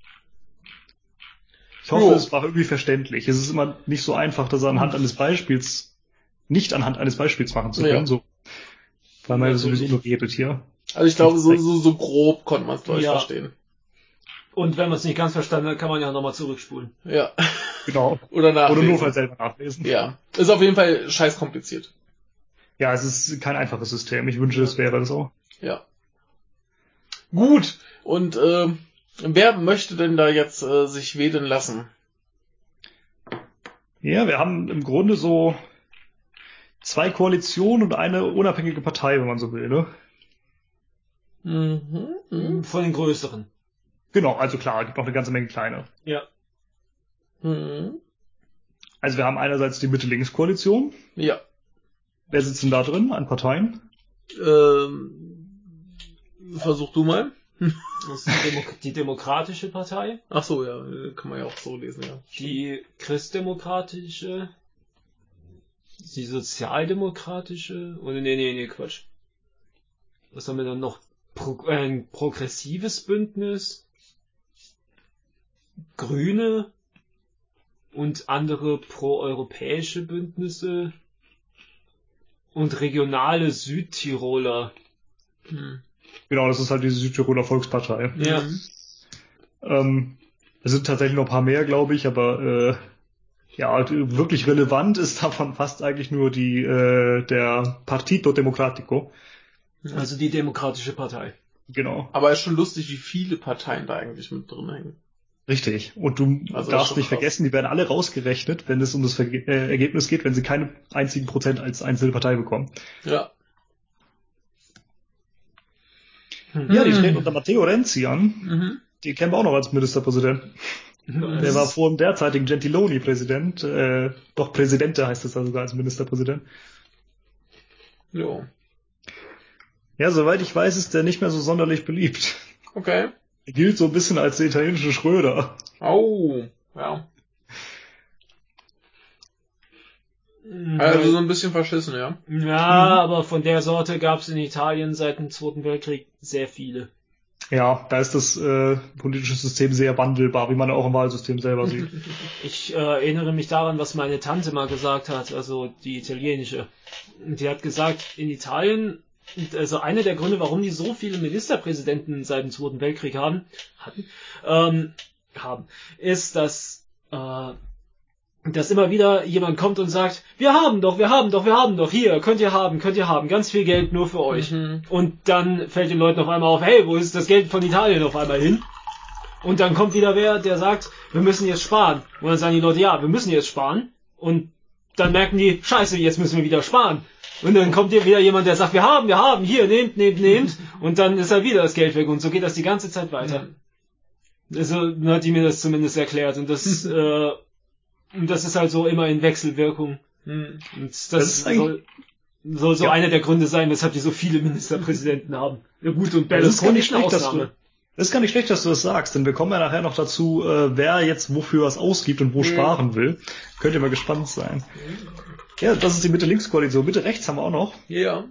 Ich hoffe, Jo. es war irgendwie verständlich. Es ist immer nicht so einfach, das anhand eines Beispiels, nicht anhand eines Beispiels machen zu können, Ja. so, weil man ja Natürlich. sowieso nur redet hier. Also ich glaube, so, so, so grob konnte man es, glaube ich, Ja. verstehen. Und wenn man es nicht ganz verstanden hat, kann man ja nochmal zurückspulen. Ja. Genau. Oder nachlesen. Oder notfalls selber nachlesen. Ja. Ist auf jeden Fall scheiß kompliziert. Ja, es ist kein einfaches System. Ich wünsche, es wäre so. Ja. Gut. Und äh, wer möchte denn da jetzt äh, sich wählen lassen? Ja, wir haben im Grunde so zwei Koalitionen und eine unabhängige Partei, wenn man so will, ne? Mhm. Mhm. Von den größeren. Genau, also klar, es gibt noch eine ganze Menge kleine. Ja. Mhm. Also wir haben einerseits die Mitte-Links-Koalition. Ja. Wer sitzt denn da drin an Parteien? Ähm, versuch du mal. Das ist die, Demo die Demokratische Partei, Ach so, ja, kann man ja auch so lesen, ja. die Christdemokratische, die Sozialdemokratische, oder nee, nee, nee, Quatsch. Was haben wir dann noch? Pro äh, ein progressives Bündnis, Grüne und andere proeuropäische Bündnisse und regionale Südtiroler. Hm. Genau, das ist halt diese Südtiroler Volkspartei. Ja. Mhm. Ähm, es sind tatsächlich noch ein paar mehr, glaube ich, aber äh, ja, wirklich relevant ist davon fast eigentlich nur die äh, der Partito Democratico. Also die Demokratische Partei. Genau. Aber ist schon lustig, wie viele Parteien da eigentlich mit drin hängen. Richtig. Und du Also darfst schon nicht krass. vergessen, die werden alle rausgerechnet, wenn es um das Verge äh, Ergebnis geht, wenn sie keine einzigen Prozent als einzelne Partei bekommen. Ja. Ja, die treten unter Matteo Renzi an. Mhm. Die kennen wir auch noch als Ministerpräsident. Der war vor dem derzeitigen Gentiloni Präsident. Äh, doch, Präsidente heißt es also sogar als Ministerpräsident. Jo. Ja, soweit ich weiß, ist der nicht mehr so sonderlich beliebt. Okay. Er gilt so ein bisschen als der italienische Schröder. Au. Ja. Also so ein bisschen verschissen, ja. Ja, aber von der Sorte gab es in Italien seit dem Zweiten Weltkrieg sehr viele. Ja, da ist das äh, politische System sehr wandelbar, wie man auch im Wahlsystem selber sieht. Ich äh, erinnere mich daran, was meine Tante mal gesagt hat, also die italienische. Die hat gesagt, in Italien, also einer der Gründe, warum die so viele Ministerpräsidenten seit dem Zweiten Weltkrieg haben, hatten, ähm, haben, ist, dass äh, dass immer wieder jemand kommt und sagt, wir haben doch, wir haben doch, wir haben doch, hier, könnt ihr haben, könnt ihr haben, ganz viel Geld nur für euch. Mhm. Und dann fällt den Leuten auf einmal auf, hey, wo ist das Geld von Italien auf einmal hin? Und dann kommt wieder wer, der sagt, wir müssen jetzt sparen. Und dann sagen die Leute, ja, wir müssen jetzt sparen. Und dann merken die, scheiße, jetzt müssen wir wieder sparen. Und dann kommt hier wieder jemand, der sagt, wir haben, wir haben, hier, nehmt, nehmt, nehmt. Und dann ist halt wieder das Geld weg. Und so geht das die ganze Zeit weiter. Mhm. Also hat die mir das zumindest erklärt. Und das, äh, Und das ist halt so immer in Wechselwirkung. Hm. Und das, das soll, soll so ja. einer der Gründe sein, weshalb die so viele Ministerpräsidenten haben. Ja gut, und Berlusconi ist eine Ausnahme. Das ist gar nicht schlecht, dass du das sagst, denn wir kommen ja nachher noch dazu, äh, wer jetzt wofür was ausgibt und wo hm. sparen will. Könnt ihr mal gespannt sein. Ja, das ist die Mitte-Links-Koalition. Mitte-Rechts haben wir auch noch. Ja.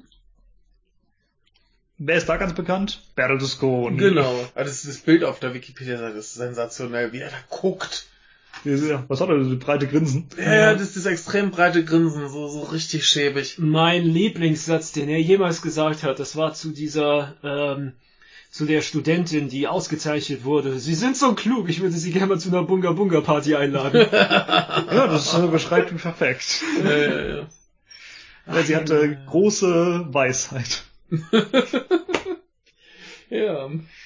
Wer ist da ganz bekannt? Berlusconi. Genau. Also das, das Bild auf der Wikipedia-Seite ist sensationell, wie er da guckt. Was hat er, das breite Grinsen? Ja, ja, das ist das extrem breite Grinsen, so, so richtig schäbig. Mein Lieblingssatz, den er jemals gesagt hat, das war zu dieser, ähm, zu der Studentin, die ausgezeichnet wurde. Sie sind so klug, ich würde Sie gerne mal zu einer Bunga-Bunga-Party einladen. Ja, das äh, beschreibt ihn perfekt. Ja, ja, ja. Ja, sie hatte große Weisheit. Ja.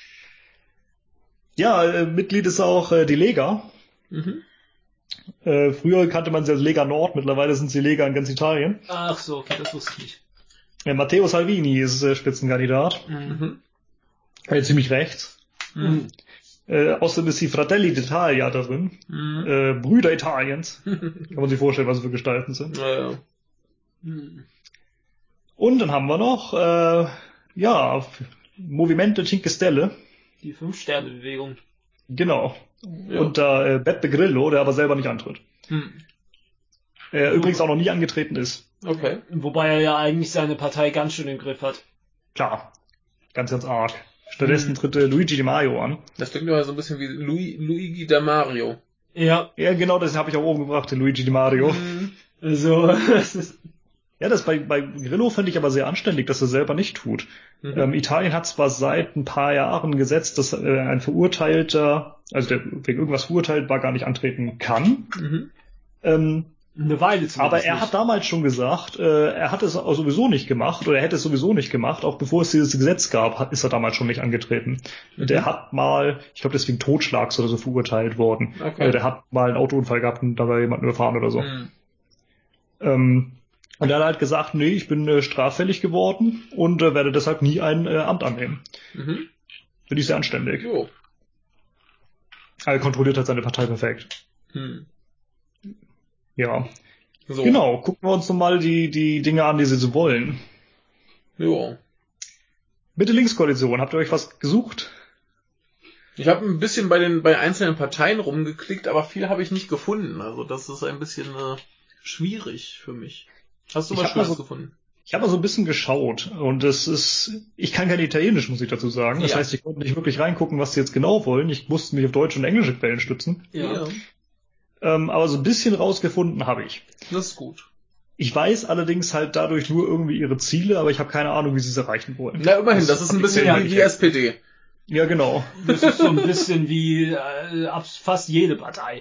Ja, äh, Mitglied ist auch äh, die Lega. Mhm. Äh, früher kannte man sie als Lega Nord, mittlerweile sind sie Lega in ganz Italien. Ach so, okay, das wusste ich nicht. Ja, Matteo Salvini ist äh, Spitzenkandidat. Mhm. Äh, ziemlich rechts. Mhm. Äh, außerdem ist die Fratelli d'Italia darin. Mhm. Äh, Brüder Italiens. Kann man sich vorstellen, was sie für Gestalten sind. Ja, ja. Mhm. Und dann haben wir noch, äh, ja, Movimento Cinque Stelle. Die Fünf-Sterne-Bewegung. Genau. Ja. Unter äh, Beppe Grillo, der aber selber nicht antritt. Hm. Er übrigens auch noch nie angetreten ist. Okay. Wobei er ja eigentlich seine Partei ganz schön im Griff hat. Klar. Ganz, ganz arg. Stattdessen Hm. tritt äh, Luigi Di Maio an. Das klingt aber so ein bisschen wie Lu- Luigi Di Mario. Ja. Ja, genau, das habe ich auch oben gebracht, den Luigi Di Mario. Hm. Also, das ist... Ja, das bei, bei Grillo finde ich aber sehr anständig, dass er selber nicht tut. Mhm. Ähm, Italien hat zwar seit ein paar Jahren gesetzt, dass äh, ein Verurteilter, also der wegen irgendwas verurteilt war, gar nicht antreten kann. Mhm. Ähm, Eine Weile zumindest. Aber er nicht. hat damals schon gesagt, äh, er hat es auch sowieso nicht gemacht, oder er hätte es sowieso nicht gemacht, auch bevor es dieses Gesetz gab, hat, ist er damals schon nicht angetreten. Mhm. Und er hat mal, ich glaube deswegen Totschlags oder so verurteilt worden. Okay. Äh, der hat mal einen Autounfall gehabt und dabei jemanden überfahren oder so. Mhm. Ähm, Und er hat halt gesagt, nee, ich bin äh, straffällig geworden und äh, werde deshalb nie ein äh, Amt annehmen. Mhm. Finde ich sehr anständig. Jo. Er kontrolliert halt seine Partei perfekt. Hm. Ja. So. Genau, gucken wir uns nochmal die, die Dinge an, die sie so wollen. Jo. Mitte-Links-Koalition, habt ihr euch was gesucht? Ich habe ein bisschen bei den bei einzelnen Parteien rumgeklickt, aber viel habe ich nicht gefunden. Also das ist ein bisschen äh, schwierig für mich. Hast du Ich was hab Schönes mal so- gefunden? Ich habe mal so ein bisschen geschaut und es ist, ich kann kein Italienisch, muss ich dazu sagen. Das Ja. heißt, ich konnte nicht wirklich reingucken, was sie jetzt genau wollen. Ich musste mich auf deutsche und englische Quellen stützen. Ja. Ähm, aber so ein bisschen rausgefunden habe ich. Das ist gut. Ich weiß allerdings halt dadurch nur irgendwie ihre Ziele, aber ich habe keine Ahnung, wie sie es erreichen wollen. Na, immerhin, das ist ein bisschen Ja, wie ich- die S P D. Ja, genau. Das ist so ein bisschen wie äh, abs- fast jede Partei.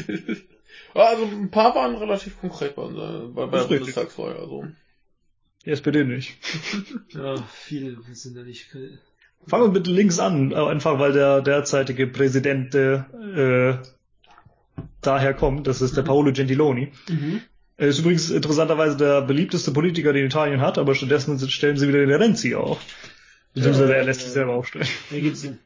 Also ein paar waren relativ konkret bei, unserer, bei, bei Das der ist richtig. Bundestagswahl. Also. Die S P D nicht. Ja, viele sind da nicht... Fangen wir bitte links an, äh, einfach weil der derzeitige Präsident äh, daher kommt. Das ist der Paolo Gentiloni. Mhm. Er ist übrigens interessanterweise der beliebteste Politiker, den Italien hat, aber stattdessen stellen sie wieder den Renzi auf. Beziehungsweise er lässt sich selber aufstellen. Wie gibt's denn?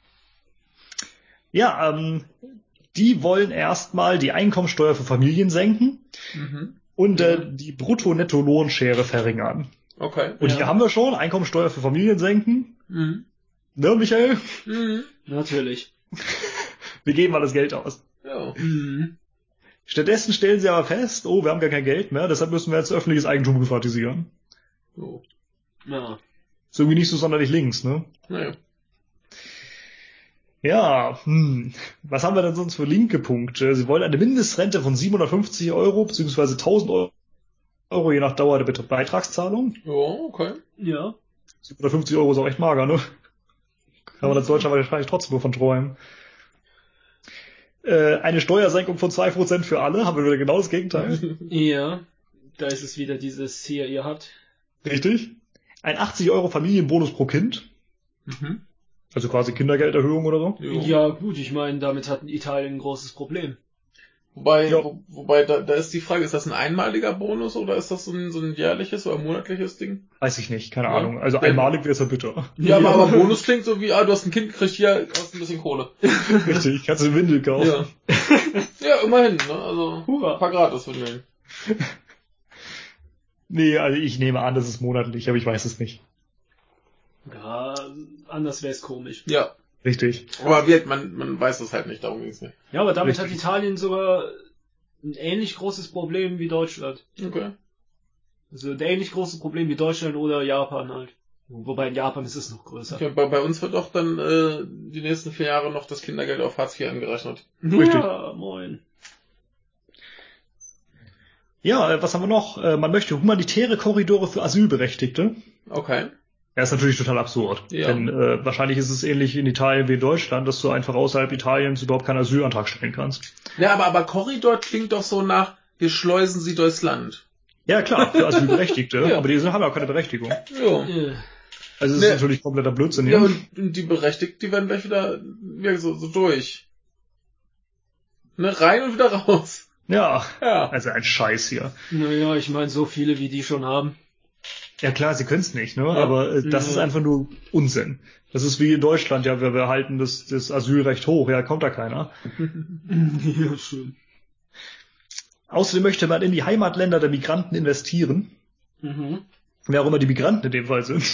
Ja, ähm, die wollen erstmal die Einkommensteuer für Familien senken Mhm. und äh, die Brutto-Netto-Lohnschere verringern. Okay. Und Ja. hier haben wir schon Einkommensteuer für Familien senken. Mhm. Ne, Michael? Mhm. Natürlich. Wir geben mal das Geld aus. Ja. Mhm. Stattdessen stellen sie aber fest, oh, wir haben gar kein Geld mehr, deshalb müssen wir jetzt öffentliches Eigentum privatisieren. So. Ja. Ist irgendwie nicht so sonderlich links, ne? Naja. Ja, hm. Was haben wir denn sonst für linke Punkte? Sie wollen eine Mindestrente von siebenhundertfünfzig Euro beziehungsweise tausend Euro je nach Dauer der Beitragszahlung. Ja, okay. Ja. siebenhundertfünfzig Euro ist auch echt mager, ne? Kann man als Deutscher wahrscheinlich trotzdem nur von träumen. Äh, eine Steuersenkung von zwei Prozent für alle, haben wir wieder genau das Gegenteil. Ja. Da ist es wieder dieses hier, ihr habt. Richtig. Ein achtzig Euro Familienbonus pro Kind. Mhm. Also quasi Kindergelderhöhung oder so. Jo. Ja, gut, ich meine, damit hat Italien ein großes Problem. Wobei, Ja. wo, wobei da, da ist die Frage, ist das ein einmaliger Bonus oder ist das so ein, so ein jährliches oder monatliches Ding? Weiß ich nicht, keine Ja. Ahnung. Also Denn- einmalig wäre es ja bitter. Ja, aber, aber Bonus klingt so wie, ah, du hast ein Kind gekriegt, hier hast ein bisschen Kohle. Richtig, kannst du eine Windel kaufen. Ja, ja immerhin, ne? Also Hurra. ein paar Gratiswindeln. Nee, also ich nehme an, das ist monatlich, aber ich weiß es nicht. Ja, anders wäre es komisch. Ja, Richtig. aber wie, man, man weiß das halt nicht, darum ging's nicht. Ja, aber damit Richtig. hat Italien sogar ein ähnlich großes Problem wie Deutschland. Okay. Also ein ähnlich großes Problem wie Deutschland oder Japan halt. Wobei in Japan ist es noch größer. Ja, bei, bei uns wird auch dann äh, die nächsten vier Jahre noch das Kindergeld auf Hartz vier angerechnet. Richtig. Ja, moin. Ja, äh, was haben wir noch? Äh, Man möchte humanitäre Korridore für Asylberechtigte. Okay. Ja, ist natürlich total absurd. Ja. Denn äh, wahrscheinlich ist es ähnlich in Italien wie in Deutschland, dass du einfach außerhalb Italiens überhaupt keinen Asylantrag stellen kannst. Ja, aber, aber Korridor klingt doch so nach, wir schleusen sie durchs Land. Ja, klar, für Asylberechtigte, Ja. aber die sind- haben ja auch keine Berechtigung. Ja. Äh, Also es Nee. ist natürlich kompletter Blödsinn Ja, hier. und, und die Berechtigten, die werden gleich wieder, wieder so, so durch. Ne, rein und wieder raus. Ja, Ja. also ein Scheiß hier. Naja, ich meine, so viele wie die schon haben. Ja klar, sie können es nicht, ne? Ja. Aber äh, das Ja. ist einfach nur Unsinn. Das ist wie in Deutschland, ja, wir, wir halten das, das Asylrecht hoch, ja, kommt da keiner. Ja, schön. Außerdem möchte man in die Heimatländer der Migranten investieren. Mhm. Wer auch immer die Migranten in dem Fall sind.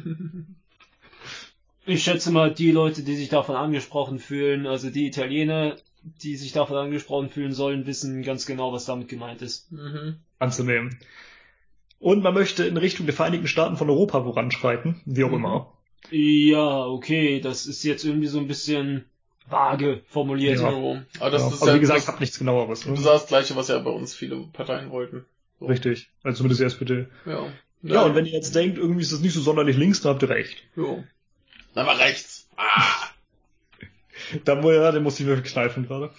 Ich schätze mal, die Leute, die sich davon angesprochen fühlen, also die Italiener, die sich davon angesprochen fühlen sollen, wissen ganz genau, was damit gemeint ist. Mhm. Anzunehmen. Und man möchte in Richtung der Vereinigten Staaten von Europa voranschreiten, wie auch Mhm. immer. Ja, okay, das ist jetzt irgendwie so ein bisschen vage formuliert. Ja. So. Aber das ja. ist Aber ja, wie gesagt, ich das, habe nichts genaueres. das Ne? ist das Gleiche, was ja bei uns viele Parteien wollten. So. Richtig. Also zumindest die S P D. Ja. Ja, und wenn ihr jetzt denkt, irgendwie ist das nicht so sonderlich links, dann habt ihr recht. Jo. Aber rechts. Ah. Dann muss ja, den muss ich mir kneifen gerade.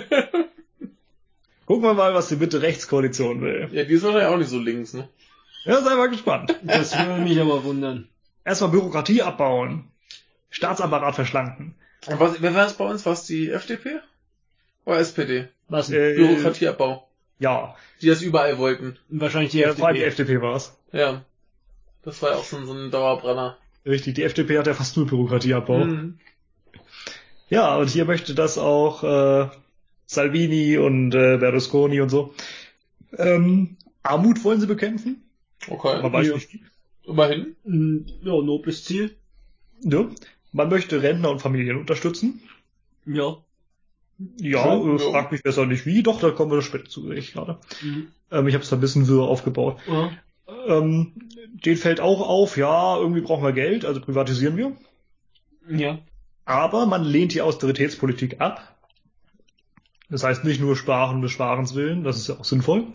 Gucken wir mal, was die Mitte-Rechts-Koalition will. Ja, die ist wahrscheinlich auch nicht so links, ne? Ja, sei mal gespannt. Das würde mich aber wundern. Erstmal Bürokratie abbauen. Staatsapparat verschlanken. Und was, wer war es bei uns? War es die F D P? Oder S P D? Was? Äh, Bürokratieabbau. Ja, Die das überall wollten. Wahrscheinlich die ja F D vor allem P. die F D P war's. Ja. Das war ja auch schon so ein Dauerbrenner. Richtig, die F D P hat ja fast nur Bürokratieabbau. Mhm. Ja, und hier möchte das auch äh, Salvini und äh, Berlusconi und so. Ähm, Armut wollen sie bekämpfen. Okay. Man weiß Ja. nicht wie. Immerhin. Mm, Ja, nobles Ziel. Ja. Man möchte Rentner und Familien unterstützen. Ja. Ja, Schön, äh, ja. frag mich besser nicht wie. Doch, da kommen wir später zu, sehe ich gerade. Mhm. Ähm, ich habe es da ein bisschen wirr aufgebaut. Ja. Ähm, den fällt auch auf, ja, irgendwie brauchen wir Geld, also privatisieren wir. Ja. Aber man lehnt die Austeritätspolitik ab. Das heißt nicht nur Sparen des Sparens willen, das ist ja auch sinnvoll.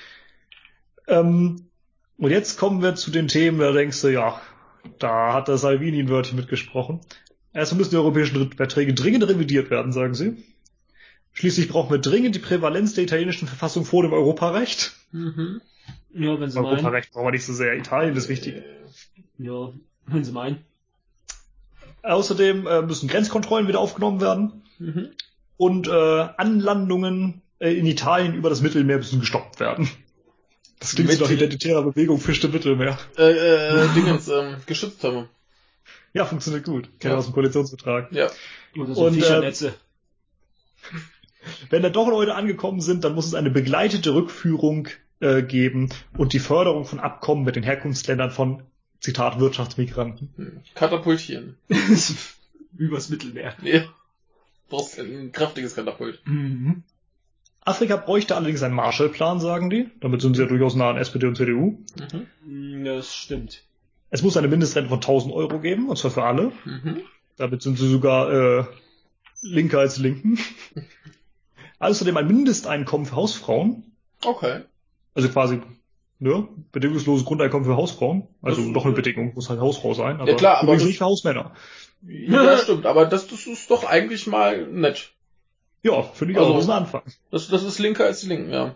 Ähm, und jetzt kommen wir zu den Themen, da denkst du, ja, da hat der Salvini ein Wörtchen mitgesprochen. Erstmal müssen die europäischen Verträge dringend revidiert werden, sagen sie. Schließlich brauchen wir dringend die Prävalenz der italienischen Verfassung vor dem Europarecht. Mhm. Ja, wenn sie meinen. Europarecht brauchen wir nicht so sehr, Italien ist wichtig. Ja, wenn sie meinen. Außerdem äh, müssen Grenzkontrollen wieder aufgenommen werden. Mhm. Und äh, Anlandungen äh, in Italien über das Mittelmeer müssen gestoppt werden. Das klingt so nach Mittel- identitärer Bewegung Fisch im Mittelmeer. Äh, äh, Dingens, ähm, Geschütztürme. Ja, funktioniert gut. Kennt Ja. aus dem Koalitionsvertrag. Ja. Oder so Und, Fischernetze. Wenn da doch Leute angekommen sind, dann muss es eine begleitete Rückführung äh, geben und die Förderung von Abkommen mit den Herkunftsländern von, Zitat, Wirtschaftsmigranten. Hm. Katapultieren. Übers Mittelmeer. Ja. Brauchst ein kräftiges Katapult. Mhm. Afrika bräuchte allerdings einen Marshallplan, sagen die. Damit sind sie ja durchaus nah an S P D und C D U. Mhm. Das stimmt. Es muss eine Mindestrente von tausend Euro geben, und zwar für alle. Mhm. Damit sind sie sogar äh, linker als Linken. Außerdem ein Mindesteinkommen für Hausfrauen. Okay. Also quasi, ne, bedingungsloses Grundeinkommen für Hausfrauen. Also Das- doch eine Bedingung, muss halt Hausfrau sein. Aber Ja, klar, aber übrigens das- nicht für Hausmänner. Ja, stimmt, aber das, das ist doch eigentlich mal nett. Ja, finde ich Also- auch, das ist ein Anfang. Das, das ist linker als die Linken, ja.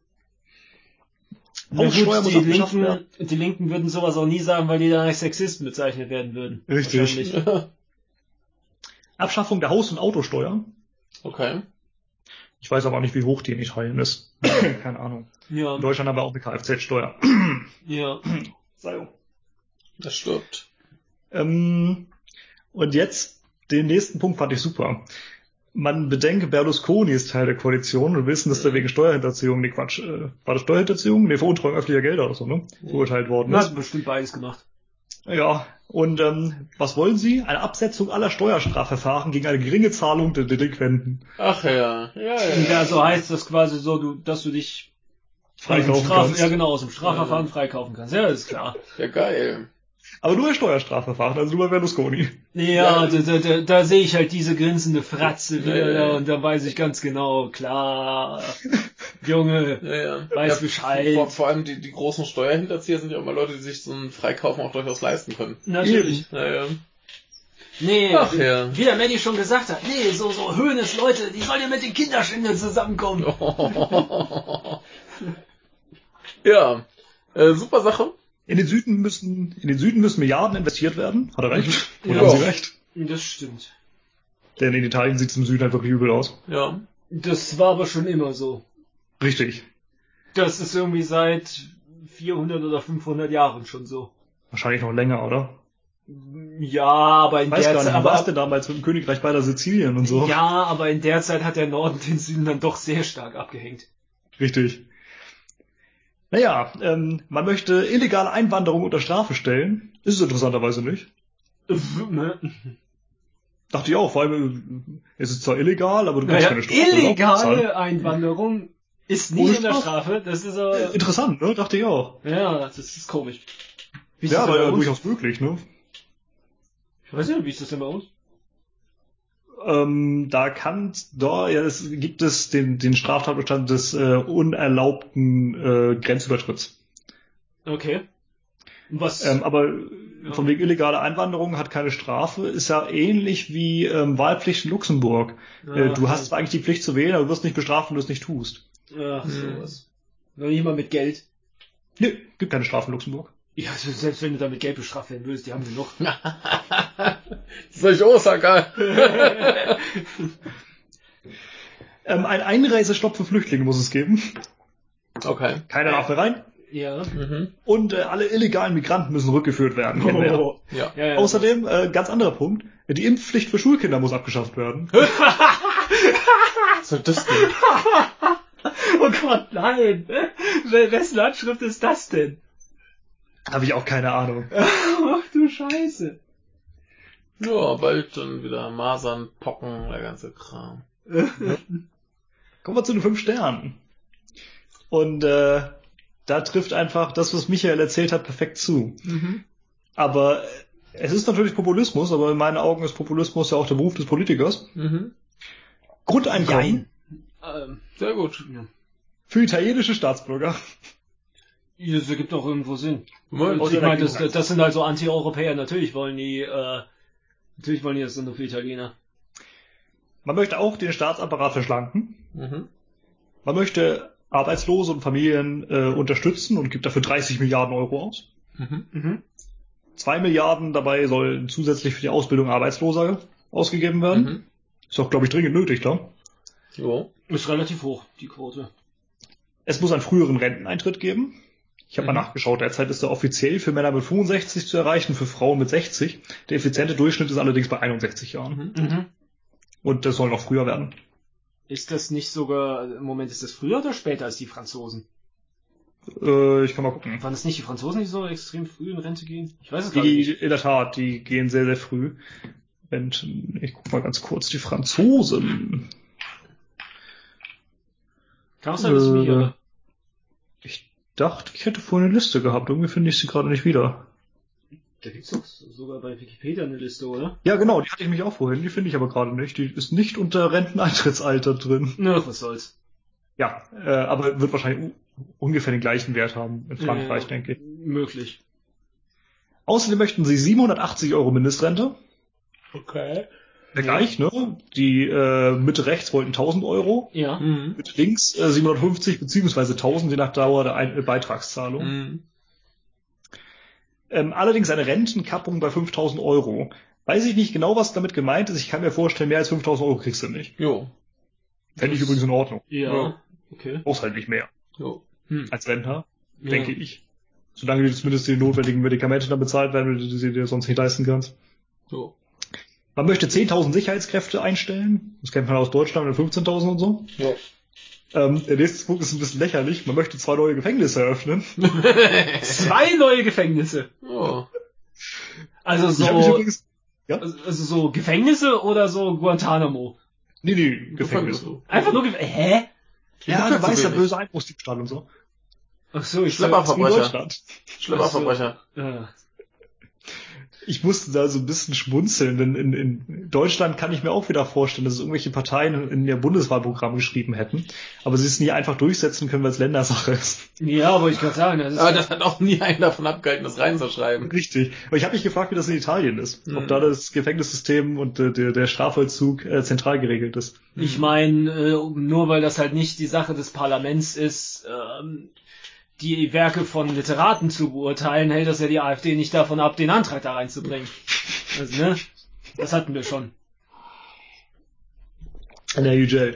Na gut, Haussteuer muss die abgeschafft Linken, werden. die Linken würden sowas auch nie sagen, weil die dann als Sexisten bezeichnet werden würden. Richtig. Wahrscheinlich. Abschaffung der Haus- und Autosteuer. Okay. Ich weiß aber auch nicht, wie hoch die in Italien ist. Keine Ahnung. Ja, In Deutschland haben wir auch eine Kfz-Steuer. ja. Sei Das stirbt. Ähm, und jetzt, den nächsten Punkt fand ich super. Man bedenke, Berlusconi ist Teil der Koalition und wissen, dass der wegen Steuerhinterziehung, nee Quatsch, äh, war das Steuerhinterziehung? Nee, Veruntreuung öffentlicher Gelder oder so, ne? Verurteilt worden Du ist. hast bestimmt beides gemacht. Ja, und ähm, was wollen sie? Eine Absetzung aller Steuerstrafverfahren gegen eine geringe Zahlung der Delinquenten. Ach ja. Ja, ja. Ja, so heißt das quasi so, du, dass du dich Freikaufen aus dem Straf- kannst. Ja, genau, aus dem Strafverfahren Ja. freikaufen kannst. Ja, ist klar. Ja, geil. Aber nur bei Steuerstrafverfahren, also nur bei Berlusconi. Ja, Ja. da, da, da, da sehe ich halt diese grinsende Fratze wieder Ja, ja, ja. da und da weiß ich ganz genau, klar, Junge, Ja, ja. weiß ja, Bescheid. Vor, vor allem die, die großen Steuerhinterzieher sind ja immer Leute, die sich so ein Freikaufen auch durchaus leisten können. Natürlich. Ja, ja. Nee, Ach ja. wie der Manny schon gesagt hat, nee, so, so Höhnes Leute, die sollen ja mit den Kinderschindeln zusammenkommen. Ja. Äh, super Sache. In den Süden müssen, in den Süden müssen Milliarden investiert werden. Hat er recht? Oder Ja. haben sie recht? Das stimmt. Denn in Italien sieht es im Süden halt wirklich übel aus. Ja. Das war aber schon immer so. Richtig. Das ist irgendwie seit vierhundert oder fünfhundert Jahren schon so. Wahrscheinlich noch länger, oder? Ja, aber in Ich weiß der gar nicht, Zeit, wie war es aber, denn damals mit dem Königreich beider Sizilien und so? ja, aber in der Zeit hat der Norden den Süden dann doch sehr stark abgehängt. Richtig. Naja, ähm, man möchte illegale Einwanderung unter Strafe stellen. Ist es interessanterweise nicht. Dachte ich auch, vor allem, äh, es ist zwar illegal, aber du kannst Naja, keine Strafe zahlen. illegale Einwanderung ist nicht Ohne unter Strafe. Strafe. Das ist Äh, aber, Interessant, ne? Dachte ich auch. ja, das ist komisch. Wie ist Ja, das denn aber bei ja, uns? durchaus möglich, ne? Ich weiß nicht, wie ist das denn bei uns? Ähm, da kann, da, ja, es gibt es den, den Straftatbestand des äh, unerlaubten äh, Grenzübertritts. Okay. Und was? Ähm, aber Ja. von wegen illegaler Einwanderung hat keine Strafe, ist ja ähnlich wie ähm, Wahlpflicht in Luxemburg. Äh, du Ach, hast zwar eigentlich die Pflicht zu wählen, aber du wirst nicht bestraft, wenn du es nicht tust. Ach, Hm. sowas. Noch nicht mal mit Geld. Nö, gibt keine Strafe in Luxemburg. Ja, also selbst wenn du da mit Geld bestraft werden würdest, die haben sie noch. Solch Osaka. Ähm, ein Einreisestopp für Flüchtlinge muss es geben. Okay. Keiner darf mehr rein. Ja. Mhm. Und äh, alle illegalen Migranten müssen rückgeführt werden. Kennen wir ja. Oh. Ja. Ja, ja. Außerdem, äh, ganz anderer Punkt, die Impfpflicht für Schulkinder muss abgeschafft werden. Was soll das denn? Oh Gott, nein. Wel- Wessen Handschrift ist das denn? Habe ich auch keine Ahnung. Ach du Scheiße. Ja, bald dann wieder Masern, Pocken, der ganze Kram. Kommen wir zu den fünf Sternen. Und äh, da trifft einfach das, was Michael erzählt hat, perfekt zu. Mhm. Aber äh, es ist natürlich Populismus, aber in meinen Augen ist Populismus ja auch der Beruf des Politikers. Mhm. Grundeinkommen Ähm, Sehr gut. für italienische Staatsbürger. das ergibt auch irgendwo Sinn. Moment. Und ich meine, das, das sind also Anti-Europäer. Natürlich wollen die, äh, natürlich wollen die das nur für Italiener. Man möchte auch den Staatsapparat verschlanken. Mhm. Man möchte Arbeitslose und Familien äh, unterstützen und gibt dafür dreißig Milliarden Euro aus. Mhm. Mhm. Zwei Milliarden dabei sollen zusätzlich für die Ausbildung Arbeitsloser ausgegeben werden. Mhm. Ist auch, glaube ich, dringend nötig da. Jo. Ist relativ hoch, die Quote. Es muss einen früheren Renteneintritt geben. Ich habe Mhm. mal nachgeschaut, derzeit ist er offiziell für Männer mit fünfundsechzig zu erreichen, für Frauen mit sechzig. Der effiziente Durchschnitt ist allerdings bei einundsechzig Jahren. Mhm. Mhm. Und das soll noch früher werden. Ist das nicht sogar, im Moment ist das früher oder später als die Franzosen? Äh, ich kann mal gucken. Waren es nicht die Franzosen, die so extrem früh in Rente gehen? Ich weiß es gar Die, nicht. in der Tat, die gehen sehr, sehr früh. Und ich guck mal ganz kurz, die Franzosen. Kann auch sein, dass ich mich Äh, irre. Ich dachte, ich hätte vorhin eine Liste gehabt. Irgendwie finde ich sie gerade nicht wieder. Da gibt's doch sogar bei Wikipedia eine Liste, oder? Ja, genau, die hatte ich mich auch vorhin, die finde ich aber gerade nicht. Die ist nicht unter Renteneintrittsalter drin. Na, was soll's. Ja, äh, aber wird wahrscheinlich ungefähr den gleichen Wert haben in Frankreich, Ja, denke ich. Möglich. Außerdem möchten sie siebenhundertachtzig Euro Mindestrente. Okay. Ja, gleich, ne? Die äh, Mitte rechts wollten tausend Euro. Ja. Mhm. Mitte links äh, siebenhundertfünfzig beziehungsweise tausend, je nach Dauer der Ein- äh, Beitragszahlung. Mhm. Ähm, allerdings eine Rentenkappung bei fünftausend Euro. Weiß ich nicht genau, was damit gemeint ist. Ich kann mir vorstellen, mehr als fünftausend Euro kriegst du nicht. Jo. Fände ich Das- übrigens in Ordnung. Ja. Ja. Okay. Brauchst halt nicht mehr Jo. Hm. als Rentner, Ja. denke ich. Solange dir zumindest die notwendigen Medikamente dann bezahlt werden, weil du sie dir sonst nicht leisten kannst. Jo. Man möchte zehntausend Sicherheitskräfte einstellen. Das kennt man aus Deutschland mit fünfzehntausend und so. Jo. Ähm, der nächste Punkt ist ein bisschen lächerlich. Man möchte zwei neue Gefängnisse eröffnen. Zwei neue Gefängnisse. Oh. Also Ich hab mich so, übrigens... Ja? also also so Gefängnisse oder so Guantanamo? Nee, nee, Gefängnisse. Einfach nur Gefängnisse. Hä? Ja, Gefängnis du weißt ja, zu wenig. böse Einbruchsdiebstahl und so. Ach so, ich Das ist wie in Schlepperverbrecher. Deutschland. Schlepperverbrecher. Ja. Ich musste da so ein bisschen schmunzeln, denn in, in Deutschland kann ich mir auch wieder vorstellen, dass es irgendwelche Parteien in ihr Bundeswahlprogramm geschrieben hätten, aber sie es nie einfach durchsetzen können, weil es Ländersache ist. Ja, aber ich kann sagen, das ist Aber ja- das hat auch nie einen davon abgehalten, das reinzuschreiben. Richtig. Aber ich habe mich gefragt, wie das in Italien ist. Hm. Ob da das Gefängnissystem und äh, der, der Strafvollzug äh, zentral geregelt ist. Ich meine, äh, nur weil das halt nicht die Sache des Parlaments ist, ähm, die Werke von Literaten zu beurteilen, hält das ja die AfD nicht davon ab, den Antrag da reinzubringen. Also, ne? Das hatten wir schon. In der U J.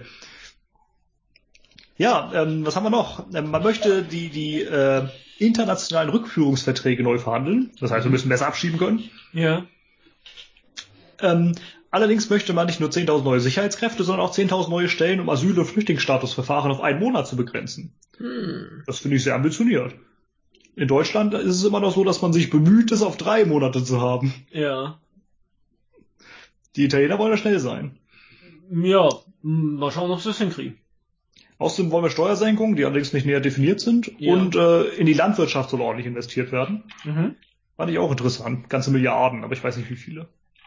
Ja, ähm, was haben wir noch? Ähm, man möchte die, die äh, internationalen Rückführungsverträge neu verhandeln. Das heißt, wir müssen besser abschieben können. Ja. Ähm, allerdings möchte man nicht nur zehntausend neue Sicherheitskräfte, sondern auch zehntausend neue Stellen, um Asyl- und Flüchtlingsstatusverfahren auf einen Monat zu begrenzen. Hm. Das finde ich sehr ambitioniert. In Deutschland ist es immer noch so, dass man sich bemüht, es auf drei Monate zu haben. Ja. Die Italiener wollen da schnell sein. Ja, m, mal schauen, ob sie das hinkriegen. Außerdem wollen wir Steuersenkungen, die allerdings nicht näher definiert sind. Ja. Und äh, in die Landwirtschaft soll ordentlich investiert werden. Mhm. Fand ich auch interessant. Ganze Milliarden, aber ich weiß nicht wie viele.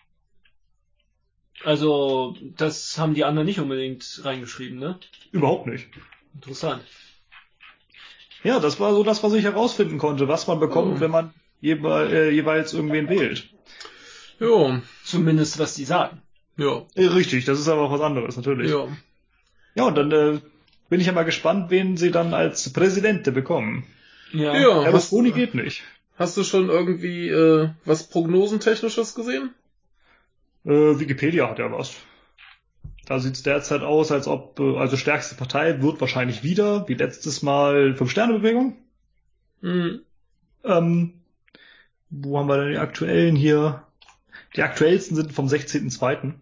Also, das haben die anderen nicht unbedingt reingeschrieben, ne? Überhaupt nicht. Interessant. Ja, das war so das, was ich herausfinden konnte, was man bekommt, Oh. wenn man jewe äh, jeweils irgendwen wählt. Jo. Zumindest, was die sagen. Jo. Äh, richtig, das ist aber auch was anderes, natürlich. Jo. Ja, und dann äh, bin ich ja mal gespannt, wen sie dann als Präsidente bekommen. Ja. Ja. Hast, Berlusconi geht nicht. hast du schon irgendwie äh, was Prognosentechnisches gesehen? Äh, Wikipedia hat ja was. Da sieht's derzeit aus, als ob, äh, also stärkste Partei wird wahrscheinlich wieder, wie letztes Mal, Fünf-Sterne-Bewegung. Hm. Ähm, wo haben wir denn die aktuellen hier? Die aktuellsten sind vom sechzehnten zweiten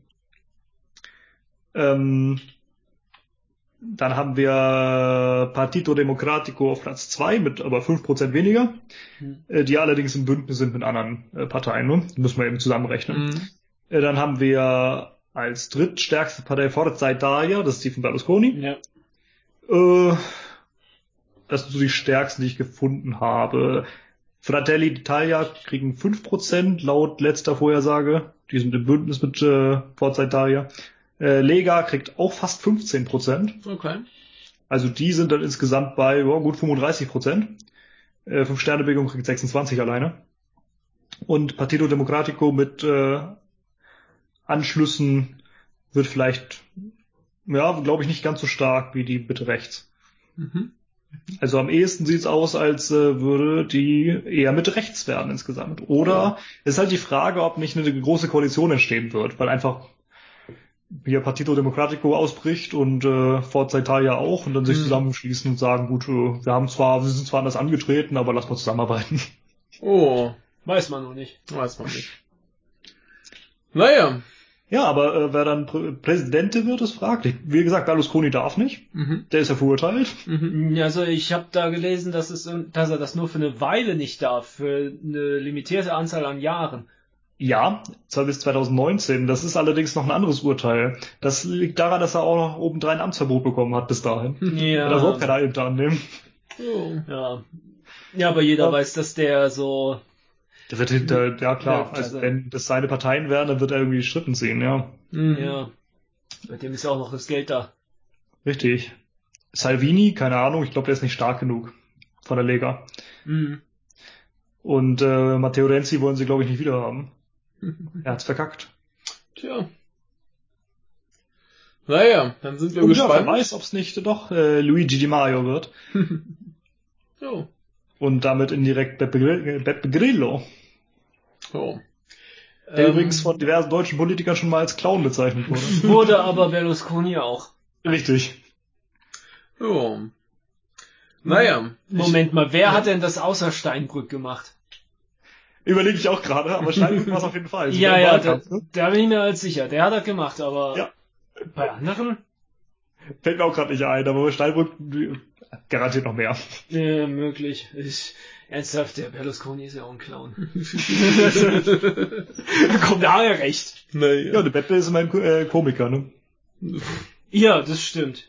Ähm, dann haben wir Partito Democratico auf Platz zwei mit aber fünf Prozent weniger, Hm. äh, die allerdings im Bündnis sind mit anderen äh, Parteien, ne? Die müssen wir eben zusammenrechnen. Hm. Äh, dann haben wir als drittstärkste Partei Forza Italia, das ist die von Berlusconi. Ja. Äh, das sind so die stärksten, die ich gefunden habe. Fratelli d'Italia kriegen fünf Prozent laut letzter Vorhersage. Die sind im Bündnis mit äh, Forza Italia. Äh, Lega kriegt auch fast fünfzehn Prozent. Okay. Also die sind dann insgesamt bei ja, gut fünfunddreißig Prozent. Äh, Fünf-Sterne-Bewegung kriegt sechsundzwanzig alleine. Und Partito Democratico mit äh, Anschlüssen wird vielleicht, ja, glaube ich, nicht ganz so stark wie die Mitte rechts. Mhm. Also am ehesten sieht's aus, als äh, würde die eher Mitte rechts werden insgesamt. Oder es ist halt die Frage, ob nicht eine große Koalition entstehen wird, weil einfach hier Partito Democratico ausbricht und äh, Forza Italia auch und dann sich Hm. zusammenschließen und sagen, gut, äh, wir haben zwar, wir sind zwar anders angetreten, aber lass mal zusammenarbeiten. Oh, Weiß man noch nicht. weiß man nicht. Naja. Ja, aber äh, wer dann Prä Präsidente wird, ist fraglich. Wie gesagt, Berlusconi darf nicht. Mhm. Der ist ja verurteilt. Mhm. Also ich habe da gelesen, dass es, dass er das nur für eine Weile nicht darf, für eine limitierte Anzahl an Jahren. Ja, zwar bis zweitausendneunzehn. Das ist allerdings noch ein anderes Urteil. Das liegt daran, dass er auch noch obendrein Hm. Verbot bekommen hat bis dahin. Ja. Er darf überhaupt keine Ämter annehmen. Oh. Ja. Ja, aber jeder Ja. weiß, dass der so Der wird hinter, ja klar, Ja, also also- wenn das seine Parteien wären, dann wird er irgendwie Schritten ziehen, ja. Mhm. Ja. Bei dem ist ja auch noch das Geld da. Richtig. Salvini, keine Ahnung, ich glaube, der ist nicht stark genug von der Lega. Mhm. Und äh, Matteo Renzi wollen sie, glaube ich, nicht wieder haben. Er hat's verkackt. Tja. Naja, dann sind wir Und ja, wer gespannt. weiß, ob es nicht doch äh, Luigi Di Maio wird. Jo. Und damit indirekt Beppe, Grill- Beppe Grillo. So. Der Ähm, übrigens von diversen deutschen Politikern schon mal als Clown bezeichnet wurde. Wurde aber Berlusconi auch. Richtig. Jo. Naja. Moment mal, wer Ja. hat denn das außer Steinbrück gemacht? Überlege ich auch gerade, aber Steinbrück war es auf jeden Fall. Also Ja, beim ja, da, Wahlkampf, ne? da bin ich mir als sicher. Der hat das gemacht, aber Ja. bei anderen? Fällt mir auch gerade nicht ein, aber Steinbrück äh, garantiert noch mehr. Ja, möglich. Ich, ernsthaft, der Berlusconi ist ja auch ein Clown. Kommt daher recht. Naja. Ja, der Beppe ist immerhin äh, Komiker, ne? Ja, das stimmt.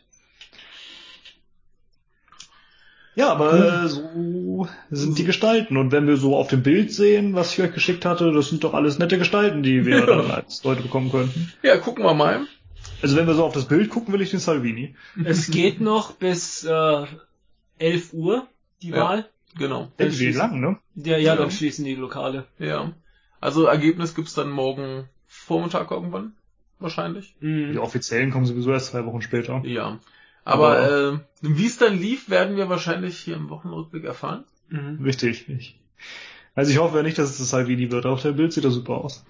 Ja, aber äh, so sind die Gestalten. Und wenn wir so auf dem Bild sehen, was ich euch geschickt hatte, das sind doch alles nette Gestalten, die wir Ja. dann als Leute bekommen könnten. Ja, gucken wir mal. Also wenn wir so auf das Bild gucken, will ich den Salvini. Es geht noch bis äh, elf Uhr, die Ja. Wahl. Genau. Der ist wie lang, ne? Ja, ja, Ja. dann schließen die Lokale. Ja. Also Ergebnis gibt's dann morgen Vormittag irgendwann. Wahrscheinlich. Die Mhm. offiziellen kommen sowieso erst zwei Wochen später. Ja. Aber, Aber- äh, wie es dann lief, werden wir wahrscheinlich hier im Wochenrückblick erfahren. Mhm. Richtig. Ich, also ich hoffe ja nicht, dass es das Salvini wird. Auf dem Bild sieht er super aus.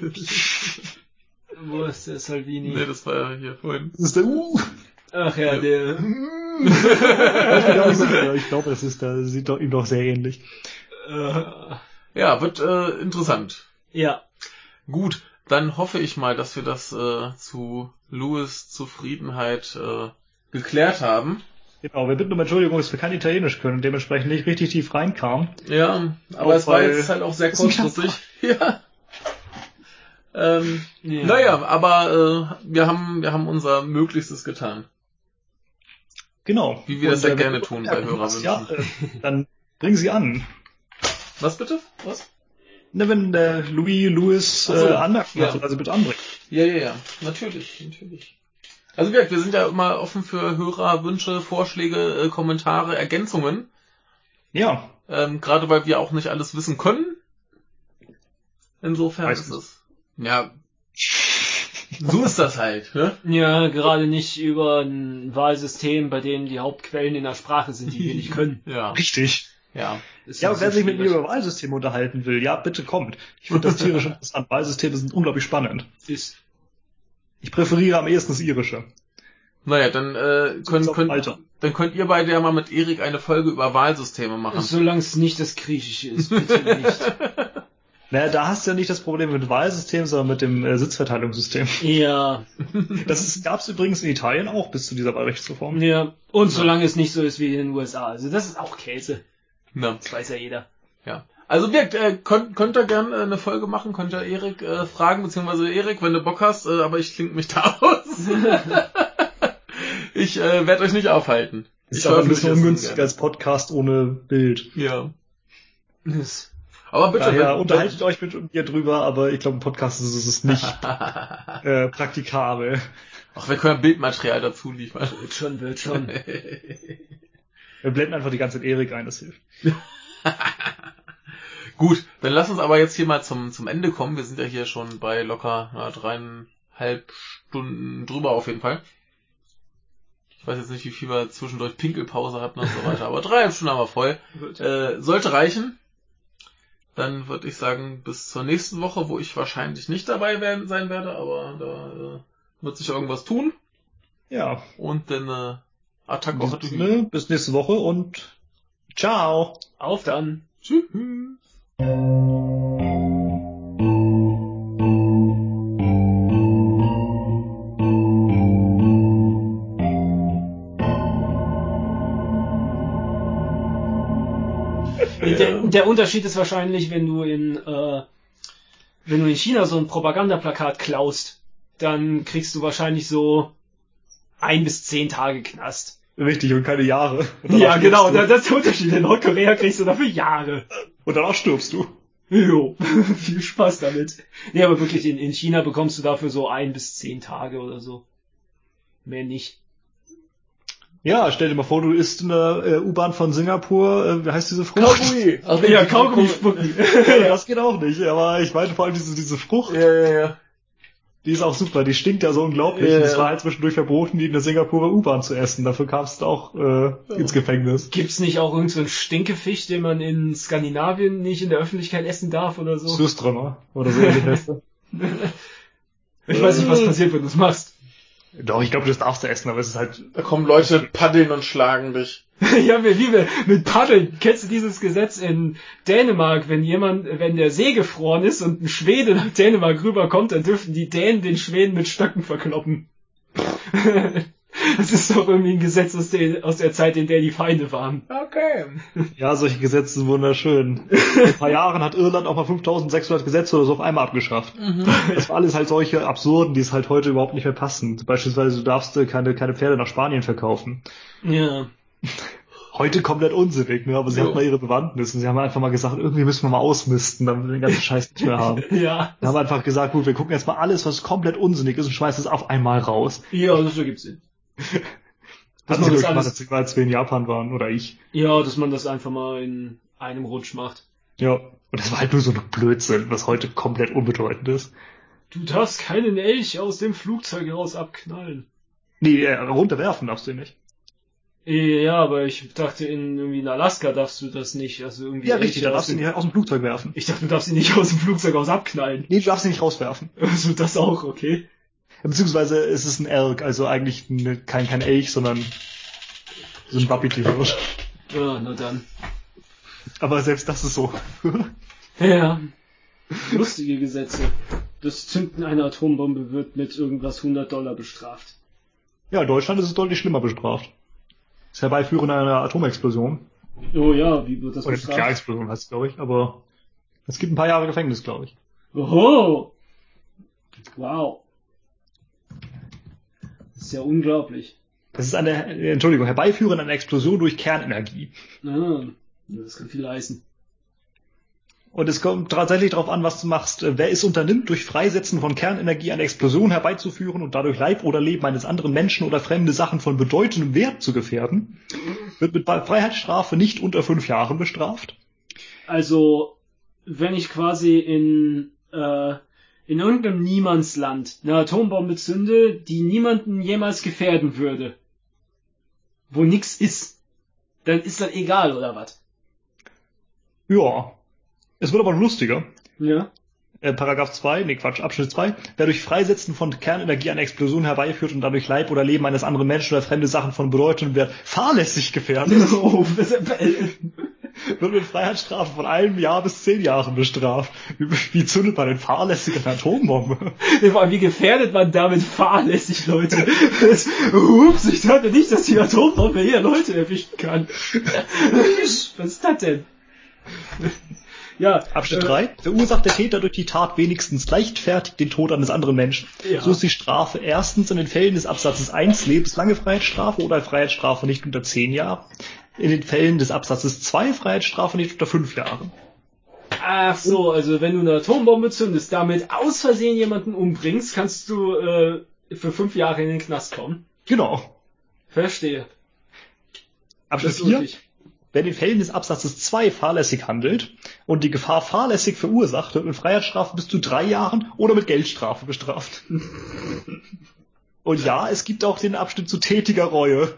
Wo ist der Salvini? Nee, das war ja hier vorhin. Das ist der Uh. Ach ja, der. Ich bin gar nicht sicher. Ich glaube, es ist der sieht doch ihm doch sehr ähnlich. Äh, Ja, wird äh, interessant. ja. Gut, dann hoffe ich mal, dass wir das äh, zu Louis' Zufriedenheit äh, geklärt haben. Genau, wir bitten um Entschuldigung, dass wir kein Italienisch können und dementsprechend nicht richtig tief reinkamen. Ja, aber Auch es war weil- jetzt halt auch sehr ist ein kurzfristig. Ja. Ähm, Ja. Naja, aber äh, wir haben wir haben unser Möglichstes getan. Genau. Wie wir das Und, ja äh, gerne wenn du tun bei Anmerkungen hast, Ja, Hörerwünschen. äh, dann bring sie an. Was bitte? Was? Ne, wenn der Louis Louis Ach so, äh, Anmerkungen ja. hat, soll er sie bitte anbringen. Ja, ja, ja. Natürlich, natürlich. Also wie gesagt, wir sind ja immer offen für Hörerwünsche, Vorschläge, äh, Kommentare, Ergänzungen. Ja, Ähm, gerade weil wir auch nicht alles wissen können. Insofern Meistens. ist es. Ja. So ist das halt, ne? Ja, gerade nicht über ein Wahlsystem, bei dem die Hauptquellen in der Sprache sind, die wir nicht können. Ja. richtig. Ja. Ist Ja, nicht und wer so sich mit mir schwierig. über Wahlsysteme unterhalten will, ja, bitte kommt. Ich finde das tierisch interessant. Wahlsysteme sind unglaublich spannend. ist. Ich präferiere am ehesten das irische. Naja, dann äh, könnt, Ist auf könnt, Alter. dann könnt ihr beide ja mal mit Erik eine Folge über Wahlsysteme machen. Solange es nicht das Griechische ist, bitte nicht. Naja, da hast du ja nicht das Problem mit dem Wahlsystem, sondern mit dem äh, Sitzverteilungssystem. Ja, Das gab es übrigens in Italien auch bis zu dieser Wahlrechtsreform. ja. Und solange es nicht so ist wie in den U S A. Also das ist auch Käse. Na, Das weiß ja jeder. ja. Also wir äh, könnt, könnt ihr gerne äh, eine Folge machen, könnt ihr Erik äh, fragen, beziehungsweise Erik, wenn du Bock hast, äh, aber ich klinge mich da aus. Ich äh, werde euch nicht aufhalten. Ist Ich aber ein veröffentliche bisschen es ungünstig gerne. als Podcast ohne Bild. Ja. Das- Aber bitte, Daher wenn, unterhaltet euch mit mir drüber, aber ich glaube, im Podcast ist es nicht äh, praktikabel. Ach, wir können Bildmaterial dazu liefern. Wird schon, wird schon. Wir blenden einfach die ganze Zeit Erik ein, das hilft. Gut, dann lass uns aber jetzt hier mal zum, zum Ende kommen. Wir sind ja hier schon bei locker na, dreieinhalb Stunden drüber auf jeden Fall. Ich weiß jetzt nicht, wie viel wir zwischendurch Pinkelpause hatten und so weiter, aber dreieinhalb Stunden haben wir voll. Äh, sollte reichen. Dann würde ich sagen, bis zur nächsten Woche, wo ich wahrscheinlich nicht dabei werden, sein werde, aber da äh, wird sich irgendwas tun. Ja, Und dann äh, Attacke in auf diesem Sinne, bis nächste Woche und ciao. Auf dann. Tschüss. Der, der Unterschied ist wahrscheinlich, wenn du in äh, wenn du in China so ein Propagandaplakat klaust, dann kriegst du wahrscheinlich so ein bis zehn Tage Knast. Richtig, und keine Jahre. Und danach Ja, stirbst genau, du. das ist der Unterschied. In Nordkorea kriegst du dafür Jahre. Und danach stirbst du. Jo, viel Spaß damit. Nee, aber wirklich, in, in China bekommst du dafür so ein bis zehn Tage oder so. Mehr nicht. Ja, stell dir mal vor, du isst in der äh, U-Bahn von Singapur, äh, wie heißt diese Frucht? Kaugummi. Ach ja, Kaugummi spucken. Ja, das geht auch nicht, aber ich meine vor allem diese, diese Frucht, Ja, ja, ja. die ist auch super, die stinkt ja so unglaublich. Ja, Und es ja. war halt zwischendurch verboten, die in der Singapurer U-Bahn zu essen. Dafür kamst du auch äh, ins Gefängnis. Gibt's nicht auch irgend so einen Stinkefisch, den man in Skandinavien nicht in der Öffentlichkeit essen darf oder so? Surströmmer oder so ähnlich heißt er. Ich weiß nicht, was passiert, wenn du es machst. Doch, ich glaube, das darfst du essen, aber es ist halt... Da kommen Leute paddeln und schlagen dich. Ja, wir liebe mit Paddeln. Kennst du dieses Gesetz in Dänemark, wenn jemand, wenn der See gefroren ist und ein Schwede nach Dänemark rüberkommt, dann dürfen die Dänen den Schweden mit Stöcken verkloppen. Das ist doch irgendwie ein Gesetz aus der, aus der Zeit, in der die Feinde waren. Okay. Ja, solche Gesetze sind wunderschön. Vor ein paar Jahren hat Irland auch mal fünftausendsechshundert Gesetze oder so auf einmal abgeschafft. Mhm. Das war alles halt solche Absurden, die es halt heute überhaupt nicht mehr passen. Beispielsweise, du darfst keine, keine Pferde nach Spanien verkaufen. Ja. Heute komplett unsinnig, ne? Aber sie Jo. hatten mal ihre Bewandtnis und sie haben einfach mal gesagt, irgendwie müssen wir mal ausmisten, damit wir den ganzen Scheiß nicht mehr haben. Ja. Wir haben einfach gesagt, gut, wir gucken jetzt mal alles, was komplett unsinnig ist und schmeißen es auf einmal raus. Ja, das ergibt Sinn. Das man haben sie das gemacht, alles- als wir- als wir in Japan waren, oder ich. Ja, dass man das einfach mal in einem Rutsch macht. Ja. Und das war halt nur so ein Blödsinn, was heute komplett unbedeutend ist. Du darfst keinen Elch aus dem Flugzeug raus abknallen. Nee, äh, runterwerfen darfst du nicht. Ja, aber ich dachte, in irgendwie in Alaska darfst du das nicht. Also irgendwie Ja, Elche richtig, da aus darfst du dem- ihn nicht aus dem Flugzeug werfen. Ich dachte, du darfst ihn nicht aus dem Flugzeug raus abknallen. Nee, du darfst ihn nicht rauswerfen. Also das auch, okay. Beziehungsweise ist es ein Elk, also eigentlich eine, kein, kein Elch, sondern so ein Wapiti-Hirsch. Ja, na dann. Aber selbst das ist so. Ja. Lustige Gesetze. Das Zünden einer Atombombe wird mit irgendwas hundert Dollar bestraft. Ja, in Deutschland ist es deutlich schlimmer bestraft. Das Herbeiführen einer Atomexplosion. Oh ja, wie wird das Oder bestraft? Nuklearexplosion heißt es, glaube ich. Aber es gibt ein paar Jahre Gefängnis, glaube ich. Oho! Wow. Das ist ja unglaublich. Das ist eine, äh, Entschuldigung, Herbeiführen einer Explosion durch Kernenergie. Ah, das kann viel heißen. Und es kommt tatsächlich darauf an, was du machst. Äh, Wer es unternimmt, durch Freisetzen von Kernenergie eine Explosion herbeizuführen und dadurch Leib oder Leben eines anderen Menschen oder fremde Sachen von bedeutendem Wert zu gefährden, wird mit Freiheitsstrafe nicht unter fünf Jahren bestraft. Also, wenn ich quasi in, äh, in irgendeinem Niemandsland eine Atombombe zünde, die niemanden jemals gefährden würde, wo nix ist, dann ist das egal, oder was? Ja. Es wird aber noch lustiger. Ja. Äh, Paragraph zwei, nee Quatsch, Abschnitt zwei. Wer durch Freisetzen von Kernenergie eine Explosion herbeiführt und dadurch Leib oder Leben eines anderen Menschen oder fremde Sachen von bedeutendem Wert fahrlässig gefährdet, Oh, das, wird mit Freiheitsstrafe von einem Jahr bis zehn Jahren bestraft. Wie, wie zündet man denn fahrlässig eine Atombombe? vor allem, wie gefährdet man damit fahrlässig, Leute? Das, ups, ich dachte nicht, dass die Atombombe hier Leute erwischen kann. Was ist das denn? Ja, Abschnitt äh, drei. Verursacht der Täter durch die Tat wenigstens leichtfertig den Tod eines anderen Menschen. Ja. So ist die Strafe erstens in den Fällen des Absatzes eins lebenslange Freiheitsstrafe oder Freiheitsstrafe nicht unter zehn Jahren. In den Fällen des Absatzes zwei Freiheitsstrafe nicht unter fünf Jahren. Ach so, also wenn du eine Atombombe zündest, damit aus Versehen jemanden umbringst, kannst du äh, für fünf Jahre in den Knast kommen. Genau. Verstehe. Abschnitt Das ist vier. wirklich- Wer in den Fällen des Absatzes zwei fahrlässig handelt und die Gefahr fahrlässig verursacht, wird mit Freiheitsstrafe bis zu drei Jahren oder mit Geldstrafe bestraft. Und ja, es gibt auch den Abschnitt zu tätiger Reue.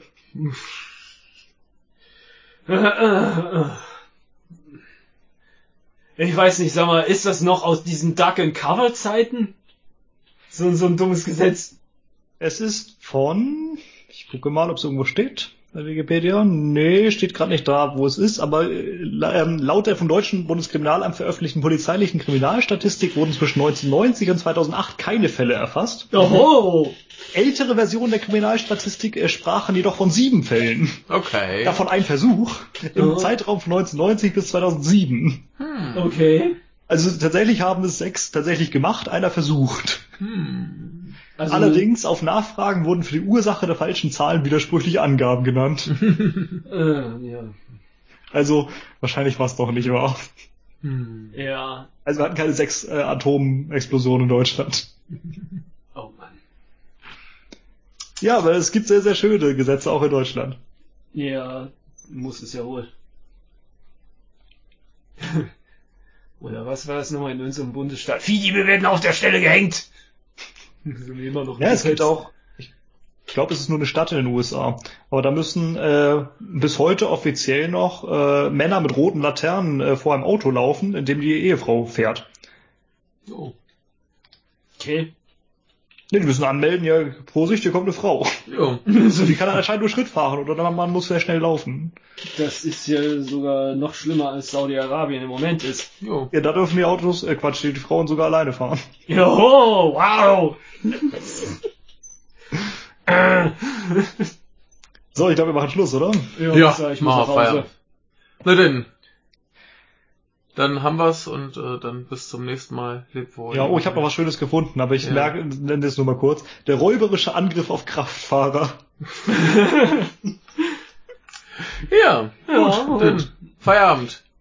Ich weiß nicht, sag mal, ist das noch aus diesen Duck and Cover Zeiten? So, so ein dummes Gesetz. Es ist von, ich gucke mal, ob es irgendwo steht, bei Wikipedia. Nee, steht gerade nicht da, wo es ist, aber äh, ähm, laut der vom deutschen Bundeskriminalamt veröffentlichten polizeilichen Kriminalstatistik wurden zwischen neunzehnhundertneunzig und zweitausendacht keine Fälle erfasst. Oho! Ältere Versionen der Kriminalstatistik äh, sprachen jedoch von sieben Fällen. Okay. Davon ein Versuch im Oh. Zeitraum von neunzehnhundertneunzig bis zweitausendsieben. Hm. Okay. Also tatsächlich haben es sechs tatsächlich gemacht, einer versucht. Hm. Also, Allerdings auf Nachfragen wurden für die Ursache der falschen Zahlen widersprüchliche Angaben genannt. Äh, ja. Also wahrscheinlich war es doch nicht wahr. Hm. Ja. Also wir hatten keine sechs äh, Atomexplosionen in Deutschland. Oh Mann. Ja, aber es gibt sehr, sehr schöne Gesetze auch in Deutschland. Ja, muss es ja wohl. Oder was war das nochmal in unserem Bundesstaat? Viehdiebe werden auf der Stelle gehängt! Sind immer noch Ja, es gibt auch, ich, ich glaube, es ist nur eine Stadt in den U S A, aber da müssen äh, bis heute offiziell noch äh, Männer mit roten Laternen äh, vor einem Auto laufen, in dem die Ehefrau fährt. Oh. Okay. Nee, die müssen anmelden, ja, Vorsicht, hier kommt eine Frau. Jo. So, die kann dann anscheinend nur Schritt fahren oder der Mann muss sehr schnell laufen. Das ist ja sogar noch schlimmer als Saudi-Arabien im Moment ist. Jo. Ja, da dürfen die Autos, äh Quatsch, die Frauen sogar alleine fahren. Joho, wow! So, ich glaube, wir machen Schluss, oder? Ja, sag, ich mach muss nach mal Hause. Feierabend. Na denn. Dann haben wir's und äh, dann bis zum nächsten Mal. Lebt wohl. Ja, oh, ich habe noch was Schönes gefunden, aber ich Ja. merke, nenne das nur mal kurz. Der räuberische Angriff auf Kraftfahrer. Ja, Ja, gut, dann Feierabend.